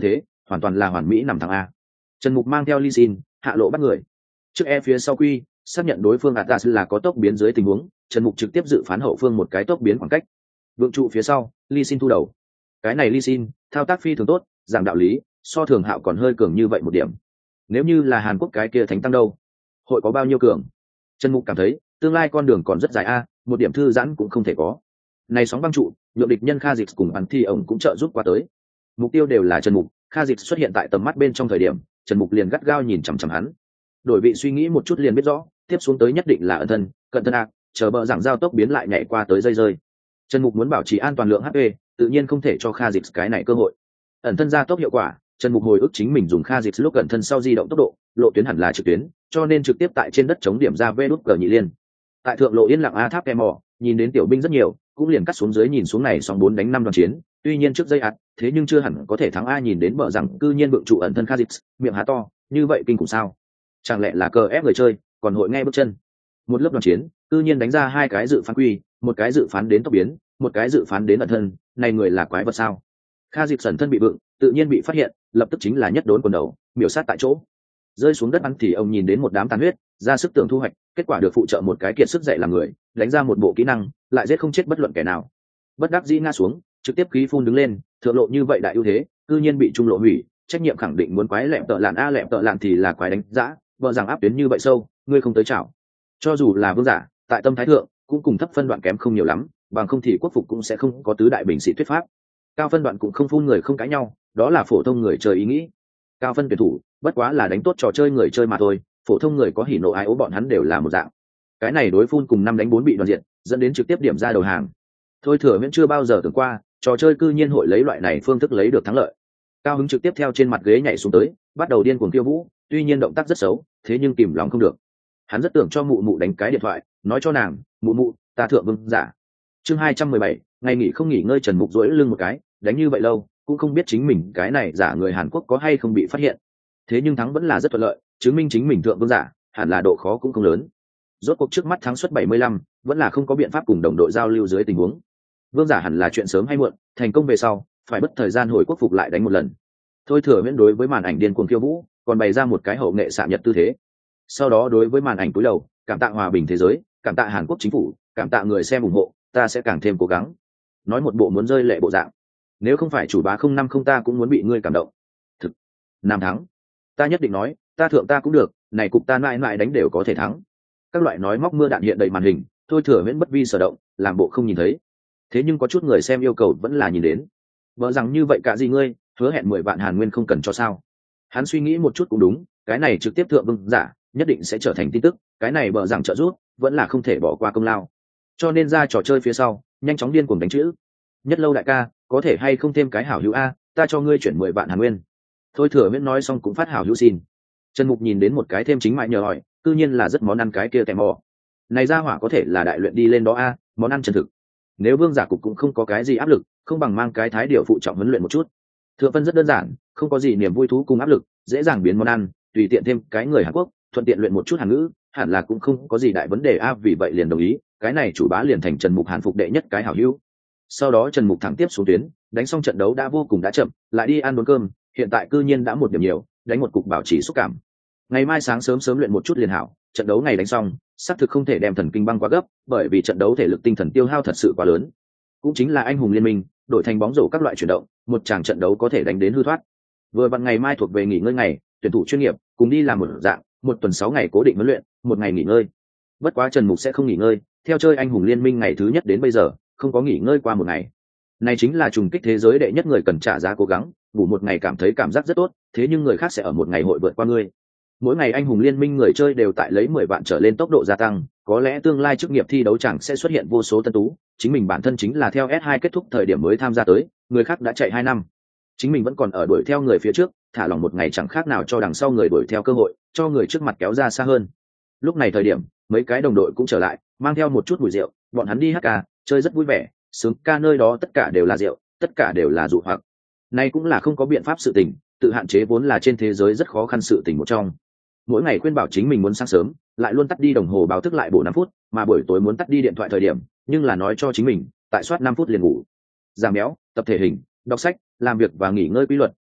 hoàn toàn là hoàn mỹ nằm thắng a. Trần Mục mang theo Lee Sin hạ lộ bắt người trước e phía sau quy, xác nhận đối phương Atlas là có tốc biến dưới tình huống, Trần Mục trực tiếp dự phán hậu phương một cái tốc biến khoảng cách. Vượng trụ phía sau, Lee Sin thu đầu. Cái này Lee Sin thao tác phi thường tốt, giảng đạo lý, so Thường Hạo còn hơi cường như vậy một điểm. Nếu như là Hàn Quốc cái kia Thánh Tăng đâu, hội có bao nhiêu cường? Trần Mục cảm thấy tương lai con đường còn rất dài a, một điểm thư giãn cũng không thể có. Này sóng băng trụ, nhượng địch nhân Kha Dịch cùng hắn thi ổng cũng trợ giúp qua tới. Mục tiêu đều là Trần Mục, Kha Dịch xuất hiện tại tầm mắt bên trong thời điểm, Trần Mục liền gắt gao nhìn chằm chằm hắn. Đổi vị suy nghĩ một chút liền biết rõ, tiếp xuống tới nhất định là ẩn thân, cận thân ác, chờ bờ giảng giao tốc biến lại nhảy qua tới dây rơi. Trần Mục muốn bảo trì an toàn lượng HP, tự nhiên không thể cho Kha Dịch cái này cơ hội. Ẩn thân ra tốc hiệu quả, Trần Mục hồi ức chính mình dùng Kha Dịch lúc ẩn thân sau di động tốc độ, lộ tuyến hẳn là trực tuyến, cho nên trực tiếp tại trên đất chống điểm ra vê đút cờ nhị liên. Tại thượng lộ yên lặng a tháp em mỏ, nhìn đến tiểu binh rất nhiều, cũng liền cắt xuống dưới nhìn xuống này song 4 đánh 5 đoàn chiến, tuy nhiên trước dây ạt, thế nhưng chưa hẳn có thể thắng a. Nhìn đến bờ rằng cư nhiên vượng trụ ẩn thân Kha Dịch, miệng há to, như vậy kinh khủng sao? Chẳng lẽ là cờ ép người chơi, còn hội nghe bước chân. Một lớp đoàn chiến, cư nhiên đánh ra 2 cái dự phán quy, một cái dự phán đến tốc biến, một cái dự phán đến ẩn thân, này người là quái vật sao? Kha Dịch ẩn thân bị vượng, tự nhiên bị phát hiện, lập tức chính là nhất đốn quần đầu, miểu sát tại chỗ. Rơi xuống đất bắn thì ông nhìn đến một đám tàn huyết, ra sức tưởng thu hoạch, kết quả được phụ trợ một cái kiệt sức dạy làm người, đánh ra một bộ kỹ năng, lại giết không chết bất luận kẻ nào. Bất đắc dĩ ngã xuống, trực tiếp khí phun đứng lên, thượng lộ như vậy đại ưu thế, cư nhiên bị trung lộ hủy, trách nhiệm khẳng định muốn quái lẹm tợ lạn a, lẹm tợ lạn thì là quái đánh dã, vợ rằng áp tuyến như vậy sâu, ngươi không tới chảo. Cho dù là vương giả, tại tâm thái thượng, cũng cùng thấp phân đoạn kém không nhiều lắm, bằng không thì quốc phục cũng sẽ không có tứ đại bình sĩ thuyết pháp. Cao phân đoạn cũng không phun người không cãi nhau, đó là phổ thông người chơi ý nghĩ. Cao phân tuyển thủ, bất quá là đánh tốt trò chơi người chơi mà thôi, phổ thông người có hỉ nộ ái ố bọn hắn đều là một dạng. Cái này đối phun cùng 5 đánh 4 bị đoàn diện, dẫn đến trực tiếp điểm ra đầu hàng. Thôi Thừa Viễn chưa bao giờ tưởng qua, trò chơi cư nhiên hội lấy loại này phương thức lấy được thắng lợi. Cao hứng trực tiếp theo trên mặt ghế nhảy xuống tới, bắt đầu điên cuồng khiêu vũ, tuy nhiên động tác rất xấu, thế nhưng kìm lòng không được. Hắn rất tưởng cho mụ mụ đánh cái điện thoại, nói cho nàng, mụ mụ, ta thượng vương giả. Chương 217, ngày nghỉ không nghỉ ngơi. Trần Mục duỗi lưng một cái, đánh như vậy lâu, cũng không biết chính mình cái này giả người Hàn Quốc có hay không bị phát hiện. Thế nhưng thắng vẫn là rất thuận lợi, chứng minh chính mình thượng vương giả, hẳn là độ khó cũng không lớn. Rốt cuộc trước mắt thắng suất 75, vẫn là không có biện pháp cùng đồng đội giao lưu dưới tình huống. Vương giả hẳn là chuyện sớm hay muộn, thành công về sau, phải mất thời gian hồi quốc phục lại đánh một lần. Thôi Thừa Viễn đối với màn ảnh điên cuồng khiêu vũ, còn bày ra một cái hậu nghệ xạ nhật tư thế. Sau đó đối với màn ảnh cúi đầu, cảm tạ hòa bình thế giới, cảm tạ Hàn Quốc chính phủ, cảm tạ người xem ủng hộ, ta sẽ càng thêm cố gắng. Nói một bộ muốn rơi lệ bộ dạng. Nếu không phải chủ bá 050 ta cũng muốn bị ngươi cảm động. Thực, Nam thắng. Ta nhất định nói, ta thượng ta cũng được, này cục ta mãi mãi đánh đều có thể thắng. Các loại nói móc mưa đạn hiện đầy màn hình, Thôi Thừa Viễn bất vi sở động, làm bộ không nhìn thấy. Thế nhưng có chút người xem yêu cầu vẫn là nhìn đến. Vợ rằng như vậy cả gì ngươi, hứa hẹn 10 vạn Hàn Nguyên không cần cho sao? Hắn suy nghĩ một chút cũng đúng, cái này trực tiếp thượng vương giả, nhất định sẽ trở thành tin tức, cái này bờ rằng trợ giúp, vẫn là không thể bỏ qua công lao. Cho nên ra trò chơi phía sau, nhanh chóng điên cuồng đánh chữ. Nhất lâu đại ca, có thể hay không thêm cái hảo hữu a, ta cho ngươi chuyển 10 vạn Hàn Nguyên. Thôi Thừa Viễn nói xong cũng phát hảo hữu xin. Trần Mục nhìn đến một cái thêm chính mại nhờ hỏi, tự nhiên là rất món ăn cái kia tèm mò. Này ra hỏa có thể là đại luyện đi lên đó a, món ăn chân thực. Nếu vương giả cục cũng không có cái gì áp lực, không bằng mang cái thái điều phụ trọng huấn luyện một chút. Thượng phân rất đơn giản, không có gì niềm vui thú cùng áp lực, dễ dàng biến món ăn, tùy tiện thêm cái người Hàn Quốc, thuận tiện luyện một chút Hàn ngữ, hẳn là cũng không có gì đại vấn đề a. Vì vậy liền đồng ý, cái này chủ bá liền thành Trần Mục Hàn phục đệ nhất cái hảo hữu. Sau đó Trần Mục thẳng tiếp xuống tuyến, đánh xong trận đấu đã vô cùng đã chậm, lại đi ăn đốn cơm, hiện tại cư nhiên đã một điểm nhiều, đánh một cục bảo trì xúc cảm. Ngày mai sáng sớm sớm luyện một chút liền hảo, trận đấu ngày đánh xong, xác thực không thể đem thần kinh băng quá gấp, bởi vì trận đấu thể lực tinh thần tiêu hao thật sự quá lớn. Cũng chính là anh hùng liên minh, đổi thành bóng rổ các loại chuyển động, một tràng trận đấu có thể đánh đến hư thoát. Vừa vặn ngày mai thuộc về nghỉ ngơi ngày, tuyển thủ chuyên nghiệp, cùng đi làm một dạng, một tuần 6 ngày cố định huấn luyện, một ngày nghỉ ngơi. Bất quá Trần Mục sẽ không nghỉ ngơi, theo chơi anh hùng liên minh ngày thứ nhất đến bây giờ, không có nghỉ ngơi qua một ngày. Này chính là trùng kích thế giới đệ nhất người cần trả giá cố gắng, ngủ một ngày cảm thấy cảm giác rất tốt, thế nhưng người khác sẽ ở một ngày hội vượt qua ngươi. Mỗi ngày anh hùng liên minh người chơi đều tại lấy 10 vạn trở lên tốc độ gia tăng, có lẽ tương lai chức nghiệp thi đấu chẳng sẽ xuất hiện vô số tân tú, chính mình bản thân chính là theo S2 kết thúc thời điểm mới tham gia tới, người khác đã chạy 2 năm. Chính mình vẫn còn ở đuổi theo người phía trước, thả lỏng một ngày chẳng khác nào cho đằng sau người đuổi theo cơ hội, cho người trước mặt kéo ra xa hơn. Lúc này thời điểm, mấy cái đồng đội cũng trở lại, mang theo một chút mùi rượu, bọn hắn đi hát ca, chơi rất vui vẻ, sướng ca nơi đó tất cả đều là rượu, tất cả đều là dụ hoặc. Này cũng là không có biện pháp sự tình, tự hạn chế vốn là trên thế giới rất khó khăn sự tình một trong. Mỗi ngày khuyên bảo chính mình muốn sáng sớm, lại luôn tắt đi đồng hồ báo thức lại bổ 5 phút, mà buổi tối muốn tắt đi điện thoại thời điểm, nhưng là nói cho chính mình, tại soát 5 phút liền ngủ. Giảm béo, tập thể hình, đọc sách, làm việc và nghỉ ngơi quy luật,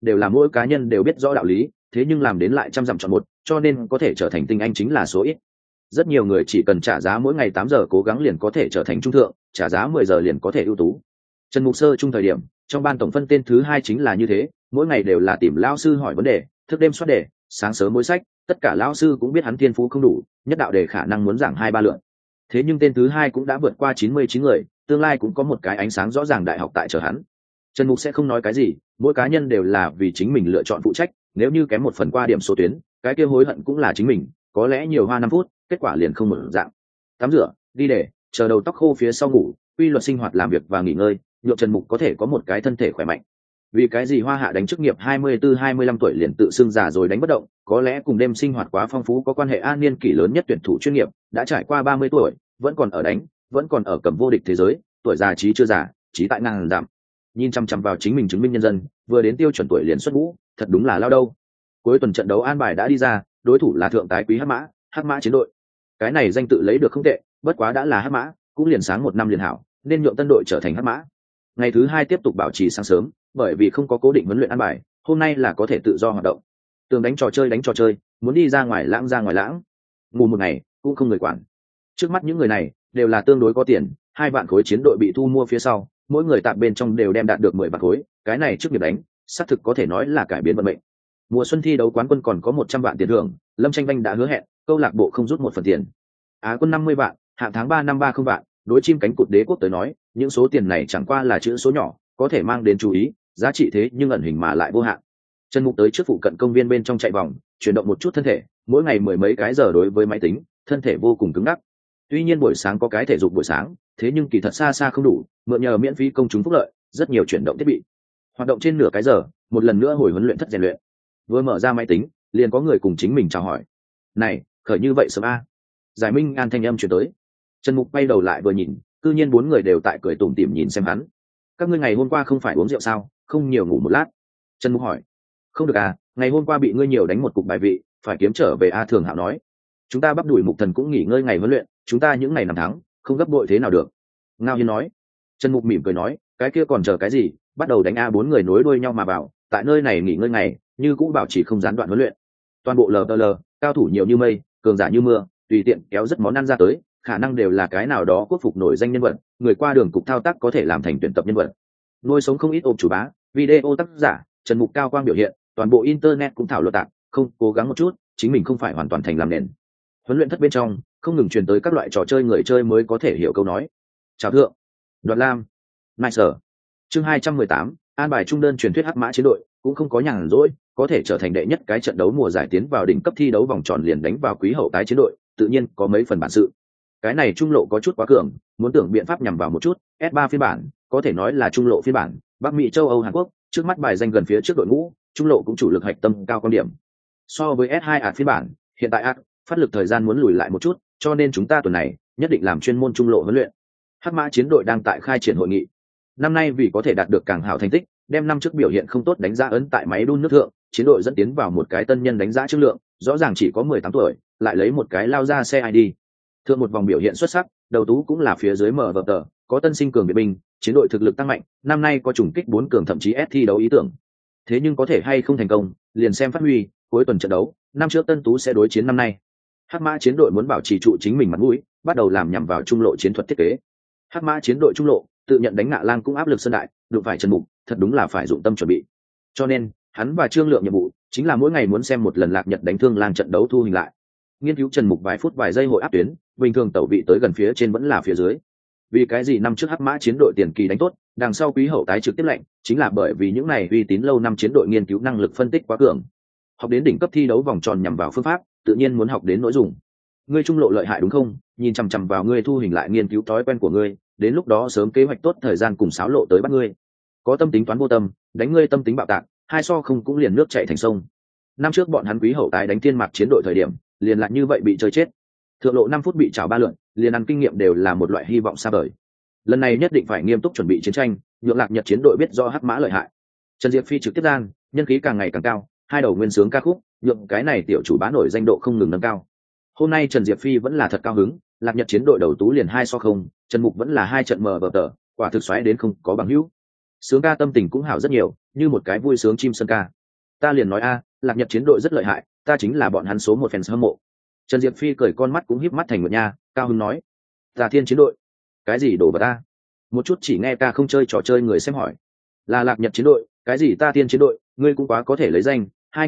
đều là mỗi cá nhân đều biết rõ đạo lý, thế nhưng làm đến lại trăm dặm chọn một, cho nên có thể trở thành tinh anh chính là số ít. Rất nhiều người chỉ cần trả giá mỗi ngày 8 giờ cố gắng liền có thể trở thành trung thượng, trả giá 10 giờ liền có thể ưu tú. Trần Mục sơ chung thời điểm, trong ban tổng phân tên thứ 2 chính là như thế, mỗi ngày đều là tìm lão sư hỏi vấn đề, thức đêm soát đề, sáng sớm mỗi sách, tất cả lão sư cũng biết hắn thiên phú không đủ, nhất đạo đề khả năng muốn giảng 2-3 lượt. Thế nhưng tên thứ 2 cũng đã vượt qua 99 người, tương lai cũng có một cái ánh sáng rõ ràng đại học tại chờ hắn. Trần Mục sẽ không nói cái gì, mỗi cá nhân đều là vì chính mình lựa chọn phụ trách, nếu như kém một phần qua điểm số tuyến, cái kia hối hận cũng là chính mình, có lẽ nhiều hoa 5 phút, kết quả liền không mở dạng. Tắm rửa, đi để, chờ đầu tóc khô phía sau ngủ, quy luật sinh hoạt làm việc và nghỉ ngơi, nhượng Trần Mục có thể có một cái thân thể khỏe mạnh. Vì cái gì Hoa Hạ đánh chức nghiệp 24-25 tuổi liền tự xưng già rồi đánh bất động, có lẽ cùng đêm sinh hoạt quá phong phú có quan hệ. An niên kỷ lớn nhất tuyển thủ chuyên nghiệp, đã trải qua 30 tuổi, vẫn còn ở đánh, vẫn còn ở cầm vô địch thế giới, tuổi già trí chưa già, trí tại ngàn giảm. Nhìn chăm chăm vào chính mình chứng minh nhân dân, vừa đến tiêu chuẩn tuổi liền xuất ngũ, thật đúng là lao đâu. Cuối tuần trận đấu an bài đã đi ra, đối thủ là thượng tái quý Hắc Mã chiến đội. Cái này danh tự lấy được không tệ, bất quá đã là Hắc Mã, cũng liền sáng một năm liền hảo, nên nhượng tân đội trở thành Hắc Mã. Ngày thứ 2 tiếp tục bảo trì sáng sớm, bởi vì không có cố định huấn luyện an bài, hôm nay là có thể tự do hoạt động. Tường đánh trò chơi, muốn đi ra ngoài lãng, ngủ một ngày cũng không người quản. Trước mắt những người này đều là tương đối có tiền, 2 vạn khối chiến đội bị thu mua phía sau, mỗi người tạm bên trong đều đem đạt được 10 vạn khối, cái này trước nghiệp đánh, xác thực có thể nói là cải biến vận mệnh. Mùa xuân thi đấu quán quân còn có 100 vạn tiền thưởng, Lâm Tranh Vanh đã hứa hẹn, câu lạc bộ không rút một phần tiền. Á quân 50 vạn, hạng tháng 3 năm 30 vạn, đối chim cánh cụt Đế Quốc tới nói, những số tiền này chẳng qua là chữ số nhỏ, có thể mang đến chú ý, giá trị thế nhưng ẩn hình mà lại vô hạn. Trần Mục tới trước phụ cận công viên bên trong chạy vòng, chuyển động một chút thân thể, mỗi ngày mười mấy cái giờ đối với máy tính, thân thể vô cùng cứng ngắc. Tuy nhiên buổi sáng có cái thể dục buổi sáng, thế nhưng kỳ thật xa xa không đủ, mượn nhờ miễn phí công chúng phúc lợi, rất nhiều chuyển động thiết bị. Hoạt động trên nửa cái giờ, một lần nữa hồi huấn luyện thất rèn luyện. Vừa mở ra máy tính, liền có người cùng chính mình chào hỏi. "Này, khởi như vậy sớm a?" Giải Minh An thanh âm truyền tới. Trần Mục quay đầu lại vừa nhìn, cư nhiên 4 người đều tại cười tủm tỉm nhìn xem hắn. "Các ngươi ngày hôm qua không phải uống rượu sao, không nhiều ngủ một lát?" Trần Mục hỏi. "Không được à, ngày hôm qua bị ngươi nhiều đánh một cục bài vị, phải kiếm trở về." A Thường Hạo nói. "Chúng ta bắp đuổi Mục Thần cũng nghỉ ngơi ngày huấn luyện, chúng ta những ngày năm tháng, không gấp bội thế nào được." Ngao Hiên nói. Trần Mục mỉm cười nói, "Cái kia còn chờ cái gì, bắt đầu đánh a." 4 người nối đuôi nhau mà vào, tại nơi này nghỉ ngơi ngày, như cũng bảo trì không gián đoạn huấn luyện. Toàn bộ LPL, cao thủ nhiều như mây, cường giả như mưa, tùy tiện kéo rất món ăn ra tới, khả năng đều là cái nào đó quốc phục nổi danh nhân vật, người qua đường cục thao tác có thể làm thành tuyển tập nhân vật. Nuôi sống không ít ôm chủ bá, video tác giả, Trần Mục cao quang biểu hiện, toàn bộ internet cũng thảo luận tạc, không cố gắng một chút, chính mình không phải hoàn toàn thành làm nền. Huấn luyện thất bên trong, không ngừng truyền tới các loại trò chơi người chơi mới có thể hiểu câu nói. "Chào thượng, Đoạt Lam, Nice." Chương 218, an bài trung đơn truyền thuyết Hắc Mã chiến đội, cũng không có nhàn rỗi, có thể trở thành đệ nhất cái trận đấu mùa giải tiến vào đỉnh cấp thi đấu vòng tròn liền đánh vào quý hậu tái chiến đội, tự nhiên có mấy phần bản sự. Cái này trung lộ có chút quá cường, muốn tưởng biện pháp nhằm vào một chút, S3 phiên bản, có thể nói là trung lộ phiên bản, Bắc Mỹ, châu Âu, Hàn Quốc, trước mắt bài danh gần phía trước đội ngũ, trung lộ cũng chủ lực hạch tâm cao quan điểm. So với S2 phiên bản, hiện tại phát lực thời gian muốn lùi lại một chút, cho nên chúng ta tuần này nhất định làm chuyên môn trung lộ huấn luyện. Hắc Mã chiến đội đang tại khai triển hội nghị. Năm nay vì có thể đạt được càng hảo thành tích, đem năm trước biểu hiện không tốt đánh giá ấn tại máy đun nước thượng, chiến đội dẫn tiến vào một cái tân nhân đánh giá chất lượng, rõ ràng chỉ có 18 tuổi, lại lấy một cái lao ra xe ID. Thượng một vòng biểu hiện xuất sắc, đầu tú cũng là phía dưới mở vở tờ, có tân sinh cường biệt binh, chiến đội thực lực tăng mạnh, năm nay có trùng kích 4 cường thậm chí S thi đấu ý tưởng. Thế nhưng có thể hay không thành công, liền xem phát huy, cuối tuần trận đấu, năm trước Tân Tú sẽ đối chiến năm nay. Hắc Mã chiến đội muốn bảo trì trụ chính mình mặt mũi, bắt đầu làm nhằm vào trung lộ chiến thuật thiết kế. Hắc Mã chiến đội trung lộ, tự nhận đánh Ngạ Lang cũng áp lực Sơn Đại, đụng phải Trần Mục, thật đúng là phải dụng tâm chuẩn bị. Cho nên, hắn và Trương Lượng nhiệm vụ chính là mỗi ngày muốn xem một lần Lạc Nhật đánh Thương Lang trận đấu thu hình lại. Nghiên cứu Trần Mục vài phút vài giây hội áp tuyến, bình thường tẩu vị tới gần phía trên vẫn là phía dưới. Vì cái gì năm trước Hắc Mã chiến đội tiền kỳ đánh tốt, đằng sau quý hậu tái trực tiếp lệnh, chính là bởi vì những này uy tín lâu năm chiến đội nghiên cứu năng lực phân tích quá cường. Học đến đỉnh cấp thi đấu vòng tròn nhằm vào phương pháp, tự nhiên muốn học đến nội dung. Ngươi trung lộ lợi hại đúng không? Nhìn chằm chằm vào ngươi thu hình lại nghiên cứu thói quen của ngươi, đến lúc đó sớm kế hoạch tốt thời gian cùng xáo lộ tới bắt ngươi. Có tâm tính toán vô tâm, đánh ngươi tâm tính bạo tạc, hai so không cũng liền nước chảy thành sông. Năm trước bọn hắn quý hậu tái đánh Thiên Mạc chiến đội thời điểm, liền lại như vậy bị chơi chết. Thượng lộ 5 phút bị trảo 3 lượn, liền ăn kinh nghiệm đều là một loại hy vọng xa vời. Lần này nhất định phải nghiêm túc chuẩn bị chiến tranh, nhượng Lạc Nhật chiến đội biết do Hắc Mã lợi hại. Trần Diệp Phi trực tiếp gian, nhân khí càng ngày càng cao, hai đầu nguyên sướng ca khúc, nhượng cái này tiểu chủ bá nổi danh độ không ngừng nâng cao. Hôm nay Trần Diệp Phi vẫn là thật cao hứng, Lạc Nhật chiến đội đầu tú liền 2-0, Trần Mục vẫn là 2 trận mở bờ tờ, quả thực xoáy đến không có bằng hữu. Sướng ca tâm tình cũng hảo rất nhiều, như một cái vui sướng chim sơn ca. Ta liền nói Lạc Nhật chiến đội rất lợi hại, ta chính là bọn hắn số một fans hâm mộ. Trần Diệp Phi cười con mắt cũng híp mắt thành một nha, cao hứng nói: Ta Thiên chiến đội? Cái gì đổ vào ta? Một chút chỉ nghe ca không chơi trò chơi người xem hỏi. Là Lạc Nhật chiến đội, cái gì ta Thiên chiến đội, ngươi cũng quá có thể lấy danh,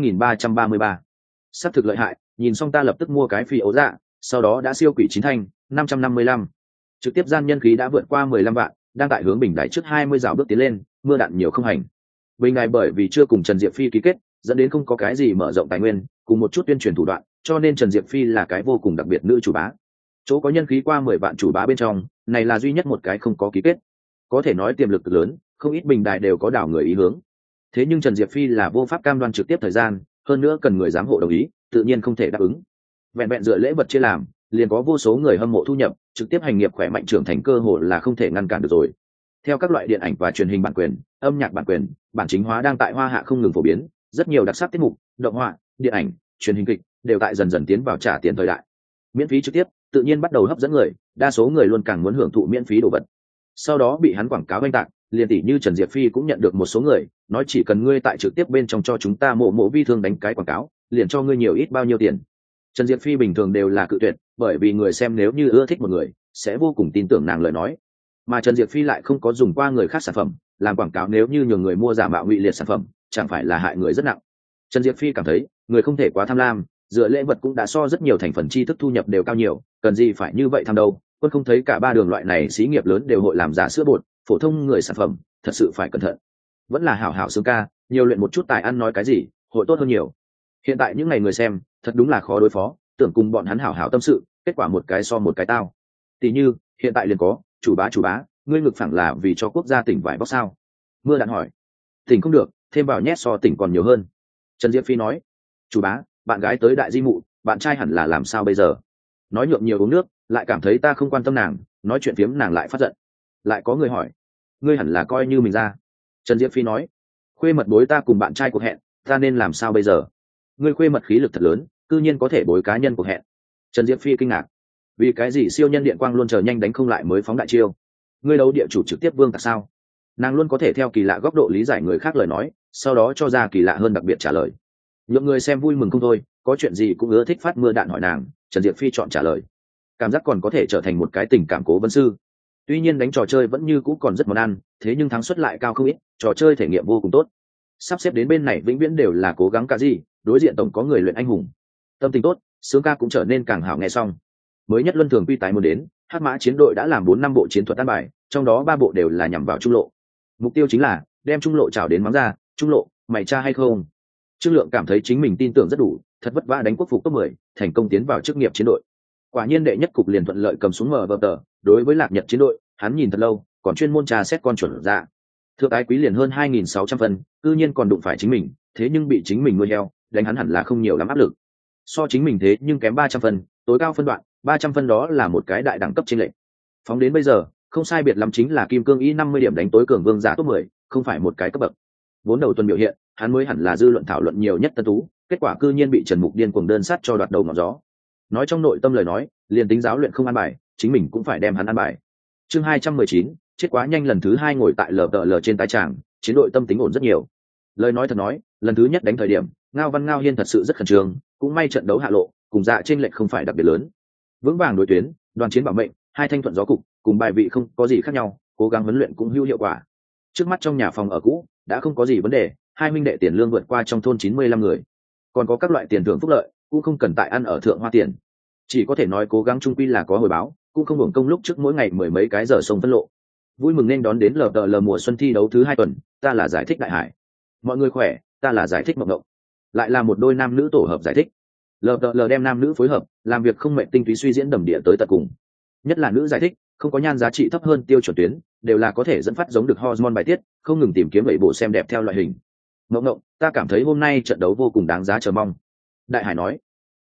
2333. Sắp thực lợi hại, nhìn xong ta lập tức mua cái phi ấu dạ, sau đó đã siêu quỷ chín thanh, 555. Trực tiếp gian nhân khí đã vượt qua 15 vạn, đang tại hướng bình đài trước 20 dạo bước tiến lên, mưa đạn nhiều không hành. Bình đài bởi vì chưa cùng Trần Diệp Phi ký kết, dẫn đến không có cái gì mở rộng tài nguyên, cùng một chút tuyên truyền thủ đoạn, cho nên Trần Diệp Phi là cái vô cùng đặc biệt nữ chủ bá. Chỗ có nhân khí qua 10 vạn chủ bá bên trong, này là duy nhất một cái không có ký kết. Có thể nói tiềm lực cực lớn, không ít bình đài đều có đảo người ý hướng. Thế nhưng Trần Diệp Phi là vô pháp cam đoan trực tiếp thời gian, hơn nữa cần người giám hộ đồng ý, tự nhiên không thể đáp ứng. Vẹn vẹn dựa lễ vật chia làm, liền có vô số người hâm mộ thu nhập, trực tiếp hành nghiệp khỏe mạnh trưởng thành cơ hội là không thể ngăn cản được rồi. Theo các loại điện ảnh và truyền hình bản quyền, âm nhạc bản quyền, bản chính hóa đang tại Hoa Hạ không ngừng phổ biến, rất nhiều đặc sắc tiết mục, động họa, điện ảnh, truyền hình kịch đều tại dần dần tiến vào trả tiền thời đại. Miễn phí trực tiếp, tự nhiên bắt đầu hấp dẫn người, đa số người luôn càng muốn hưởng thụ miễn phí đồ vật. Sau đó bị hắn quảng cáo oanh tạc, liền tỷ như Trần Diệp Phi cũng nhận được một số người nói chỉ cần ngươi tại trực tiếp bên trong cho chúng ta mộ vi thương đánh cái quảng cáo, liền cho ngươi nhiều ít bao nhiêu tiền. Trần Diệp Phi bình thường đều là cự tuyệt, bởi vì người xem nếu như ưa thích một người, sẽ vô cùng tin tưởng nàng lời nói. Mà Trần Diệp Phi lại không có dùng qua người khác sản phẩm, làm quảng cáo nếu như nhường người mua giả mạo ngụy liệt sản phẩm, chẳng phải là hại người rất nặng. Trần Diệp Phi cảm thấy, người không thể quá tham lam, dựa lễ vật cũng đã so rất nhiều thành phần chi thức thu nhập đều cao nhiều, cần gì phải như vậy tham đâu. Quân không thấy cả ba đường loại này xí nghiệp lớn đều hội làm giả sữa bột, phổ thông người sản phẩm, thật sự phải cẩn thận. Vẫn là hảo hảo sướng ca, nhiều luyện một chút tài ăn nói cái gì, hội tốt hơn nhiều. Hiện tại những ngày người xem, thật đúng là khó đối phó, tưởng cùng bọn hắn hảo hảo tâm sự, kết quả một cái so một cái tao. Tỷ như, hiện tại liền có, chủ bá, ngươi ngực phẳng là vì cho quốc gia tỉnh vải bóc sao? Mưa đạn hỏi. Tỉnh không được, thêm vào nhét so tỉnh còn nhiều hơn. Trần Diệp Phi nói. Chủ bá, bạn gái tới đại di mụ, bạn trai hẳn là làm sao bây giờ? Nói nhượng nhiều uống nước, lại cảm thấy ta không quan tâm nàng, nói chuyện phiếm nàng lại phát giận. Lại có người hỏi. Ngươi hẳn là coi như mình ra. Trần Diệp Phi nói. Khuê mật bối ta cùng bạn trai cuộc hẹn, ta nên làm sao bây giờ? Ngươi khuê mật khí lực thật lớn, cư nhiên có thể bối cá nhân cuộc hẹn. Trần Diệp Phi kinh ngạc. Vì cái gì siêu nhân điện quang luôn chờ nhanh đánh không lại mới phóng đại chiêu? Ngươi đấu địa chủ trực tiếp vương tại sao? Nàng luôn có thể theo kỳ lạ góc độ lý giải người khác lời nói, sau đó cho ra kỳ lạ hơn đặc biệt trả lời. Những người xem vui mừng không thôi, có chuyện gì cũng ưa thích phát mưa đạn hỏi nàng. Trần Diệp Phi chọn trả lời. Cảm giác còn có thể trở thành một cái tình cảm cố vấn sư. Tuy nhiên đánh trò chơi vẫn như cũ còn rất món ăn, thế nhưng thắng suất lại cao không ít, trò chơi thể nghiệm vô cùng tốt. Sắp xếp đến bên này vĩnh viễn đều là cố gắng cả gì, đối diện tổng có người luyện anh hùng. Tâm tình tốt, sướng ca cũng trở nên càng hảo nghe xong. Mới nhất luân thường quy tái muốn đến, Hắc Mã chiến đội đã làm 4-5 bộ chiến thuật an bài, trong đó 3 bộ đều là nhằm vào trung lộ. Mục tiêu chính là đem trung lộ trảo đến mắng ra, trung lộ, mày cha hay không? Trương Lượng cảm thấy chính mình tin tưởng rất đủ, thật vất vả đánh quốc phục top 10, thành công tiến vào chức nghiệp chiến đội. Quả nhiên đệ nhất cục liền thuận lợi cầm xuống mở vở tờ, đối với Lạc Nhật chiến đội, hắn nhìn thật lâu, còn chuyên môn trà xét con chuẩn ra. Thượng ái quý liền hơn 2.600 phân, cư nhiên còn đụng phải chính mình, thế nhưng bị chính mình nuôi heo, đánh hắn hẳn là không nhiều lắm áp lực. So chính mình thế nhưng kém 300 phân, tối cao phân đoạn, 300 phân đó là một cái đại đẳng cấp chênh lệch. Phóng đến bây giờ, không sai biệt lắm chính là kim cương y 50 điểm đánh tối cường vương giả top 10, không phải một cái cấp bậc. Vốn đầu tuần biểu hiện, hắn mới hẳn là dư luận thảo luận nhiều nhất tân tú, kết quả cư nhiên bị Trần Mục điên cuồng đơn sát cho đoạt đầu ngọn gió. Nói trong nội tâm lời nói, liền tính giáo luyện không ăn bài, chính mình cũng phải đem hắn ăn bài. Chương 219, chết quá nhanh lần thứ 2 ngồi tại LTL trên tái tràng, chiến đội tâm tính ổn rất nhiều. Lời nói thật nói, lần thứ nhất đánh thời điểm, Ngao Văn Ngao Hiên thật sự rất khẩn trương, cũng may trận đấu hạ lộ, cùng dạ trên lệch không phải đặc biệt lớn. Vững vàng đối tuyến, đoàn chiến bảo mệnh, hai thanh thuận gió cục, cùng bài vị không có gì khác nhau, cố gắng huấn luyện cũng hữu hiệu quả. Trước mắt trong nhà phòng ở cũ, đã không có gì vấn đề, hai huynh đệ tiền lương vượt qua trong thôn 95 người. Còn có các loại tiền thưởng phúc lợi, cũng không cần tại ăn ở thượng hoa tiền. Chỉ có thể nói cố gắng chung quy là có hồi báo, cũng không hưởng công lúc trước mỗi ngày mười mấy cái giờ sông phân lộ. Vui mừng nên đón đến LTL mùa xuân thi đấu thứ 2 tuần, ta là giải thích đại hải. Mọi người khỏe, ta là giải thích mộng mộng. Lại là một đôi nam nữ tổ hợp giải thích. LTL đem nam nữ phối hợp, làm việc không mệnh tinh túy suy diễn đầm địa tới tận cùng. Nhất là nữ giải thích, không có nhan giá trị thấp hơn tiêu chuẩn tuyến, đều là có thể dẫn phát giống được hormone bài tiết, không ngừng tìm kiếm vậy bộ xem đẹp theo loại hình. Mộng mộng, ta cảm thấy hôm nay trận đấu vô cùng đáng giá chờ mong. Đại hải nói.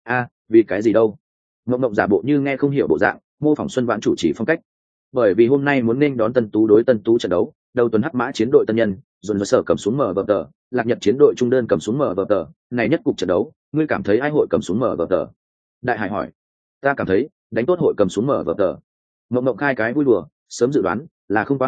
Vì cái gì đâu? Mộng mộng giả bộ như nghe không hiểu bộ dạng, mô phỏng Xuân Vãn chủ chỉ phong cách. Bởi vì hôm nay muốn nên đón Tân Tú đối Tân Tú trận đấu, đầu tuần Hắc Mã chiến đội tân nhân, dồn vào sở cầm xuống mở vở tờ, Lạc Nhật chiến đội trung đơn cầm xuống mở vở tờ, này nhất cục trận đấu, ngươi cảm thấy ai hội cầm xuống mở vở tờ? Đại hải hỏi. Ta cảm thấy, đánh tốt hội cầm xuống mở vở tờ. Mộng mộng khai cái vui đùa, sớm dự đoán là không quá hảo,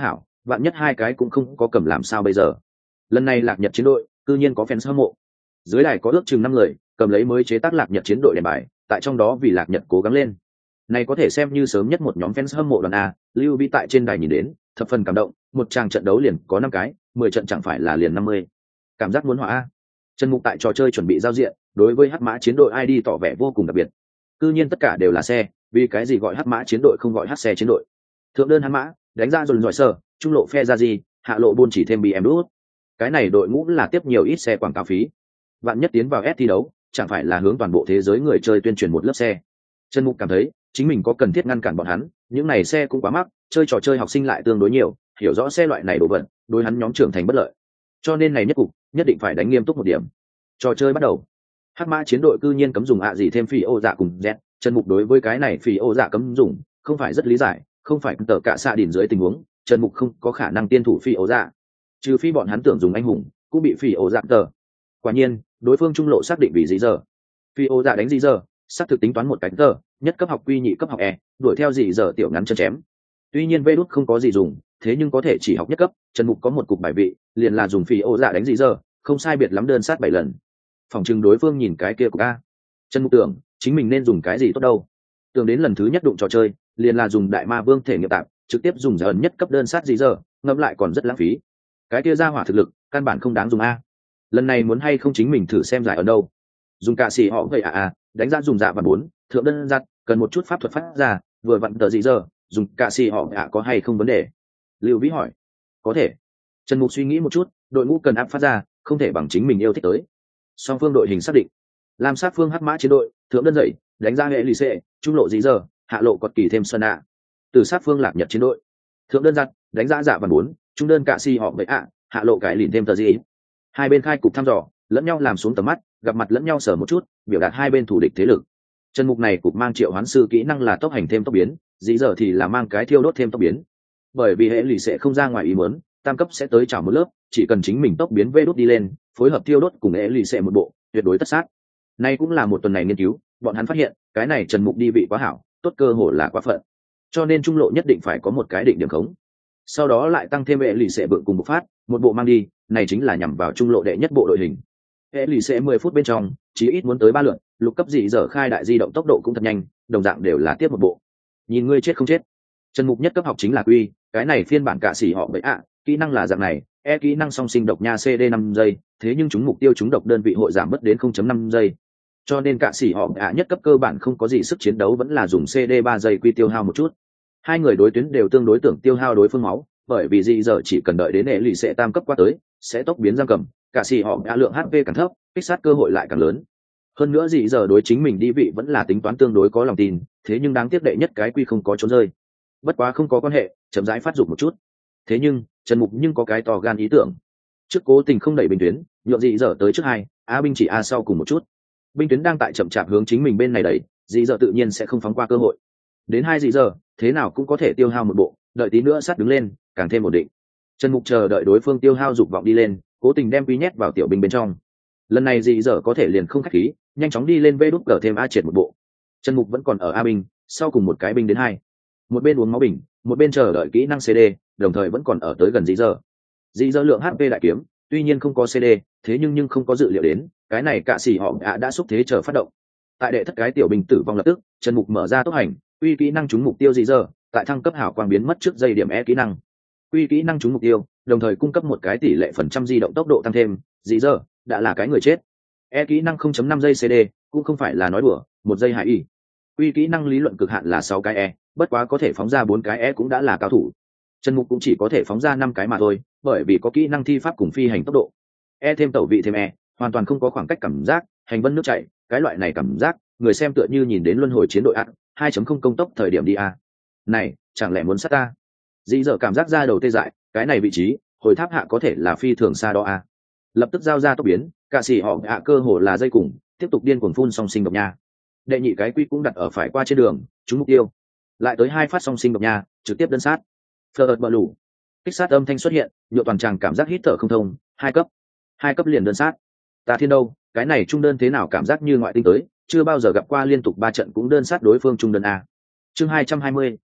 vạn nhất hai cái cũng không có cầm làm sao bây giờ. Lần này Lạc Nhật chiến đội cư nhiên có fans hâm mộ, dưới đài có ước chừng 5 người cầm lấy mới chế tác Lạc Nhật chiến đội đèn bài, tại trong đó vì Lạc Nhật cố gắng lên. Này có thể xem như sớm nhất một nhóm fans hâm mộ đoàn A. Lưu Vĩ tại trên đài nhìn đến thập phần cảm động, một tràng trận đấu liền có 5 cái, 10 trận chẳng phải là liền 50. Cảm giác muốn hỏa A. Trần Mục tại trò chơi chuẩn bị giao diện, đối với Hắc Mã chiến đội ID tỏ vẻ vô cùng đặc biệt. Cư nhiên tất cả đều là xe, vì cái gì gọi Hắc Mã chiến đội không gọi Hắc xe chiến đội? Thượng đơn Hắc Mã, đánh ra dồn dọi sở, trung lộ phe ra gì, hạ lộ buôn chỉ thêm bị em đút. Cái này đội ngũ là tiếp nhiều ít xe quảng cáo phí. Vạn nhất tiến vào S thi đấu, chẳng phải là hướng toàn bộ thế giới người chơi tuyên truyền một lớp xe. Trần Mục cảm thấy, chính mình có cần thiết ngăn cản bọn hắn, những này xe cũng quá mắc, chơi trò chơi học sinh lại tương đối nhiều, hiểu rõ xe loại này đồ vật, đối hắn nhóm trưởng thành bất lợi. Cho nên này nhất cục, nhất định phải đánh nghiêm túc một điểm. Trò chơi bắt đầu. Hắc Mã chiến đội cư nhiên cấm dùng gì thêm phỉ ô dạ cùng Z, Trần Mục đối với cái này phỉ ô dạ cấm dùng, không phải rất lý giải, không phải tờ cả xạ đỉnh dưới tình huống, Trần Mục không có khả năng tiên thủ phỉ ô dạ. Trừ phi bọn hắn tưởng dùng anh hùng, cũng bị phỉ ô dạ tờ. Quả nhiên, đối phương trung lộ xác định vì gì giờ. Phỉ ô dạ đánh gì giờ, xác thực tính toán một cánh tờ, nhất cấp học quy nhị cấp học E, đuổi theo gì giờ tiểu ngắn chân chém. Tuy nhiên vê đút không có gì dùng, thế nhưng có thể chỉ học nhất cấp, Trần Mục có một cục bài vị, liền là dùng phỉ ô dạ đánh gì giờ, không sai biệt lắm đơn sát 7 lần. Phòng trừng đối phương nhìn cái kia của a, Trần Mục tưởng chính mình nên dùng cái gì tốt đâu. Tưởng đến lần thứ nhất đụng trò chơi, liền là dùng đại ma vương thể nghiệm tạm, trực tiếp dùng giờ ẩn nhất cấp đơn sát gì giờ, ngẫm lại còn rất lãng phí. Cái kia ra hỏa thực lực, căn bản không đáng dùng a. Lần này muốn hay không chính mình thử xem giải ở đâu. Dùng cả xỉ họ vậy đánh ra dùng dạ và 4, thượng đơn giặt, cần một chút pháp thuật phát ra, vừa vặn tờ gì giờ, dùng cả xỉ họ có hay không vấn đề. Lưu Vĩ hỏi. Có thể. Trần Mục suy nghĩ một chút, đội ngũ cần áp phát ra, không thể bằng chính mình yêu thích tới. Song phương đội hình xác định. Lam sát phương Hắc Mã chiến đội, thượng đơn dậy, đánh ra hệ lì xệ, trung lộ gì giờ, hạ lộ cọt kỳ thêm sơn ạ. Từ sát phương Lạc Nhật chiến đội, thượng đơn giặt, đánh ra dạ và 4, trung đơn cả xỉ họ vậy hạ lộ cải lìn thêm tờ gì. Hai bên khai cục thăm dò, lẫn nhau làm xuống tầm mắt, gặp mặt lẫn nhau sờ một chút, biểu đạt hai bên thủ địch thế lực. Chân mục này cục mang triệu hoán sư kỹ năng là tốc hành thêm tốc biến, dĩ giờ thì là mang cái thiêu đốt thêm tốc biến. Bởi vì hệ lì sẽ không ra ngoài ý muốn, tam cấp sẽ tới chào một lớp, chỉ cần chính mình tốc biến vê đốt đi lên, phối hợp thiêu đốt cùng hệ lì sẽ một bộ, tuyệt đối tất sát. Nay cũng là một tuần này nghiên cứu, bọn hắn phát hiện, cái này Trần Mục đi vị quá hảo, tốt cơ hội là quá phận. Cho nên trung lộ nhất định phải có một cái định điểm khống. Sau đó lại tăng thêm hệ lì sẽ vượng cùng một phát, một bộ mang đi, này chính là nhằm vào trung lộ đệ nhất bộ đội hình. Hệ lì sẽ 10 phút bên trong, chí ít muốn tới 3 lượt, lục cấp dị giờ khai đại di động tốc độ cũng thật nhanh, đồng dạng đều là tiếp một bộ. Nhìn ngươi chết không chết. Trần Mục nhất cấp học chính là quy, cái này phiên bản cả xỉ họ vậy kỹ năng là dạng này, kỹ năng song sinh độc nha CD 5 giây, thế nhưng chúng mục tiêu chúng độc đơn vị hội giảm mất đến 0.5 giây. Cho nên cả xỉ họ nhất cấp cơ bản không có gì sức chiến đấu, vẫn là dùng CD 3 giây quy tiêu hao một chút. Hai người đối tuyến đều tương đối tưởng tiêu hao đối phương máu, bởi vì dị giờ chỉ cần đợi đến hệ lì sẽ tam cấp qua tới, sẽ tốc biến giam cầm, cả xì họ lượng HP càng thấp, kích sát cơ hội lại càng lớn. Hơn nữa dị giờ đối chính mình đi vị vẫn là tính toán tương đối có lòng tin, thế nhưng đáng tiếc đệ nhất cái quy không có trốn rơi. Bất quá không có quan hệ, chậm rãi phát dụng một chút. Thế nhưng Trần Mục nhưng có cái to gan ý tưởng, trước cố tình không đẩy binh tuyến, nhượng dị giờ tới trước hai, binh chỉ sau cùng một chút. Binh tuyến đang tại chậm chạp hướng chính mình bên này đẩy, dị giờ tự nhiên sẽ không phóng qua cơ hội. Đến 2 dị giờ, thế nào cũng có thể tiêu hao một bộ, đợi tí nữa sát đứng lên, càng thêm ổn định. Trần Mục chờ đợi đối phương tiêu hao dục vọng đi lên, cố tình đem quy nhét vào tiểu binh bên trong. Lần này dị giờ có thể liền không khách khí, nhanh chóng đi lên vê đút cờ thêm triệt một bộ. Trần Mục vẫn còn ở binh, sau cùng một cái binh đến 2. Một bên uống máu bình, một bên chờ đợi kỹ năng CD, đồng thời vẫn còn ở tới gần dị giờ. Dị giờ lượng HP đại kiếm, tuy nhiên không có CD, thế nhưng không có dự liệu đến, cái này cả xỉ họ đã xúc thế chờ phát động. Tại đệ thất cái tiểu binh tử vong lập tức, Trần Mục mở ra tốc hành, uy kỹ năng trúng mục tiêu dị giờ, tại thăng cấp hảo quang biến mất trước dây điểm kỹ năng. Uy kỹ năng trúng mục tiêu, đồng thời cung cấp một cái tỷ lệ phần trăm di động tốc độ tăng thêm, dị giờ đã là cái người chết. Kỹ năng 0.5 giây CD, cũng không phải là nói đùa, 1 giây hải y. Uy kỹ năng lý luận cực hạn là 6 cái bất quá có thể phóng ra 4 cái cũng đã là cao thủ. Trần Mục cũng chỉ có thể phóng ra 5 cái mà thôi, bởi vì có kỹ năng thi pháp cùng phi hành tốc độ. Thêm tẩu vị thêm hoàn toàn không có khoảng cách cảm giác, hành vân nước chảy, cái loại này cảm giác, người xem tựa như nhìn đến luân hồi chiến đội 2.0 công tốc thời điểm đi Này, chẳng lẽ muốn sát ta? Dĩ dở cảm giác ra đầu tê dại, cái này vị trí, hồi tháp hạ có thể là phi thường xa đó Lập tức giao ra tốc biến, cả xỉ họ cơ hồ là dây cùng, tiếp tục điên cuồng phun song sinh độc nha. Đệ nhị cái quy cũng đặt ở phải qua trên đường, trúng mục tiêu. Lại tới 2 phát song sinh độc nha, trực tiếp đơn sát. Phờ bờ lủ. Kích sát âm thanh xuất hiện, nhựa toàn tràng cảm giác hít thở không thông, 2 cấp liền đơn sát. Ta thiên đâu, cái này trung đơn thế nào cảm giác như ngoại tinh tới, chưa bao giờ gặp qua liên tục 3 trận cũng đơn sát đối phương trung đơn chương 220,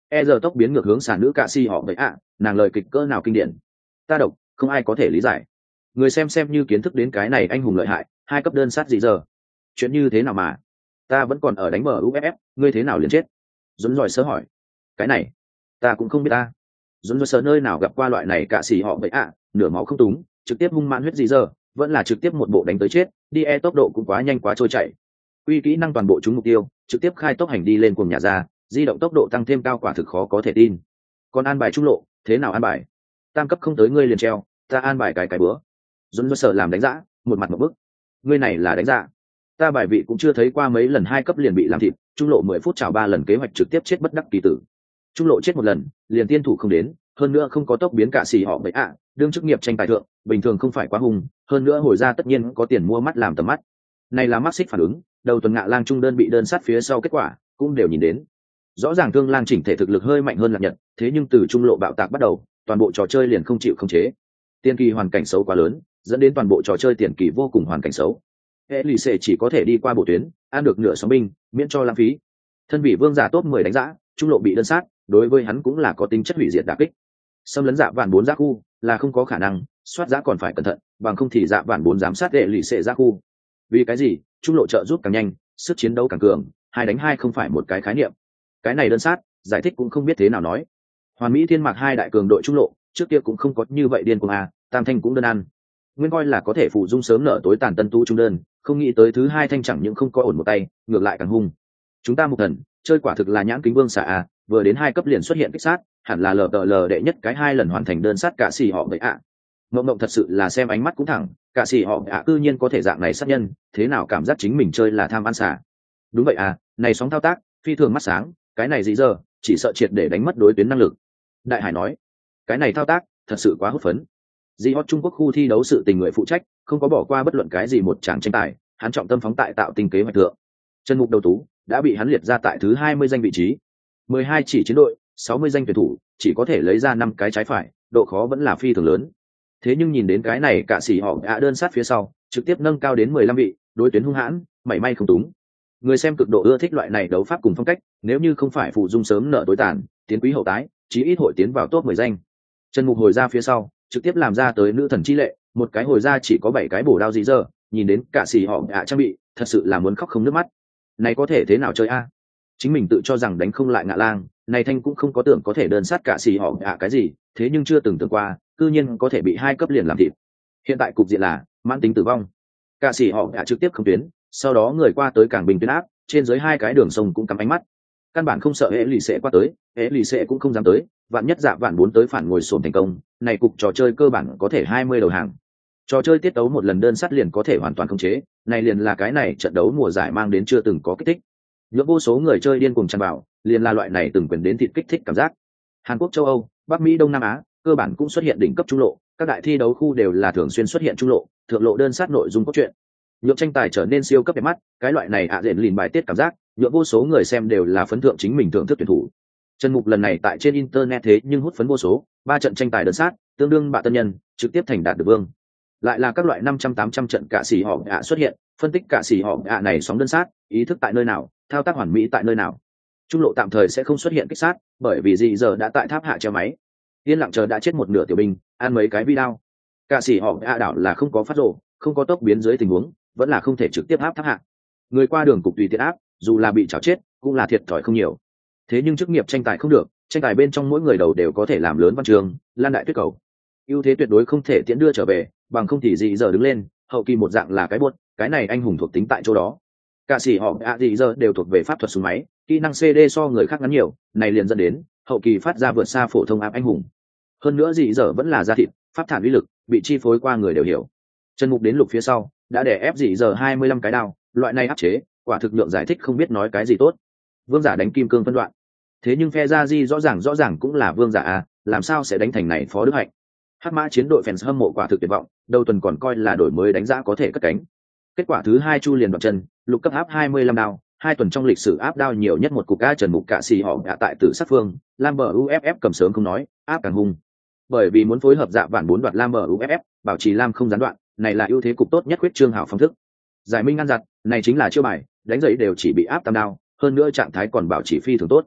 e giờ tốc biến ngược hướng xà nữ cạ xì họ vậy ạ, nàng lời kịch cỡ nào kinh điển, ta độc không ai có thể lý giải. Người xem như kiến thức đến cái này anh hùng lợi hại, 2 cấp đơn sát gì giờ, chuyện như thế nào mà ta vẫn còn ở đánh bờ uff, ngươi thế nào liền chết? Dũng giỏi sơ hỏi. Cái này ta cũng không biết ta. Dũng giỏi sơ nơi nào gặp qua loại này cạ xì họ vậy ạ, nửa máu không túng trực tiếp hung mãn huyết gì giờ, vẫn là trực tiếp một bộ đánh tới chết, đi tốc độ cũng quá nhanh quá trôi chảy. Uy kỹ năng toàn bộ trúng mục tiêu, trực tiếp khai tốc hành đi lên cùng nhà ra, di động tốc độ tăng thêm cao quả thực khó có thể tin. Còn an bài trung lộ, thế nào an bài? Tam cấp không tới ngươi liền treo, ta an bài cái bữa. Dũng sợ làm đánh giá, một mặt một bức. Ngươi này là đánh giá. Ta bài vị cũng chưa thấy qua mấy lần 2 cấp liền bị làm thịt, trung lộ 10 phút chào 3 lần kế hoạch trực tiếp chết bất đắc kỳ tử. Trung lộ chết một lần, liền tiên thủ không đến, hơn nữa không có tốc biến cả xì họ vậy ạ, đương chức nghiệp tranh tài thượng, bình thường không phải quá hùng, hơn nữa hồi ra tất nhiên có tiền mua mắt làm tầm mắt. Này là mắc xích phản ứng, đầu tuần ngạ lang trung đơn bị đơn sát phía sau kết quả cũng đều nhìn đến. Rõ ràng Thương Lang chỉnh thể thực lực hơi mạnh hơn Lạc Nhật, thế nhưng từ trung lộ bạo tạc bắt đầu, toàn bộ trò chơi liền không chịu khống chế. Tiên kỳ hoàn cảnh xấu quá lớn, dẫn đến toàn bộ trò chơi tiền kỳ vô cùng hoàn cảnh xấu. Elise chỉ có thể đi qua bộ tuyến, ăn được nửa sóng binh, miễn cho lãng phí. Thân vị vương giả top 10 đánh giá, trung lộ bị đơn sát, đối với hắn cũng là có tính chất hủy diệt đả kích. Xâm lấn dạ vạn 4 giá khu là không có khả năng, soát giá còn phải cẩn thận, bằng không thì dạ vạn 4 giám sát Elise giá khu. Vì cái gì? Trung lộ trợ giúp càng nhanh, sức chiến đấu càng cường, 2 đánh 2 không phải một cái khái niệm. Cái này đơn sát, giải thích cũng không biết thế nào nói. Hoàn Mỹ Thiên Mạc 2 đại cường đội trung lộ, trước kia cũng không có như vậy điên cuồng Tam Thanh cũng đơn ăn. Nguyên coi là có thể phụ dung sớm nợ tối tàn tân tu trung đơn, không nghĩ tới thứ 2 Thanh chẳng những không có ổn một tay, ngược lại càng hung. Chúng ta một thần, chơi quả thực là nhãn kính vương xạ vừa đến 2 cấp liền xuất hiện kích sát, hẳn là lờ đệ nhất cái 2 lần hoàn thành đơn sát cả xì họ vậy Mộng thật sự là xem ánh mắt cũng thẳng, cả xì họ cư nhiên có thể dạng này sát nhân, thế nào cảm giác chính mình chơi là tham ăn xả. Đúng vậy này sóng thao tác phi thường mắt sáng, cái này gì giờ chỉ sợ triệt để đánh mất đối tuyến năng lực. Đại Hải nói, cái này thao tác thật sự quá hút phấn. Di Hot Trung Quốc khu thi đấu sự tình người phụ trách không có bỏ qua bất luận cái gì một tràng tranh tài, hắn trọng tâm phóng tại tạo tinh kế hoạch thượng. Chân mục đầu tú đã bị hắn liệt ra tại thứ 20 danh vị trí, 12 chỉ chiến đội, 60 danh tuyển thủ, chỉ có thể lấy ra 5 cái trái phải, độ khó vẫn là phi thường lớn. Thế nhưng nhìn đến cái này cả sĩ họ đơn sát phía sau, trực tiếp nâng cao đến 15 vị, đối tuyến hung hãn, mảy may không túng. Người xem cực độ ưa thích loại này đấu pháp cùng phong cách, nếu như không phải phụ dung sớm nợ tối tàn, tiến quý hậu tái, chí ít hội tiến vào top 10 danh. Chân mục hồi ra phía sau, trực tiếp làm ra tới nữ thần chi lệ, một cái hồi ra chỉ có 7 cái bổ đao gì giờ, nhìn đến cả sĩ họ trang bị, thật sự là muốn khóc không nước mắt. Này có thể thế nào chơi Chính mình tự cho rằng đánh không lại ngạ lang, này Thanh cũng không có tưởng có thể đơn sát cả sĩ họ cái gì, thế nhưng chưa từng tưởng qua, cư nhiên có thể bị 2 cấp liền làm thịt. Hiện tại cục diện là mãn tính tử vong. Cả sĩ họ trực tiếp không tuyến, sau đó người qua tới càng bình tuyến áp, trên dưới 2 cái đường sông cũng cắm ánh mắt. Căn bản không sợ hệ lì sẽ qua tới, hệ lì sẽ cũng không dám tới, vạn nhất dạ vạn 4 tới phản ngồi xổm thành công, này cục trò chơi cơ bản có thể 20 đầu hàng. Trò chơi tiết tấu một lần đơn sát liền có thể hoàn toàn khống chế, này liền là cái này trận đấu mùa giải mang đến chưa từng có kích thích. Nhỡ vô số người chơi điên cuồng tràn vào, liền là loại này từng quyền đến thịt kích thích cảm giác. Hàn Quốc, châu Âu, Bắc Mỹ, Đông Nam Á, cơ bản cũng xuất hiện đỉnh cấp trung lộ, các đại thi đấu khu đều là thường xuyên xuất hiện trung lộ, thượng lộ đơn sát nội dung cốt truyện. Nhượng tranh tài trở nên siêu cấp đẹp mắt, cái loại này rèn lìn bài tiết cảm giác, nhượng vô số người xem đều là phấn thượng chính mình thưởng thức tuyển thủ. Chân mục lần này tại trên internet thế nhưng hút phấn vô số, 3 trận tranh tài đơn sát, tương đương bạ tân nhân, trực tiếp thành đạt được vương. Lại là các loại 500-800 trận cả sĩ họ xuất hiện, phân tích cả sĩ họ này sóng đơn sát, ý thức tại nơi nào, thao tác hoàn mỹ tại nơi nào. Trung lộ tạm thời sẽ không xuất hiện kích sát, bởi vì gì giờ đã tại tháp hạ treo máy. Yên lặng chờ đã chết một nửa tiểu binh, ăn mấy cái video. Cả sĩ họ đảo là không có phát rồ, không có tốc biến dưới tình huống, vẫn là không thể trực tiếp áp tháp hạ. Người qua đường cục tùy tiện áp, dù là bị chảo chết, cũng là thiệt thòi không nhiều. Thế nhưng chức nghiệp tranh tài không được, tranh tài bên trong mỗi người đầu đều có thể làm lớn văn trường, lan đại tuyết cầu. Ưu thế tuyệt đối không thể tiễn đưa trở về, bằng không thì gì giờ đứng lên, hậu kỳ một dạng là cái buốt, cái này anh hùng thuộc tính tại chỗ đó. Cả sĩ họ gì giờ đều thuộc về pháp thuật súng máy, kỹ năng CD so người khác ngắn nhiều, này liền dẫn đến hậu kỳ phát ra vượt xa phổ thông áp anh hùng. Hơn nữa gì giờ vẫn là da thịt, pháp thản uy lực, bị chi phối qua người đều hiểu. Chân mục đến lục phía sau, đã để ép gì giờ 25 cái đao, loại này áp chế, quả thực lượng giải thích không biết nói cái gì tốt. Vương giả đánh kim cương phân đoạn. Thế nhưng phe gia di rõ ràng cũng là vương giả làm sao sẽ đánh thành này phó đức hạnh. Hắc mã chiến đội fans hâm mộ quả thực tuyệt vọng, đầu tuần còn coi là đổi mới đánh giá có thể cất cánh. Kết quả thứ 2 chu liền đoạt chân, lục cấp áp 25 đao, 2 tuần trong lịch sử áp đao nhiều nhất một cục Trần Mục Cạ Xì họ tại tử sát phương, Lamber UFF cầm sớm không nói, áp càng hung. Bởi vì muốn phối hợp dạ vạn 4 đoạt Lamber UFF, bảo trì Lam không gián đoạn, này là ưu thế cục tốt nhất quyết trương hảo phong thức. Giải minh ngăn giật, này chính là chiêu bài, đánh giấy đều chỉ bị áp tam đao, hơn nữa trạng thái còn bảo trì phi thường tốt.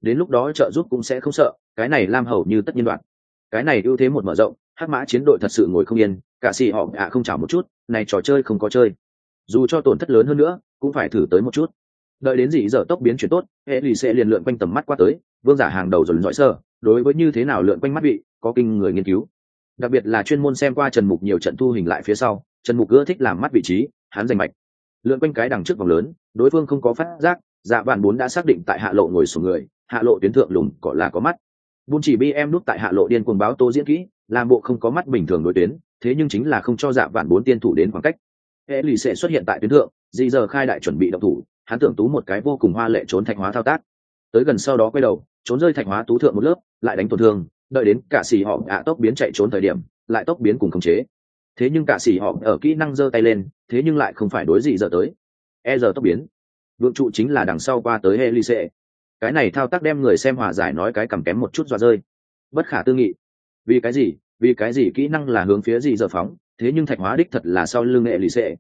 đến lúc đó trợ giúp cũng sẽ không sợ, cái này lam hầu như tất nhiên đoạn. Cái này ưu thế một mở rộng, hắc mã chiến đội thật sự ngồi không yên, cả xì họ không chảo một chút, này trò chơi không có chơi, dù cho tổn thất lớn hơn nữa cũng phải thử tới một chút. Đợi đến gì giờ tốc biến chuyển tốt, hệ lì sẽ liền lượn quanh tầm mắt qua tới, vương giả hàng đầu rồi dõi sơ đối với như thế nào lượn quanh mắt vị có kinh người nghiên cứu, đặc biệt là chuyên môn xem qua Trần Mục nhiều trận thu hình lại phía sau, Trần Mục ưa thích làm mắt vị trí, hắn giành mạch lượn quanh cái đằng trước vòng lớn, đối phương không có phát giác, dạ vạn bốn đã xác định tại hạ lộ ngồi xuống người, hạ lộ tuyến thượng lùm cỏ là có mắt. Bun chỉ bi em nút tại hạ lộ điên cuồng báo tố diễn kỹ, làm bộ không có mắt bình thường đối tuyến, thế nhưng chính là không cho dạ vạn bốn tiên thủ đến khoảng cách. Hệ lì sẽ xuất hiện tại tuyến thượng, dị giờ khai đại chuẩn bị động thủ, hắn tưởng tú một cái vô cùng hoa lệ trốn thạch hóa thao tác, tới gần sau đó quay đầu trốn rơi thạch hóa tú thượng một lớp, lại đánh tổn thương, đợi đến cả xì họ tốc biến chạy trốn thời điểm, lại tốc biến cùng khống chế. Thế nhưng cả xì họ ở kỹ năng giơ tay lên, thế nhưng lại không phải đối dị giờ tới. Giờ tốc biến, vượng trụ chính là đằng sau qua tới hệ lì sẽ. Cái này thao tác đem người xem hòa giải nói cái cầm kém một chút dọa rơi. Bất khả tư nghị. Vì cái gì kỹ năng là hướng phía dị giờ phóng, thế nhưng thạch hóa đích thật là sau lưng hệ lì sẽ.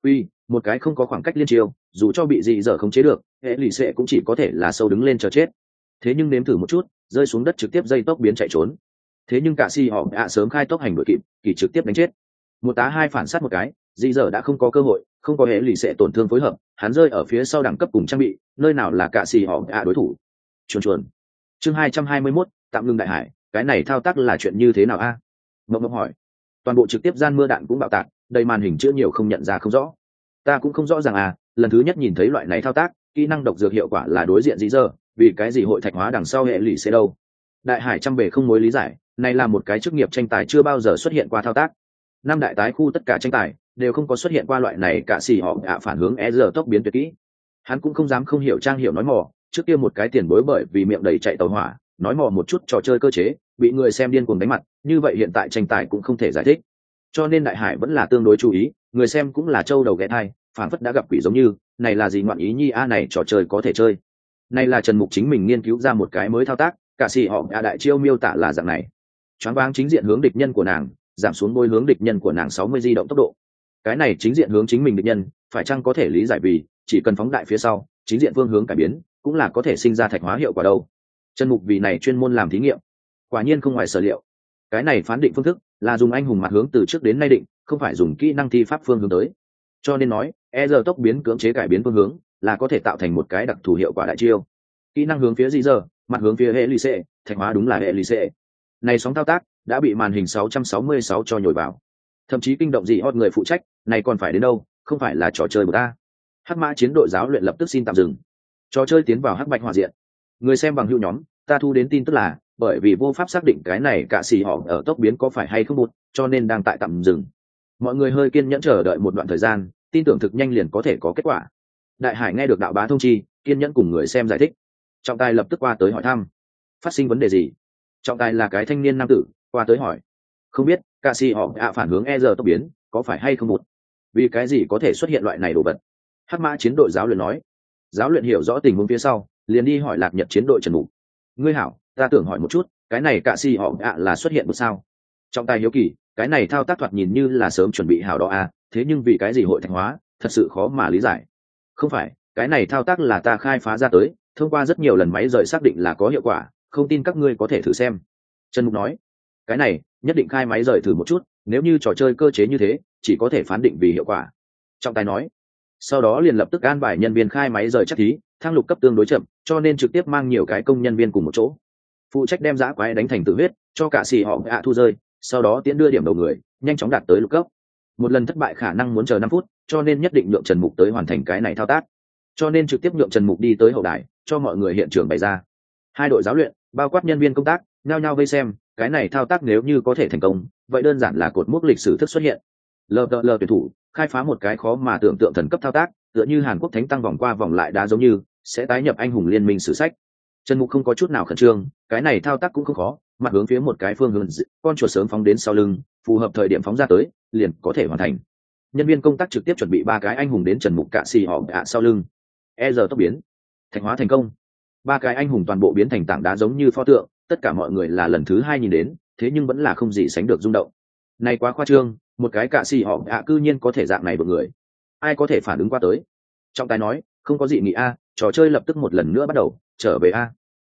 Một cái không có khoảng cách liên chiêu, dù cho bị dị giờ không chế được, hệ lì sẽ cũng chỉ có thể là sâu đứng lên chờ chết. Thế nhưng nếm thử một chút, rơi xuống đất trực tiếp dây tốc biến chạy trốn. Thế nhưng cả si họ sớm khai tốc hành đội kịp, kỳ trực tiếp đánh chết. Một tá hai phản sát một cái, dị giờ đã không có cơ hội, không có hệ lì sẽ tổn thương phối hợp, hắn rơi ở phía sau đẳng cấp cùng trang bị, nơi nào là cả si họ đối thủ. Chuồn. Chương 221, tạm ngừng đại hải, cái này thao tác là chuyện như thế nào a? Mộng hỏi. Toàn bộ trực tiếp gian mưa đạn cũng bạo tạc, đầy màn hình chữa nhiều không nhận ra không rõ. Ta cũng không rõ ràng lần thứ nhất nhìn thấy loại này thao tác, kỹ năng độc dược hiệu quả là đối diện dị giờ, vì cái gì hội thạch hóa đằng sau hệ lụy sẽ đâu? Đại hải trăm bề không mối lý giải, này là một cái chức nghiệp tranh tài chưa bao giờ xuất hiện qua thao tác. Năm đại tái khu tất cả tranh tài đều không có xuất hiện qua loại này, cả xì họ phản hướng giờ tốc biến tuyệt kỹ. Hắn cũng không dám không hiểu trang hiểu nói mò, trước kia một cái tiền bối bởi vì miệng đầy chạy tàu hỏa, nói mò một chút trò chơi cơ chế, bị người xem điên cuồng đánh mặt, như vậy hiện tại tranh tài cũng không thể giải thích. Cho nên đại hải vẫn là tương đối chú ý, người xem cũng là trâu đầu ghé thai, phản phất đã gặp quỷ giống như, này là gì ngoạn ý nhi này trò chơi có thể chơi. Này là Trần Mục chính mình nghiên cứu ra một cái mới thao tác, cả xì họ đại chiêu miêu tả là dạng này. Choáng váng chính diện hướng địch nhân của nàng, giảm xuống bôi hướng địch nhân của nàng 60 di động tốc độ. Cái này chính diện hướng chính mình địch nhân, phải chăng có thể lý giải vì chỉ cần phóng đại phía sau, chính diện phương hướng cải biến, cũng là có thể sinh ra thạch hóa hiệu quả đâu. Trần Mục vì này chuyên môn làm thí nghiệm, quả nhiên không ngoài sở liệu. Cái này phán định phương thức là dùng anh hùng mặt hướng từ trước đến nay định, không phải dùng kỹ năng thi pháp phương hướng tới. Cho nên nói, giờ tốc biến cưỡng chế cải biến phương hướng là có thể tạo thành một cái đặc thù hiệu quả đại chiêu. Kỹ năng hướng phía dị giờ, mặt hướng phía hệ lì xệ, thạch hóa đúng là hệ lì xệ. Này sóng thao tác đã bị màn hình 666 cho nhồi vào, thậm chí kinh động dị hot người phụ trách, này còn phải đến đâu, không phải là trò chơi của ta. Hắc mã chiến đội giáo luyện lập tức xin tạm dừng, trò chơi tiến vào hắc bạch hòa diện. Người xem bằng hữu nhóm, ta thu đến tin tức là bởi vì vô pháp xác định cái này cả xì họ ở tốc biến có phải hay không bụt, cho nên đang tại tạm dừng. Mọi người hơi kiên nhẫn chờ đợi một đoạn thời gian, tin tưởng thực nhanh liền có thể có kết quả. Đại hải nghe được đạo bá thông chi, kiên nhẫn cùng người xem giải thích. Trọng tài lập tức qua tới hỏi thăm, phát sinh vấn đề gì? Trọng tài là cái thanh niên nam tử, qua tới hỏi. Không biết, cả xì họ phản hướng giờ tốc biến có phải hay không bụt? Vì cái gì có thể xuất hiện loại này đồ vật? Hắc mã chiến đội giáo luyện nói. Giáo luyện hiểu rõ tình huống phía sau, liền đi hỏi Lạc Nhật chiến đội Trần Mục. Ngươi hảo, ta tưởng hỏi một chút, cái này cả xì họ là xuất hiện một sao? Trọng tài hiếu kỳ, cái này thao tác thoạt nhìn như là sớm chuẩn bị hảo đó thế nhưng vì cái gì hội thạch hóa, thật sự khó mà lý giải. Không phải, cái này thao tác là ta khai phá ra tới, thông qua rất nhiều lần máy rời xác định là có hiệu quả, không tin các ngươi có thể thử xem. Trần Mục nói, cái này nhất định khai máy rời thử một chút, nếu như trò chơi cơ chế như thế chỉ có thể phán định vì hiệu quả. Trọng tài nói, sau đó liền lập tức an bài nhân viên khai máy rời chắc thí, thang lục cấp tương đối chậm, cho nên trực tiếp mang nhiều cái công nhân viên cùng một chỗ, phụ trách đem dã quái đánh thành tự huyết, cho cả xì họ thu rơi, sau đó tiến đưa điểm đầu người, nhanh chóng đạt tới lục cấp. Một lần thất bại khả năng muốn chờ 5 phút, cho nên nhất định nhượng Trần Mục tới hoàn thành cái này thao tác, cho nên trực tiếp nhượng Trần Mục đi tới hậu đài, cho mọi người hiện trường bày ra. Hai đội giáo luyện, bao quát nhân viên công tác, nhao nhao vây xem, cái này thao tác nếu như có thể thành công, vậy đơn giản là cột mốc lịch sử thức xuất hiện. LTL tuyển thủ khai phá một cái khó mà tưởng tượng thần cấp thao tác, tựa như Hàn Quốc thánh tăng vòng qua vòng lại đá giống như sẽ tái nhập anh hùng liên minh sử sách. Trần Mục không có chút nào khẩn trương, cái này thao tác cũng không khó, mặt hướng phía một cái phương hướng, con chuột sớm phóng đến sau lưng, phù hợp thời điểm phóng ra tới, liền có thể hoàn thành. Nhân viên công tác trực tiếp chuẩn bị 3 cái anh hùng đến Trần Mục cạ xì họ sau lưng. Giờ tốc biến, thạch hóa thành công. 3 cái anh hùng toàn bộ biến thành tảng đá giống như pho tượng, tất cả mọi người là lần thứ 2 nhìn đến, thế nhưng vẫn là không gì sánh được rung động. Này quá khoa trương, một cái cạ xì họ cư nhiên có thể dạng này một người. Ai có thể phản ứng qua tới? Trọng tài nói, không có gì nghị trò chơi lập tức một lần nữa bắt đầu, trở về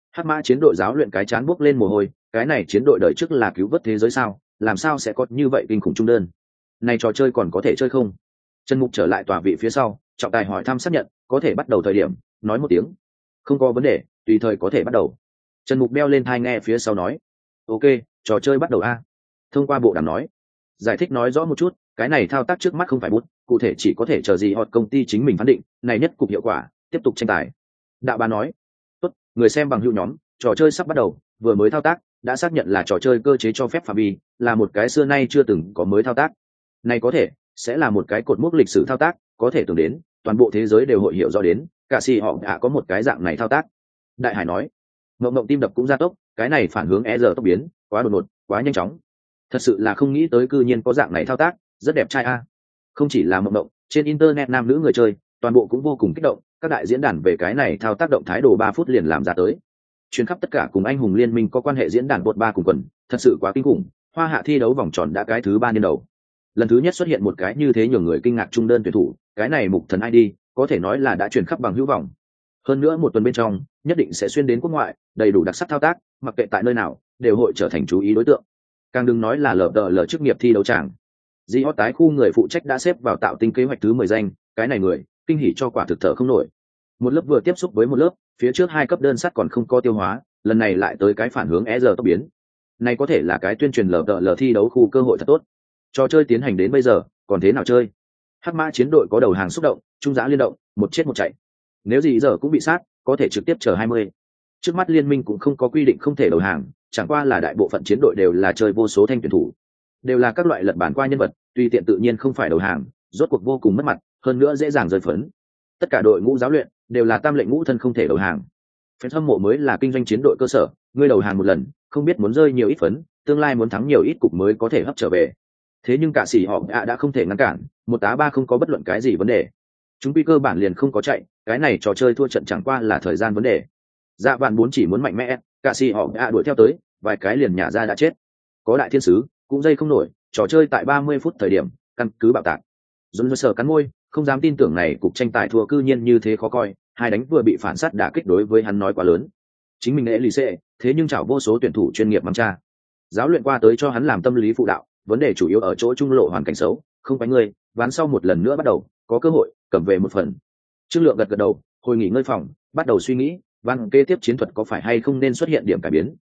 Hắc mã chiến đội giáo luyện cái chán buốc lên mồ hôi, cái này chiến đội đời trước là cứu vớt thế giới sao, làm sao sẽ có như vậy kinh khủng trung đơn. Này trò chơi còn có thể chơi không? Trần Mục trở lại tòa vị phía sau, trọng tài hỏi thăm xác nhận có thể bắt đầu thời điểm, nói một tiếng không có vấn đề, tùy thời có thể bắt đầu. Trần Mục đeo lên tai nghe phía sau nói ok, trò chơi bắt đầu a. Thông qua bộ đàm nói, giải thích nói rõ một chút, cái này thao tác trước mắt không phải bút, cụ thể chỉ có thể chờ gì hoặc công ty chính mình phán định, này nhất cục hiệu quả, tiếp tục tranh tài. Đạo Bá nói tốt, người xem bằng hữu nhóm, trò chơi sắp bắt đầu, vừa mới thao tác đã xác nhận là trò chơi cơ chế cho phép phạm vi, là một cái xưa nay chưa từng có mới thao tác. Này có thể sẽ là một cái cột mốc lịch sử thao tác, có thể tưởng đến toàn bộ thế giới đều hội hiểu rõ đến, cả si họ đã có một cái dạng này thao tác. Đại Hải nói, ngộng ngộng tim đập cũng gia tốc, cái này phản hướng e giờ tốc biến quá đột ngột, quá nhanh chóng, thật sự là không nghĩ tới cư nhiên có dạng này thao tác, rất đẹp trai a. Không chỉ là ngộng ngộng, trên internet nam nữ người chơi toàn bộ cũng vô cùng kích động, các đại diễn đàn về cái này thao tác động thái đồ 3 phút liền làm ra tới, chuyến khắp tất cả cùng anh hùng liên minh có quan hệ diễn đàn bột 3 cùng quần, thật sự quá kinh khủng. Hoa Hạ thi đấu vòng tròn đã cái thứ 3 niên đầu, lần thứ nhất xuất hiện một cái như thế nhiều người kinh ngạc trung đơn tuyển thủ, cái này mục thần ID có thể nói là đã truyền khắp bằng hữu vòng. Hơn nữa một tuần bên trong nhất định sẽ xuyên đến quốc ngoại, đầy đủ đặc sắc thao tác, mặc kệ tại nơi nào đều hội trở thành chú ý đối tượng. Càng đừng nói là LPL chức nghiệp thi đấu tràng. Di Hot tái khu người phụ trách đã xếp vào tạo tinh kế hoạch thứ 10 danh, cái này người kinh hỉ cho quả thực thở không nổi. Một lớp vừa tiếp xúc với một lớp, phía trước 2 cấp đơn sắt còn không có tiêu hóa, lần này lại tới cái phản hướng e giờ tốc biến. Này có thể là cái tuyên truyền LPL thi đấu khu cơ hội thật tốt. Trò chơi tiến hành đến bây giờ, còn thế nào chơi? Hắc mã chiến đội có đầu hàng xúc động, trung giá liên động, một chết một chạy. Nếu gì giờ cũng bị sát, có thể trực tiếp chờ 20. Trước mắt liên minh cũng không có quy định không thể đầu hàng, chẳng qua là đại bộ phận chiến đội đều là chơi vô số thanh tuyển thủ, đều là các loại lật bản qua nhân vật, tùy tiện tự nhiên không phải đầu hàng, rốt cuộc vô cùng mất mặt, hơn nữa dễ dàng rơi phấn. Tất cả đội ngũ giáo luyện đều là tam lệnh ngũ thân không thể đầu hàng. Fan hâm mộ mới là kinh doanh chiến đội cơ sở, ngươi đầu hàng một lần, không biết muốn rơi nhiều ít phấn, tương lai muốn thắng nhiều ít cục mới có thể hấp trở về. Thế nhưng cả sĩ họ đã không thể ngăn cản, 1-3 không có bất luận cái gì vấn đề. Chúng quy cơ bản liền không có chạy, cái này trò chơi thua trận chẳng qua là thời gian vấn đề. Dạ Vạn 4 chỉ muốn mạnh mẽ, cả sĩ họ đuổi theo tới, vài cái liền nhả ra đã chết. Có đại thiên sứ, cũng dây không nổi, trò chơi tại 30 phút thời điểm, căn cứ bạo tạc. Dồn sở cắn môi, không dám tin tưởng này cục tranh tài thua cư nhiên như thế khó coi, hai đánh vừa bị phản sát đả kích đối với hắn nói quá lớn. Chính mình lễ lì xệ, thế nhưng chảo vô số tuyển thủ chuyên nghiệp mắng cha. Giáo luyện qua tới cho hắn làm tâm lý phụ đạo, vấn đề chủ yếu ở chỗ trung lộ hoàn cảnh xấu, không phải người, ván sau một lần nữa bắt đầu, có cơ hội, cầm về một phần. Trương Lượng gật gật đầu, hồi nghỉ ngơi phòng, bắt đầu suy nghĩ, ván kế tiếp chiến thuật có phải hay không nên xuất hiện điểm cải biến,